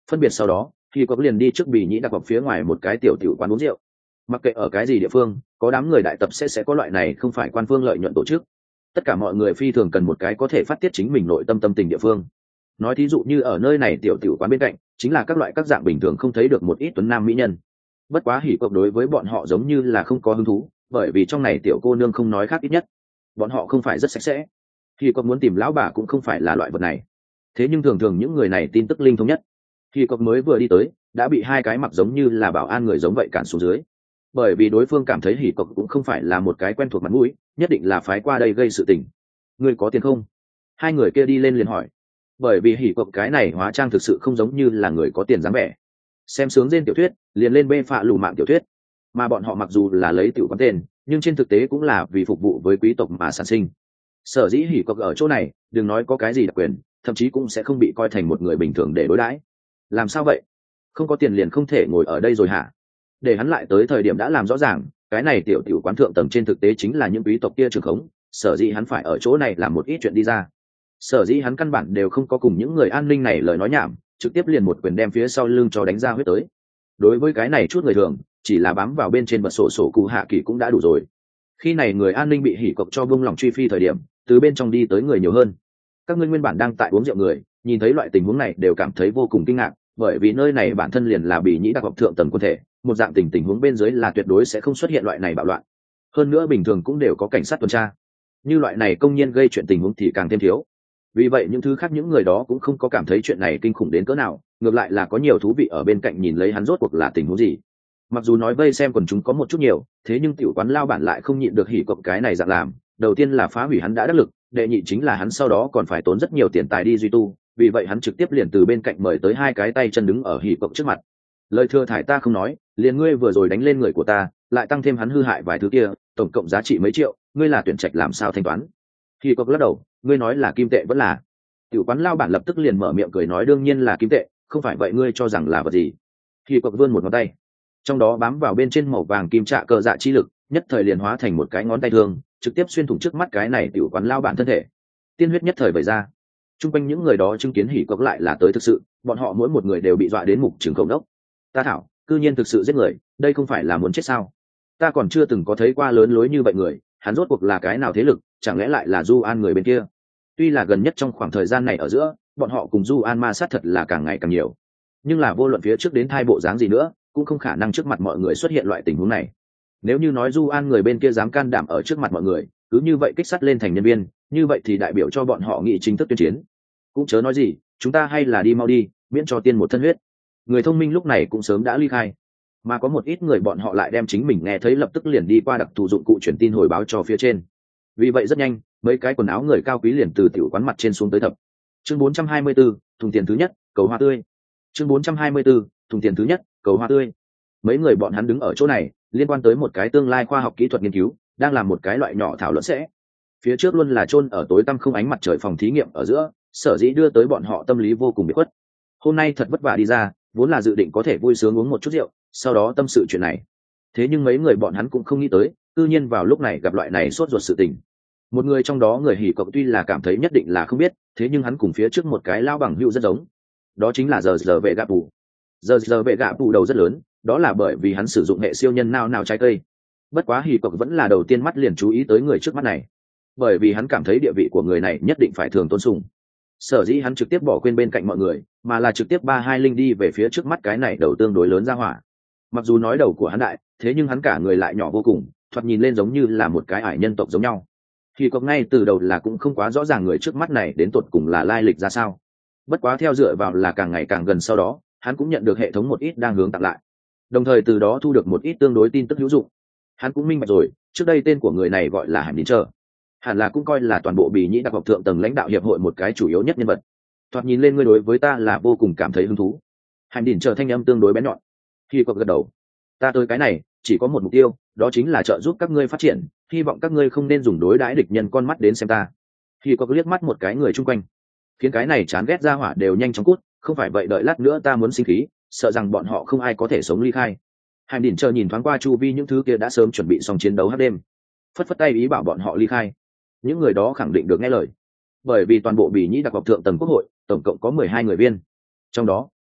Phân biệt sau đó thì có liền đi trước bì nhĩ đặc học phía ngoài một cái tiểu tiểu quán uống rượu. Mặc kệ ở cái gì địa phương có đám người đại tập sẽ có loại này không phải quan phương lợi nhuận tổ chức, tất cả mọi người phi thường cần một cái có thể phát tiết chính mình nội tâm tâm tình địa phương. Nói thí dụ như ở nơi này tiểu tiểu quán bên cạnh chính là các loại các dạng bình thường không thấy được một ít tuấn nam mỹ nhân. Bất quá hỉ cộc đối với bọn họ giống như là không có hứng thú, bởi vì trong này tiểu cô nương không nói khác, ít nhất bọn họ không phải rất sạch sẽ. Hỉ cộc muốn tìm lão bà cũng không phải là loại vật này. Thế nhưng thường thường những người này tin tức linh thông nhất. Hỉ cộc mới vừa đi tới đã bị hai cái mặc giống như là bảo an người giống vậy cản xuống dưới, bởi vì đối phương cảm thấy hỉ cộc cũng không phải là một cái quen thuộc mặt mũi, nhất định là phái qua đây gây sự tình. Người có tiền không? Hai người kia đi lên liền hỏi, bởi vì hỉ cộc cái này hóa trang thực sự không giống như là người có tiền dáng vẻ. Xem sướng trên tiểu thuyết liền lên bê phạ lù mạng tiểu thuyết, mà bọn họ mặc dù là lấy tiểu quán tên nhưng trên thực tế cũng là vì phục vụ với quý tộc mà sản sinh. Sở dĩ hỉ cộc ở chỗ này đừng nói có cái gì đặc quyền, thậm chí cũng sẽ không bị coi thành một người bình thường để đối đãi. Làm sao vậy? Không có tiền liền không thể ngồi ở đây rồi hả? Để hắn lại tới thời điểm đã làm rõ ràng cái này tiểu tiểu quán thượng tầng trên thực tế chính là những quý tộc kia trường khống, sở dĩ hắn phải ở chỗ này làm một ít chuyện đi ra. Sở dĩ hắn căn bản đều không có cùng những người an ninh này lời nói nhảm, trực tiếp liền một quyền đem phía sau lưng cho đánh ra huyết tới. Đối với cái này chút người thường chỉ là bám vào bên trên bật sổ sổ cụ hạ kỳ cũng đã đủ rồi. Khi này người an ninh bị hỉ cộc cho bông lòng truy phi thời điểm, từ bên trong đi tới người nhiều hơn. Các ngươi nguyên bản đang tại uống rượu người nhìn thấy loại tình huống này đều cảm thấy vô cùng kinh ngạc, bởi vì nơi này bản thân liền là bị nhĩ đặc học thượng tầng quân thể, một dạng tình huống bên dưới là tuyệt đối sẽ không xuất hiện loại này bạo loạn. Hơn nữa bình thường cũng đều có cảnh sát tuần tra, như loại này công nhân gây chuyện tình huống thì càng thêm thiếu. Vì vậy những thứ khác những người đó cũng không có cảm thấy chuyện này kinh khủng đến cỡ nào, ngược lại là có nhiều thú vị ở bên cạnh nhìn lấy hắn rốt cuộc là tình huống gì. Mặc dù nói vây xem quần chúng có một chút nhiều, thế nhưng tiểu quán lao bản lại không nhịn được hỉ cộc cái này dạng làm. Đầu tiên là phá hủy hắn đã đắc lực, đệ nhị chính là hắn sau đó còn phải tốn rất nhiều tiền tài đi duy tu, vì vậy hắn trực tiếp liền từ bên cạnh mời tới hai cái tay chân đứng ở hỉ cộc trước mặt. Lời thừa thải ta không nói, liền ngươi vừa rồi đánh lên người của ta, lại tăng thêm hắn hư hại vài thứ kia, tổng cộng giá trị mấy triệu, ngươi là tuyển trạch làm sao thanh toán? Hỉ cộc lắc đầu, ngươi nói là kim tệ vẫn là? Tiểu quán lao bản lập tức liền mở miệng cười nói, đương nhiên là kim tệ, không phải vậy ngươi cho rằng là vật gì? Hỉ cộc vươn một ngón tay, trong đó bám vào bên trên màu vàng kim trạ cờ dạ chi lực, nhất thời liền hóa thành một cái ngón tay thương, trực tiếp xuyên thủng trước mắt cái này tiểu quán lao bản thân thể. Tiên huyết nhất thời vẩy ra. Trung quanh những người đó chứng kiến hỉ cộc lại là tới thực sự, bọn họ mỗi một người đều bị dọa đến mục trường khổng đốc. Ta thảo, cư nhiên thực sự giết người, đây không phải là muốn chết sao? Ta còn chưa từng có thấy qua lớn lối như vậy người, hắn rốt cuộc là cái nào thế lực, chẳng lẽ lại là Du An người bên kia? Tuy là gần nhất trong khoảng thời gian này ở giữa, bọn họ cùng Du An ma sát thật là càng ngày càng nhiều, nhưng là vô luận phía trước đến thai bộ dáng gì nữa, cũng không khả năng trước mặt mọi người xuất hiện loại tình huống này. Nếu như nói Du An người bên kia dám can đảm ở trước mặt mọi người, cứ như vậy kích sát lên thành nhân viên, như vậy thì đại biểu cho bọn họ nghị chính thức tuyên chiến. Cũng chớ nói gì, chúng ta hay là đi mau đi, miễn cho tiên một thân huyết. Người thông minh lúc này cũng sớm đã ly khai, mà có một ít người bọn họ lại đem chính mình nghe thấy lập tức liền đi qua đặc thù dụng cụ truyền tin hồi báo cho phía trên. Vì vậy rất nhanh, mấy cái quần áo người cao quý liền từ tiểu quán mặt trên xuống tới thập. Chương 424, thùng tiền thứ nhất, cầu hoa tươi. Chương 424, thùng tiền thứ nhất, cầu hoa tươi. Mấy người bọn hắn đứng ở chỗ này, liên quan tới một cái tương lai khoa học kỹ thuật nghiên cứu, đang làm một cái loại nhỏ thảo luận sẽ. Phía trước luôn là chôn ở tối tăm không ánh mặt trời phòng thí nghiệm ở giữa, sở dĩ đưa tới bọn họ tâm lý vô cùng bị khuất. Hôm nay thật vất vả đi ra, vốn là dự định có thể vui sướng uống một chút rượu, sau đó tâm sự chuyện này. Thế nhưng mấy người bọn hắn cũng không nghĩ tới, tự nhiên vào lúc này gặp loại này sốt ruột sự tình. Một người trong đó người hỉ cộc tuy là cảm thấy nhất định là không biết, thế nhưng hắn cùng phía trước một cái lao bằng hữu rất giống. Đó chính là giờ vệ gạ bù. Giờ vệ gạ bù đầu rất lớn, đó là bởi vì hắn sử dụng hệ siêu nhân nào trái cây. Bất quá hỉ cộc vẫn là đầu tiên mắt liền chú ý tới người trước mắt này, bởi vì hắn cảm thấy địa vị của người này nhất định phải thường tôn sùng. Sở dĩ hắn trực tiếp bỏ quên bên cạnh mọi người, mà là trực tiếp 3-2 linh đi về phía trước mắt cái này đầu tương đối lớn ra hỏa. Mặc dù nói đầu của hắn đại, thế nhưng hắn cả người lại nhỏ vô cùng, thoạt nhìn lên giống như là một cái ải nhân tộc giống nhau. Thì cộc ngay từ đầu là cũng không quá rõ ràng người trước mắt này đến tột cùng là lai lịch ra sao. Bất quá theo dựa vào là càng ngày càng gần, sau đó hắn cũng nhận được hệ thống một ít đang hướng tặng lại, đồng thời từ đó thu được một ít tương đối tin tức hữu dụng. Hắn cũng minh bạch rồi, trước đây tên của người này gọi là Hải Nín Chờ, hẳn là cũng coi là toàn bộ bì nhĩ đặc học thượng tầng lãnh đạo hiệp hội một cái chủ yếu nhất nhân vật. Thoạt nhìn lên ngươi đối với ta là vô cùng cảm thấy hứng thú. Hải Nín Chờ thanh âm tương đối bén nhọn. Khi cộc gật đầu, ta tới cái này chỉ có một mục tiêu, đó chính là trợ giúp các ngươi phát triển, hy vọng các ngươi không nên dùng đối đãi địch nhân con mắt đến xem ta. Khi cộc liếc mắt một cái người chung quanh, khiến cái này chán ghét ra hỏa đều nhanh chóng cút, không phải vậy đợi lát nữa ta muốn sinh khí, sợ rằng bọn họ không ai có thể sống ly khai. Hải Nín Chờ nhìn thoáng qua chu vi những thứ kia đã sớm chuẩn bị xong chiến đấu hắc đêm, phất phất tay ý bảo bọn họ ly khai. Những người đó khẳng định được nghe lời, bởi vì toàn bộ bì nhĩ đặc học thượng tầng quốc hội tổng cộng có 12 người viên, trong đó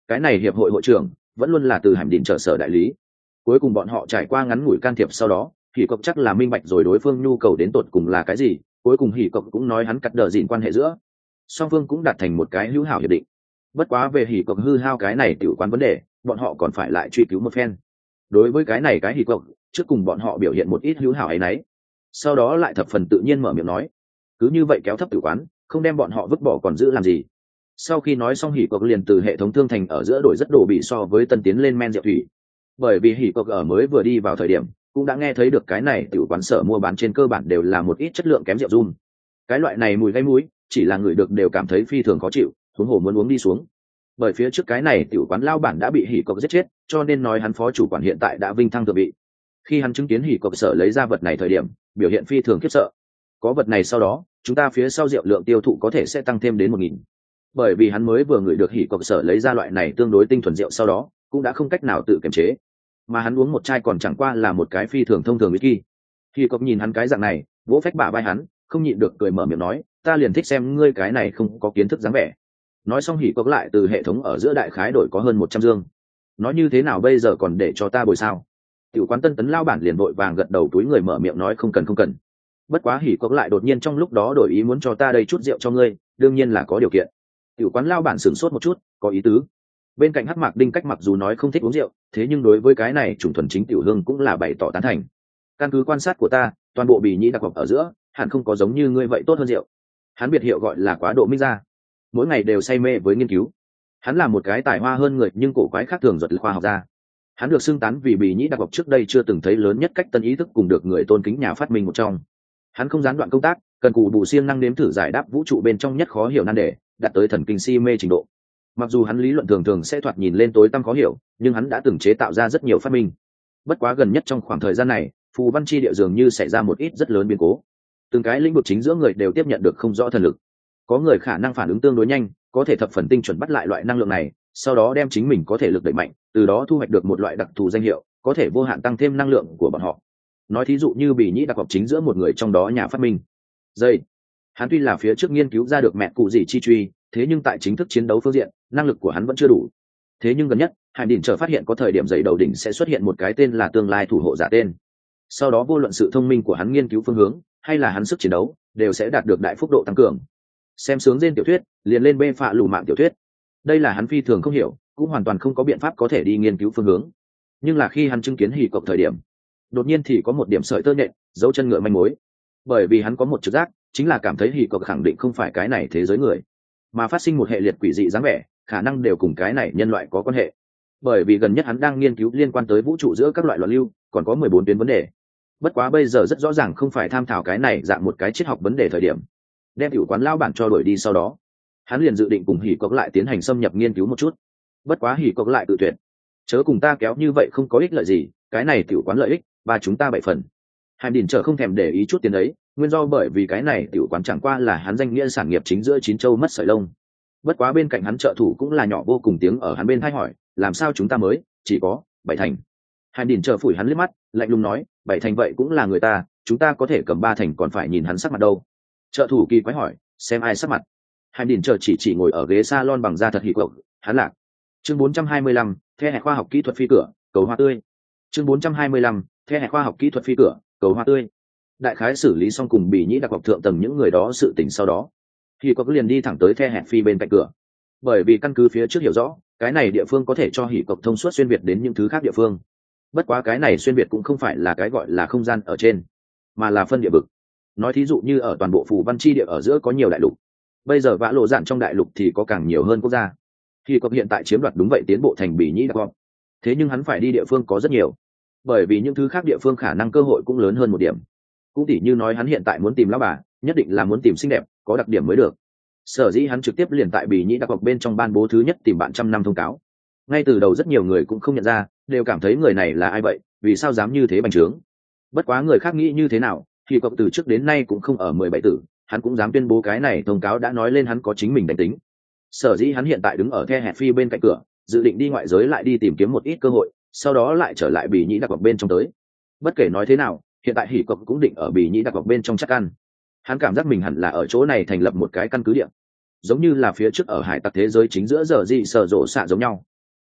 cái này hiệp hội hội trưởng vẫn luôn là từ Hải Đình trợ sở đại lý. Cuối cùng bọn họ trải qua ngắn ngủi can thiệp sau đó, Hỉ Cộc chắc là minh bạch rồi đối phương nhu cầu đến tột cùng là cái gì. Cuối cùng Hỉ Cộc cũng nói hắn cắt đờ dịn quan hệ giữa song phương cũng đạt thành một cái hữu hảo hiệp định. Bất quá về Hỉ Cộc hư hao cái này tiểu quán vấn đề, bọn họ còn phải lại truy cứu một phen. Đối với cái này cái Hỉ Cộc, trước cùng bọn họ biểu hiện một ít hữu hảo ấy nấy, sau đó lại thập phần tự nhiên mở miệng nói, cứ như vậy kéo thấp tiểu quán, không đem bọn họ vứt bỏ còn giữ làm gì. Sau khi nói xong Hỉ Cộc liền từ hệ thống thương thành ở giữa đổi rất đồ bị so với tân tiến lên men rượu thủy. Bởi vì Hỉ Cộc ở mới vừa đi vào thời điểm cũng đã nghe thấy được cái này tiểu quán sở mua bán trên cơ bản đều là một ít chất lượng kém rượu rum. Cái loại này mùi gây mũi, chỉ là người được đều cảm thấy phi thường khó chịu, huống hồ muốn uống đi xuống. Bởi phía trước cái này tiểu quán lao bản đã bị Hỉ Cộc giết chết, cho nên nói hắn phó chủ quản hiện tại đã vinh thăng thượng vị. Khi hắn chứng kiến Hỉ Cộc sở lấy ra vật này thời điểm, biểu hiện phi thường khiếp sợ. Có vật này sau đó, chúng ta phía sau rượu lượng tiêu thụ có thể sẽ tăng thêm đến 1000. Bởi vì hắn mới vừa ngửi được Hỉ Cộc sở lấy ra loại này tương đối tinh thuần rượu sau đó, cũng đã không cách nào tự kiềm chế. Mà hắn uống một chai còn chẳng qua là một cái phi thường thông thường whisky. Hỉ Cộc nhìn hắn cái dạng này, vỗ phách bả vai hắn, không nhịn được cười mở miệng nói, ta liền thích xem ngươi cái này không có kiến thức dáng vẻ. Nói xong Hỉ Cộc lại từ hệ thống ở giữa đại khái đổi có hơn 100 dương. Nói như thế nào bây giờ còn để cho ta bồi sao? Tiểu quán Tân Tấn lao bản liền vội vàng gật đầu túi người mở miệng nói không cần. Bất quá Hỉ Cộc lại đột nhiên trong lúc đó đổi ý muốn cho ta đây chút rượu cho ngươi, đương nhiên là có điều kiện. Tiểu quán lao bản sửng sốt một chút, có ý tứ. Bên cạnh Hắc Mạc Đinh cách mặc dù nói không thích uống rượu, thế nhưng đối với cái này chủng thuần chính tiểu hương cũng là bày tỏ tán thành. Căn cứ quan sát của ta, toàn bộ bì nhĩ đặc hộp ở giữa, hẳn không có giống như ngươi vậy tốt hơn rượu. Hắn biệt hiệu gọi là quá độ minh ra, mỗi ngày đều say mê với nghiên cứu. Hắn là một cái tài hoa hơn người nhưng cổ quái khác thường giật khoa học gia. Hắn được xưng tán vì bì nhĩ đặc hộp trước đây chưa từng thấy lớn nhất cách tân ý thức cùng được người tôn kính nhà phát minh một trong. Hắn không gián đoạn công tác, cần cù bù siêng năng nếm thử giải đáp vũ trụ bên trong nhất khó hiểu nan đề, đạt tới thần kinh si mê trình độ. Mặc dù hắn lý luận thường thường sẽ thoạt nhìn lên tối tăm khó hiểu, nhưng hắn đã từng chế tạo ra rất nhiều phát minh. Bất quá gần nhất trong khoảng thời gian này, phù văn chi địa dường như xảy ra một ít rất lớn biến cố. Từng cái lĩnh vực chính giữa người đều tiếp nhận được không rõ thần lực. Có người khả năng phản ứng tương đối nhanh, có thể thập phần tinh chuẩn bắt lại loại năng lượng này, sau đó đem chính mình có thể lực đẩy mạnh, từ đó thu hoạch được một loại đặc thù danh hiệu, có thể vô hạn tăng thêm năng lượng của bọn họ. Nói thí dụ như bì nhĩ đặc họp chính giữa một người trong đó nhà phát minh. Dây. Hắn tuy là phía trước nghiên cứu ra được mẹ cụ gì chi truy, thế nhưng tại chính thức chiến đấu phương diện, năng lực của hắn vẫn chưa đủ. Thế nhưng gần nhất, Hải Đỉnh trở phát hiện có thời điểm dậy đầu đỉnh sẽ xuất hiện một cái tên là tương lai thủ hộ giả tên. Sau đó vô luận sự thông minh của hắn nghiên cứu phương hướng, hay là hắn sức chiến đấu, đều sẽ đạt được đại phúc độ tăng cường. Xem sướng trên tiểu thuyết, liền lên bê phạ lù mạng tiểu thuyết. Đây là hắn phi thường không hiểu, cũng hoàn toàn không có biện pháp có thể đi nghiên cứu phương hướng. Nhưng là khi hắn chứng kiến Hỉ Cộc thời điểm, đột nhiên thì có một điểm sợi tơ nhện, dấu chân ngựa manh mối. Bởi vì hắn có một trực giác, chính là cảm thấy Hỉ Cộc khẳng định không phải cái này thế giới người, mà phát sinh một hệ liệt quỷ dị dáng vẻ, khả năng đều cùng cái này nhân loại có quan hệ. Bởi vì gần nhất hắn đang nghiên cứu liên quan tới vũ trụ giữa các loại loạn lưu, còn có 14 tuyến vấn đề. Bất quá bây giờ rất rõ ràng không phải tham thảo cái này dạng một cái triết học vấn đề thời điểm. Đem tiểu quán lao bản cho đuổi đi sau đó, hắn liền dự định cùng Hỉ Cộc lại tiến hành xâm nhập nghiên cứu một chút. Bất quá Hỉ Cộc lại tự tuyệt, chớ cùng ta kéo như vậy không có ích lợi gì, cái này tiểu quán lợi ích và chúng ta 7 phần. Hải Đỉnh trở không thèm để ý chút tiền đấy, nguyên do bởi vì cái này tiểu quán chẳng qua là hắn danh nghĩa sản nghiệp chính giữa 9 châu mất sợi lông. Bất quá bên cạnh hắn trợ thủ cũng là nhỏ vô cùng tiếng ở hắn bên thay hỏi, làm sao chúng ta mới chỉ có 7 thành. Hải Đỉnh trở phủi hắn liếc mắt, lạnh lùng nói, 7 thành vậy cũng là người ta, chúng ta có thể cầm 3 thành còn phải nhìn hắn sắc mặt đâu. Trợ thủ kỳ quái hỏi, xem ai sắc mặt. Hải Đỉnh trở chỉ ngồi ở ghế salon bằng da thật Hỉ Cộc, hắn lạc. Chương 425, theo hệ khoa học kỹ thuật phi cửa, cầu hoa tươi. Chương 425, theo hệ khoa học kỹ thuật phi cửa, cầu hoa tươi. Đại khái xử lý xong cùng bì nhĩ đặc học thượng tầng những người đó sự tình sau đó, Hỉ Cộc liền đi thẳng tới the hẹn phi bên cạnh cửa. Bởi vì căn cứ phía trước hiểu rõ, cái này địa phương có thể cho Hỉ Cộc thông suốt xuyên việt đến những thứ khác địa phương. Bất quá cái này xuyên việt cũng không phải là cái gọi là không gian ở trên, mà là phân địa vực. Nói thí dụ như ở toàn bộ phù văn chi địa ở giữa có nhiều đại lục, bây giờ vã lộ dạn trong đại lục thì có càng nhiều hơn quốc gia. Hỉ Cộc hiện tại chiếm đoạt đúng vậy tiến bộ thành bì nhĩ đặc học, thế nhưng hắn phải đi địa phương có rất nhiều, bởi vì những thứ khác địa phương khả năng cơ hội cũng lớn hơn một điểm. Cũng tỉ như nói hắn hiện tại muốn tìm lão bà, nhất định là muốn tìm xinh đẹp, có đặc điểm mới được. Sở dĩ hắn trực tiếp liền tại bì nhĩ đặc học bên trong ban bố thứ nhất tìm bạn trăm năm thông cáo. Ngay từ đầu rất nhiều người cũng không nhận ra, đều cảm thấy người này là ai vậy, vì sao dám như thế bành trướng. Bất quá người khác nghĩ như thế nào, thì cậu từ trước đến nay cũng không ở 17 tử, hắn cũng dám tuyên bố cái này thông cáo đã nói lên hắn có chính mình đánh tính. Sở dĩ hắn hiện tại đứng ở the hẹn phi bên cạnh cửa, dự định đi ngoại giới lại đi tìm kiếm một ít cơ hội, sau đó lại trở lại bì nhĩ đặc học bên trong tới. Bất kể nói thế nào, hiện tại Hỉ Cộc cũng định ở bì nhĩ đặc học bên trong chắc ăn. Hắn cảm giác mình hẳn là ở chỗ này thành lập một cái căn cứ địa, giống như là phía trước ở hải tặc thế giới chính giữa giờ gì sở rộ xạ giống nhau.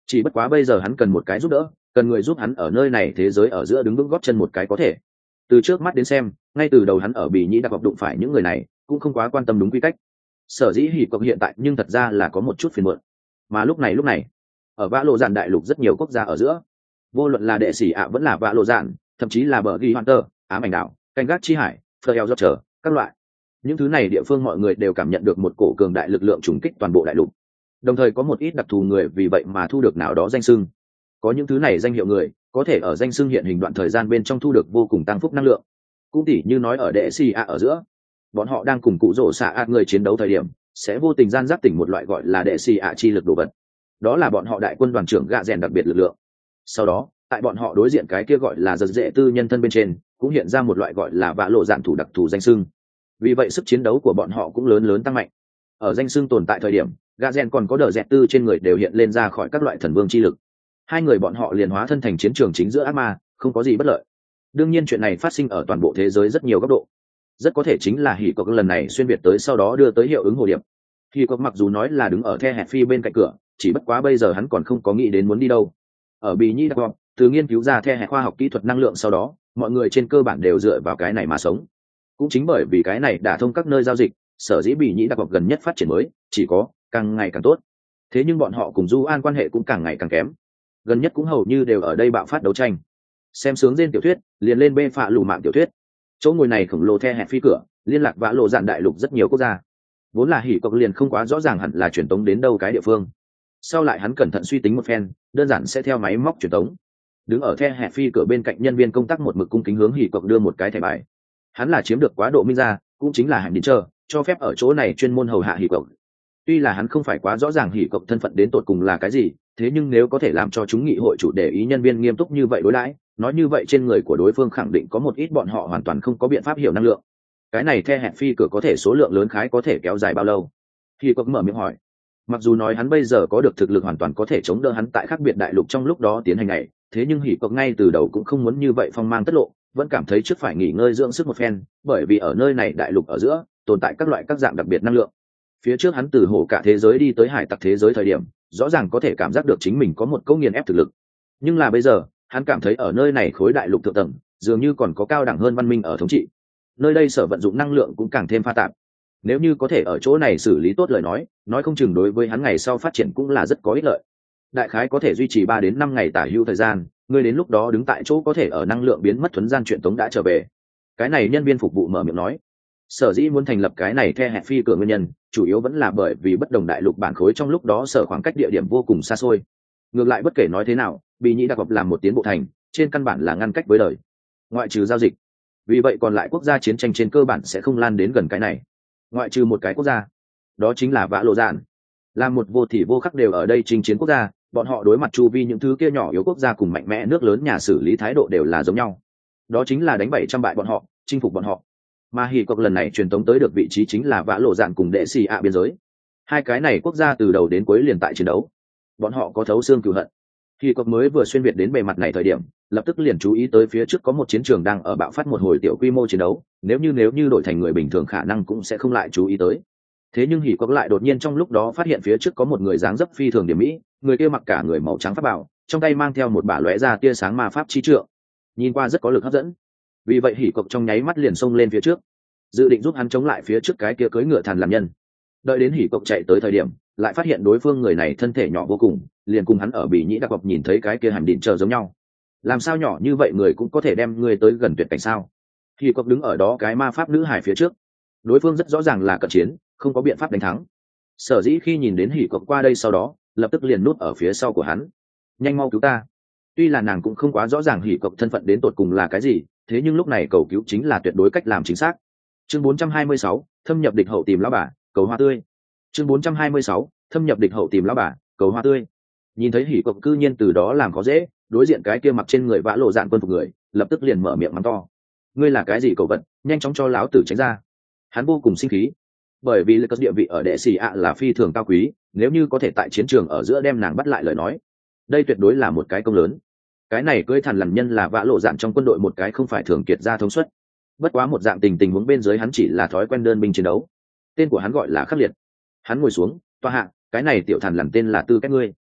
chỉ bất quá bây giờ hắn cần một cái giúp đỡ, cần người giúp hắn ở nơi này thế giới ở giữa đứng vững gót chân một cái có thể. Từ trước mắt đến xem, ngay từ đầu hắn ở Bỉ Nhĩ Đặc Cọc đụng phải những người này cũng không quá quan tâm đúng quy cách. Sở dĩ hỉ cọc hiện tại nhưng thật ra là có một chút phiền muộn. Mà lúc này ở vã lộ dạn đại lục rất nhiều quốc gia ở giữa, vô luận là đệ sĩ ạ vẫn là vã lộ dạn, thậm chí là bờ ghi hoan tơ, ám ảnh đảo, canh gác chi hải, phờ eo do trở các loại, những thứ này địa phương mọi người đều cảm nhận được một cổ cường đại lực lượng trùng kích toàn bộ đại lục. Đồng thời có một ít đặc thù người vì vậy mà thu được nào đó danh xưng. Có những thứ này danh hiệu người có thể ở danh xưng hiện hình đoạn thời gian bên trong thu được vô cùng tăng phúc năng lượng. Cũng tỉ như nói ở đệ sĩ ạ ở giữa, bọn họ đang cùng cụ rổ xạ ạt người chiến đấu thời điểm sẽ vô tình gian giác tỉnh một loại gọi là đệ xì ạ chi lực đồ vật. Đó là bọn họ đại quân đoàn trưởng gạ rèn đặc biệt lực lượng. Sau đó tại bọn họ đối diện cái kia gọi là giật dễ tư nhân thân bên trên cũng hiện ra một loại gọi là vạ lộ dạn thủ đặc thù danh xưng. Vì vậy sức chiến đấu của bọn họ cũng lớn tăng mạnh. Ở danh xưng tồn tại thời điểm, gạ rèn còn có đờ dẹt tư trên người đều hiện lên ra khỏi các loại thần vương chi lực. Hai người bọn họ liền hóa thân thành chiến trường chính giữa ác ma, không có gì bất lợi. Đương nhiên chuyện này phát sinh ở toàn bộ thế giới rất nhiều góc độ, rất có thể chính là hỉ cọc lần này xuyên việt tới sau đó đưa tới hiệu ứng hồ điệp. Hỉ cọc mặc dù nói là đứng ở the hẹt phi bên cạnh cửa, chỉ bất quá bây giờ hắn còn không có nghĩ đến muốn đi đâu. Ở Bỉ Nhĩ Đặc Cọc, từ nghiên cứu ra the hẹt khoa học kỹ thuật năng lượng sau đó, mọi người trên cơ bản đều dựa vào cái này mà sống. Cũng chính bởi vì cái này đả thông các nơi giao dịch, sở dĩ Bỉ Nhĩ Đặc Cọc gần nhất phát triển mới chỉ có càng ngày càng tốt. Thế nhưng bọn họ cùng Du An quan hệ cũng càng ngày càng kém, gần nhất cũng hầu như đều ở đây bạo phát đấu tranh. Xem sướng trên tiểu thuyết liền lên bê phạ lù mạng tiểu thuyết, chỗ ngồi này khổng lồ the hẹt phi cửa liên lạc vã lộ dạn đại lục rất nhiều quốc gia. Vốn là hỉ cọc liền không quá rõ ràng hẳn là truyền tống đến đâu cái địa phương, sau lại hắn cẩn thận suy tính một phen, đơn giản sẽ theo máy móc truyền tống. Đứng ở the hẹt phi cửa bên cạnh nhân viên công tác một mực cung kính hướng hỉ cọc đưa một cái thẻ bài. Hắn là chiếm được quá độ minh ra, cũng chính là hành đến chờ cho phép ở chỗ này chuyên môn hầu hạ hỉ cọc. Tuy là hắn không phải quá rõ ràng hỉ cọc thân phận đến tột cùng là cái gì, thế nhưng nếu có thể làm cho chúng nghị hội chủ để ý nhân viên nghiêm túc như vậy đối đãi, nói như vậy trên người của đối phương khẳng định có một ít bọn họ hoàn toàn không có biện pháp hiểu năng lượng. Cái này the hẹn phi cửa có thể số lượng lớn khái có thể kéo dài bao lâu? Hỉ cọc mở miệng hỏi. Mặc dù nói hắn bây giờ có được thực lực hoàn toàn có thể chống đỡ hắn tại khác biệt đại lục trong lúc đó tiến hành này, thế nhưng hỉ cọc ngay từ đầu cũng không muốn như vậy phong mang tất lộ, vẫn cảm thấy trước phải nghỉ ngơi dưỡng sức một phen, bởi vì ở nơi này đại lục ở giữa tồn tại các loại các dạng đặc biệt năng lượng. Phía trước hắn từ hổ cả thế giới đi tới hải tặc thế giới thời điểm, rõ ràng có thể cảm giác được chính mình có một câu nghiền ép thực lực, nhưng là bây giờ hắn cảm thấy ở nơi này khối đại lục thượng tầng dường như còn có cao đẳng hơn văn minh ở thống trị, nơi đây sở vận dụng năng lượng cũng càng thêm pha tạp. Nếu như có thể ở chỗ này xử lý tốt lời nói không chừng đối với hắn ngày sau phát triển cũng là rất có ích lợi. Đại khái có thể duy trì 3 đến 5 ngày tả hữu thời gian, người đến lúc đó đứng tại chỗ có thể ở năng lượng biến mất thuấn gian chuyện tống đã trở về. Cái này nhân viên phục vụ mở miệng nói. Sở dĩ muốn thành lập cái này the hẹn phi cửa nguyên nhân chủ yếu vẫn là bởi vì bất đồng đại lục bản khối trong lúc đó sở khoảng cách địa điểm vô cùng xa xôi. Ngược lại bất kể nói thế nào, Bỉ Nhĩ Đặc Cọc làm một tiến bộ thành trên căn bản là ngăn cách với đời, ngoại trừ giao dịch. Vì vậy còn lại quốc gia chiến tranh trên cơ bản sẽ không lan đến gần cái này, ngoại trừ một cái quốc gia, đó chính là vã lộ dạn. Là một vô thì vô khắc đều ở đây chinh chiến quốc gia, bọn họ đối mặt chu vi những thứ kia nhỏ yếu quốc gia cùng mạnh mẽ nước lớn nhà xử lý thái độ đều là giống nhau, đó chính là đánh 700 bại bọn họ, chinh phục bọn họ. Mà hỉ cọc lần này truyền tống tới được vị trí chính là vã lộ dạn cùng đệ xì ạ biên giới. Hai cái này quốc gia từ đầu đến cuối liền tại chiến đấu, bọn họ có thấu xương cừu hận. Hỉ cọc mới vừa xuyên việt đến bề mặt này thời điểm, lập tức liền chú ý tới phía trước có một chiến trường đang ở bạo phát một hồi tiểu quy mô chiến đấu, nếu như đổi thành người bình thường khả năng cũng sẽ không lại chú ý tới. Thế nhưng hỉ cọc lại đột nhiên trong lúc đó phát hiện phía trước có một người dáng dấp phi thường điểm mỹ, người kia mặc cả người màu trắng pháp bảo, trong tay mang theo một bả lóe ra tia sáng ma pháp chi trượng, nhìn qua rất có lực hấp dẫn. Vì vậy hỉ cọc trong nháy mắt liền xông lên phía trước, dự định giúp hắn chống lại phía trước cái kia cưỡi ngựa thằn làm nhân. Đợi đến hỉ cọc chạy tới thời điểm, lại phát hiện đối phương người này thân thể nhỏ vô cùng, liền cùng hắn ở Bỉ Nhĩ Đặc Cọc nhìn thấy cái kia hành định chờ giống nhau. Làm sao nhỏ như vậy người cũng có thể đem người tới gần tuyệt cảnh sao? Hỉ cọc đứng ở đó cái ma pháp nữ hải phía trước, đối phương rất rõ ràng là cận chiến, không có biện pháp đánh thắng. Sở dĩ khi nhìn đến hỉ cọc qua đây sau đó, lập tức liền núp ở phía sau của hắn, nhanh mau cứu ta. Tuy là nàng cũng không quá rõ ràng hỉ cọc thân phận đến tột cùng là cái gì, thế nhưng lúc này cầu cứu chính là tuyệt đối cách làm chính xác. Chương 426, thâm nhập địch hậu tìm lão bà, cầu hoa tươi. Chương 426, thâm nhập địch hậu tìm lão bà, cầu hoa tươi. Nhìn thấy hỉ cọc cư nhiên từ đó làm khó dễ, đối diện cái kia mặc trên người vã lộ dạn quân phục người, lập tức liền mở miệng mắng to. Ngươi là cái gì cậu vật, nhanh chóng cho lão tử tránh ra. Hắn vô cùng sinh khí, bởi vì lực địa vị ở đệ sĩ ạ là phi thường cao quý, nếu như có thể tại chiến trường ở giữa đem nàng bắt lại lời nói, đây tuyệt đối là một cái công lớn. Cái này cưỡi thằn lằn nhân là vã lộ dạn trong quân đội một cái không phải thường kiệt ra thông suất. Bất quá một dạng tình huống bên dưới hắn chỉ là thói quen đơn binh chiến đấu. Tên của hắn gọi là Khắc Liệt. Hắn ngồi xuống, toa hạ, cái này tiểu thằn lằn tên là Tư Cách ngươi.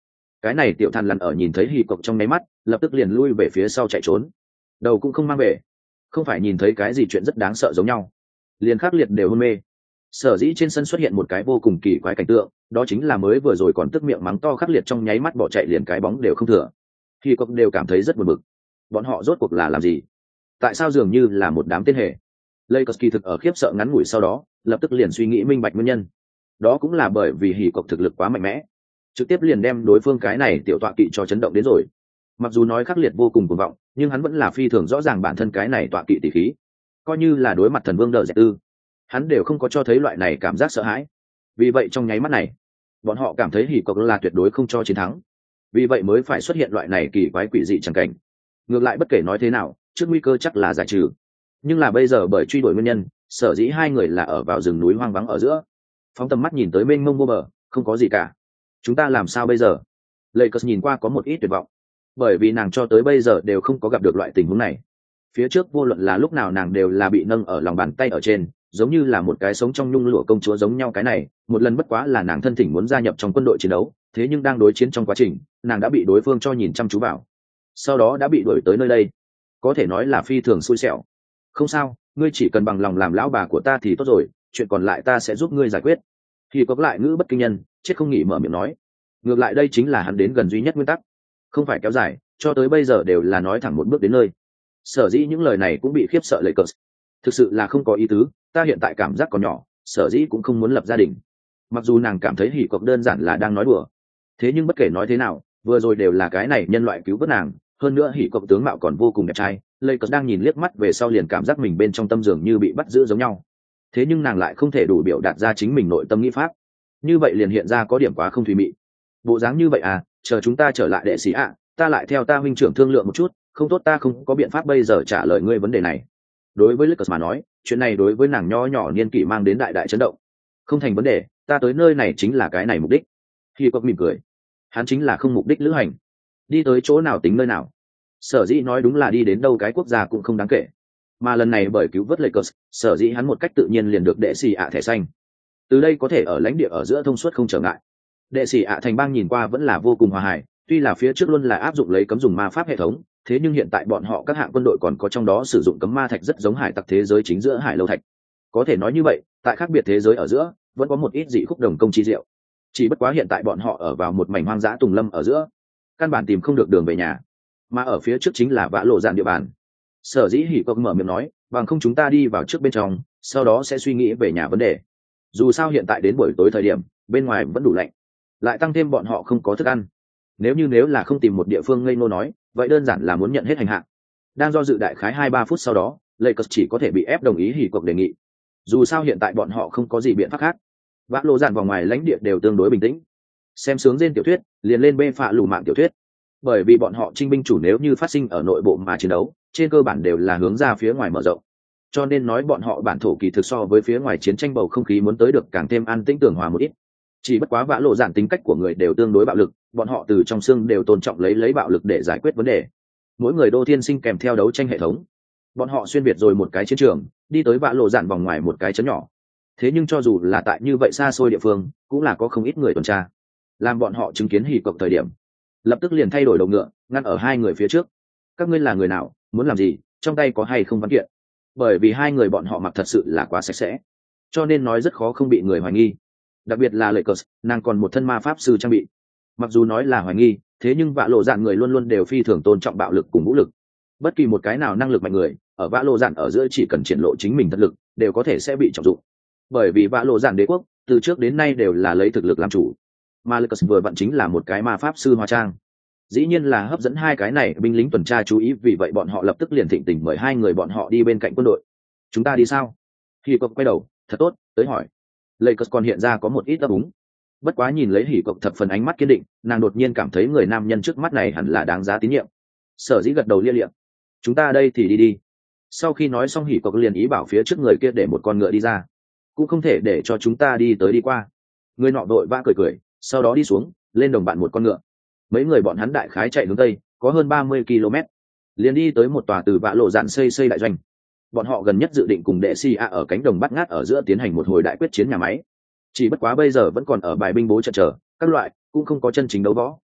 Cái này tiểu thằn lằn ở nhìn thấy hì cộc trong nháy mắt lập tức liền lui về phía sau chạy trốn, đầu cũng không mang về. Không phải nhìn thấy cái gì chuyện rất đáng sợ giống nhau, liền khắc liệt đều hôn mê. Sở dĩ trên sân xuất hiện một cái vô cùng kỳ quái cảnh tượng, đó chính là mới vừa rồi còn tức miệng mắng to khắc liệt trong nháy mắt bỏ chạy liền cái bóng đều không thừa. Hì cộc đều cảm thấy rất buồn bực, bọn họ rốt cuộc là làm gì, tại sao dường như là một đám tên hề. Lakers kỳ thực ở khiếp sợ ngắn ngủi sau đó lập tức liền suy nghĩ minh bạch nguyên nhân, đó cũng là bởi vì hỉ cộc thực lực quá mạnh mẽ, trực tiếp liền đem đối phương cái này tiểu tọa kỵ cho chấn động đến rồi. Mặc dù nói khắc liệt vô cùng cuồng vọng, nhưng hắn vẫn là phi thường rõ ràng bản thân cái này tọa kỵ tỷ khí, coi như là đối mặt thần vương đờ dẹt tư, hắn đều không có cho thấy loại này cảm giác sợ hãi. Vì vậy trong nháy mắt này bọn họ cảm thấy hỉ cộc là tuyệt đối không cho chiến thắng, vì vậy mới phải xuất hiện loại này kỳ quái quỷ dị chẳng cảnh. Ngược lại bất kể nói thế nào, trước nguy cơ chắc là giải trừ, nhưng là bây giờ bởi truy đuổi nguyên nhân, sở dĩ hai người là ở vào rừng núi hoang vắng ở giữa, phóng tầm mắt nhìn tới mênh mông vô bờ, không có gì cả. Chúng ta làm sao bây giờ? Lakers nhìn qua có một ít tuyệt vọng, bởi vì nàng cho tới bây giờ đều không có gặp được loại tình huống này. Phía trước vô luận là lúc nào nàng đều là bị nâng ở lòng bàn tay ở trên, giống như là một cái sống trong nhung lụa công chúa giống nhau. Cái này một lần bất quá là nàng thân thỉnh muốn gia nhập trong quân đội chiến đấu, thế nhưng đang đối chiến trong quá trình nàng đã bị đối phương cho nhìn chăm chú vào, sau đó đã bị đuổi tới nơi đây, có thể nói là phi thường xui xẻo. Không sao, ngươi chỉ cần bằng lòng làm lão bà của ta thì tốt rồi, chuyện còn lại ta sẽ giúp ngươi giải quyết. Khi có lại ngữ bất kinh nhân, chết không nghỉ mở miệng nói. Ngược lại đây chính là hắn đến gần duy nhất nguyên tắc, không phải kéo dài, cho tới bây giờ đều là nói thẳng một bước đến nơi. Sở dĩ những lời này cũng bị khiếp sợ Lakers. Thực sự là không có ý tứ, ta hiện tại cảm giác còn nhỏ, sở dĩ cũng không muốn lập gia đình. Mặc dù nàng cảm thấy hỉ cộc đơn giản là đang nói đùa, thế nhưng bất kể nói thế nào, vừa rồi đều là cái này nhân loại cứu vớt nàng, hơn nữa hỉ cộc tướng mạo còn vô cùng đẹp trai. Lakers đang nhìn liếc mắt về sau liền cảm giác mình bên trong tâm dường như bị bắt giữ giống nhau. Thế nhưng nàng lại không thể đủ biểu đạt ra chính mình nội tâm nghĩ pháp, như vậy liền hiện ra có điểm quá không thùy mị. Bộ dáng như vậy à, chờ chúng ta trở lại đệ sĩ ạ, ta lại theo ta huynh trưởng thương lượng một chút, không tốt ta không có biện pháp bây giờ trả lời ngươi vấn đề này. Đối với Lakers mà nói, chuyện này đối với nàng nho nhỏ niên kỷ mang đến đại đại chấn động. Không thành vấn đề, ta tới nơi này chính là cái này mục đích. Khi có mỉm cười, hắn chính là không mục đích lữ hành, đi tới chỗ nào tính nơi nào. Sở dĩ nói đúng là đi đến đâu cái quốc gia cũng không đáng kể, mà lần này bởi cứu vớt Lakers, sở dĩ hắn một cách tự nhiên liền được đệ sĩ ạ thẻ xanh, từ đây có thể ở lãnh địa ở giữa thông suốt không trở ngại. Đệ sĩ ạ thành bang nhìn qua vẫn là vô cùng hòa hải, tuy là phía trước luôn là áp dụng lấy cấm dùng ma pháp hệ thống, thế nhưng hiện tại bọn họ các hạng quân đội còn có trong đó sử dụng cấm ma thạch rất giống hải tặc thế giới chính giữa hải lâu thạch. Có thể nói như vậy, tại khác biệt thế giới ở giữa vẫn có một ít dị khúc đồng công chi diệu, chỉ bất quá hiện tại bọn họ ở vào một mảnh hoang dã tùng lâm ở giữa, căn bản tìm không được đường về nhà, mà ở phía trước chính là vã lộ dạn địa bàn. Sở dĩ hỉ cộc mở miệng nói, bằng không chúng ta đi vào trước bên trong, sau đó sẽ suy nghĩ về nhà vấn đề. Dù sao hiện tại đến buổi tối thời điểm bên ngoài vẫn đủ lạnh, lại tăng thêm bọn họ không có thức ăn, nếu là không tìm một địa phương ngây ngô nói, vậy đơn giản là muốn nhận hết hành hạ. Đang do dự đại khái 2-3 phút sau đó, Lakers chỉ có thể bị ép đồng ý hỉ cộc đề nghị. Dù sao hiện tại bọn họ không có gì biện pháp khác, vã lộ dạn vào ngoài lãnh địa đều tương đối bình tĩnh. Xem sướng trên tiểu thuyết liền lên bê phạ lù mạng tiểu thuyết, bởi vì bọn họ trinh binh chủ nếu như phát sinh ở nội bộ mà chiến đấu, trên cơ bản đều là hướng ra phía ngoài mở rộng, cho nên nói bọn họ bản thổ kỳ thực so với phía ngoài chiến tranh bầu không khí muốn tới được càng thêm an tĩnh tường hòa một ít. Chỉ bất quá vã lộ dạn tính cách của người đều tương đối bạo lực, bọn họ từ trong xương đều tôn trọng lấy bạo lực để giải quyết vấn đề. Mỗi người đô thiên sinh kèm theo đấu tranh hệ thống, bọn họ xuyên việt rồi một cái chiến trường, đi tới vã lộ dạn vòng ngoài một cái chấn nhỏ. Thế nhưng cho dù là tại như vậy xa xôi địa phương, cũng là có không ít người tuần tra. Làm bọn họ chứng kiến hỉ cộc thời điểm, lập tức liền thay đổi đầu ngựa, ngăn ở hai người phía trước. Các ngươi là người nào, muốn làm gì, trong tay có hay không văn kiện? Bởi vì hai người bọn họ mặc thật sự là quá sạch sẽ, cho nên nói rất khó không bị người hoài nghi. Đặc biệt là Lakers, nàng còn một thân ma pháp sư trang bị. Mặc dù nói là hoài nghi, thế nhưng vã lộ dạn người luôn luôn đều phi thường tôn trọng bạo lực cùng vũ lực. Bất kỳ một cái nào năng lực mạnh người, ở vã lộ dạn ở giữa chỉ cần triển lộ chính mình thật lực, đều có thể sẽ bị trọng dụng. Bởi vì vã lộ dạn đế quốc từ trước đến nay đều là lấy thực lực làm chủ, mà Lakers vừa vặn chính là một cái ma pháp sư hóa trang, dĩ nhiên là hấp dẫn hai cái này binh lính tuần tra chú ý. Vì vậy bọn họ lập tức liền thịnh tình mời hai người bọn họ đi bên cạnh quân đội. Chúng ta đi sao? Hỉ cộc quay đầu, thật tốt, tới hỏi. Lakers còn hiện ra có một ít ấp úng, bất quá nhìn lấy hỉ cộc thập phần ánh mắt kiên định, nàng đột nhiên cảm thấy người nam nhân trước mắt này hẳn là đáng giá tín nhiệm. Sở dĩ gật đầu lia liệm, chúng ta đây thì đi. Sau khi nói xong hỉ cộc liền ý bảo phía trước người kia để một con ngựa đi ra, cũng không thể để cho chúng ta đi tới đi qua. Người nọ đội vã cười, sau đó đi xuống lên đồng bạn một con ngựa. Mấy người bọn hắn đại khái chạy hướng tây có hơn 30 km, liền đi tới một tòa từ vã lộ dạn xây đại doanh. Bọn họ gần nhất dự định cùng đệ si a ở cánh đồng bắt ngát ở giữa tiến hành một hồi đại quyết chiến nhà máy, chỉ bất quá bây giờ vẫn còn ở bài binh bố trận chờ các loại, cũng không có chân chính đấu võ.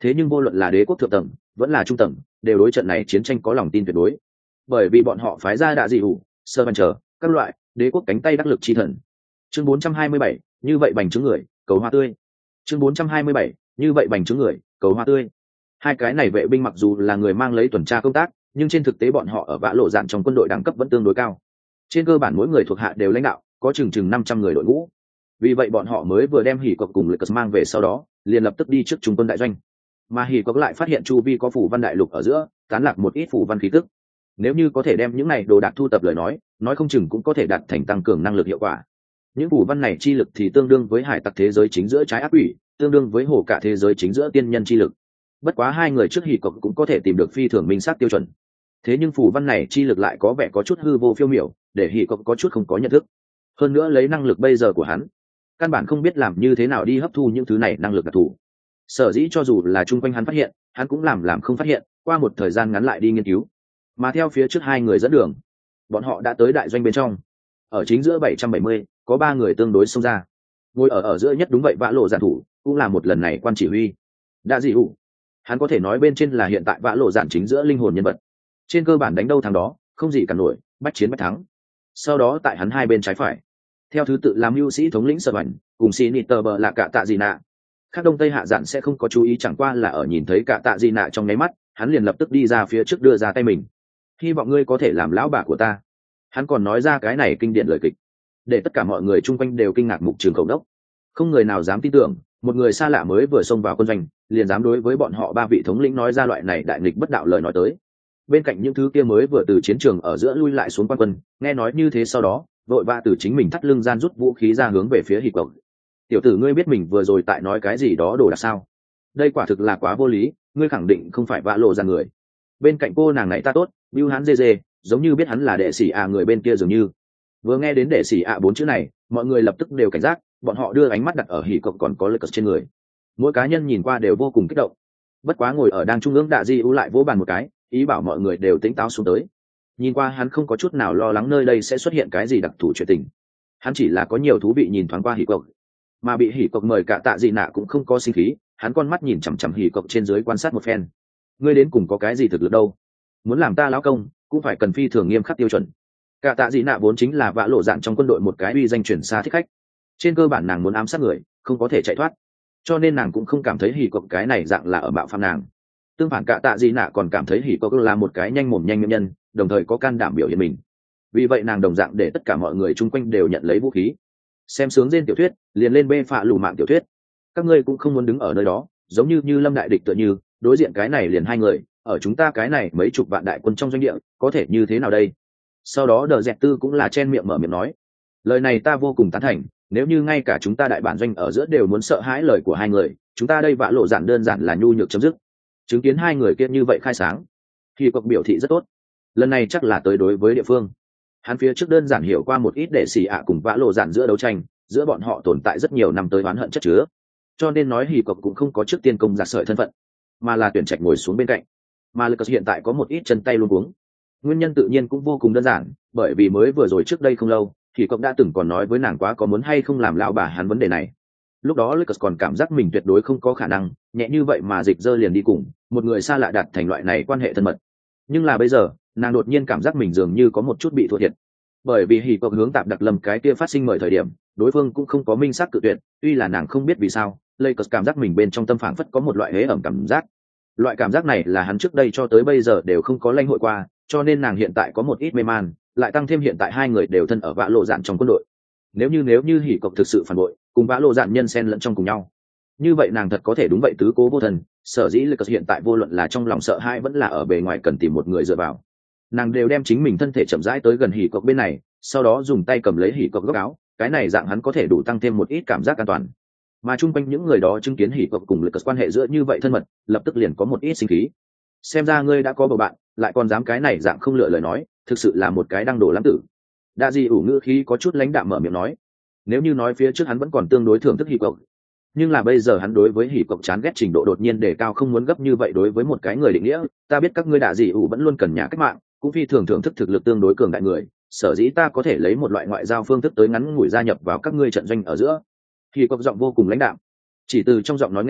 Thế nhưng vô luận là đế quốc thượng tầng vẫn là trung tầng đều đối trận này chiến tranh có lòng tin tuyệt đối, bởi vì bọn họ phái ra đạ dị ủ, sơ văn chờ các loại đế quốc cánh tay đắc lực chi thần. Chương 427, như vậy bành trướng người cầu hoa tươi. Chương 427, như vậy bành trướng người cầu hoa tươi. Hai cái này vệ binh mặc dù là người mang lấy tuần tra công tác, nhưng trên thực tế bọn họ ở vã lộ dạn trong quân đội đẳng cấp vẫn tương đối cao. Trên cơ bản mỗi người thuộc hạ đều lãnh đạo, có chừng 500 người đội ngũ. Vì vậy bọn họ mới vừa đem hỉ cọc cùng Lucas mang về, sau đó liền lập tức đi trước trung quân đại doanh. Mà hỉ cọc lại phát hiện chu vi có phủ văn đại lục ở giữa tán lạc một ít phủ văn khí tức. Nếu như có thể đem những này đồ đạc thu tập lời nói không chừng cũng có thể đạt thành tăng cường năng lực hiệu quả. Những phủ văn này chi lực thì tương đương với hải tặc thế giới chính giữa trái ác quỷ, tương đương với hồ cả thế giới chính giữa tiên nhân chi lực. Bất quá hai người trước hỉ cọc cũng có thể tìm được phi thường minh xác tiêu chuẩn. Thế nhưng phủ văn này chi lực lại có vẻ có chút hư vô phiêu miểu, để hỉ cọc có chút không có nhận thức. Hơn nữa lấy năng lực bây giờ của hắn, căn bản không biết làm như thế nào đi hấp thu những thứ này năng lực đặc thù. Sở dĩ cho dù là chung quanh hắn phát hiện, hắn cũng làm không phát hiện, qua một thời gian ngắn lại đi nghiên cứu. Mà theo phía trước hai người dẫn đường, bọn họ đã tới đại doanh bên trong. Ở chính giữa 770, có 3 người tương đối xông ra. Ngồi ở giữa nhất đúng vậy vã lộ giản thủ, cũng là một lần này quan chỉ huy. Đã dị hủ. Hắn có thể nói bên trên là hiện tại vã lộ giản chính giữa linh hồn nhân vật. Trên cơ bản đánh đâu thắng đó, không gì cả nổi, bách chiến bách thắng. Sau đó tại hắn hai bên trái phải, theo thứ tự làm mưu sĩ thống lĩnh Sở Bảnh, cùng sĩ nịt tờ bờ là cả tạ gì nạ. Khác đông tây hạ dạn sẽ không có chú ý, chẳng qua là ở nhìn thấy cả tạ gì nạ trong nháy mắt, hắn liền lập tức đi ra phía trước đưa ra tay mình. Hy vọng ngươi có thể làm lão bà của ta. Hắn còn nói ra cái này kinh điển lời kịch, để tất cả mọi người chung quanh đều kinh ngạc mục trường khẩu đốc. Không người nào dám tin tưởng, một người xa lạ mới vừa xông vào quân doanh, liền dám đối với bọn họ 3 vị thống lĩnh nói ra loại này đại nghịch bất đạo lời nói tới. Bên cạnh những thứ kia mới vừa từ chiến trường ở giữa lui lại xuống quan quân, nghe nói như thế sau đó, vội vã từ chính mình thắt lưng gian rút vũ khí ra hướng về phía Hỉ Cộc. Tiểu tử, ngươi biết mình vừa rồi tại nói cái gì đó đồ đạc sao? Đây quả thực là quá vô lý, ngươi khẳng định không phải vã lộ ra người. Bên cạnh cô nàng này ta tốt, bưu hắn dê dê, giống như biết hắn là đệ sĩ người bên kia dường như. Vừa nghe đến đệ sĩ 4 chữ này, mọi người lập tức đều cảnh giác, bọn họ đưa ánh mắt đặt ở Hỉ Cộc còn có Lucas trên người. Mỗi cá nhân nhìn qua đều vô cùng kích động. Bất quá ngồi ở đang trung ương Đạ Di U lại vỗ bàn một cái, ý bảo mọi người đều tỉnh táo xuống tới. Nhìn qua hắn không có chút nào lo lắng nơi đây sẽ xuất hiện cái gì đặc thù chuyện tình. Hắn chỉ là có nhiều thú vị nhìn thoáng qua Hỉ Cộc, mà bị Hỉ Cộc mời cả tạ gì nạ cũng không có sinh khí, hắn con mắt nhìn chằm chằm Hỉ Cộc trên dưới quan sát một phen. Ngươi đến cùng có cái gì thực lực đâu? Muốn làm ta lão công, cũng phải cần phi thường nghiêm khắc tiêu chuẩn. Cả tạ gì nạ vốn chính là vã lộ dạn trong quân đội một cái uy danh truyền xa thích khách. Trên cơ bản nàng muốn ám sát người, không có thể chạy thoát, cho nên nàng cũng không cảm thấy Hỉ Cộc cái này dạng là ở bạo phạm nàng. Tương phản cả tạ gì nạ còn cảm thấy Hỉ Cộc là một cái nhanh mồm nhanh miệng nhân, đồng thời có can đảm biểu hiện mình. Vì vậy nàng đồng dạng để tất cả mọi người chung quanh đều nhận lấy vũ khí. Xem sướng trên tiểu thuyết, liền lên bê phạ lù mạng tiểu thuyết. Các ngươi cũng không muốn đứng ở nơi đó, giống như Lâm đại địch tựa như, đối diện cái này liền 2 người, ở chúng ta cái này mấy chục vạn đại quân trong doanh địa, có thể như thế nào đây? Sau đó Đờ Dẹt Tư cũng là chen miệng mở miệng nói, lời này ta vô cùng tán thành, nếu như ngay cả chúng ta đại bản doanh ở giữa đều muốn sợ hãi lời của 2 người, chúng ta đây vã lộ giản đơn giản là nhu nhược chấm dứt. Chứng kiến 2 người kia như vậy khai sáng, thì Cộc biểu thị rất tốt. Lần này chắc là tới đối với địa phương. Hắn phía trước đơn giản hiểu qua một ít đệ sĩ cùng vã lộ giản giữa đấu tranh, giữa bọn họ tồn tại rất nhiều năm tới oán hận chất chứa, cho nên nói Hỉ Cộc cũng không có trước tiên công giặc sợi thân phận, mà là tuyển trạch ngồi xuống bên cạnh. Mà Lucas hiện tại có một ít chân tay luống cuống. Nguyên nhân tự nhiên cũng vô cùng đơn giản, bởi vì mới vừa rồi trước đây không lâu, Hỉ Cộc đã từng còn nói với nàng quá có muốn hay không làm lão bà hắn vấn đề này. Lúc đó Lucas còn cảm giác mình tuyệt đối không có khả năng nhẹ như vậy mà dịch dơ liền đi cùng một người xa lạ đạt thành loại này quan hệ thân mật. Nhưng là bây giờ, nàng đột nhiên cảm giác mình dường như có một chút bị thua thiệt, bởi vì Hỉ Cộc hướng Tạp Đặc Lâm cái kia phát sinh mời thời điểm, đối phương cũng không có minh xác cự tuyệt, tuy là nàng không biết vì sao, Lucas cảm giác mình bên trong tâm phảng phất có một loại hế ẩm cảm giác. Loại cảm giác này là hắn trước đây cho tới bây giờ đều không có lãnh hội qua, cho nên nàng hiện tại có một ít mê man, lại tăng thêm hiện tại 2 người đều thân ở vã lộ dạn trong quân đội. Nếu như Hỉ Cộc thực sự phản bội, cùng vã lộ dạn nhân xen lẫn trong cùng nhau, như vậy nàng thật có thể đúng vậy tứ cố vô thần. Sở dĩ Lucas hiện tại vô luận là trong lòng sợ hãi vẫn là ở bề ngoài cần tìm một người dựa vào, nàng đều đem chính mình thân thể chậm rãi tới gần Hỉ Cộc bên này, sau đó dùng tay cầm lấy Hỉ Cộc góc áo, cái này dạng hắn có thể đủ tăng thêm một ít cảm giác an toàn. Mà chung quanh những người đó chứng kiến Hỉ Cộc cùng Lucas quan hệ giữa như vậy thân mật, lập tức liền có một ít sinh khí. Xem ra ngươi đã có bầu bạn, lại còn dám cái này dạng không lựa lời nói, thực sự là một cái đăng đồ lãng tử. Đa Di ủ ngữ khí có chút lãnh đạm mở miệng nói. Nếu như nói phía trước hắn vẫn còn tương đối thưởng thức Hỉ Cộc, nhưng là bây giờ hắn đối với Hỉ Cộc chán ghét trình độ đột nhiên đề cao, không muốn gấp như vậy đối với một cái người định nghĩa. Ta biết các ngươi Đa Di ủ vẫn luôn cần nhà cách mạng, cũng phi thường thưởng thức thực lực tương đối cường đại người, sở dĩ ta có thể lấy một loại ngoại giao phương thức tới ngắn ngủi gia nhập vào các ngươi trận doanh ở giữa. Hỉ Cộc giọng vô cùng lãnh đạm, chỉ từ trong giọng nói nghe,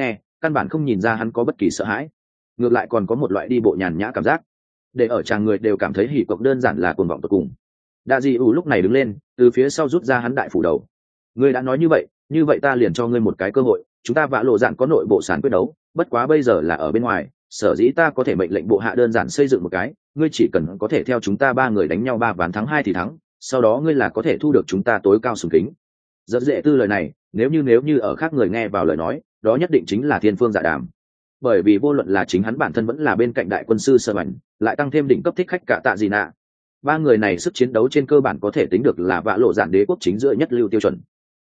căn bản không nhìn ra hắn có bất kỳ sợ hãi, ngược lại còn có một loại đi bộ nhàn nhã cảm giác, để ở chàng người đều cảm thấy hỉ cộc đơn giản là cuồng vọng tột cùng. Đa Di ủ lúc này đứng lên, từ phía sau rút ra hắn đại phủ đầu. Ngươi đã nói như vậy ta liền cho ngươi một cái cơ hội, chúng ta Vạ Lộ Dạn có nội bộ sản quyết đấu, bất quá bây giờ là ở bên ngoài, sở dĩ ta có thể mệnh lệnh bộ hạ đơn giản xây dựng một cái, ngươi chỉ cần có thể theo chúng ta 3 người đánh nhau 3 ván thắng 2 thì thắng, sau đó ngươi là có thể thu được chúng ta tối cao sùng kính. Rất dễ tư lời này, nếu như ở khác người nghe vào lời nói, đó nhất định chính là thiên phương dạ đàm. Bởi vì vô luận là chính hắn bản thân vẫn là bên cạnh đại quân sư Sơ Bảnh, lại tăng thêm đỉnh cấp thích khách cả Tạ Dị Nạ. 3 người này sức chiến đấu trên cơ bản có thể tính được là Vạ Lộ Dạn đế quốc chính giữa nhất lưu tiêu chuẩn.